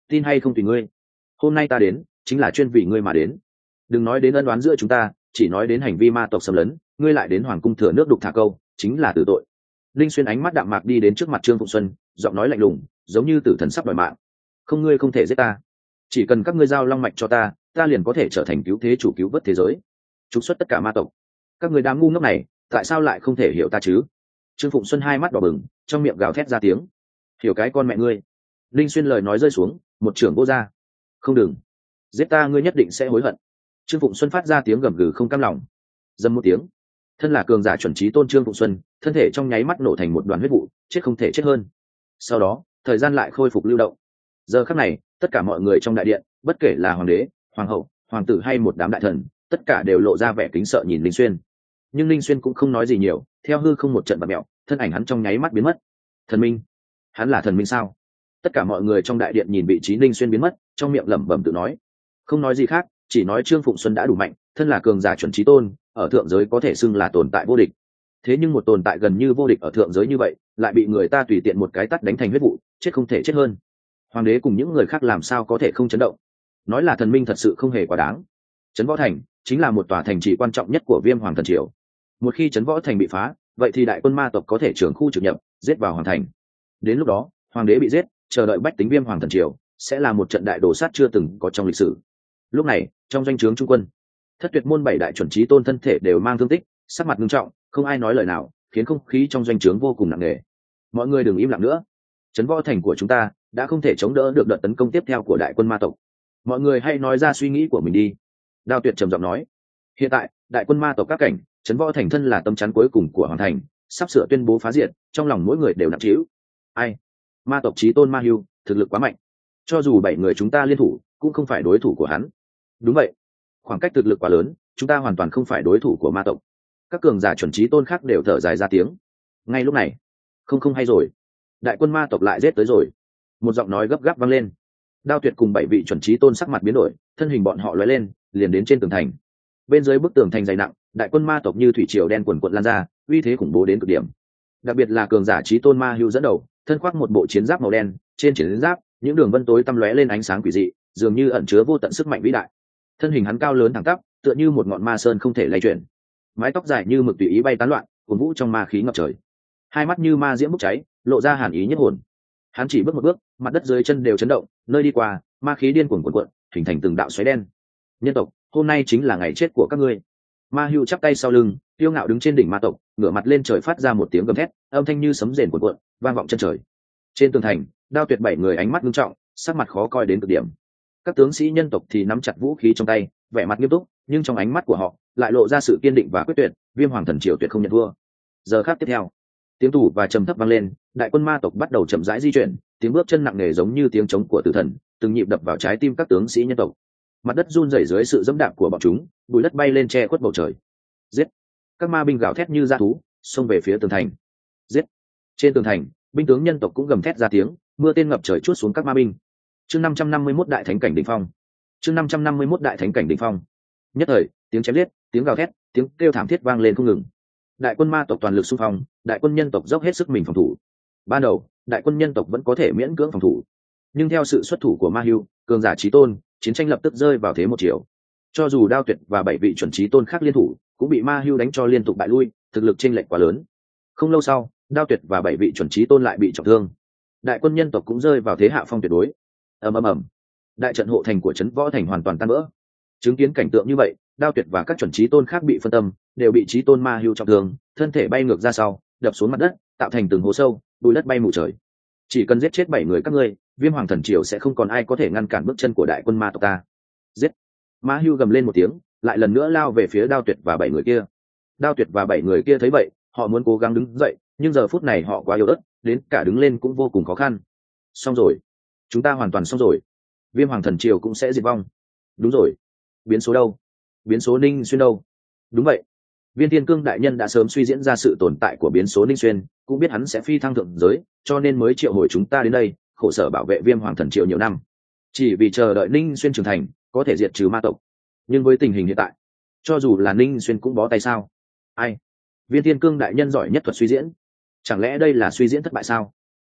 tin hay không tùy ngươi. Hôm nay ta đến chính là chuyên vì ngươi mà đến. Đừng nói đến ân oán giữa chúng ta, chỉ nói đến hành vi ma tộc xâm lấn, ngươi lại đến hoàng cung thừa nước đục thả câu, chính là tử tội. Linh Xuyên ánh mắt đạm mạc đi đến trước mặt Trương Phụng Xuân, giọng nói lạnh lùng, giống như tử thần sắp đòi mạng. Không, ngươi không thể giết ta, chỉ cần các ngươi giao long mạch cho ta, ta liền có thể trở thành cứu thế chủ, cứu vớt thế giới, trục xuất tất cả ma tộc. Các người đám ngu ngốc này, tại sao lại không thể hiểu ta chứ? Trương Phụng Xuân hai mắt đỏ bừng, trong miệng gào thét ra tiếng. Hiểu cái con mẹ ngươi! Linh Xuyên lời nói rơi xuống, một trưởng vô ra. Không, đừng giết ta, ngươi nhất định sẽ hối hận. Trương Phụng Xuân phát ra tiếng gầm gừ không cam lòng. Dầm một tiếng, thân là cường giả chuẩn trí tôn Trương Phụng Xuân, thân thể trong nháy mắt nổ thành một đoàn huyết vụ, chết không thể chết hơn. Sau đó thời gian lại khôi phục lưu động. Giờ khắc này, tất cả mọi người trong đại điện, bất kể là hoàng đế, hoàng hậu, hoàng tử hay một đám đại thần, tất cả đều lộ ra vẻ kính sợ nhìn Linh Xuyên. Nhưng Linh Xuyên cũng không nói gì nhiều, theo hư không một trận bạt mẹo, thân ảnh hắn trong nháy mắt biến mất. Thần minh? Hắn là thần minh sao? Tất cả mọi người trong đại điện nhìn vị trí Linh Xuyên biến mất, trong miệng lẩm bẩm tự nói, không nói gì khác, chỉ nói Trương Phụng Xuân đã đủ mạnh, thân là cường giả chuẩn trí tôn, ở thượng giới có thể xưng là tồn tại vô địch. Thế nhưng một tồn tại gần như vô địch ở thượng giới như vậy, lại bị người ta tùy tiện một cái tát đánh thành huyết vụ, chết không thể chết hơn. Hoàng đế cùng những người khác làm sao có thể không chấn động? Nói là thần minh thật sự không hề quá đáng. Trấn Võ Thành chính là một tòa thành trì quan trọng nhất của Viêm Hoàng Thần Triều. Một khi Trấn Võ Thành bị phá, vậy thì đại quân ma tộc có thể trưởng khu trực nhập, giết vào hoàng thành. Đến lúc đó, hoàng đế bị giết, chờ đợi bách tính Viêm Hoàng Thần Triều sẽ là một trận đại đồ sát chưa từng có trong lịch sử. Lúc này, trong doanh trướng trung quân, Thất Tuyệt môn 7 đại chuẩn trí tôn thân thể đều mang thương tích, sắc mặt nghiêm trọng, không ai nói lời nào, khiến không khí trong doanh trướng vô cùng nặng nề. Mọi người đừng im lặng nữa. Trấn Võ Thành của chúng ta đã không thể chống đỡ được đợt tấn công tiếp theo của đại quân ma tộc. Mọi người hãy nói ra suy nghĩ của mình đi. Đao Tuyệt trầm giọng nói. Hiện tại, đại quân ma tộc các cảnh, Trấn Võ Thành thân là tấm chắn cuối cùng của hoàng thành, sắp sửa tuyên bố phá diệt, trong lòng mỗi người đều nặng trĩu. Ai? Ma tộc chí tôn Ma Hưu, thực lực quá mạnh. Cho dù 7 người chúng ta liên thủ, cũng không phải đối thủ của hắn. Đúng vậy, khoảng cách thực lực quá lớn, chúng ta hoàn toàn không phải đối thủ của ma tộc. Các cường giả chuẩn chí tôn khác đều thở dài ra tiếng. Ngay lúc này, không hay rồi, đại quân ma tộc lại giết tới rồi. Một giọng nói gấp gáp vang lên. Đao Tuyệt cùng 7 vị chuẩn chí tôn sắc mặt biến đổi, thân hình bọn họ lóe lên, liền đến trên tường thành. Bên dưới bức tường thành dày nặng, đại quân ma tộc như thủy triều đen quần quật lan ra, uy thế khủng bố đến cực điểm. Đặc biệt là cường giả chí tôn Ma Hưu dẫn đầu, thân khoác một bộ chiến giáp màu đen, trên chiến giáp, những đường vân tối tăm lóe lên ánh sáng quỷ dị, dường như ẩn chứa vô tận sức mạnh vĩ đại. Thân hình hắn cao lớn thẳng tắp, tựa như một ngọn ma sơn không thể lay chuyển. Mái tóc dài như mực tùy ý bay tán loạn, cuồn vũ trong ma khí ngập trời. Hai mắt như ma diễm bốc cháy, lộ ra hàn ý nhất hồn. Hắn chỉ bước một bước, mặt đất dưới chân đều chấn động, nơi đi qua, ma khí điên cuồng cuộn cuộn, hình thành từng đạo xoáy đen. Nhân tộc, hôm nay chính là ngày chết của các ngươi. Ma Hưu chắp tay sau lưng, tiêu ngạo đứng trên đỉnh ma tộc, ngửa mặt lên trời phát ra một tiếng gầm thét, âm thanh như sấm rền cuộn cuộn, vang vọng chân trời. Trên tường thành, Đao Tuyệt 7 người ánh mắt nghiêm trọng, sắc mặt khó coi đến cực điểm. Các tướng sĩ nhân tộc thì nắm chặt vũ khí trong tay, vẻ mặt nghiêm túc, nhưng trong ánh mắt của họ lại lộ ra sự kiên định và quyết tuyệt. Viêm Hoàng Thần Triều tuyệt không nhận thua. Giờ khắc tiếp theo, tiếng tù và trầm thấp vang lên, đại quân ma tộc bắt đầu chậm rãi di chuyển, tiếng bước chân nặng nề giống như tiếng trống của tử thần, từng nhịp đập vào trái tim các tướng sĩ nhân tộc. Mặt đất run rẩy dưới sự dẫm đạp của bọn chúng, bụi đất bay lên che khuất bầu trời. Giết! Các ma binh gào thét như dã thú, xông về phía tường thành. Giết! Trên tường thành, binh tướng nhân tộc cũng gầm thét ra tiếng, mưa tên ngập trời chuốt xuống các ma binh. Chương 551 đại thánh cảnh đỉnh phong. Chương 551 đại thánh cảnh đỉnh phong. Nhất thời, tiếng chém giết, tiếng gào thét, tiếng kêu thảm thiết vang lên không ngừng. Đại quân ma tộc toàn lực xung phong, đại quân nhân tộc dốc hết sức mình phòng thủ. Ban đầu, đại quân nhân tộc vẫn có thể miễn cưỡng phòng thủ, nhưng theo sự xuất thủ của Ma Hưu, cường giả chí tôn, chiến tranh lập tức rơi vào thế một chiều. Cho dù Đao Tuyệt và 7 vị chuẩn chí tôn khác liên thủ, cũng bị Ma Hưu đánh cho liên tục bại lui, thực lực chênh lệch quá lớn. Không lâu sau, Đao Tuyệt và 7 vị chuẩn chí tôn lại bị trọng thương. Đại quân nhân tộc cũng rơi vào thế hạ phong tuyệt đối. Ầm. Đại trận hộ thành của Trấn Võ Thành hoàn toàn tan vỡ. Chứng kiến cảnh tượng như vậy, Đao Tuyệt và các chuẩn chí tôn khác bị phân tâm, đều bị chí tôn Ma Hưu trọng thương, thân thể bay ngược ra sau, đập xuống mặt đất, tạo thành từng hố sâu, bụi đất bay mù trời. Chỉ cần giết chết 7 người các ngươi, Viêm Hoàng Thần Triều sẽ không còn ai có thể ngăn cản bước chân của đại quân ma tộc ta. Giết! Ma Hưu gầm lên một tiếng, lại lần nữa lao về phía Đao Tuyệt và 7 người kia. Đao Tuyệt và 7 người kia thấy vậy, họ muốn cố gắng đứng dậy, nhưng giờ phút này họ quá yếu ớt, đến cả đứng lên cũng vô cùng khó khăn. Xong rồi, chúng ta hoàn toàn xong rồi. Viêm Hoàng Thần Triều cũng sẽ diệt vong. Đúng rồi. Biến số đâu? Biến số Ninh Xuyên đâu? Đúng vậy. Viên Thiên Cương đại nhân đã sớm suy diễn ra sự tồn tại của biến số Ninh Xuyên, cũng biết hắn sẽ phi thăng thượng giới, cho nên mới triệu hồi chúng ta đến đây, khổ sở bảo vệ Viêm Hoàng Thần Triều nhiều năm, chỉ vì chờ đợi Ninh Xuyên trưởng thành, có thể diệt trừ ma tộc. Nhưng với tình hình hiện tại, cho dù là Ninh Xuyên cũng bó tay sao? Ai? Viên Thiên Cương đại nhân giỏi nhất thuật suy diễn, chẳng lẽ đây là suy diễn thất bại sao?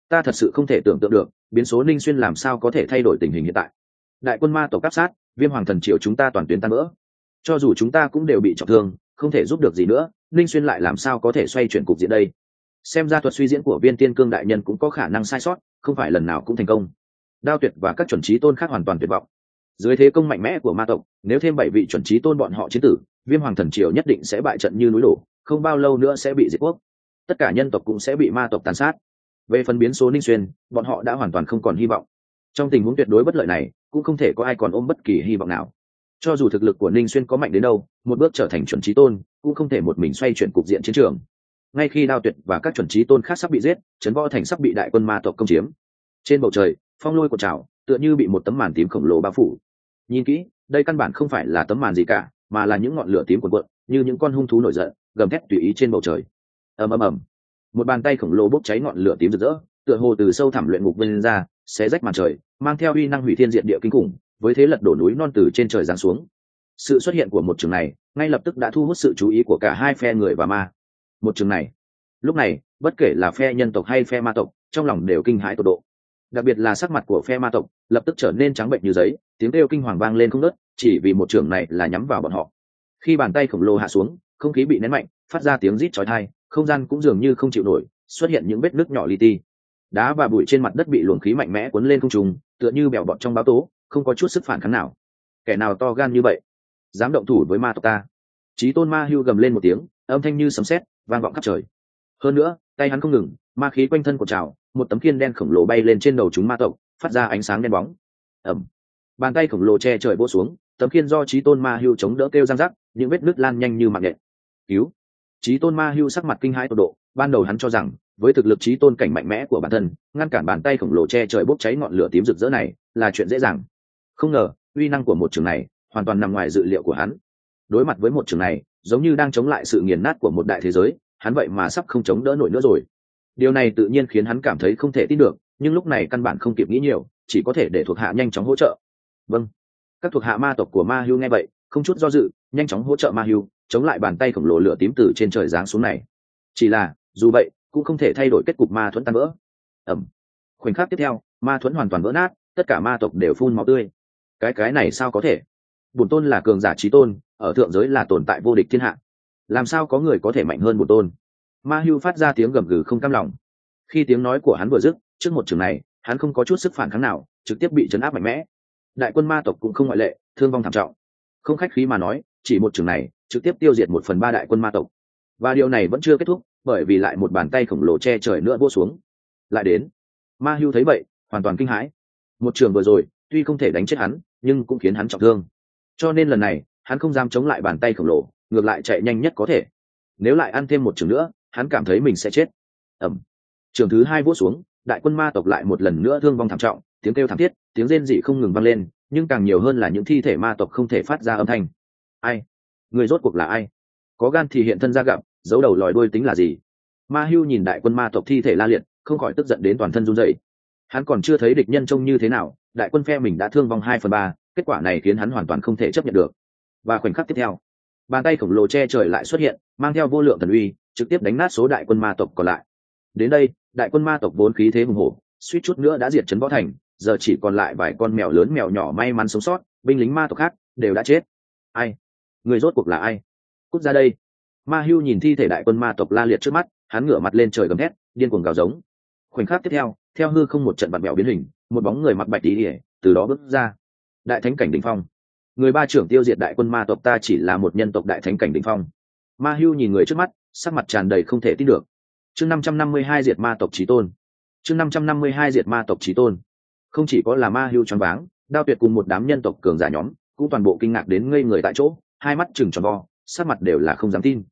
ta thật sự không thể tưởng tượng được biến số Ninh Xuyên làm sao có thể thay đổi tình hình hiện tại. Đại quân ma tộc áp sát, Viêm Hoàng Thần Triều chúng ta toàn tuyến tan vỡ, cho dù chúng ta cũng đều bị trọng thương, không thể giúp được gì nữa, Ninh Xuyên lại làm sao có thể xoay chuyển cục diện đây? Xem ra thuật suy diễn của Viên Tiên Cương đại nhân cũng có khả năng sai sót, không phải lần nào cũng thành công. Đao Tuyệt và các chuẩn chí tôn khác hoàn toàn tuyệt vọng. Dưới thế công mạnh mẽ của ma tộc, nếu thêm 7 vị chuẩn chí tôn bọn họ chiến tử, Viêm Hoàng Thần Triều nhất định sẽ bại trận như núi đổ, không bao lâu nữa sẽ bị diệt quốc. Tất cả nhân tộc cũng sẽ bị ma tộc tàn sát. Về phần biến số Ninh Xuyên, bọn họ đã hoàn toàn không còn hy vọng. Trong tình huống tuyệt đối bất lợi này, cũng không thể có ai còn ôm bất kỳ hy vọng nào. Cho dù thực lực của Ninh Xuyên có mạnh đến đâu, một bước trở thành chuẩn chí tôn, cũng không thể một mình xoay chuyển cục diện chiến trường. Ngay khi Đao Tuyệt và các chuẩn chí tôn khác sắp bị giết, Trấn Võ Thành sắp bị đại quân ma tộc công chiếm. Trên bầu trời, phong lôi của trào, tựa như bị một tấm màn tím khổng lồ bao phủ. Nhìn kỹ, đây căn bản không phải là tấm màn gì cả, mà là những ngọn lửa tím cuồn cuộn, như những con hung thú nổi giận, gầm thét tùy ý trên bầu trời. Ầm ầm ầm. Một bàn tay khổng lồ bốc cháy ngọn lửa tím rực rỡ, tựa hồ từ sâu thẳm luyện ngục vươn ra, xé rách màn trời, mang theo uy năng hủy thiên diệt địa kinh khủng, với thế lật đổ núi non từ trên trời giáng xuống. Sự xuất hiện của một trường này ngay lập tức đã thu hút sự chú ý của cả hai phe người và ma. Một trường này, lúc này bất kể là phe nhân tộc hay phe ma tộc, trong lòng đều kinh hãi tột độ. Đặc biệt là sắc mặt của phe ma tộc lập tức trở nên trắng bệnh như giấy, tiếng kêu kinh hoàng vang lên không ngớt, chỉ vì một trường này là nhắm vào bọn họ. Khi bàn tay khổng lồ hạ xuống, không khí bị nén mạnh, phát ra tiếng rít chói tai, không gian cũng dường như không chịu nổi, xuất hiện những vết nứt nhỏ li ti. Đá và bụi trên mặt đất bị luồng khí mạnh mẽ cuốn lên không trung, tựa như bèo bọt trong báo tố, không có chút sức phản kháng nào. Kẻ nào to gan như vậy, dám động thủ với ma tộc ta? Chí tôn Ma Hưu gầm lên một tiếng, âm thanh như sấm sét vang vọng khắp trời. Hơn nữa, tay hắn không ngừng, ma khí quanh thân cuộn trào, một tấm khiên đen khổng lồ bay lên trên đầu chúng ma tộc, phát ra ánh sáng đen bóng. Ầm. Bàn tay khổng lồ che trời vỗ xuống, tấm khiên do Chí tôn Ma Hưu chống đỡ kêu răng rắc, những vết nứt lan nhanh như mạng nhện. Cứu! Chí tôn Ma Hưu sắc mặt kinh hãi tột độ, ban đầu hắn cho rằng với thực lực chí tôn cảnh mạnh mẽ của bản thân, ngăn cản bàn tay khổng lồ che trời bốc cháy ngọn lửa tím rực rỡ này là chuyện dễ dàng. Không ngờ, uy năng của một trường này hoàn toàn nằm ngoài dự liệu của hắn. Đối mặt với một trường này, giống như đang chống lại sự nghiền nát của một đại thế giới, hắn vậy mà sắp không chống đỡ nổi nữa rồi. Điều này tự nhiên khiến hắn cảm thấy không thể tin được, nhưng lúc này căn bản không kịp nghĩ nhiều, chỉ có thể để thuộc hạ nhanh chóng hỗ trợ. Vâng. Các thuộc hạ ma tộc của Ma Hưu nghe vậy, không chút do dự, nhanh chóng hỗ trợ Ma Hưu, chống lại bàn tay khổng lồ lửa tím từ trên trời giáng xuống này. Chỉ là, dù vậy, cũng không thể thay đổi kết cục ma thuẫn tan vỡ. Ầm. Khoảnh khắc tiếp theo, ma thuẫn hoàn toàn vỡ nát, tất cả ma tộc đều phun máu tươi. Cái này sao có thể? Bổn tôn là cường giả chí tôn, ở thượng giới là tồn tại vô địch thiên hạ, làm sao có người có thể mạnh hơn bổn tôn? Ma Hưu phát ra tiếng gầm gừ không cam lòng. Khi tiếng nói của hắn vừa dứt, trước một trường này, hắn không có chút sức phản kháng nào, trực tiếp bị trấn áp mạnh mẽ. Đại quân ma tộc cũng không ngoại lệ, thương vong thảm trọng. Không khách khí mà nói, chỉ một trường này, trực tiếp tiêu diệt 1/3 đại quân ma tộc. Và điều này vẫn chưa kết thúc, bởi vì lại một bàn tay khổng lồ che trời nữa vỗ xuống. Lại đến. Ma Hưu thấy vậy, hoàn toàn kinh hãi. Một trường vừa rồi, tuy không thể đánh chết hắn, nhưng cũng khiến hắn trọng thương. Cho nên lần này, hắn không dám chống lại bàn tay khổng lồ, ngược lại chạy nhanh nhất có thể. Nếu lại ăn thêm một trường nữa, hắn cảm thấy mình sẽ chết. Ầm. Trường thứ 2 vỗ xuống, đại quân ma tộc lại một lần nữa thương vong thảm trọng, tiếng kêu thảm thiết, tiếng rên rỉ không ngừng vang lên, nhưng càng nhiều hơn là những thi thể ma tộc không thể phát ra âm thanh. Ai? Người rốt cuộc là ai? Có gan thì hiện thân ra gặp, giấu đầu lòi đuôi tính là gì? Ma Hưu nhìn đại quân ma tộc thi thể la liệt, không khỏi tức giận đến toàn thân run rẩy. Hắn còn chưa thấy địch nhân trông như thế nào, đại quân phe mình đã thương vong 2/3, kết quả này khiến hắn hoàn toàn không thể chấp nhận được. Và khoảnh khắc tiếp theo, bàn tay khổng lồ che trời lại xuất hiện, mang theo vô lượng thần uy, trực tiếp đánh nát số đại quân ma tộc còn lại. Đến đây, đại quân ma tộc vốn khí thế hùng hổ, suýt chút nữa đã diệt trấn Võ Thành, giờ chỉ còn lại vài con mèo lớn mèo nhỏ may mắn sống sót, binh lính ma tộc khác đều đã chết. Ai? Người rốt cuộc là ai? Cút ra đây! Ma Hưu nhìn thi thể đại quân ma tộc la liệt trước mắt, hắn ngửa mặt lên trời gầm thét, điên cuồng gào giống. Khoảnh khắc tiếp theo, theo hư không một trận vặn vẹo biến hình, một bóng người mặc bạch y từ đó bước ra. Đại thánh cảnh đỉnh phong. Người ba trưởng tiêu diệt đại quân ma tộc ta chỉ là một nhân tộc đại thánh cảnh đỉnh phong. Ma Hưu nhìn người trước mắt, sắc mặt tràn đầy không thể tin được. Chương 552 diệt ma tộc chí tôn. Chương 552 diệt ma tộc chí tôn. Không chỉ có là Ma Hưu choáng váng, Đao Tuyệt cùng một đám nhân tộc cường giả nhóm, cũng toàn bộ kinh ngạc đến ngây người tại chỗ, hai mắt trừng tròn vo, sắc mặt đều là không dám tin.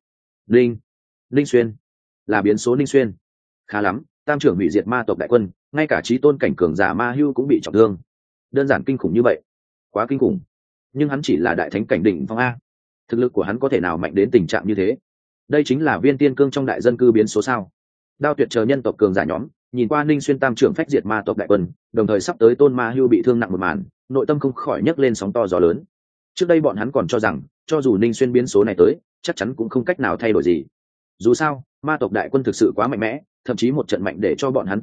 Linh Xuyên, là biến số Linh Xuyên. Khá lắm, tam trưởng hủy diệt ma tộc đại quân, ngay cả chí tôn cảnh cường giả Ma Hưu cũng bị trọng thương. Đơn giản kinh khủng như vậy, quá kinh khủng. Nhưng hắn chỉ là đại thánh cảnh đỉnh phong a, thực lực của hắn có thể nào mạnh đến tình trạng như thế? Đây chính là viên tiên cương trong đại dân cư biến số sao? Đao Tuyệt chờ nhân tộc cường giả nhóm nhìn qua Ninh Xuyên tam trưởng phách diệt ma tộc đại quân, đồng thời sắp tới tôn Ma Hưu bị thương nặng một màn, nội tâm không khỏi nhấc lên sóng to gió lớn. Trước đây bọn hắn còn cho rằng, cho dù Ninh Xuyên biến số này tới, chắc chắn cũng không cách nào thay đổi gì. Dù sao, ma tộc đại quân thực sự quá mạnh mẽ, thậm chí một trận mạnh để cho bọn hắn tuyệt vọng,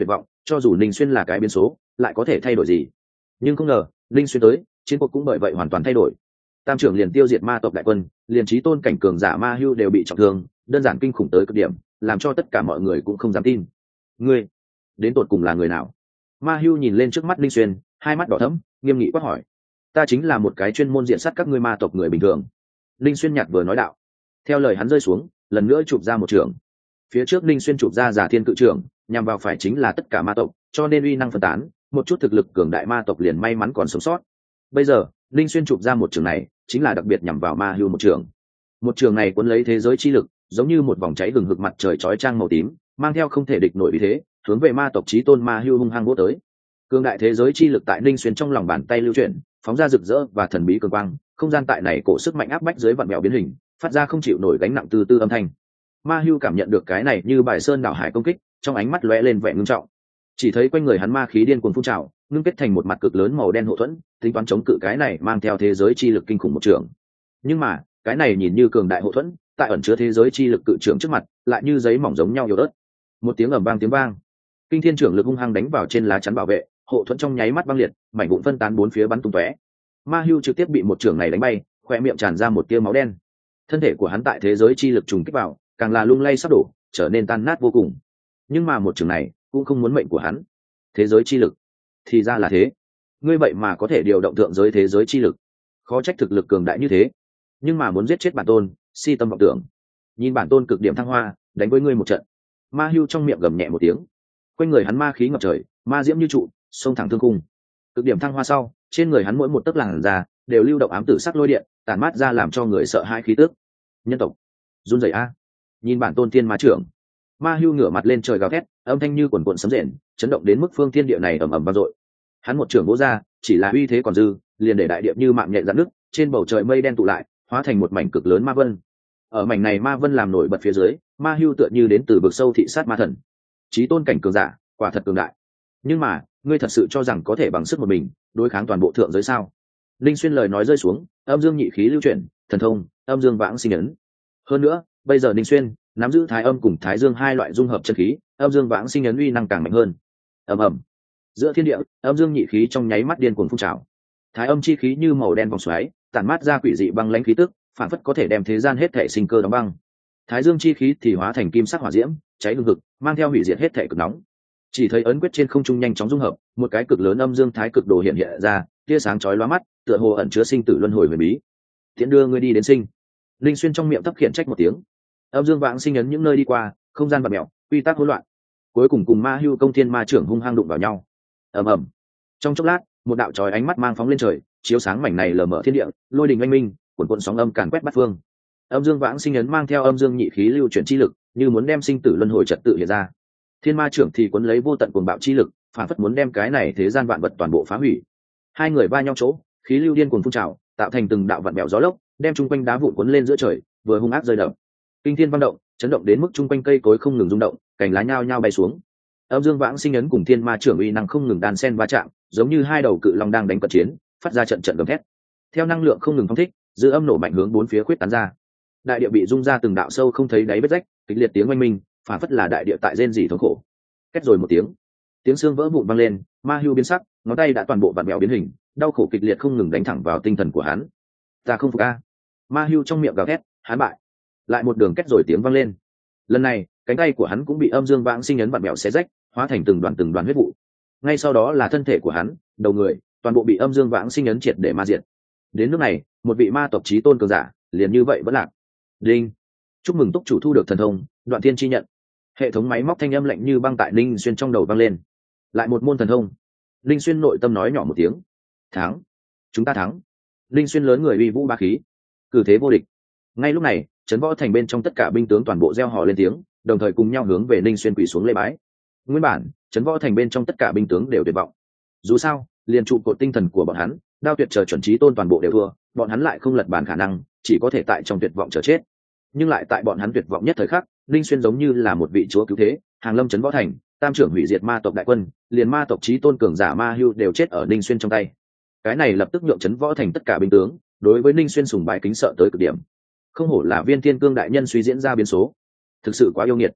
cho dù ninh xuyên là cái biến số lại có thể thay đổi gì. Nhưng không ngờ ninh xuyên tới, chiến cuộc cũng bởi vậy hoàn toàn thay đổi. Tam trưởng liền tiêu diệt ma tộc đại quân, liền chí tôn cảnh cường giả Ma Hưu đều bị trọng thương, đơn giản kinh khủng tới cực điểm, làm cho tất cả mọi người cũng không dám tin. Ngươi đến tột cùng là người nào? Ma Hưu nhìn lên trước mắt ninh xuyên, hai mắt đỏ thẫm, nghiêm nghị quát hỏi. Ta chính là một cái chuyên môn diện sát các ngươi ma tộc người bình thường. Ninh xuyên nhạt vừa nói đạo. Theo lời hắn rơi xuống, lần nữa chụp ra một trường. Phía trước ninh xuyên chụp ra giả thiên cự trưởng, nhằm vào phải chính là tất cả ma tộc, cho nên uy năng phân tán, một chút thực lực cường đại ma tộc liền may mắn còn sống sót. Bây giờ ninh xuyên chụp ra một trường này chính là đặc biệt nhằm vào Ma Hưu một trường. Một trường này cuốn lấy thế giới chi lực, giống như một vòng cháy hừng hực mặt trời chói chang màu tím, mang theo không thể địch nổi uy thế, hướng về ma tộc chí tôn Ma Hưu hung hăng vỗ tới. Cường đại thế giới chi lực tại ninh xuyên trong lòng bàn tay lưu chuyển, phóng ra rực rỡ và thần bí cường quang, không gian tại này cổ sức mạnh áp bách dưới vặn mèo biến hình, phát ra không chịu nổi gánh nặng từ từ âm thanh. Ma Hưu cảm nhận được cái này như bài sơn đảo hải công kích, trong ánh mắt lóe lên vẻ ngưng trọng. Chỉ thấy quanh người hắn ma khí điên cuồng phun trào, ngưng kết thành một mặt cực lớn màu đen hộ thuẫn, tính toán chống cự cái này mang theo thế giới chi lực kinh khủng một trường. Nhưng mà cái này nhìn như cường đại hộ thuẫn, tại ẩn chứa thế giới chi lực cự trưởng trước mặt, lại như giấy mỏng giống nhau yếu ớt. Một tiếng ầm vang tiếng vang, kinh thiên trưởng lực hung hăng đánh vào trên lá chắn bảo vệ, hộ thuẫn trong nháy mắt băng liệt, mảnh vụn phân tán bốn phía bắn tung tóe. Ma Hưu trực tiếp bị một trường này đánh bay, khoe miệng tràn ra một tia máu đen. Thân thể của hắn tại thế giới chi lực trùng kích vào, càng là lung lay sắp đổ, trở nên tan nát vô cùng. Nhưng mà một trường này cũng không muốn mệnh của hắn. Thế giới chi lực, thì ra là thế. Ngươi vậy mà có thể điều động thượng giới thế giới chi lực, khó trách thực lực cường đại như thế. Nhưng mà muốn giết chết bản tôn, si tâm vọng tưởng. Nhìn bản tôn cực điểm thăng hoa, đánh với ngươi một trận. Ma Hưu trong miệng gầm nhẹ một tiếng, quanh người hắn ma khí ngập trời, ma diễm như trụ, xông thẳng thương khung. Cực điểm thăng hoa sau, trên người hắn mỗi một tấc làn da đều lưu động ám tử sắc lôi điện, tản mát ra làm cho người sợ hãi khí tức. Nhân tộc, run rẩy a! Nhìn bản tôn tiên ma trưởng. Ma Hưu ngửa mặt lên trời gào thét, âm thanh như quần quần sấm rền, chấn động đến mức phương thiên địa này ầm ầm vang dội. Hắn một trưởng vỗ ra, chỉ là uy thế còn dư, liền để đại địa như mạng nhện rạn nứt, trên bầu trời mây đen tụ lại, hóa thành một mảnh cực lớn ma vân. Ở mảnh này ma vân làm nổi bật phía dưới, Ma Hưu tựa như đến từ vực sâu thị sát ma thần. Chí tôn cảnh cường giả, quả thật cường đại. Nhưng mà, ngươi thật sự cho rằng có thể bằng sức một mình đối kháng toàn bộ thượng giới sao? Linh Xuyên lời nói rơi xuống, âm dương nhị khí lưu chuyển, thần thông, âm dương vãng sinh ấn. Hơn nữa, bây giờ Linh Xuyên nắm giữ thái âm cùng thái dương hai loại dung hợp chân khí, âm dương vãng sinh ấn uy năng càng mạnh hơn. Ầm ầm. Giữa thiên địa, âm dương nhị khí trong nháy mắt điên cuồng phun trào. Thái âm chi khí như màu đen vòng xoáy, tản mát ra quỷ dị băng lãnh khí tức, phản phất có thể đem thế gian hết thể sinh cơ đóng băng. Thái dương chi khí thì hóa thành kim sắc hỏa diễm, cháy hừng hực, mang theo hủy diệt hết thể cực nóng. Chỉ thấy ấn quyết trên không trung nhanh chóng dung hợp, một cái cực lớn âm dương thái cực đồ hiện hiện ra, tia sáng chói lóa mắt, tựa hồ ẩn chứa sinh tử luân hồi huyền bí. Tiễn đưa ngươi đi đến sinh. Linh Xuyên trong miệng thấp khiển trách một tiếng. Âm dương vãng sinh ấn những nơi đi qua, không gian vặn mèo, quy tắc hỗn loạn. Cuối cùng cùng Ma Hưu công thiên ma trưởng hung hăng đụng vào nhau. Ầm ầm. Trong chốc lát, một đạo chói ánh mắt mang phóng lên trời, chiếu sáng mảnh này lờ mờ thiên địa, lôi đình oanh minh, cuồn cuộn sóng âm càn quét bát phương. Âm dương vãng sinh ấn mang theo âm dương nhị khí lưu chuyển chi lực, như muốn đem sinh tử luân hồi trật tự hiện ra. Thiên ma trưởng thì cuốn lấy vô tận cuồng bạo chi lực, phản phất muốn đem cái này thế gian vạn vật toàn bộ phá hủy. Hai người va nhau chỗ, khí lưu điên cuồng phun trào, tạo thành từng đạo vạn bèo gió lốc, đem chung quanh đá vụn cuốn lên giữa trời, vừa hung ác rơi đập. Kinh thiên vang động, chấn động đến mức chung quanh cây cối không ngừng rung động, cành lá nhao nhao bay xuống. Âm dương vãng sinh ấn cùng thiên ma trưởng uy năng không ngừng đan xen va chạm, giống như hai đầu cự long đang đánh cận chiến, phát ra trận trận gầm thét. Theo năng lượng không ngừng phóng thích, dư âm nổ mạnh hướng bốn phía khuyết tán ra. Đại địa bị rung ra từng đạo sâu không thấy đáy vết rách, kịch liệt tiếng oanh minh, phản phất là đại địa tại rên rỉ thống khổ. Két rồi một tiếng xương vỡ vụn vang lên, Ma Hưu biến sắc, ngón tay đã toàn bộ vặn vẹo biến hình, đau khổ kịch liệt không ngừng đánh thẳng vào tinh thần của hắn. Ta không phục a! Ma Hưu trong miệng gào thét, hắn bại. Lại một đường két rồi tiếng vang lên. Lần này, cánh tay của hắn cũng bị âm dương vãng sinh ấn vặn vẹo xé rách, hóa thành từng đoàn huyết vụ. Ngay sau đó là thân thể của hắn, đầu người, toàn bộ bị âm dương vãng sinh ấn triệt để ma diệt. Đến lúc này, một vị ma tộc chí tôn cường giả, liền như vậy vẫn lạc. Đinh! Chúc mừng túc chủ thu được thần thông, Đoạn Thiên chi nhận. Hệ thống máy móc thanh âm lạnh như băng tại Linh Xuyên trong đầu vang lên. Lại một môn thần thông. Linh Xuyên nội tâm nói nhỏ một tiếng. Thắng! Chúng ta thắng! Linh Xuyên lớn người uy vũ ba khí, cử thế vô địch. Ngay lúc này, trấn võ thành bên trong tất cả binh tướng toàn bộ reo hò lên tiếng, đồng thời cùng nhau hướng về Linh Xuyên quỳ xuống lễ bái. Nguyên bản, trấn võ thành bên trong tất cả binh tướng đều tuyệt vọng. Dù sao, liền trụ cột tinh thần của bọn hắn, Đao Tuyệt chờ chuẩn chí tôn toàn bộ đều thua, bọn hắn lại không lật bàn khả năng, chỉ có thể tại trong tuyệt vọng chờ chết. Nhưng lại tại bọn hắn tuyệt vọng nhất thời khắc, Linh Xuyên giống như là một vị chúa cứu thế, hàng lâm trấn võ thành, tam trưởng hủy diệt ma tộc đại quân, liền ma tộc chí tôn cường giả Ma Hưu đều chết ở Linh Xuyên trong tay. Cái này lập tức nhượng trấn võ thành tất cả binh tướng đối với Linh Xuyên sùng bái kính sợ tới cực điểm. Không hổ là Viên Thiên Cương đại nhân suy diễn ra biến số, thực sự quá yêu nghiệt.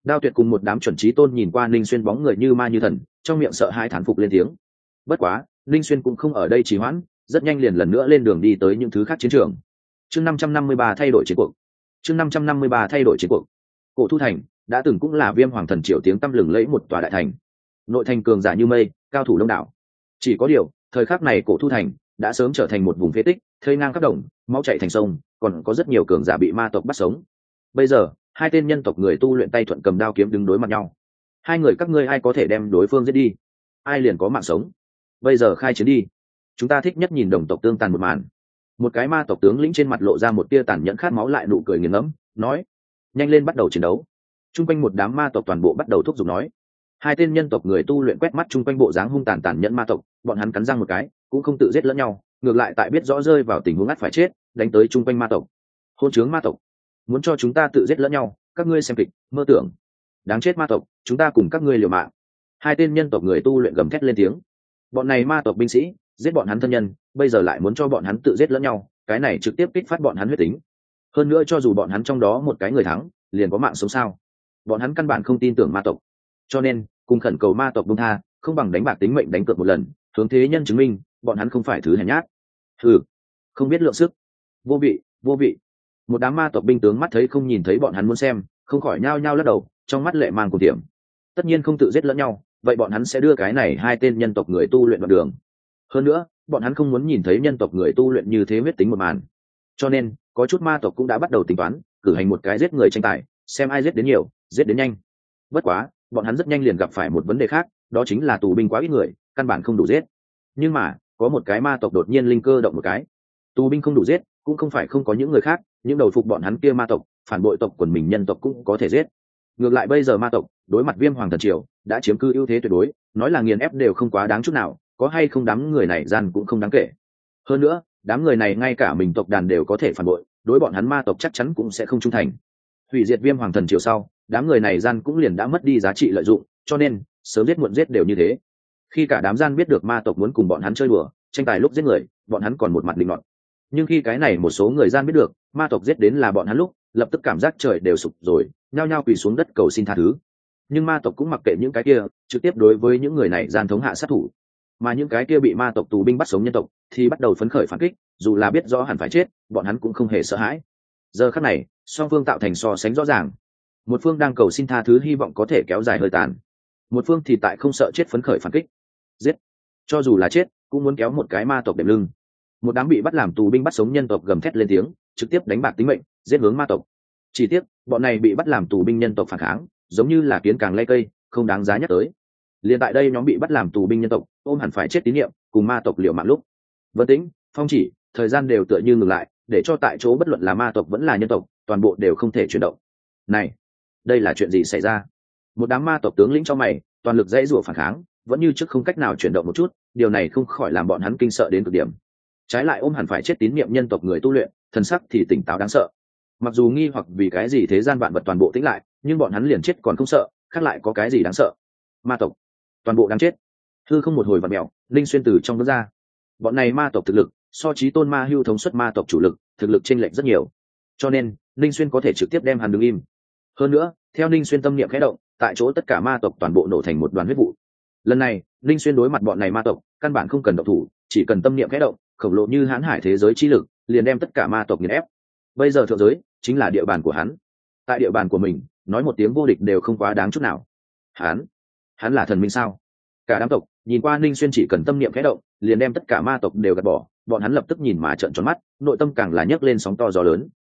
Đao Tuyệt cùng một đám chuẩn trí tôn nhìn qua Ninh Xuyên bóng người như ma như thần, trong miệng sợ hãi thán phục lên tiếng. Bất quá Ninh Xuyên cũng không ở đây trì hoãn, rất nhanh liền lần nữa lên đường đi tới những thứ khác chiến trường. Chương 553 thay đổi chiến cuộc. Chương 553 thay đổi chiến cuộc. Cổ Thu Thành đã từng cũng là Viêm Hoàng Thần Triều tiếng tăm lừng lẫy một tòa đại thành. Nội thành cường giả như mây, cao thủ đông đảo. Chỉ có điều, thời khắc này Cổ Thu Thành đã sớm trở thành một vùng phế tích, thây ngang khắp đồng, máu chảy thành sông, còn có rất nhiều cường giả bị ma tộc bắt sống. Bây giờ, hai tên nhân tộc người tu luyện tay thuận cầm đao kiếm đứng đối mặt nhau. Hai người các ngươi ai có thể đem đối phương giết đi, ai liền có mạng sống. Bây giờ khai chiến đi. Chúng ta thích nhất nhìn đồng tộc tương tàn một màn. Một cái ma tộc tướng lĩnh trên mặt lộ ra một tia tàn nhẫn khát máu lại nụ cười nghiền ngẫm, nói: nhanh lên bắt đầu chiến đấu. Trung quanh một đám ma tộc toàn bộ bắt đầu thúc giục nói. Hai tên nhân tộc người tu luyện quét mắt trung quanh bộ dáng hung tàn tàn nhẫn ma tộc, bọn hắn cắn răng một cái, cũng không tự giết lẫn nhau, ngược lại tại biết rõ rơi vào tình huống ngắt phải chết, đánh tới trung quanh ma tộc. Hôn chướng ma tộc, muốn cho chúng ta tự giết lẫn nhau, các ngươi xem kịch, mơ tưởng. Đáng chết ma tộc, chúng ta cùng các ngươi liều mạng. Hai tên nhân tộc người tu luyện gầm thét lên tiếng. Bọn này ma tộc binh sĩ giết bọn hắn thân nhân, bây giờ lại muốn cho bọn hắn tự giết lẫn nhau, cái này trực tiếp kích phát bọn hắn huyết tính. Hơn nữa cho dù bọn hắn trong đó một cái người thắng, liền có mạng sống sao? Bọn hắn căn bản không tin tưởng ma tộc, cho nên cùng khẩn cầu ma tộc buông tha, không bằng đánh bạc tính mệnh đánh cược một lần, hướng thế nhân chứng minh bọn hắn không phải thứ hèn nhát. Không biết lượng sức, vô vị, vô vị. Một đám ma tộc binh tướng mắt thấy không nhìn thấy bọn hắn muốn xem, không khỏi nhao nhao lắc đầu, trong mắt lệ mang cùng tiệm. Tất nhiên không tự giết lẫn nhau, vậy bọn hắn sẽ đưa cái này hai tên nhân tộc người tu luyện đoạn đường. Hơn nữa, bọn hắn không muốn nhìn thấy nhân tộc người tu luyện như thế huyết tính một màn. Cho nên, có chút ma tộc cũng đã bắt đầu tính toán, cử hành một cái giết người tranh tài, xem ai giết đến nhiều, giết đến nhanh. Bất quá, bọn hắn rất nhanh liền gặp phải một vấn đề khác, đó chính là tù binh quá ít người, căn bản không đủ giết. Nhưng mà, có một cái ma tộc đột nhiên linh cơ động một cái. Tù binh không đủ giết, cũng không phải không có những người khác, những đầu phục bọn hắn kia ma tộc, phản bội tộc quần mình nhân tộc cũng có thể giết. Ngược lại bây giờ ma tộc đối mặt Viêm Hoàng Thần Triều đã chiếm cư ưu thế tuyệt đối, nói là nghiền ép đều không quá đáng chút nào, có hay không đám người này gian cũng không đáng kể. Hơn nữa, đám người này ngay cả mình tộc đàn đều có thể phản bội, đối bọn hắn ma tộc chắc chắn cũng sẽ không trung thành. Hủy diệt Viêm Hoàng Thần Triều sau, đám người này gian cũng liền đã mất đi giá trị lợi dụng, cho nên sớm giết muộn giết đều như thế. Khi cả đám gian biết được ma tộc muốn cùng bọn hắn chơi đùa, tranh tài lúc giết người, bọn hắn còn một mặt định nọt. Nhưng khi cái này một số người gian biết được ma tộc giết đến là bọn hắn lúc, lập tức cảm giác trời đều sụp rồi, nhao nhao quỳ xuống đất cầu xin tha thứ. Nhưng ma tộc cũng mặc kệ những cái kia, trực tiếp đối với những người này gian thống hạ sát thủ. Mà những cái kia bị ma tộc tù binh bắt sống nhân tộc thì bắt đầu phấn khởi phản kích, dù là biết rõ hẳn phải chết, bọn hắn cũng không hề sợ hãi. Giờ khắc này, song phương tạo thành so sánh rõ ràng. Một phương đang cầu xin tha thứ hy vọng có thể kéo dài hơi tàn, một phương thì tại không sợ chết phấn khởi phản kích. Giết, cho dù là chết cũng muốn kéo một cái ma tộc đệm lưng. Một đám bị bắt làm tù binh bắt sống nhân tộc gầm thét lên tiếng, trực tiếp đánh bạc tính mệnh, giết hướng ma tộc. Chỉ tiếc, bọn này bị bắt làm tù binh nhân tộc phản kháng, giống như là kiến càng lay cây, không đáng giá nhắc tới. Liên tại đây nhóm bị bắt làm tù binh nhân tộc, ôm hẳn phải chết tín niệm, cùng ma tộc liều mạng lúc. Vân Tĩnh, Phong Chỉ, thời gian đều tựa như ngừng lại, để cho tại chỗ bất luận là ma tộc vẫn là nhân tộc, toàn bộ đều không thể chuyển động. Này, đây là chuyện gì xảy ra? Một đám ma tộc tướng lĩnh cho mày, toàn lực dãy rủa phản kháng, vẫn như trước không cách nào chuyển động một chút, điều này không khỏi làm bọn hắn kinh sợ đến cực điểm. Trái lại ôm hẳn phải chết tín niệm nhân tộc người tu luyện, thần sắc thì tỉnh táo đáng sợ. Mặc dù nghi hoặc vì cái gì thế gian vạn vật toàn bộ tĩnh lại, nhưng bọn hắn liền chết còn không sợ, khác lại có cái gì đáng sợ? Ma tộc toàn bộ đáng chết. Hư không một hồi vặn mèo, Linh Xuyên từ trong đó ra. Bọn này ma tộc thực lực so chí tôn ma hưu thống suất ma tộc chủ lực, thực lực chênh lệch rất nhiều, cho nên Linh Xuyên có thể trực tiếp đem hắn đứng im. Hơn nữa, theo Linh Xuyên tâm niệm khẽ động, tại chỗ tất cả ma tộc toàn bộ nổ thành một đoàn huyết vụ. Lần này, Linh Xuyên đối mặt bọn này ma tộc, căn bản không cần động thủ, chỉ cần tâm niệm khẽ động, khổng lồ như hãn hải thế giới chi lực, liền đem tất cả ma tộc nghiền ép. Bây giờ thượng giới chính là địa bàn của hắn. Tại địa bàn của mình, nói một tiếng vô địch đều không quá đáng chút nào. Hắn là thần minh sao? Cả đám tộc nhìn qua Ninh Xuyên chỉ cần tâm niệm khẽ động, liền đem tất cả ma tộc đều gạt bỏ, bọn hắn lập tức nhìn mà trợn tròn mắt, nội tâm càng là nhấc lên sóng to gió lớn.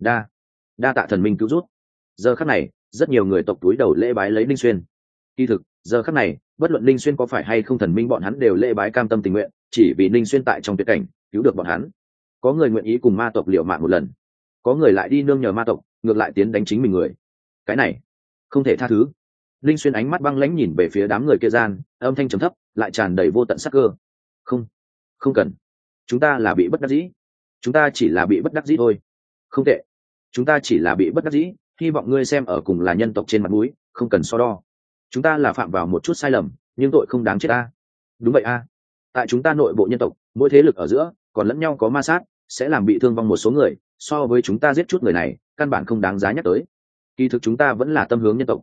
Đa tạ thần minh cứu rút. Giờ khắc này, rất nhiều người tộc túi đầu lễ bái lấy Ninh Xuyên. Kỳ thực, giờ khắc này, bất luận Ninh Xuyên có phải hay không thần minh, bọn hắn đều lễ bái cam tâm tình nguyện, chỉ vì Ninh Xuyên tại trong tuyệt cảnh cứu được bọn hắn. Có người nguyện ý cùng ma tộc liều mạng một lần, có người lại đi nương nhờ ma tộc, ngược lại tiến đánh chính mình người. Cái này không thể tha thứ. Linh Xuyên ánh mắt băng lãnh nhìn về phía đám người kia gian, âm thanh trầm thấp, lại tràn đầy vô tận sắc cơ. Không cần. Chúng ta là bị bất đắc dĩ. Chúng ta chỉ là bị bất đắc dĩ thôi. Không tệ. Chúng ta chỉ là bị bất đắc dĩ, hy vọng ngươi xem ở cùng là nhân tộc trên mặt mũi, không cần so đo. Chúng ta là phạm vào một chút sai lầm, nhưng tội không đáng chết a. Đúng vậy a. Tại chúng ta nội bộ nhân tộc, mỗi thế lực ở giữa còn lẫn nhau có ma sát, sẽ làm bị thương vong một số người, so với chúng ta giết chút người này, căn bản không đáng giá nhắc tới. Kỳ thực chúng ta vẫn là tâm hướng nhân tộc.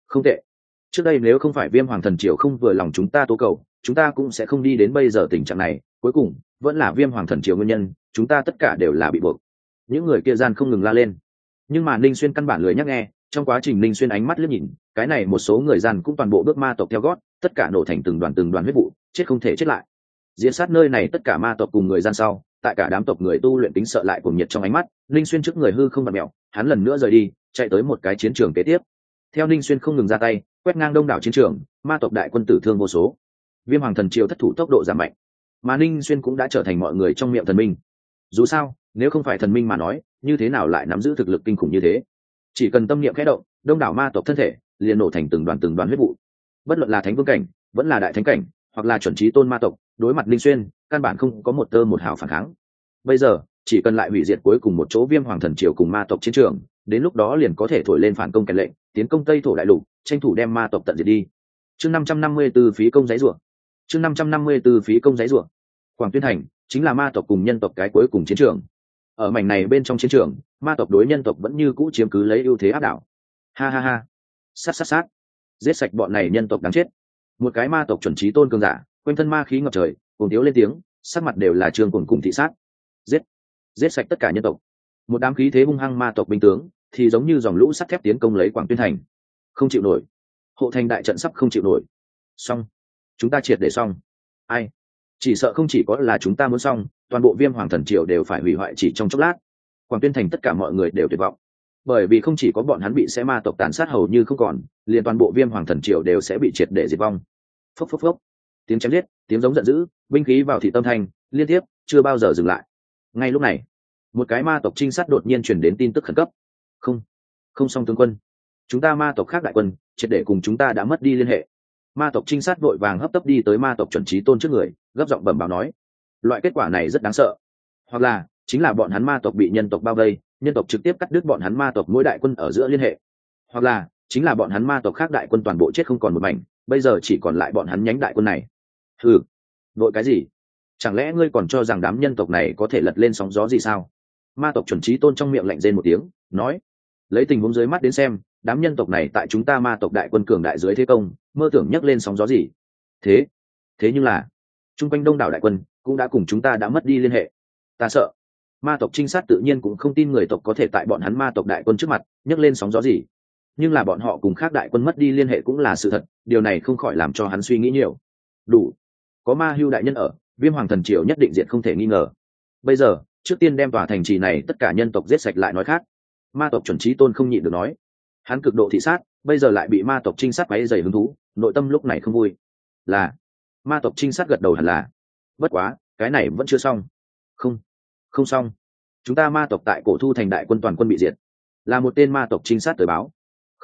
Không tệ. Trước đây nếu không phải Viêm Hoàng Thần Triều không vừa lòng chúng ta tố cầu, chúng ta cũng sẽ không đi đến bây giờ tình trạng này, cuối cùng vẫn là Viêm Hoàng Thần Triều nguyên nhân, chúng ta tất cả đều là bị buộc. Những người kia gian không ngừng la lên, nhưng mà Ninh Xuyên căn bản lười nhắc nghe. Trong quá trình Ninh Xuyên ánh mắt liếc nhìn, cái này một số người gian cũng toàn bộ bước ma tộc theo gót, tất cả nổ thành từng đoàn huyết vụ, chết không thể chết lại. Diễn sát nơi này tất cả ma tộc cùng người gian sau, tại cả đám tộc người tu luyện tính sợ lại cùng nhiệt trong ánh mắt, Ninh Xuyên trước người hư không bật mèo, hắn lần nữa rời đi, chạy tới một cái chiến trường kế tiếp. Theo Ninh Xuyên không ngừng ra tay, quét ngang đông đảo chiến trường, ma tộc đại quân tử thương vô số. Viêm Hoàng Thần Triều thất thủ tốc độ giảm mạnh, mà Ninh Xuyên cũng đã trở thành mọi người trong miệng thần minh. Dù sao, nếu không phải thần minh mà nói, như thế nào lại nắm giữ thực lực kinh khủng như thế? Chỉ cần tâm niệm khẽ động, đông đảo ma tộc thân thể liền nổ thành từng đoàn huyết vụ. Bất luận là thánh vương cảnh, vẫn là đại thánh cảnh, hoặc là chuẩn chí tôn ma tộc, đối mặt Ninh Xuyên, căn bản không có một tơ một hào phản kháng. Bây giờ, chỉ cần lại hủy diệt cuối cùng một chỗ Viêm Hoàng Thần Triều cùng ma tộc chiến trường, đến lúc đó liền có thể thổi lên phản công kèn lệnh, tiến công Tây Thổ đại lục, tranh thủ đem ma tộc tận diệt đi. Chương 554 phí công giấy rủa. Chương 554 phí công giấy rủa. Quảng Tuyên Thành chính là ma tộc cùng nhân tộc cái cuối cùng chiến trường. Ở mảnh này bên trong chiến trường, ma tộc đối nhân tộc vẫn như cũ chiếm cứ lấy ưu thế áp đảo. Ha ha ha, sát, giết sạch bọn này nhân tộc đáng chết. Một cái ma tộc chuẩn chí tôn cường giả, quanh thân ma khí ngập trời, cùng thiếu lên tiếng, sắc mặt đều là trương cùng thị sát. Giết sạch tất cả nhân tộc. Một đám khí thế hung hăng ma tộc binh tướng, thì giống như dòng lũ sắt thép tiến công lấy Quảng Tuyên Thành. Không chịu nổi, hộ thành đại trận sắp không chịu nổi. Xong, chúng ta triệt để xong. Ai? Chỉ sợ không chỉ có là chúng ta muốn xong, toàn bộ Viêm Hoàng Thần Triều đều phải hủy hoại chỉ trong chốc lát. Quảng Tuyên Thành tất cả mọi người đều tuyệt vọng, bởi vì không chỉ có bọn hắn bị sẽ ma tộc tàn sát hầu như không còn, liền toàn bộ Viêm Hoàng Thần Triều đều sẽ bị triệt để diệt vong. Phốc phốc phốc, tiếng chém giết, tiếng giống giận dữ, binh khí vào thị tâm thành liên tiếp, chưa bao giờ dừng lại. Ngay lúc này, một cái ma tộc trinh sát đột nhiên truyền đến tin tức khẩn cấp. Không xong tướng quân, chúng ta ma tộc khác đại quân triệt để cùng chúng ta đã mất đi liên hệ. Ma tộc trinh sát vội vàng hấp tấp đi tới ma tộc chuẩn chí tôn trước người, gấp giọng bẩm báo nói, loại kết quả này rất đáng sợ. Hoặc là chính là bọn hắn ma tộc bị nhân tộc bao vây, nhân tộc trực tiếp cắt đứt bọn hắn ma tộc mỗi đại quân ở giữa liên hệ. Hoặc là chính là bọn hắn ma tộc khác đại quân toàn bộ chết không còn một mảnh, bây giờ chỉ còn lại bọn hắn nhánh đại quân này. Hừ, vội cái gì? Chẳng lẽ ngươi còn cho rằng đám nhân tộc này có thể lật lên sóng gió gì sao? Ma tộc chuẩn chí tôn trong miệng lạnh rên một tiếng, nói, lấy tình huống dưới mắt đến xem, đám nhân tộc này tại chúng ta ma tộc đại quân cường đại dưới thế công, mơ tưởng nhấc lên sóng gió gì? Thế nhưng là, trung quanh đông đảo đại quân cũng đã cùng chúng ta đã mất đi liên hệ. Ta sợ. Ma tộc trinh sát tự nhiên cũng không tin người tộc có thể tại bọn hắn ma tộc đại quân trước mặt nhấc lên sóng gió gì, nhưng là bọn họ cùng khác đại quân mất đi liên hệ cũng là sự thật, điều này không khỏi làm cho hắn suy nghĩ nhiều. Đủ, có Ma Hưu đại nhân ở, Viêm Hoàng Thần Triều nhất định diện không thể nghi ngờ. Bây giờ, trước tiên đem tòa thành trì này tất cả nhân tộc giết sạch lại nói khác. Ma tộc chuẩn chí tôn không nhịn được nói, hắn cực độ thị sát, bây giờ lại bị ma tộc trinh sát váy dày hứng thú, nội tâm lúc này không vui. Là, ma tộc trinh sát gật đầu hẳn là. Bất quá, cái này vẫn chưa xong. Không xong, chúng ta ma tộc tại Cổ Thu Thành đại quân toàn quân bị diệt. Là một tên ma tộc trinh sát tới báo.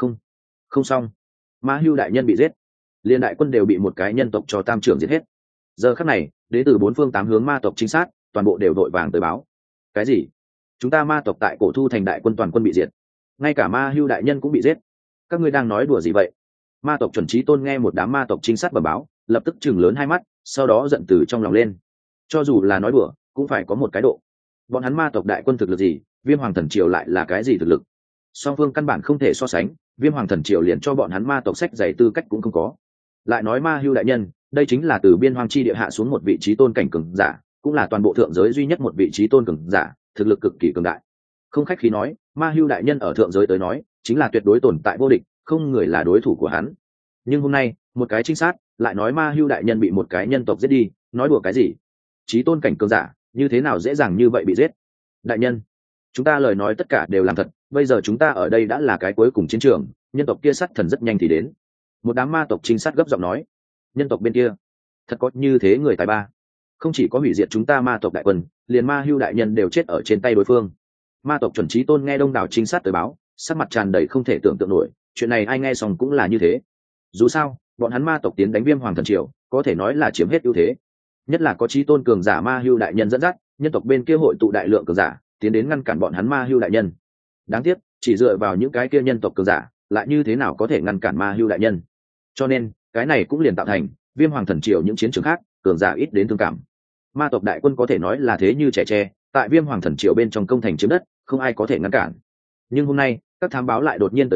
Không xong, Ma Hưu đại nhân bị giết, liên đại quân đều bị một cái nhân tộc cho tam trưởng giết hết. Giờ khắc này, đến từ bốn phương tám hướng ma tộc trinh sát toàn bộ đều đội vàng tới báo. Cái gì? Chúng ta ma tộc tại Cổ Thu Thành đại quân toàn quân bị diệt, ngay cả Ma Hưu đại nhân cũng bị giết? Các ngươi đang nói đùa gì vậy? Ma tộc chuẩn chí tôn nghe một đám ma tộc trinh sát bẩm báo, lập tức chừng lớn hai mắt, sau đó giận từ trong lòng lên. Cho dù là nói đùa, cũng phải có một cái độ. Bọn hắn ma tộc đại quân thực lực gì, Viêm Hoàng Thần Triều lại là cái gì thực lực? Song phương căn bản không thể so sánh, Viêm Hoàng Thần Triều liền cho bọn hắn ma tộc sách giày tư cách cũng không có. Lại nói Ma Hưu đại nhân, đây chính là từ biên hoang chi địa hạ xuống một vị trí tôn cảnh cường giả, cũng là toàn bộ thượng giới duy nhất một vị trí tôn cường giả, thực lực cực kỳ cường đại. Không khách khí nói, Ma Hưu đại nhân ở thượng giới tới nói, chính là tuyệt đối tồn tại vô địch, không người là đối thủ của hắn. Nhưng hôm nay, một cái trinh sát lại nói Ma Hưu đại nhân bị một cái nhân tộc giết đi, nói đùa cái gì? Chí tôn cảnh cường giả, như thế nào dễ dàng như vậy bị giết? Đại nhân, chúng ta lời nói tất cả đều làm thật, bây giờ chúng ta ở đây đã là cái cuối cùng chiến trường, nhân tộc kia sát thần rất nhanh thì đến. Một đám ma tộc trinh sát gấp giọng nói, nhân tộc bên kia thật có như thế người tài ba, không chỉ có hủy diệt chúng ta ma tộc đại quân, liền Ma Hưu đại nhân đều chết ở trên tay đối phương. Ma tộc chuẩn chí tôn nghe đông đảo trinh sát tới báo, sắc mặt tràn đầy không thể tưởng tượng nổi, chuyện này ai nghe xong cũng là như thế. Dù sao, bọn hắn ma tộc tiến đánh Viêm Hoàng Thần Triều, có thể nói là chiếm hết ưu thế. Nhất là có chí tôn cường giả Ma Hưu đại nhân dẫn dắt, nhân tộc bên kia hội tụ đại lượng cường giả, tiến đến ngăn cản bọn hắn Ma Hưu đại nhân. Đáng tiếc, chỉ dựa vào những cái kia nhân tộc cường giả, lại như thế nào có thể ngăn cản Ma Hưu đại nhân? Cho nên, cái này cũng liền tạo thành Viêm Hoàng Thần Triều những chiến trường khác, cường giả ít đến thương cảm. Ma tộc đại quân có thể nói là thế như trẻ tre, tại Viêm Hoàng Thần Triều bên trong công thành chiếm đất, không ai có thể ngăn cản. Nhưng hôm nay, các thám báo lại đột nhiên tới báo,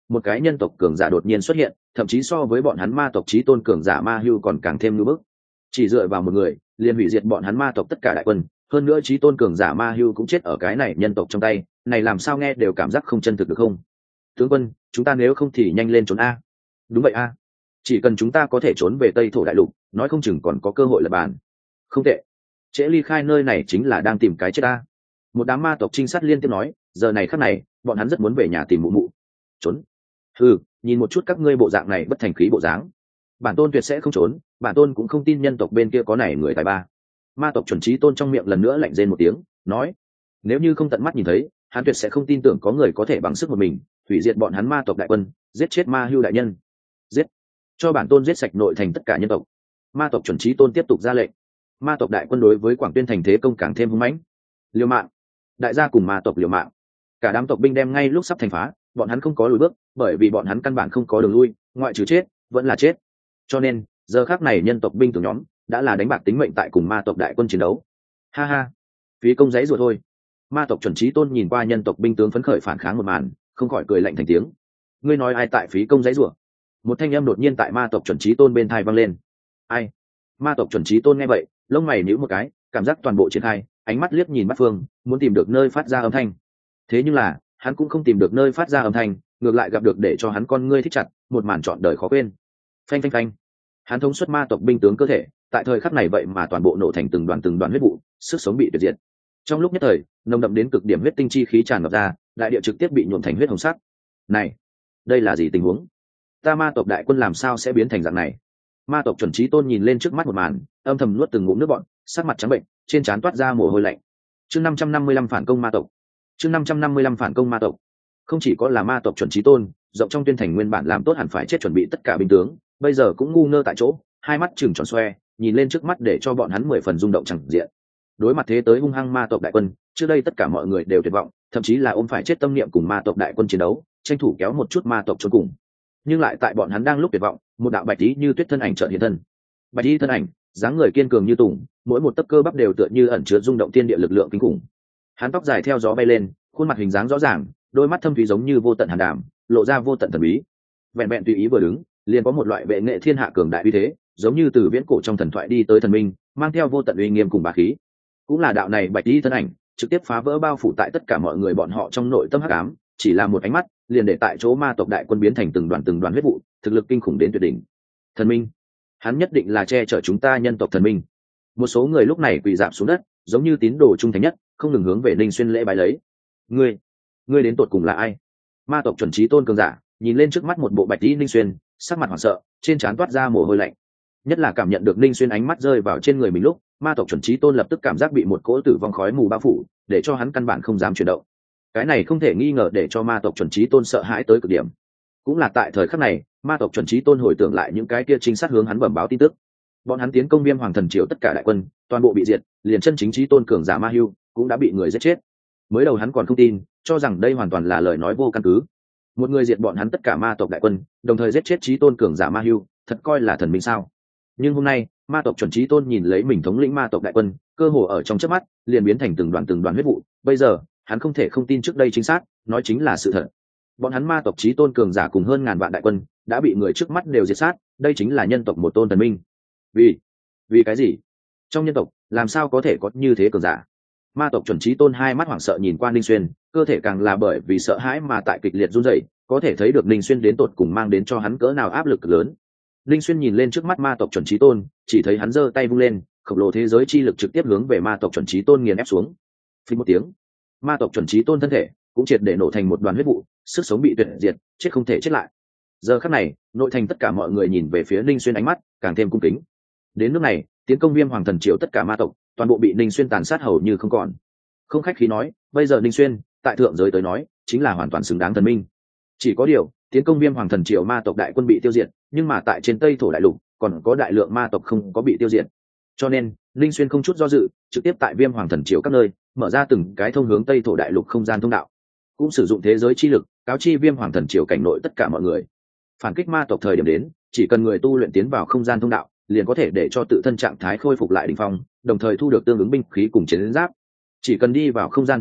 một cái nhân tộc cường giả đột nhiên xuất hiện, thậm chí so với bọn hắn ma tộc chí tôn cường giả Ma Hưu còn càng thêm lưu bức. Chỉ dựa vào một người liền hủy diệt bọn hắn ma tộc tất cả đại quân, hơn nữa chí tôn cường giả Ma Hưu cũng chết ở cái này nhân tộc trong tay, này làm sao nghe đều cảm giác không chân thực được không? Tướng quân, chúng ta nếu không thì nhanh lên trốn a. Đúng vậy a, chỉ cần chúng ta có thể trốn về Tây thổ đại lục, nói không chừng còn có cơ hội lập bàn. Không tệ, trễ ly khai nơi này chính là đang tìm cái chết a. Một đám ma tộc trinh sát liên tiếp nói, giờ này khắc này bọn hắn rất muốn về nhà tìm mụ mụ. Trốn? Nhìn một chút các ngươi bộ dạng này bất thành khí bộ dáng, bản tôn tuyệt sẽ không trốn, bản tôn cũng không tin nhân tộc bên kia có này người tài ba. Ma tộc chuẩn chí tôn trong miệng lần nữa lạnh rên một tiếng, nói nếu như không tận mắt nhìn thấy, hắn tuyệt sẽ không tin tưởng có người có thể bằng sức một mình hủy diệt bọn hắn ma tộc đại quân, giết chết Ma Hưu đại nhân. Giết, cho bản tôn giết sạch nội thành tất cả nhân tộc. Ma tộc chuẩn chí tôn tiếp tục ra lệnh. Ma tộc đại quân đối với Quảng Tuyên thành thế công càng thêm hung mãnh. Liều mạng, đại gia cùng ma tộc liều mạng. Cả đám tộc binh đem ngay lúc sắp thành phá, bọn hắn không có lùi bước, bởi vì bọn hắn căn bản không có đường lui, ngoại trừ chết vẫn là chết. Cho nên giờ khắc này nhân tộc binh từ nhóm đã là đánh bạc tính mệnh tại cùng ma tộc đại quân chiến đấu. Ha ha, phí công giấy ruột thôi. Ma tộc chuẩn chí tôn nhìn qua nhân tộc binh tướng phấn khởi phản kháng một màn, không khỏi cười lạnh thành tiếng. Ngươi nói ai tại phí công giấy ruột? Một thanh âm đột nhiên tại ma tộc chuẩn chí tôn bên tai vang lên. Ai? Ma tộc chuẩn chí tôn nghe vậy, lông mày nhíu một cái, cảm giác toàn bộ triển khai, ánh mắt liếc nhìn bát phương, muốn tìm được nơi phát ra âm thanh. Thế nhưng là hắn cũng không tìm được nơi phát ra âm thanh, ngược lại gặp được để cho hắn con ngươi thích chặt một màn trọn đời khó quên. Phanh phanh phanh, hắn thống suất ma tộc binh tướng cơ thể, tại thời khắc này vậy mà toàn bộ nổ thành từng đoàn huyết vụ, sức sống bị tuyệt diệt. Trong lúc nhất thời, nồng đậm đến cực điểm huyết tinh chi khí tràn ngập ra, đại địa trực tiếp bị nhuộm thành huyết hồng sắc. Này, đây là gì tình huống? Ta ma tộc đại quân làm sao sẽ biến thành dạng này? Ma tộc chuẩn chí tôn nhìn lên trước mắt một màn, âm thầm nuốt từng ngụm nước bọt, sắc mặt trắng bệnh, trên trán toát ra mồ hôi lạnh. Chương 555 phản công ma tộc. Chương 555 phản công ma tộc. Không chỉ có là ma tộc chuẩn chí tôn, rộng trong Tuyên thành nguyên bản làm tốt hẳn phải chết chuẩn bị tất cả binh tướng, bây giờ cũng ngu ngơ tại chỗ, hai mắt trừng tròn xoe, nhìn lên trước mắt để cho bọn hắn 10 phần rung động chẳng diện. Đối mặt thế tới hung hăng ma tộc đại quân, trước đây tất cả mọi người đều tuyệt vọng, thậm chí là ôm phải chết tâm niệm cùng ma tộc đại quân chiến đấu, tranh thủ kéo một chút ma tộc chôn cùng. Nhưng lại tại bọn hắn đang lúc tuyệt vọng, một đạo bạch tí như tuyết thân ảnh chợt hiện thân. Bạch tí thân ảnh, dáng người kiên cường như tùng, mỗi một tấc cơ bắp đều tựa như ẩn chứa rung động thiên địa lực lượng kinh khủng. Hắn tóc dài theo gió bay lên, khuôn mặt hình dáng rõ ràng, đôi mắt thâm thúy giống như vô tận hàn đàm, lộ ra vô tận thần bí. Vẹn vẹn tùy ý vừa đứng, liền có một loại vệ nghệ thiên hạ cường đại uy thế, giống như từ viễn cổ trong thần thoại đi tới thần minh, mang theo vô tận uy nghiêm cùng bá khí. Cũng là đạo này bạch tí thân ảnh, trực tiếp phá vỡ bao phủ tại tất cả mọi người bọn họ trong nội tâm hắc ám, chỉ là một ánh mắt, liền để tại chỗ ma tộc đại quân biến thành từng đoàn huyết vụ, thực lực kinh khủng đến tuyệt đỉnh. Thần minh, hắn nhất định là che chở chúng ta nhân tộc thần minh. Một số người lúc này quỳ rạp xuống đất, giống như tín đồ trung thành nhất, không ngừng hướng về Ninh Xuyên lễ bái lấy. Ngươi đến tột cùng là ai? Ma tộc chuẩn chí tôn cường giả nhìn lên trước mắt một bộ bạch tí Ninh Xuyên, sắc mặt hoảng sợ, trên trán toát ra mồ hôi lạnh. Nhất là cảm nhận được Ninh Xuyên ánh mắt rơi vào trên người mình lúc, ma tộc chuẩn chí tôn lập tức cảm giác bị một cỗ tử vong khói mù bao phủ, để cho hắn căn bản không dám chuyển động. Cái này không thể nghi ngờ để cho ma tộc chuẩn chí tôn sợ hãi tới cực điểm. Cũng là tại thời khắc này, ma tộc chuẩn chí tôn hồi tưởng lại những cái kia trinh sát hướng hắn bẩm báo tin tức. Bọn hắn tiến công Viêm Hoàng thần triều tất cả đại quân, toàn bộ bị diệt, liền chân chính chí tôn cường giả Ma Hưu cũng đã bị người giết chết. Mới đầu hắn còn không tin, cho rằng đây hoàn toàn là lời nói vô căn cứ. Một người diệt bọn hắn tất cả ma tộc đại quân, đồng thời giết chết chí tôn cường giả Ma Hưu, thật coi là thần minh sao? Nhưng hôm nay, ma tộc chuẩn chí tôn nhìn lấy mình thống lĩnh ma tộc đại quân, cơ hồ ở trong chớp mắt liền biến thành từng đoàn huyết vụ. Bây giờ hắn không thể không tin trước đây chính xác, nói chính là sự thật. Bọn hắn ma tộc chí tôn cường giả cùng hơn ngàn vạn đại quân đã bị người trước mắt đều diệt sát, đây chính là nhân tộc một tôn thần minh. Vì cái gì? Trong nhân tộc làm sao có thể có như thế cường giả? Ma tộc chuẩn chí tôn hai mắt hoảng sợ nhìn qua Ninh Xuyên, cơ thể càng là bởi vì sợ hãi mà tại kịch liệt run rẩy, có thể thấy được Ninh Xuyên đến tột cùng mang đến cho hắn cỡ nào áp lực lớn. Ninh Xuyên nhìn lên trước mắt ma tộc chuẩn chí tôn, chỉ thấy hắn giơ tay vung lên, khổng lồ thế giới chi lực trực tiếp hướng về ma tộc chuẩn chí tôn nghiền ép xuống. Phí một tiếng, ma tộc chuẩn chí tôn thân thể cũng triệt để nổ thành một đoàn huyết vụ, sức sống bị tuyệt diệt, chết không thể chết lại. Giờ khắc này, nội thành tất cả mọi người nhìn về phía Ninh Xuyên ánh mắt càng thêm cung kính. Đến nước này, tiến công Viêm Hoàng thần triều tất cả ma tộc, toàn bộ bị Ninh Xuyên tàn sát hầu như không còn. Không khách khí nói, bây giờ Ninh Xuyên, tại thượng giới tới nói, chính là hoàn toàn xứng đáng thần minh. Chỉ có điều, tiến công Viêm Hoàng thần triều ma tộc đại quân bị tiêu diệt, nhưng mà tại trên Tây thổ đại lục, còn có đại lượng ma tộc không có bị tiêu diệt. Cho nên, Ninh Xuyên không chút do dự, trực tiếp tại Viêm Hoàng thần triều các nơi, mở ra từng cái thông hướng Tây thổ đại lục không gian thông đạo. Cũng sử dụng thế giới chi lực, cáo chi Viêm Hoàng thần triều cảnh nội tất cả mọi người. Phản kích ma tộc thời điểm đến, chỉ cần người tu luyện tiến vào không gian thông đạo, liền có thể để cho tự thân trạng thái khôi phục lại đỉnh phong, đồng thời thu được tương ứng binh khí cùng chiến giáp. Chỉ cần đi vào không gian thông đạo,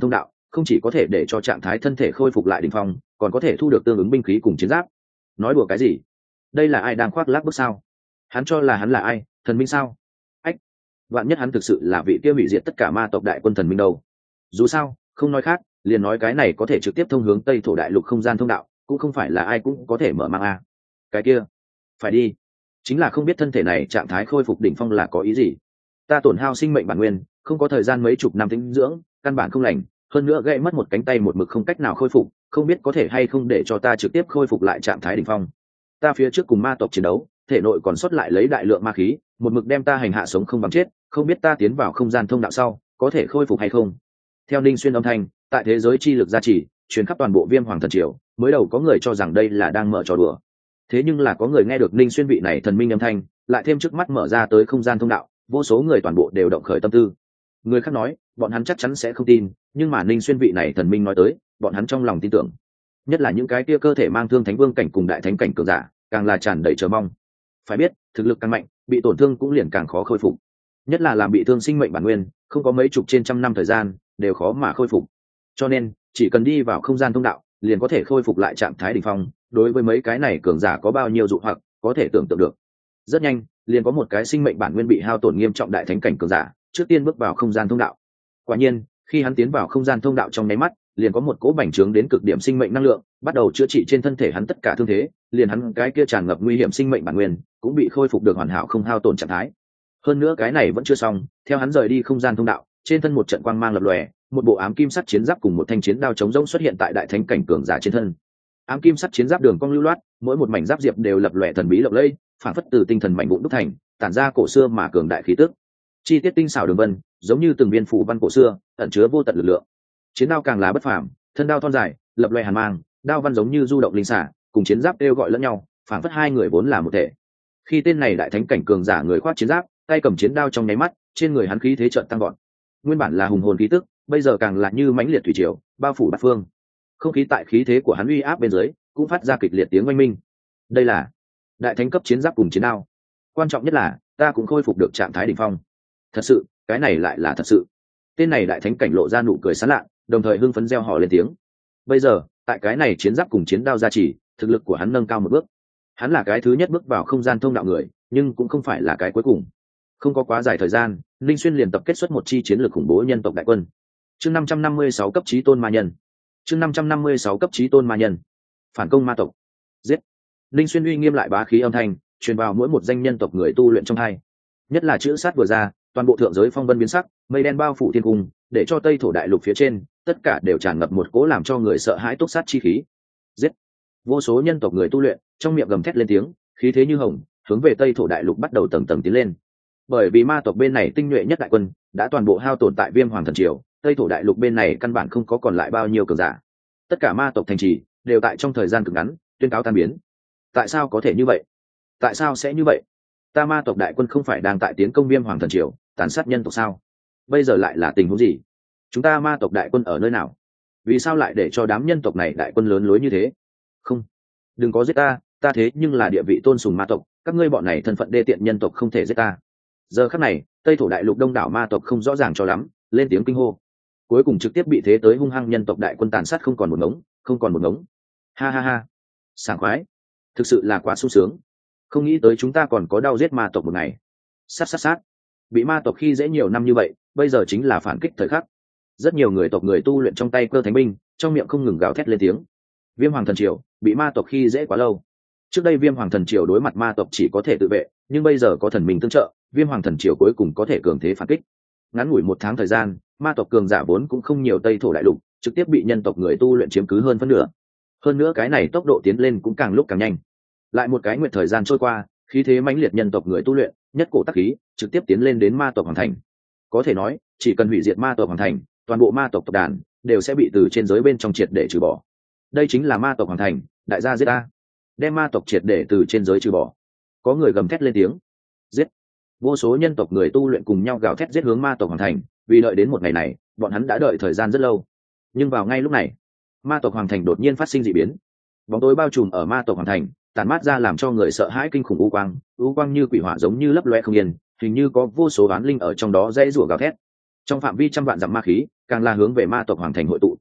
không chỉ có thể để cho trạng thái thân thể khôi phục lại đỉnh phong, còn có thể thu được tương ứng binh khí cùng chiến giáp. Nói đùa cái gì? Đây là ai đang khoác lác bước sao? Hắn cho là hắn là ai, thần minh sao? Ách, vạn nhất hắn thực sự là vị kia hủy diệt tất cả ma tộc đại quân thần minh đâu? Dù sao, không nói khác, liền nói cái này có thể trực tiếp thông hướng Tây Thổ đại lục không gian thông đạo, cũng không phải là ai cũng có thể mở mang a. Cái kia, phải đi. Chính là không biết thân thể này trạng thái khôi phục đỉnh phong là có ý gì. Ta tổn hao sinh mệnh bản nguyên, không có thời gian mấy chục năm tĩnh dưỡng, căn bản không lành, hơn nữa gãy mất một cánh tay một mực không cách nào khôi phục, không biết có thể hay không để cho ta trực tiếp khôi phục lại trạng thái đỉnh phong. Ta phía trước cùng ma tộc chiến đấu, thể nội còn sót lại lấy đại lượng ma khí, một mực đem ta hành hạ sống không bằng chết, không biết ta tiến vào không gian thông đạo sau, có thể khôi phục hay không. Theo Ninh Xuyên âm thanh, tại thế giới chi lực gia trì, truyền khắp toàn bộ Viêm Hoàng thần triều, mới đầu có người cho rằng đây là đang mở trò đùa. Thế nhưng là có người nghe được Ninh Xuyên vị này thần minh âm thanh, lại thêm trước mắt mở ra tới không gian thông đạo, vô số người toàn bộ đều động khởi tâm tư. Người khác nói, bọn hắn chắc chắn sẽ không tin, nhưng mà Ninh Xuyên vị này thần minh nói tới, bọn hắn trong lòng tin tưởng. Nhất là những cái kia cơ thể mang thương thánh vương cảnh cùng đại thánh cảnh cường giả, càng là tràn đầy chờ mong. Phải biết, thực lực càng mạnh, bị tổn thương cũng liền càng khó khôi phục. Nhất là làm bị thương sinh mệnh bản nguyên, không có mấy chục trên trăm năm thời gian, đều khó mà khôi phục. Cho nên, chỉ cần đi vào không gian thông đạo, liền có thể khôi phục lại trạng thái đỉnh phong. Đối với mấy cái này cường giả có bao nhiêu dụ hoặc, có thể tưởng tượng được. Rất nhanh, liền có một cái sinh mệnh bản nguyên bị hao tổn nghiêm trọng đại thánh cảnh cường giả, trước tiên bước vào không gian thông đạo. Quả nhiên, khi hắn tiến vào không gian thông đạo trong nháy mắt, liền có một cỗ bành trướng đến cực điểm sinh mệnh năng lượng, bắt đầu chữa trị trên thân thể hắn tất cả thương thế, liền hắn cái kia tràn ngập nguy hiểm sinh mệnh bản nguyên, cũng bị khôi phục được hoàn hảo không hao tổn trạng thái. Hơn nữa cái này vẫn chưa xong, theo hắn rời đi không gian thông đạo, trên thân một trận quang mang lập lòe, một bộ ám kim sắt chiến giáp cùng một thanh chiến đao chống rỗng xuất hiện tại đại thánh cảnh cường giả trên thân. Ám kim sắt chiến giáp đường cong lưu loát, mỗi một mảnh giáp diệp đều lập lòe thần bí lộng lẫy, phản phất từ tinh thần mạnh vụn đúc thành, tản ra cổ xưa mà cường đại khí tức. Chi tiết tinh xảo đường vân, giống như từng viên phù văn cổ xưa, ẩn chứa vô tận lực lượng. Chiến đao càng là bất phàm, thân đao thon dài, lập lòe hàn mang, đao văn giống như du động linh xả, cùng chiến giáp kêu gọi lẫn nhau, phản phất hai người vốn là một thể. Khi tên này đại thánh cảnh cường giả người khoác chiến giáp, tay cầm chiến đao trong nháy mắt, trên người hắn khí thế chợt tăng vọt. Nguyên bản là hùng hồn khí tức, bây giờ càng là như mãnh liệt thủy triều, bao phủ bát phương. Không khí tại khí thế của hắn uy áp bên dưới, cũng phát ra kịch liệt tiếng oanh minh. Đây là đại thánh cấp chiến giáp cùng chiến đao. Quan trọng nhất là, ta cũng khôi phục được trạng thái đỉnh phong. Thật sự, cái này lại là thật sự. Tên này đại thánh cảnh lộ ra nụ cười sán lạ, đồng thời hưng phấn reo hò lên tiếng. Bây giờ, tại cái này chiến giáp cùng chiến đao gia trì, thực lực của hắn nâng cao một bước. Hắn là cái thứ nhất bước vào không gian thông đạo người, nhưng cũng không phải là cái cuối cùng. Không có quá dài thời gian, Linh Xuyên liền tập kết xuất một chi chiến lược khủng bố nhân tộc đại quân. Chương 556 cấp chí tôn ma nhân. Chương 556 cấp chí tôn ma nhân. Phản công ma tộc. Giết. Linh Xuyên uy nghiêm lại bá khí âm thanh, truyền vào mỗi một danh nhân tộc người tu luyện trong hai. Nhất là chữ sát vừa ra, toàn bộ thượng giới phong vân biến sắc, mây đen bao phủ thiên cung, để cho Tây Thổ đại lục phía trên, tất cả đều tràn ngập một cỗ làm cho người sợ hãi túc sát chi khí. Giết. Vô số nhân tộc người tu luyện, trong miệng gầm thét lên tiếng, khí thế như hồng, hướng về Tây Thổ đại lục bắt đầu tầng tầng tiến lên. Bởi vì ma tộc bên này tinh nhuệ nhất đại quân đã toàn bộ hao tổn tại Viêm Hoàng thần triều, Tây Thổ đại lục bên này căn bản không có còn lại bao nhiêu cường giả. Tất cả ma tộc thành trì đều tại trong thời gian cực ngắn tuyên cáo tan biến. Tại sao có thể như vậy? Tại sao sẽ như vậy? Ta ma tộc đại quân không phải đang tại tiến công Viêm Hoàng thần triều, tàn sát nhân tộc sao? Bây giờ lại là tình huống gì? Chúng ta ma tộc đại quân ở nơi nào? Vì sao lại để cho đám nhân tộc này đại quân lớn lối như thế? Không, đừng có giết ta, ta thế nhưng là địa vị tôn sùng ma tộc, các ngươi bọn này thân phận đê tiện nhân tộc không thể giết ta. Giờ khắc này, Tây Thổ đại lục đông đảo ma tộc không rõ ràng cho lắm, lên tiếng kinh hô. Cuối cùng trực tiếp bị thế tới hung hăng nhân tộc đại quân tàn sát không còn một ngống, không còn một ngống. Ha ha ha, sảng khoái, thực sự là quá sung sướng. Không nghĩ tới chúng ta còn có đau giết ma tộc một ngày. Sát sát sát, bị ma tộc khi dễ nhiều năm như vậy, bây giờ chính là phản kích thời khắc. Rất nhiều người tộc người tu luyện trong tay cơ thánh binh, trong miệng không ngừng gào thét lên tiếng. Viêm Hoàng thần triều bị ma tộc khi dễ quá lâu. Trước đây Viêm Hoàng thần triều đối mặt ma tộc chỉ có thể tự vệ, nhưng bây giờ có thần minh tương trợ, Viêm Hoàng thần triều cuối cùng có thể cường thế phản kích. Ngắn ngủi 1 tháng thời gian, ma tộc cường giả vốn cũng không nhiều Tây Thổ đại lục, trực tiếp bị nhân tộc người tu luyện chiếm cứ hơn phân nửa. Hơn nữa cái này tốc độ tiến lên cũng càng lúc càng nhanh. Lại một cái nguyệt thời gian trôi qua, khí thế mãnh liệt nhân tộc người tu luyện, nhất cổ tắc khí, trực tiếp tiến lên đến ma tộc hoàng thành. Có thể nói, chỉ cần hủy diệt ma tộc hoàng thành, toàn bộ ma tộc tộc đàn đều sẽ bị từ trên giới bên trong triệt để trừ bỏ. Đây chính là ma tộc hoàng thành, đại gia giết ta, đem ma tộc triệt để từ trên giới trừ bỏ. Có người gầm thét lên tiếng. Giết. Vô số nhân tộc người tu luyện cùng nhau gào thét giết hướng ma tộc hoàng thành, vì đợi đến một ngày này, bọn hắn đã đợi thời gian rất lâu. Nhưng vào ngay lúc này, ma tộc hoàng thành đột nhiên phát sinh dị biến. Bóng tối bao trùm ở ma tộc hoàng thành, tàn mát ra làm cho người sợ hãi kinh khủng u quang như quỷ hỏa giống như lấp loe không yên, hình như có vô số oán linh ở trong đó dãy rủa gào thét. Trong phạm vi trăm vạn dặm ma khí, càng là hướng về ma tộc hoàng thành hội tụ,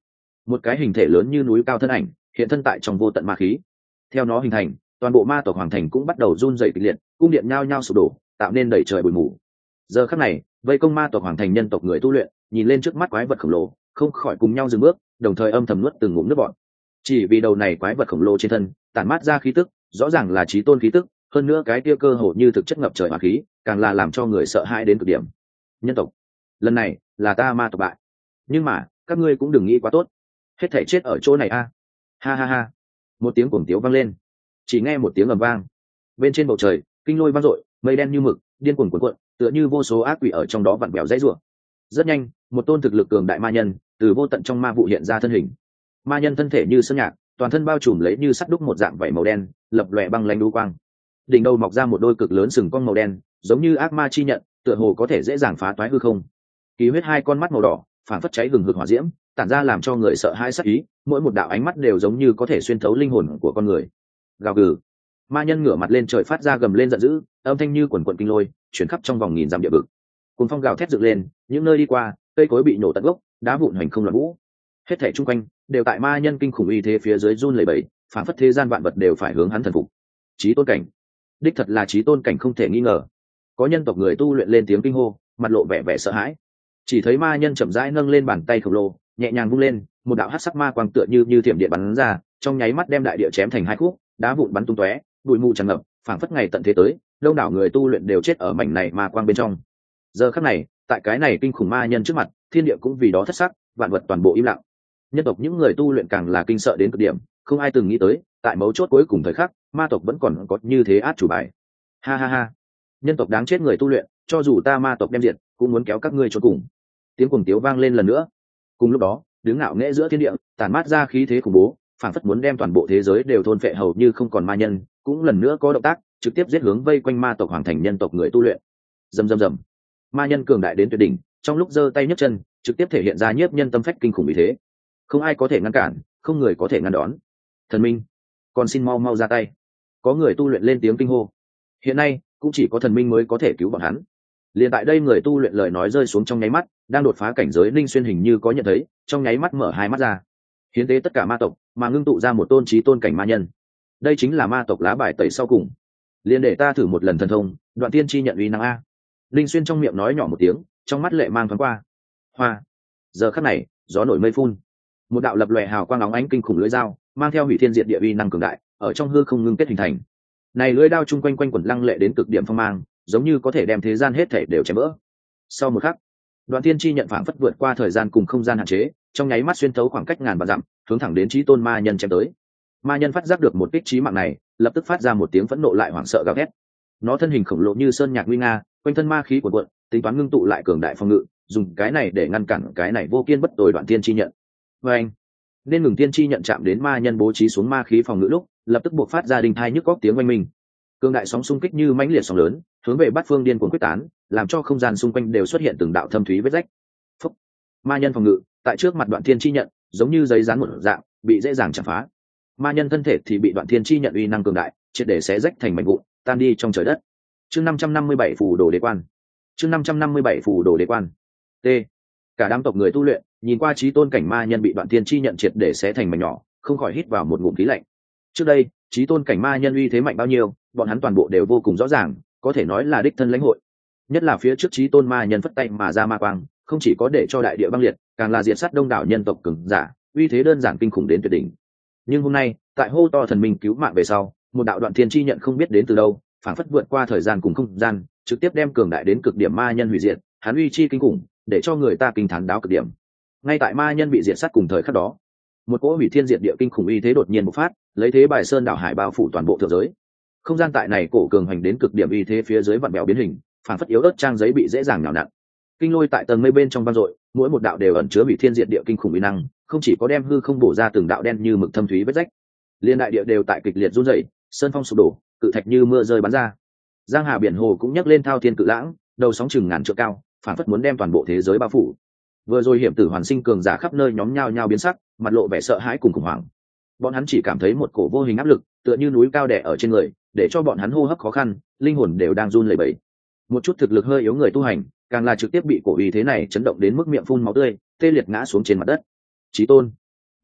một cái hình thể lớn như núi cao thân ảnh hiện thân tại trong vô tận ma khí. Theo nó hình thành, toàn bộ ma tộc hoàng thành cũng bắt đầu run rẩy kịch liệt, cung điện nhao nhao sụp đổ, tạo nên đầy trời bụi mù. Giờ khắc này, vây công ma tộc hoàng thành nhân tộc người tu luyện nhìn lên trước mắt quái vật khổng lồ, không khỏi cùng nhau dừng bước, đồng thời âm thầm nuốt từng ngụm nước bọt. Chỉ vì đầu này quái vật khổng lồ trên thân tản mát ra khí tức, rõ ràng là chí tôn khí tức, hơn nữa cái kia cơ hồ như thực chất ngập trời hỏa khí, càng là làm cho người sợ hãi đến cực điểm. Nhân tộc, lần này là ta ma tộc bại, nhưng mà các ngươi cũng đừng nghĩ quá tốt, hết thảy chết ở chỗ này a. Ha ha ha. Một tiếng cuồng tiếu vang lên. Chỉ nghe một tiếng ầm vang, bên trên bầu trời kinh lôi vang dội, mây đen như mực điên cuồng cuộn cuộn, tựa như vô số ác quỷ ở trong đó vặn vẹo dãy rủa. Rất nhanh, một tôn thực lực cường đại ma nhân từ vô tận trong ma vụ hiện ra thân hình. Ma nhân thân thể như sơn nhạc, toàn thân bao trùm lấy như sắt đúc một dạng vảy màu đen, lập lòe băng lãnh đu quang. Đỉnh đầu mọc ra một đôi cực lớn sừng cong màu đen, giống như ác ma chi nhận, tựa hồ có thể dễ dàng phá toái hư không. Kỳ huyết hai con mắt màu đỏ, phản phất cháy hừng hực hỏa diễm, tản ra làm cho người sợ hãi sắc ý, mỗi một đạo ánh mắt đều giống như có thể xuyên thấu linh hồn của con người. Gào gừ. Ma nhân ngửa mặt lên trời phát ra gầm lên giận dữ, âm thanh như quần quần kinh lôi chuyển khắp trong vòng nghìn dặm địa vực. Cuồng phong gào thét dựng lên, những nơi đi qua cây cối bị nổ tận gốc, đá vụn hành không loạn vũ. Hết thảy chung quanh đều tại ma nhân kinh khủng uy thế phía dưới run lẩy bẩy, phản phất thế gian vạn vật đều phải hướng hắn thần phục. Chí tôn cảnh, đích thật là chí tôn cảnh không thể nghi ngờ. Có nhân tộc người tu luyện lên tiếng kinh hô, mặt lộ vẻ vẻ sợ hãi. Chỉ thấy ma nhân chậm rãi nâng lên bàn tay khổng lồ, nhẹ nhàng vung lên, một đạo hắc sắc ma quang tựa như thiểm điện bắn ra, trong nháy mắt đem đại địa chém thành hai khúc, đá vụn bắn tung tóe, bụi mù tràn ngập, phảng phất ngày tận thế tới, đông đảo người tu luyện đều chết ở mảnh này ma quang bên trong. Giờ khắc này, tại cái này kinh khủng ma nhân trước mặt, thiên địa cũng vì đó thất sắc, vạn vật toàn bộ im lặng. Nhân tộc những người tu luyện càng là kinh sợ đến cực điểm, không ai từng nghĩ tới, tại mấu chốt cuối cùng thời khắc, ma tộc vẫn còn có như thế át chủ bài. Ha ha ha, nhân tộc đáng chết người tu luyện, cho dù ta ma tộc đem diệt, cũng muốn kéo các ngươi cho cùng. Tiếng cuồng tiếu vang lên lần nữa. Cùng lúc đó, đứng ngạo nghễ giữa thiên địa, tản mát ra khí thế khủng bố, phảng phất muốn đem toàn bộ thế giới đều thôn phệ hầu như không còn ma nhân, cũng lần nữa có động tác, trực tiếp giết hướng vây quanh ma tộc hoàng thành nhân tộc người tu luyện. Rầm rầm rầm. Ma nhân cường đại đến tuyệt đỉnh, trong lúc giơ tay nhấc chân, trực tiếp thể hiện ra nhiếp nhân tâm phách kinh khủng vì thế. Không ai có thể ngăn cản, không người có thể ngăn đón. Thần minh, còn xin mau mau ra tay. Có người tu luyện lên tiếng kinh hô. Hiện nay, cũng chỉ có thần minh mới có thể cứu bọn hắn. Liền tại đây người tu luyện lời nói rơi xuống trong nháy mắt, đang đột phá cảnh giới Linh Xuyên hình như có nhận thấy, trong nháy mắt mở hai mắt ra. Hiến tế tất cả ma tộc, mà ngưng tụ ra một tôn chí tôn cảnh ma nhân. Đây chính là ma tộc lá bài tẩy sau cùng. Liền để ta thử một lần thần thông, Đoạn Tiên chi nhận uy năng a. Linh Xuyên trong miệng nói nhỏ một tiếng, trong mắt lệ mang thoáng qua. Hoa. Giờ khắc này, gió nổi mây phun. Một đạo lập lòe hào quang óng ánh kinh khủng lưỡi dao, mang theo hủy thiên diệt địa uy năng cường đại, ở trong hư không ngưng kết hình thành. Này lưỡi đao chung quanh quanh quẩn lăng lệ đến cực điểm phong mang, giống như có thể đem thế gian hết thảy đều chém vỡ. Sau một khắc, Đoạn Tiên chi nhận phảng phất vượt qua thời gian cùng không gian hạn chế, trong nháy mắt xuyên thấu khoảng cách ngàn vạn dặm, hướng thẳng đến chí tôn ma nhân chém tới. Ma nhân phát giác được một kích chí mạng này, lập tức phát ra một tiếng phẫn nộ lại hoảng sợ gào thét. Nó thân hình khổng lồ như sơn nhạc nguy nga, quanh thân ma khí cuồn cuộn, tính toán ngưng tụ lại cường đại phòng ngự, dùng cái này để ngăn cản cái này vô kiên bất tồi Đoạn Tiên chi nhận. Và anh, nên ngừng tiên chi nhận chạm đến ma nhân bố trí xuống ma khí phòng ngự lúc, lập tức buộc phát ra đinh thai nhức góc tiếng oanh minh. Cường đại sóng xung kích như mãnh liệt sóng lớn, hướng về bát phương điên cuồng quyết tán, làm cho không gian xung quanh đều xuất hiện từng đạo thâm thúy vết rách. Phúc. Ma nhân phòng ngự tại trước mặt Đoạn Thiên chi nhận, giống như giấy dán một dạng, bị dễ dàng chặt phá. Ma nhân thân thể thì bị Đoạn Thiên chi nhận uy năng cường đại, triệt để xé rách thành mảnh vụn, tan đi trong trời đất. Chương 557 phù đồ đế quan. Chương 557 phù đồ đế quan. T. Cả đám tộc người tu luyện, nhìn qua chí tôn cảnh ma nhân bị Đoạn Thiên chi nhận triệt để xé thành mảnh nhỏ, không khỏi hít vào một ngụm khí lạnh. Trước đây, chí tôn cảnh ma nhân uy thế mạnh bao nhiêu, bọn hắn toàn bộ đều vô cùng rõ ràng, có thể nói là đích thân lãnh hội. Nhất là phía trước chí tôn ma nhân phất tay mà ra ma quang, không chỉ có để cho đại địa băng liệt, càng là diệt sát đông đảo nhân tộc cường giả, uy thế đơn giản kinh khủng đến tuyệt đỉnh. Nhưng hôm nay, tại hô to thần minh cứu mạng về sau, một đạo Đoạn Thiên chi nhận không biết đến từ đâu, phản phất vượt qua thời gian cùng không gian, trực tiếp đem cường đại đến cực điểm ma nhân hủy diệt, hắn uy chi kinh khủng, để cho người ta kinh thán đáo cực điểm. Ngay tại ma nhân bị diệt sát cùng thời khắc đó, một cỗ hủy thiên diệt địa kinh khủng uy thế đột nhiên bộc phát, lấy thế bài sơn đảo hải bao phủ toàn bộ thượng giới. Không gian tại này cổ cường hành đến cực điểm uy thế phía dưới vặn bèo biến hình, phản phất yếu ớt trang giấy bị dễ dàng nhào nặn. Kinh lôi tại tầng mây bên trong vang dội, mỗi một đạo đều ẩn chứa hủy thiên diệt địa kinh khủng uy năng, không chỉ có đem hư không bổ ra từng đạo đen như mực thâm thúy vết rách, liên đại địa đều tại kịch liệt run rẩy, sơn phong sụp đổ, cự thạch như mưa rơi bắn ra. Giang hà biển hồ cũng nhấc lên thao thiên cự lãng, đầu sóng chừng ngàn trượng cao, phản phất muốn đem toàn bộ thế giới bao phủ. Vừa rồi hiểm tử hoàn sinh cường giả khắp nơi nhóm nhao nhao biến sắc, mặt lộ vẻ sợ hãi cùng khủng hoảng. Bọn hắn chỉ cảm thấy một cổ vô hình áp lực, tựa như núi cao đè ở trên người, để cho bọn hắn hô hấp khó khăn, linh hồn đều đang run lẩy bẩy. Một chút thực lực hơi yếu người tu hành, càng là trực tiếp bị cổ uy thế này chấn động đến mức miệng phun máu tươi, tê liệt ngã xuống trên mặt đất. Chí tôn,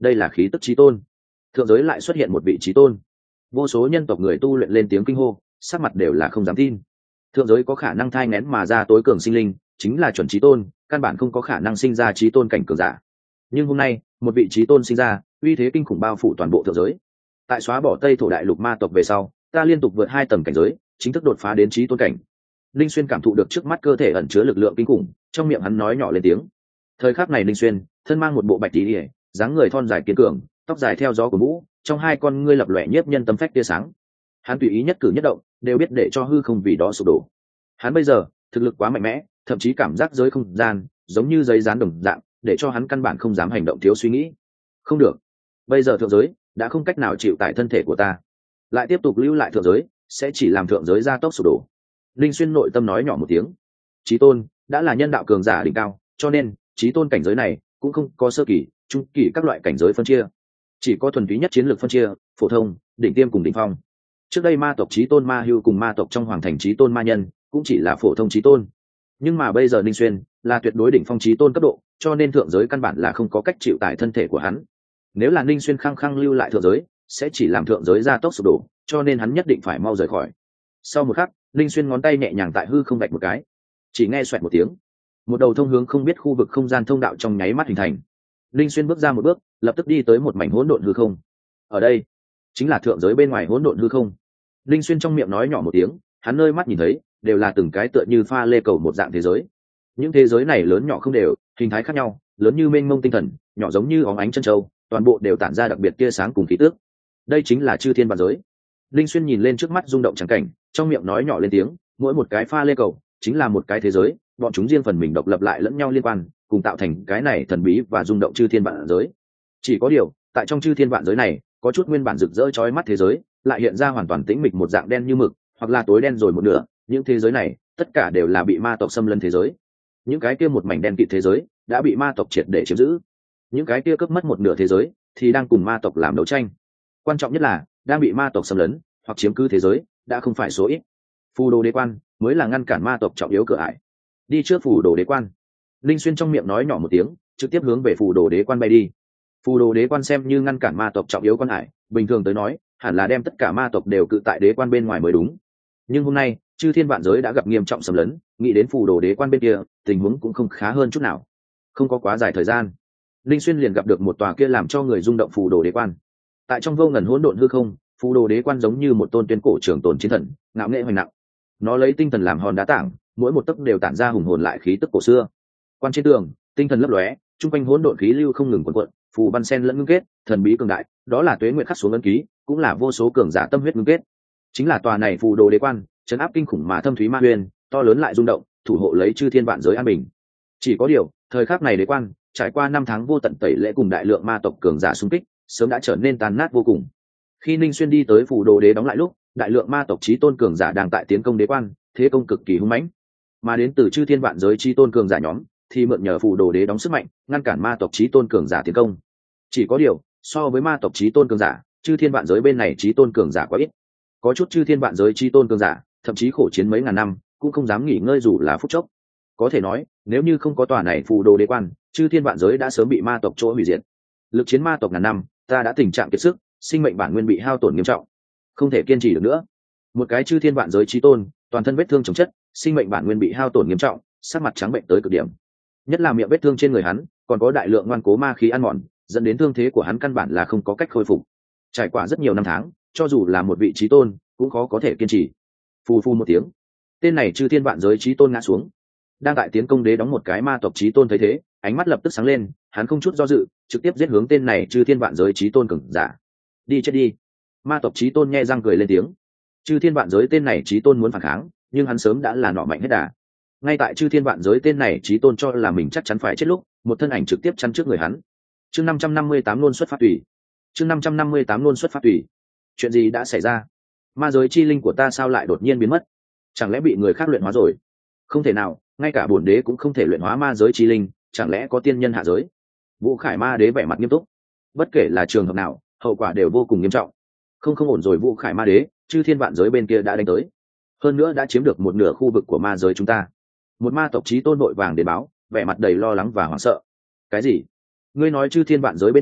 đây là khí tức chí tôn. Thượng giới lại xuất hiện một vị chí tôn. Vô số nhân tộc người tu luyện lên tiếng kinh hô, sắc mặt đều là không dám tin. Thượng giới có khả năng thai nghén mà ra tối cường sinh linh, chính là chuẩn chí tôn, căn bản không có khả năng sinh ra chí tôn cảnh cường giả. Nhưng hôm nay, một vị chí tôn sinh ra, uy thế kinh khủng bao phủ toàn bộ thượng giới. Tại xóa bỏ Tây thổ đại lục ma tộc về sau, ta liên tục vượt 2 tầng cảnh giới, chính thức đột phá đến chí tôn cảnh. Linh Xuyên cảm thụ được trước mắt cơ thể ẩn chứa lực lượng kinh khủng, trong miệng hắn nói nhỏ lên tiếng. Thời khắc này Linh Xuyên, thân mang một bộ bạch tí, dáng người thon dài kiên cường, tóc dài theo gió của vũ, trong hai con ngươi lập lòe nhiếp nhân tâm phách tia sáng. Hắn tùy ý nhất cử nhất động, đều biết để cho hư không vì đó sụp đổ. Hắn bây giờ, thực lực quá mạnh mẽ, thậm chí cảm giác giới không gian giống như giấy dán đồng dạng, để cho hắn căn bản không dám hành động thiếu suy nghĩ. Không được, bây giờ thượng giới đã không cách nào chịu tải thân thể của ta, lại tiếp tục lưu lại thượng giới sẽ chỉ làm thượng giới gia tốc sụp đổ. Linh Xuyên nội tâm nói nhỏ một tiếng. Chí tôn đã là nhân đạo cường giả đỉnh cao, cho nên chí tôn cảnh giới này cũng không có sơ kỳ, trung kỳ các loại cảnh giới phân chia, chỉ có thuần túy nhất chiến lược phân chia, phổ thông, đỉnh tiêm cùng đỉnh phong. Trước đây ma tộc chí tôn Ma Hưu cùng ma tộc trong hoàng thành chí tôn Ma Nhân cũng chỉ là phổ thông chí tôn, nhưng mà bây giờ Ninh Xuyên là tuyệt đối đỉnh phong chí tôn cấp độ, cho nên thượng giới căn bản là không có cách chịu tải thân thể của hắn. Nếu là Ninh Xuyên khăng khăng lưu lại thượng giới, sẽ chỉ làm thượng giới gia tốc sụp đổ, cho nên hắn nhất định phải mau rời khỏi. Sau một khắc, Ninh Xuyên ngón tay nhẹ nhàng tại hư không vạch một cái, chỉ nghe xoẹt một tiếng, một đầu thông hướng không biết khu vực không gian thông đạo trong nháy mắt hình thành. Ninh Xuyên bước ra một bước, lập tức đi tới một mảnh hỗn độn hư không. Ở đây chính là thượng giới bên ngoài hỗn độn hư không. Ninh Xuyên trong miệng nói nhỏ một tiếng, hắn nơi mắt nhìn thấy đều là từng cái tựa như pha lê cầu một dạng thế giới. Những thế giới này lớn nhỏ không đều, hình thái khác nhau, lớn như mênh mông tinh thần, nhỏ giống như óng ánh chân châu, toàn bộ đều tản ra đặc biệt tia sáng cùng khí tức. Đây chính là chư thiên vạn giới. Linh Xuyên nhìn lên trước mắt rung động chẳng cảnh, trong miệng nói nhỏ lên tiếng, mỗi một cái pha lê cầu chính là một cái thế giới, bọn chúng riêng phần mình độc lập lại lẫn nhau liên quan, cùng tạo thành cái này thần bí và rung động chư thiên vạn giới. Chỉ có điều, tại trong chư thiên vạn giới này, có chút nguyên bản rực rỡ chói mắt thế giới, lại hiện ra hoàn toàn tĩnh mịch một dạng đen như mực, hoặc là tối đen rồi một nửa. Những thế giới này, tất cả đều là bị ma tộc xâm lấn thế giới. Những cái kia một mảnh đen kịt thế giới đã bị ma tộc triệt để chiếm giữ. Những cái kia cướp mất một nửa thế giới thì đang cùng ma tộc làm đấu tranh. Quan trọng nhất là đang bị ma tộc xâm lấn hoặc chiếm cứ thế giới đã không phải số ít. Phù đồ đế quan mới là ngăn cản ma tộc trọng yếu cửa ải. Đi trước phù đồ đế quan. Linh Xuyên trong miệng nói nhỏ một tiếng, trực tiếp hướng về phù đồ đế quan bay đi. Phù đồ đế quan xem như ngăn cản ma tộc trọng yếu quan ải, bình thường tới nói hẳn là đem tất cả ma tộc đều cự tại đế quan bên ngoài mới đúng. Nhưng hôm nay chư thiên vạn giới đã gặp nghiêm trọng xâm lấn, nghĩ đến phù đồ đế quan bên kia tình huống cũng không khá hơn chút nào. Không có quá dài thời gian, Linh Xuyên liền gặp được một tòa kia làm cho người rung động phù đồ đế quan. Tại trong vô ngần hỗn độn hư không, phù đồ đế quan giống như một tôn tuyên cổ trường tồn chiến thần, ngạo nghễ hoành nặng. Nó lấy tinh thần làm hòn đá tảng, mỗi một tấc đều tản ra hùng hồn lại khí tức cổ xưa. Quan trên tường, tinh thần lấp lóe, trung quanh hỗn độn khí lưu không ngừng cuộn cuộn, phù văn sen lẫn ngưng kết, thần bí cường đại, đó là tuế nguyện khắc xuống ấn ký, cũng là vô số cường giả tâm huyết ngưng kết. Chính là tòa này phù đồ đế quan, trấn áp kinh khủng mà thâm thúy ma huyền, to lớn lại rung động, thủ hộ lấy chư thiên vạn giới an bình. Chỉ có điều, thời khắc này đế quan, trải qua 5 tháng vô tận tẩy lễ cùng đại lượng ma tộc cường giả xung kích, sớm đã trở nên tàn nát vô cùng. Khi Ninh Xuyên đi tới phù đồ đế đóng lại lúc, đại lượng ma tộc chí tôn cường giả đang tại tiến công đế quan, thế công cực kỳ hung mãnh. Mà đến từ chư thiên vạn giới chí tôn cường giả nhóm, thì mượn nhờ phù đồ đế đóng sức mạnh, ngăn cản ma tộc chí tôn cường giả tiến công. Chỉ có điều, so với ma tộc chí tôn cường giả, chư thiên vạn giới bên này chí tôn cường giả quá ít. Có chút chư thiên vạn giới chí tôn cường giả, thậm chí khổ chiến mấy ngàn năm, cũng không dám nghỉ ngơi dù là phút chốc. Có thể nói, nếu như không có tòa này phù đồ đế quan, chư thiên vạn giới đã sớm bị ma tộc chỗ hủy diệt. Lực chiến ma tộc ngàn năm, ta đã tình trạng kiệt sức, sinh mệnh bản nguyên bị hao tổn nghiêm trọng, không thể kiên trì được nữa. Một cái chư thiên vạn giới chí tôn, toàn thân vết thương chồng chất, sinh mệnh bản nguyên bị hao tổn nghiêm trọng, sắc mặt trắng bệnh tới cực điểm. Nhất là miệng vết thương trên người hắn, còn có đại lượng ngoan cố ma khí ăn mòn, dẫn đến thương thế của hắn căn bản là không có cách khôi phục. Trải qua rất nhiều năm tháng, cho dù là một vị chí tôn, cũng khó có thể kiên trì. Phù phù một tiếng, tên này chư thiên vạn giới chí tôn ngã xuống. Đang tại tiến công đế đóng một cái ma tộc chí tôn thấy thế, ánh mắt lập tức sáng lên, hắn không chút do dự, trực tiếp giết hướng tên này chư thiên vạn giới chí tôn cường giả. Đi chết đi. Ma tộc chí tôn nghe răng cười lên tiếng. Chư thiên vạn giới tên này chí tôn muốn phản kháng, nhưng hắn sớm đã là nọ mạnh hết đà. Ngay tại chư thiên vạn giới tên này chí tôn cho là mình chắc chắn phải chết lúc, một thân ảnh trực tiếp chắn trước người hắn. Chương 558 luôn xuất phát tùy. Chương 558 luôn xuất phát tùy. Chuyện gì đã xảy ra? Ma giới chi linh của ta sao lại đột nhiên biến mất? Chẳng lẽ bị người khác luyện hóa rồi? Không thể nào, ngay cả bổn đế cũng không thể luyện hóa ma giới chi linh, chẳng lẽ có tiên nhân hạ giới? Vũ Khải Ma đế vẻ mặt nghiêm túc. Bất kể là trường hợp nào, hậu quả đều vô cùng nghiêm trọng. Không ổn rồi. Vũ Khải Ma đế, chư thiên vạn giới bên kia đã đánh tới, hơn nữa đã chiếm được một nửa khu vực của ma giới chúng ta. Một ma tộc chí tôn vội vàng đến báo, vẻ mặt đầy lo lắng và hoảng sợ. Cái gì? Ngươi nói chư thiên vạn giới bên kia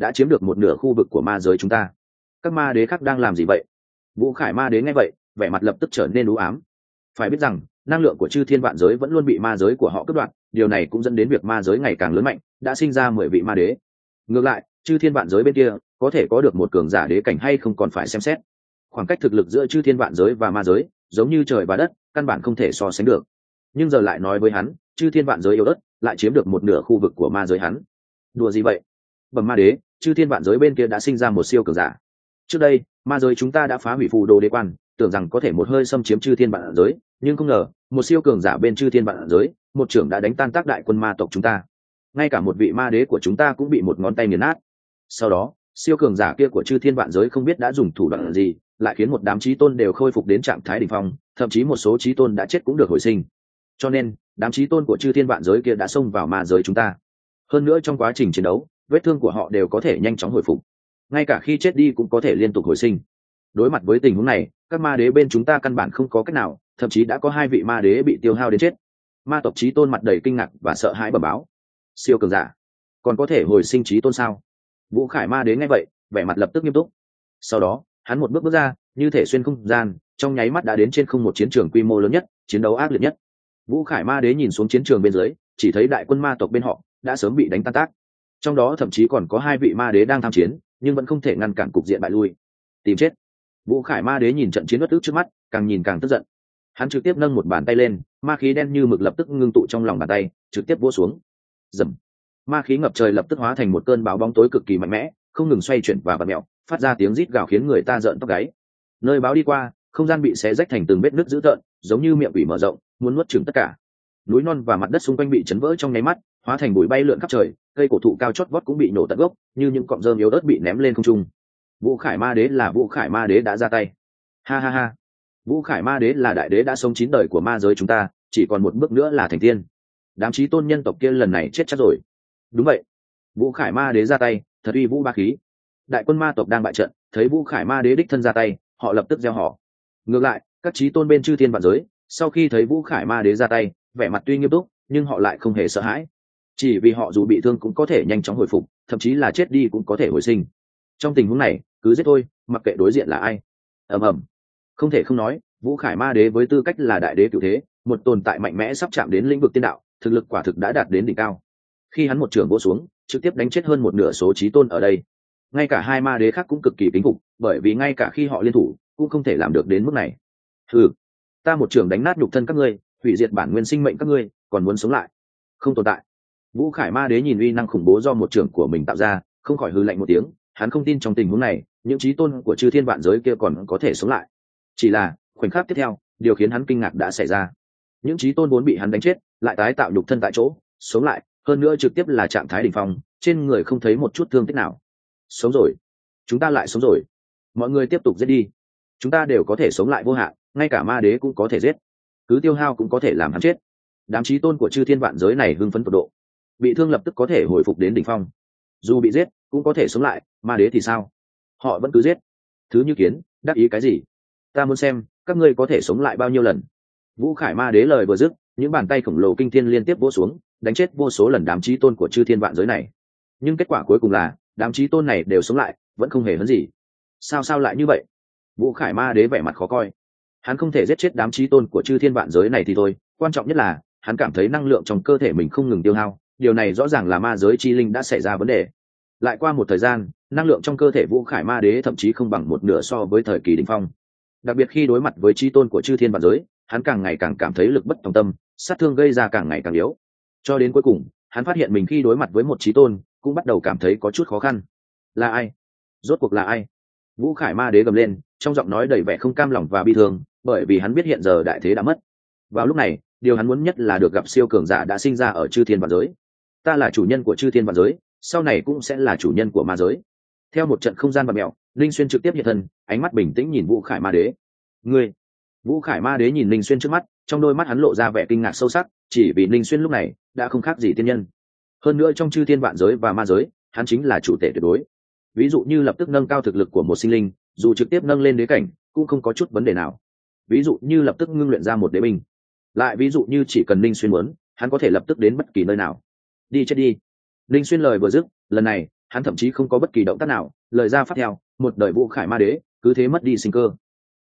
đã chiếm được một nửa khu vực của ma giới chúng ta. Các ma đế khác đang làm gì vậy? Vũ Khải ma đế nghe vậy, vẻ mặt lập tức trở nên u ám. Phải biết rằng năng lượng của chư thiên vạn giới vẫn luôn bị ma giới của họ cướp đoạt, điều này cũng dẫn đến việc ma giới ngày càng lớn mạnh, đã sinh ra 10 vị ma đế. Ngược lại, chư thiên vạn giới bên kia có thể có được một cường giả đế cảnh hay không còn phải xem xét. Khoảng cách thực lực giữa chư thiên vạn giới và ma giới giống như trời và đất, căn bản không thể so sánh được. Nhưng giờ lại nói với hắn, chư thiên vạn giới yếu ớt lại chiếm được một nửa khu vực của ma giới hắn. Đùa gì vậy? Bẩm ma đế, chư thiên vạn giới bên kia đã sinh ra một siêu cường giả. Trước đây ma giới chúng ta đã phá hủy phù đồ đế quan, tưởng rằng có thể một hơi xâm chiếm chư thiên vạn giới, nhưng không ngờ một siêu cường giả bên chư thiên vạn giới, một trưởng đã đánh tan tác đại quân ma tộc chúng ta. Ngay cả một vị ma đế của chúng ta cũng bị một ngón tay nghiền nát. Sau đó siêu cường giả kia của chư thiên vạn giới không biết đã dùng thủ đoạn gì, lại khiến một đám chí tôn đều khôi phục đến trạng thái đỉnh phong, thậm chí một số chí tôn đã chết cũng được hồi sinh. Cho nên đám chí tôn của chư thiên vạn giới kia đã xông vào ma giới chúng ta. Hơn nữa trong quá trình chiến đấu, vết thương của họ đều có thể nhanh chóng hồi phục, ngay cả khi chết đi cũng có thể liên tục hồi sinh. Đối mặt với tình huống này, các ma đế bên chúng ta căn bản không có cách nào, thậm chí đã có 2 vị ma đế bị tiêu hao đến chết. Ma tộc chí tôn mặt đầy kinh ngạc và sợ hãi bẩm báo: siêu cường giả còn có thể hồi sinh chí tôn sao? Vũ Khải ma đế nghe vậy, vẻ mặt lập tức nghiêm túc. Sau đó hắn một bước bước ra, như thể xuyên không gian, trong nháy mắt đã đến trên không một chiến trường quy mô lớn nhất, chiến đấu ác liệt nhất. Vũ Khải ma đế nhìn xuống chiến trường bên dưới, chỉ thấy đại quân ma tộc bên họ đã sớm bị đánh tan tác, trong đó thậm chí còn có 2 vị ma đế đang tham chiến, nhưng vẫn không thể ngăn cản cục diện bại lui. Tìm chết! Vũ Khải ma đế nhìn trận chiến bất ức trước mắt, càng nhìn càng tức giận. Hắn trực tiếp nâng một bàn tay lên, ma khí đen như mực lập tức ngưng tụ trong lòng bàn tay, trực tiếp vỗ xuống. Rầm! Ma khí ngập trời lập tức hóa thành một cơn bão bóng tối cực kỳ mạnh mẽ, không ngừng xoay chuyển và vặn mèo, phát ra tiếng rít gào khiến người ta rợn tóc gáy. Nơi báo đi qua, không gian bị xé rách thành từng vết nứt dữ tợn, giống như miệng quỷ mở rộng, muốn nuốt chửng tất cả. Núi non và mặt đất xung quanh bị chấn vỡ trong nháy mắt, hóa thành bụi bay lượn khắp trời, cây cổ thụ cao chót vót cũng bị nổ tận gốc, như những cọng rơm yếu ớt bị ném lên không trung. Vũ Khải ma đế là Vũ Khải ma đế đã ra tay. Ha ha ha! Vũ Khải ma đế là đại đế đã sống 9 đời của ma giới chúng ta, chỉ còn một bước nữa là thành tiên. Đám chí tôn nhân tộc kia lần này chết chắc rồi. Đúng vậy, Vũ Khải ma đế ra tay, thật uy vũ ba khí. Đại quân ma tộc đang bại trận, thấy Vũ Khải ma đế đích thân ra tay, họ lập tức gieo họ. Ngược lại, các chí tôn bên chư thiên vạn giới, sau khi thấy Vũ Khải ma đế ra tay, vẻ mặt tuy nghiêm túc, nhưng họ lại không hề sợ hãi, chỉ vì họ dù bị thương cũng có thể nhanh chóng hồi phục, thậm chí là chết đi cũng có thể hồi sinh. Trong tình huống này, cứ giết thôi, mặc kệ đối diện là ai. ầm ầm! Không thể không nói, Vũ Khải ma đế với tư cách là đại đế cửu thế, một tồn tại mạnh mẽ sắp chạm đến lĩnh vực tiên đạo, thực lực quả thực đã đạt đến đỉnh cao. Khi hắn một trường vỗ xuống, trực tiếp đánh chết hơn một nửa số chí tôn ở đây. Ngay cả 2 ma đế khác cũng cực kỳ kính phục, bởi vì ngay cả khi họ liên thủ cũng không thể làm được đến mức này. Ta một trường đánh nát nhục thân các ngươi, hủy diệt bản nguyên sinh mệnh các ngươi, còn muốn sống lại? Không tồn tại! Vũ Khải ma đế nhìn uy năng khủng bố do một trưởng của mình tạo ra, không khỏi hừ lạnh một tiếng. Hắn không tin trong tình huống này, những chí tôn của chư thiên vạn giới kia còn có thể sống lại. Chỉ là khoảnh khắc tiếp theo, điều khiến hắn kinh ngạc đã xảy ra. Những chí tôn vốn bị hắn đánh chết, lại tái tạo nhục thân tại chỗ, sống lại, hơn nữa trực tiếp là trạng thái đỉnh phong, trên người không thấy một chút thương tích nào. Sống rồi! Chúng ta lại sống rồi! Mọi người tiếp tục giết đi, chúng ta đều có thể sống lại vô hạn, ngay cả ma đế cũng có thể giết, cứ tiêu hao cũng có thể làm hắn chết. Đám chí tôn của chư thiên vạn giới này hưng phấn tột độ, bị thương lập tức có thể hồi phục đến đỉnh phong, dù bị giết cũng có thể sống lại. Ma đế thì sao? Họ vẫn cứ giết, thứ như kiến, đắc ý cái gì? Ta muốn xem các ngươi có thể sống lại bao nhiêu lần. Vũ Khải ma đế lời vừa dứt, những bàn tay khổng lồ kinh thiên liên tiếp vỗ xuống, đánh chết vô số lần đám chí tôn của chư thiên vạn giới này. Nhưng kết quả cuối cùng là đám chí tôn này đều sống lại, vẫn không hề hấn gì. Sao lại như vậy? Vũ Khải ma đế vẻ mặt khó coi. Hắn không thể giết chết đám chí tôn của chư thiên vạn giới này thì thôi, quan trọng nhất là hắn cảm thấy năng lượng trong cơ thể mình không ngừng tiêu hao, điều này rõ ràng là ma giới chi linh đã xảy ra vấn đề. Lại qua một thời gian, năng lượng trong cơ thể Vũ Khải ma đế thậm chí không bằng một nửa so với thời kỳ đỉnh phong. Đặc biệt khi đối mặt với chí tôn của chư thiên vạn giới, hắn càng ngày càng cảm thấy lực bất tòng tâm, sát thương gây ra càng ngày càng yếu. Cho đến cuối cùng, hắn phát hiện mình khi đối mặt với một chí tôn cũng bắt đầu cảm thấy có chút khó khăn. Là ai? Rốt cuộc là ai? Vũ Khải ma đế gầm lên, trong giọng nói đầy vẻ không cam lòng và bi thương, bởi vì hắn biết hiện giờ đại thế đã mất. Vào lúc này, điều hắn muốn nhất là được gặp siêu cường giả đã sinh ra ở chư thiên vạn giới. Ta là chủ nhân của chư thiên vạn giới, sau này cũng sẽ là chủ nhân của ma giới. Theo một trận không gian bạt mèo, Linh Xuyên trực tiếp hiện thân, ánh mắt bình tĩnh nhìn Vũ Khải ma đế. Ngươi! Vũ Khải ma đế nhìn Linh Xuyên trước mắt, trong đôi mắt hắn lộ ra vẻ kinh ngạc sâu sắc, chỉ vì Linh Xuyên lúc này đã không khác gì tiên nhân. Hơn nữa trong chư thiên vạn giới và ma giới, hắn chính là chủ tể tuyệt đối. Ví dụ như lập tức nâng cao thực lực của một sinh linh, dù trực tiếp nâng lên đế cảnh, cũng không có chút vấn đề nào. Ví dụ như lập tức ngưng luyện ra một đế binh. Lại ví dụ như chỉ cần Linh Xuyên muốn, hắn có thể lập tức đến bất kỳ nơi nào. Đi chết đi! Linh Xuyên lời vừa dứt, lần này hắn thậm chí không có bất kỳ động tác nào, lời ra phát theo một đời vũ khải ma đế cứ thế mất đi sinh cơ.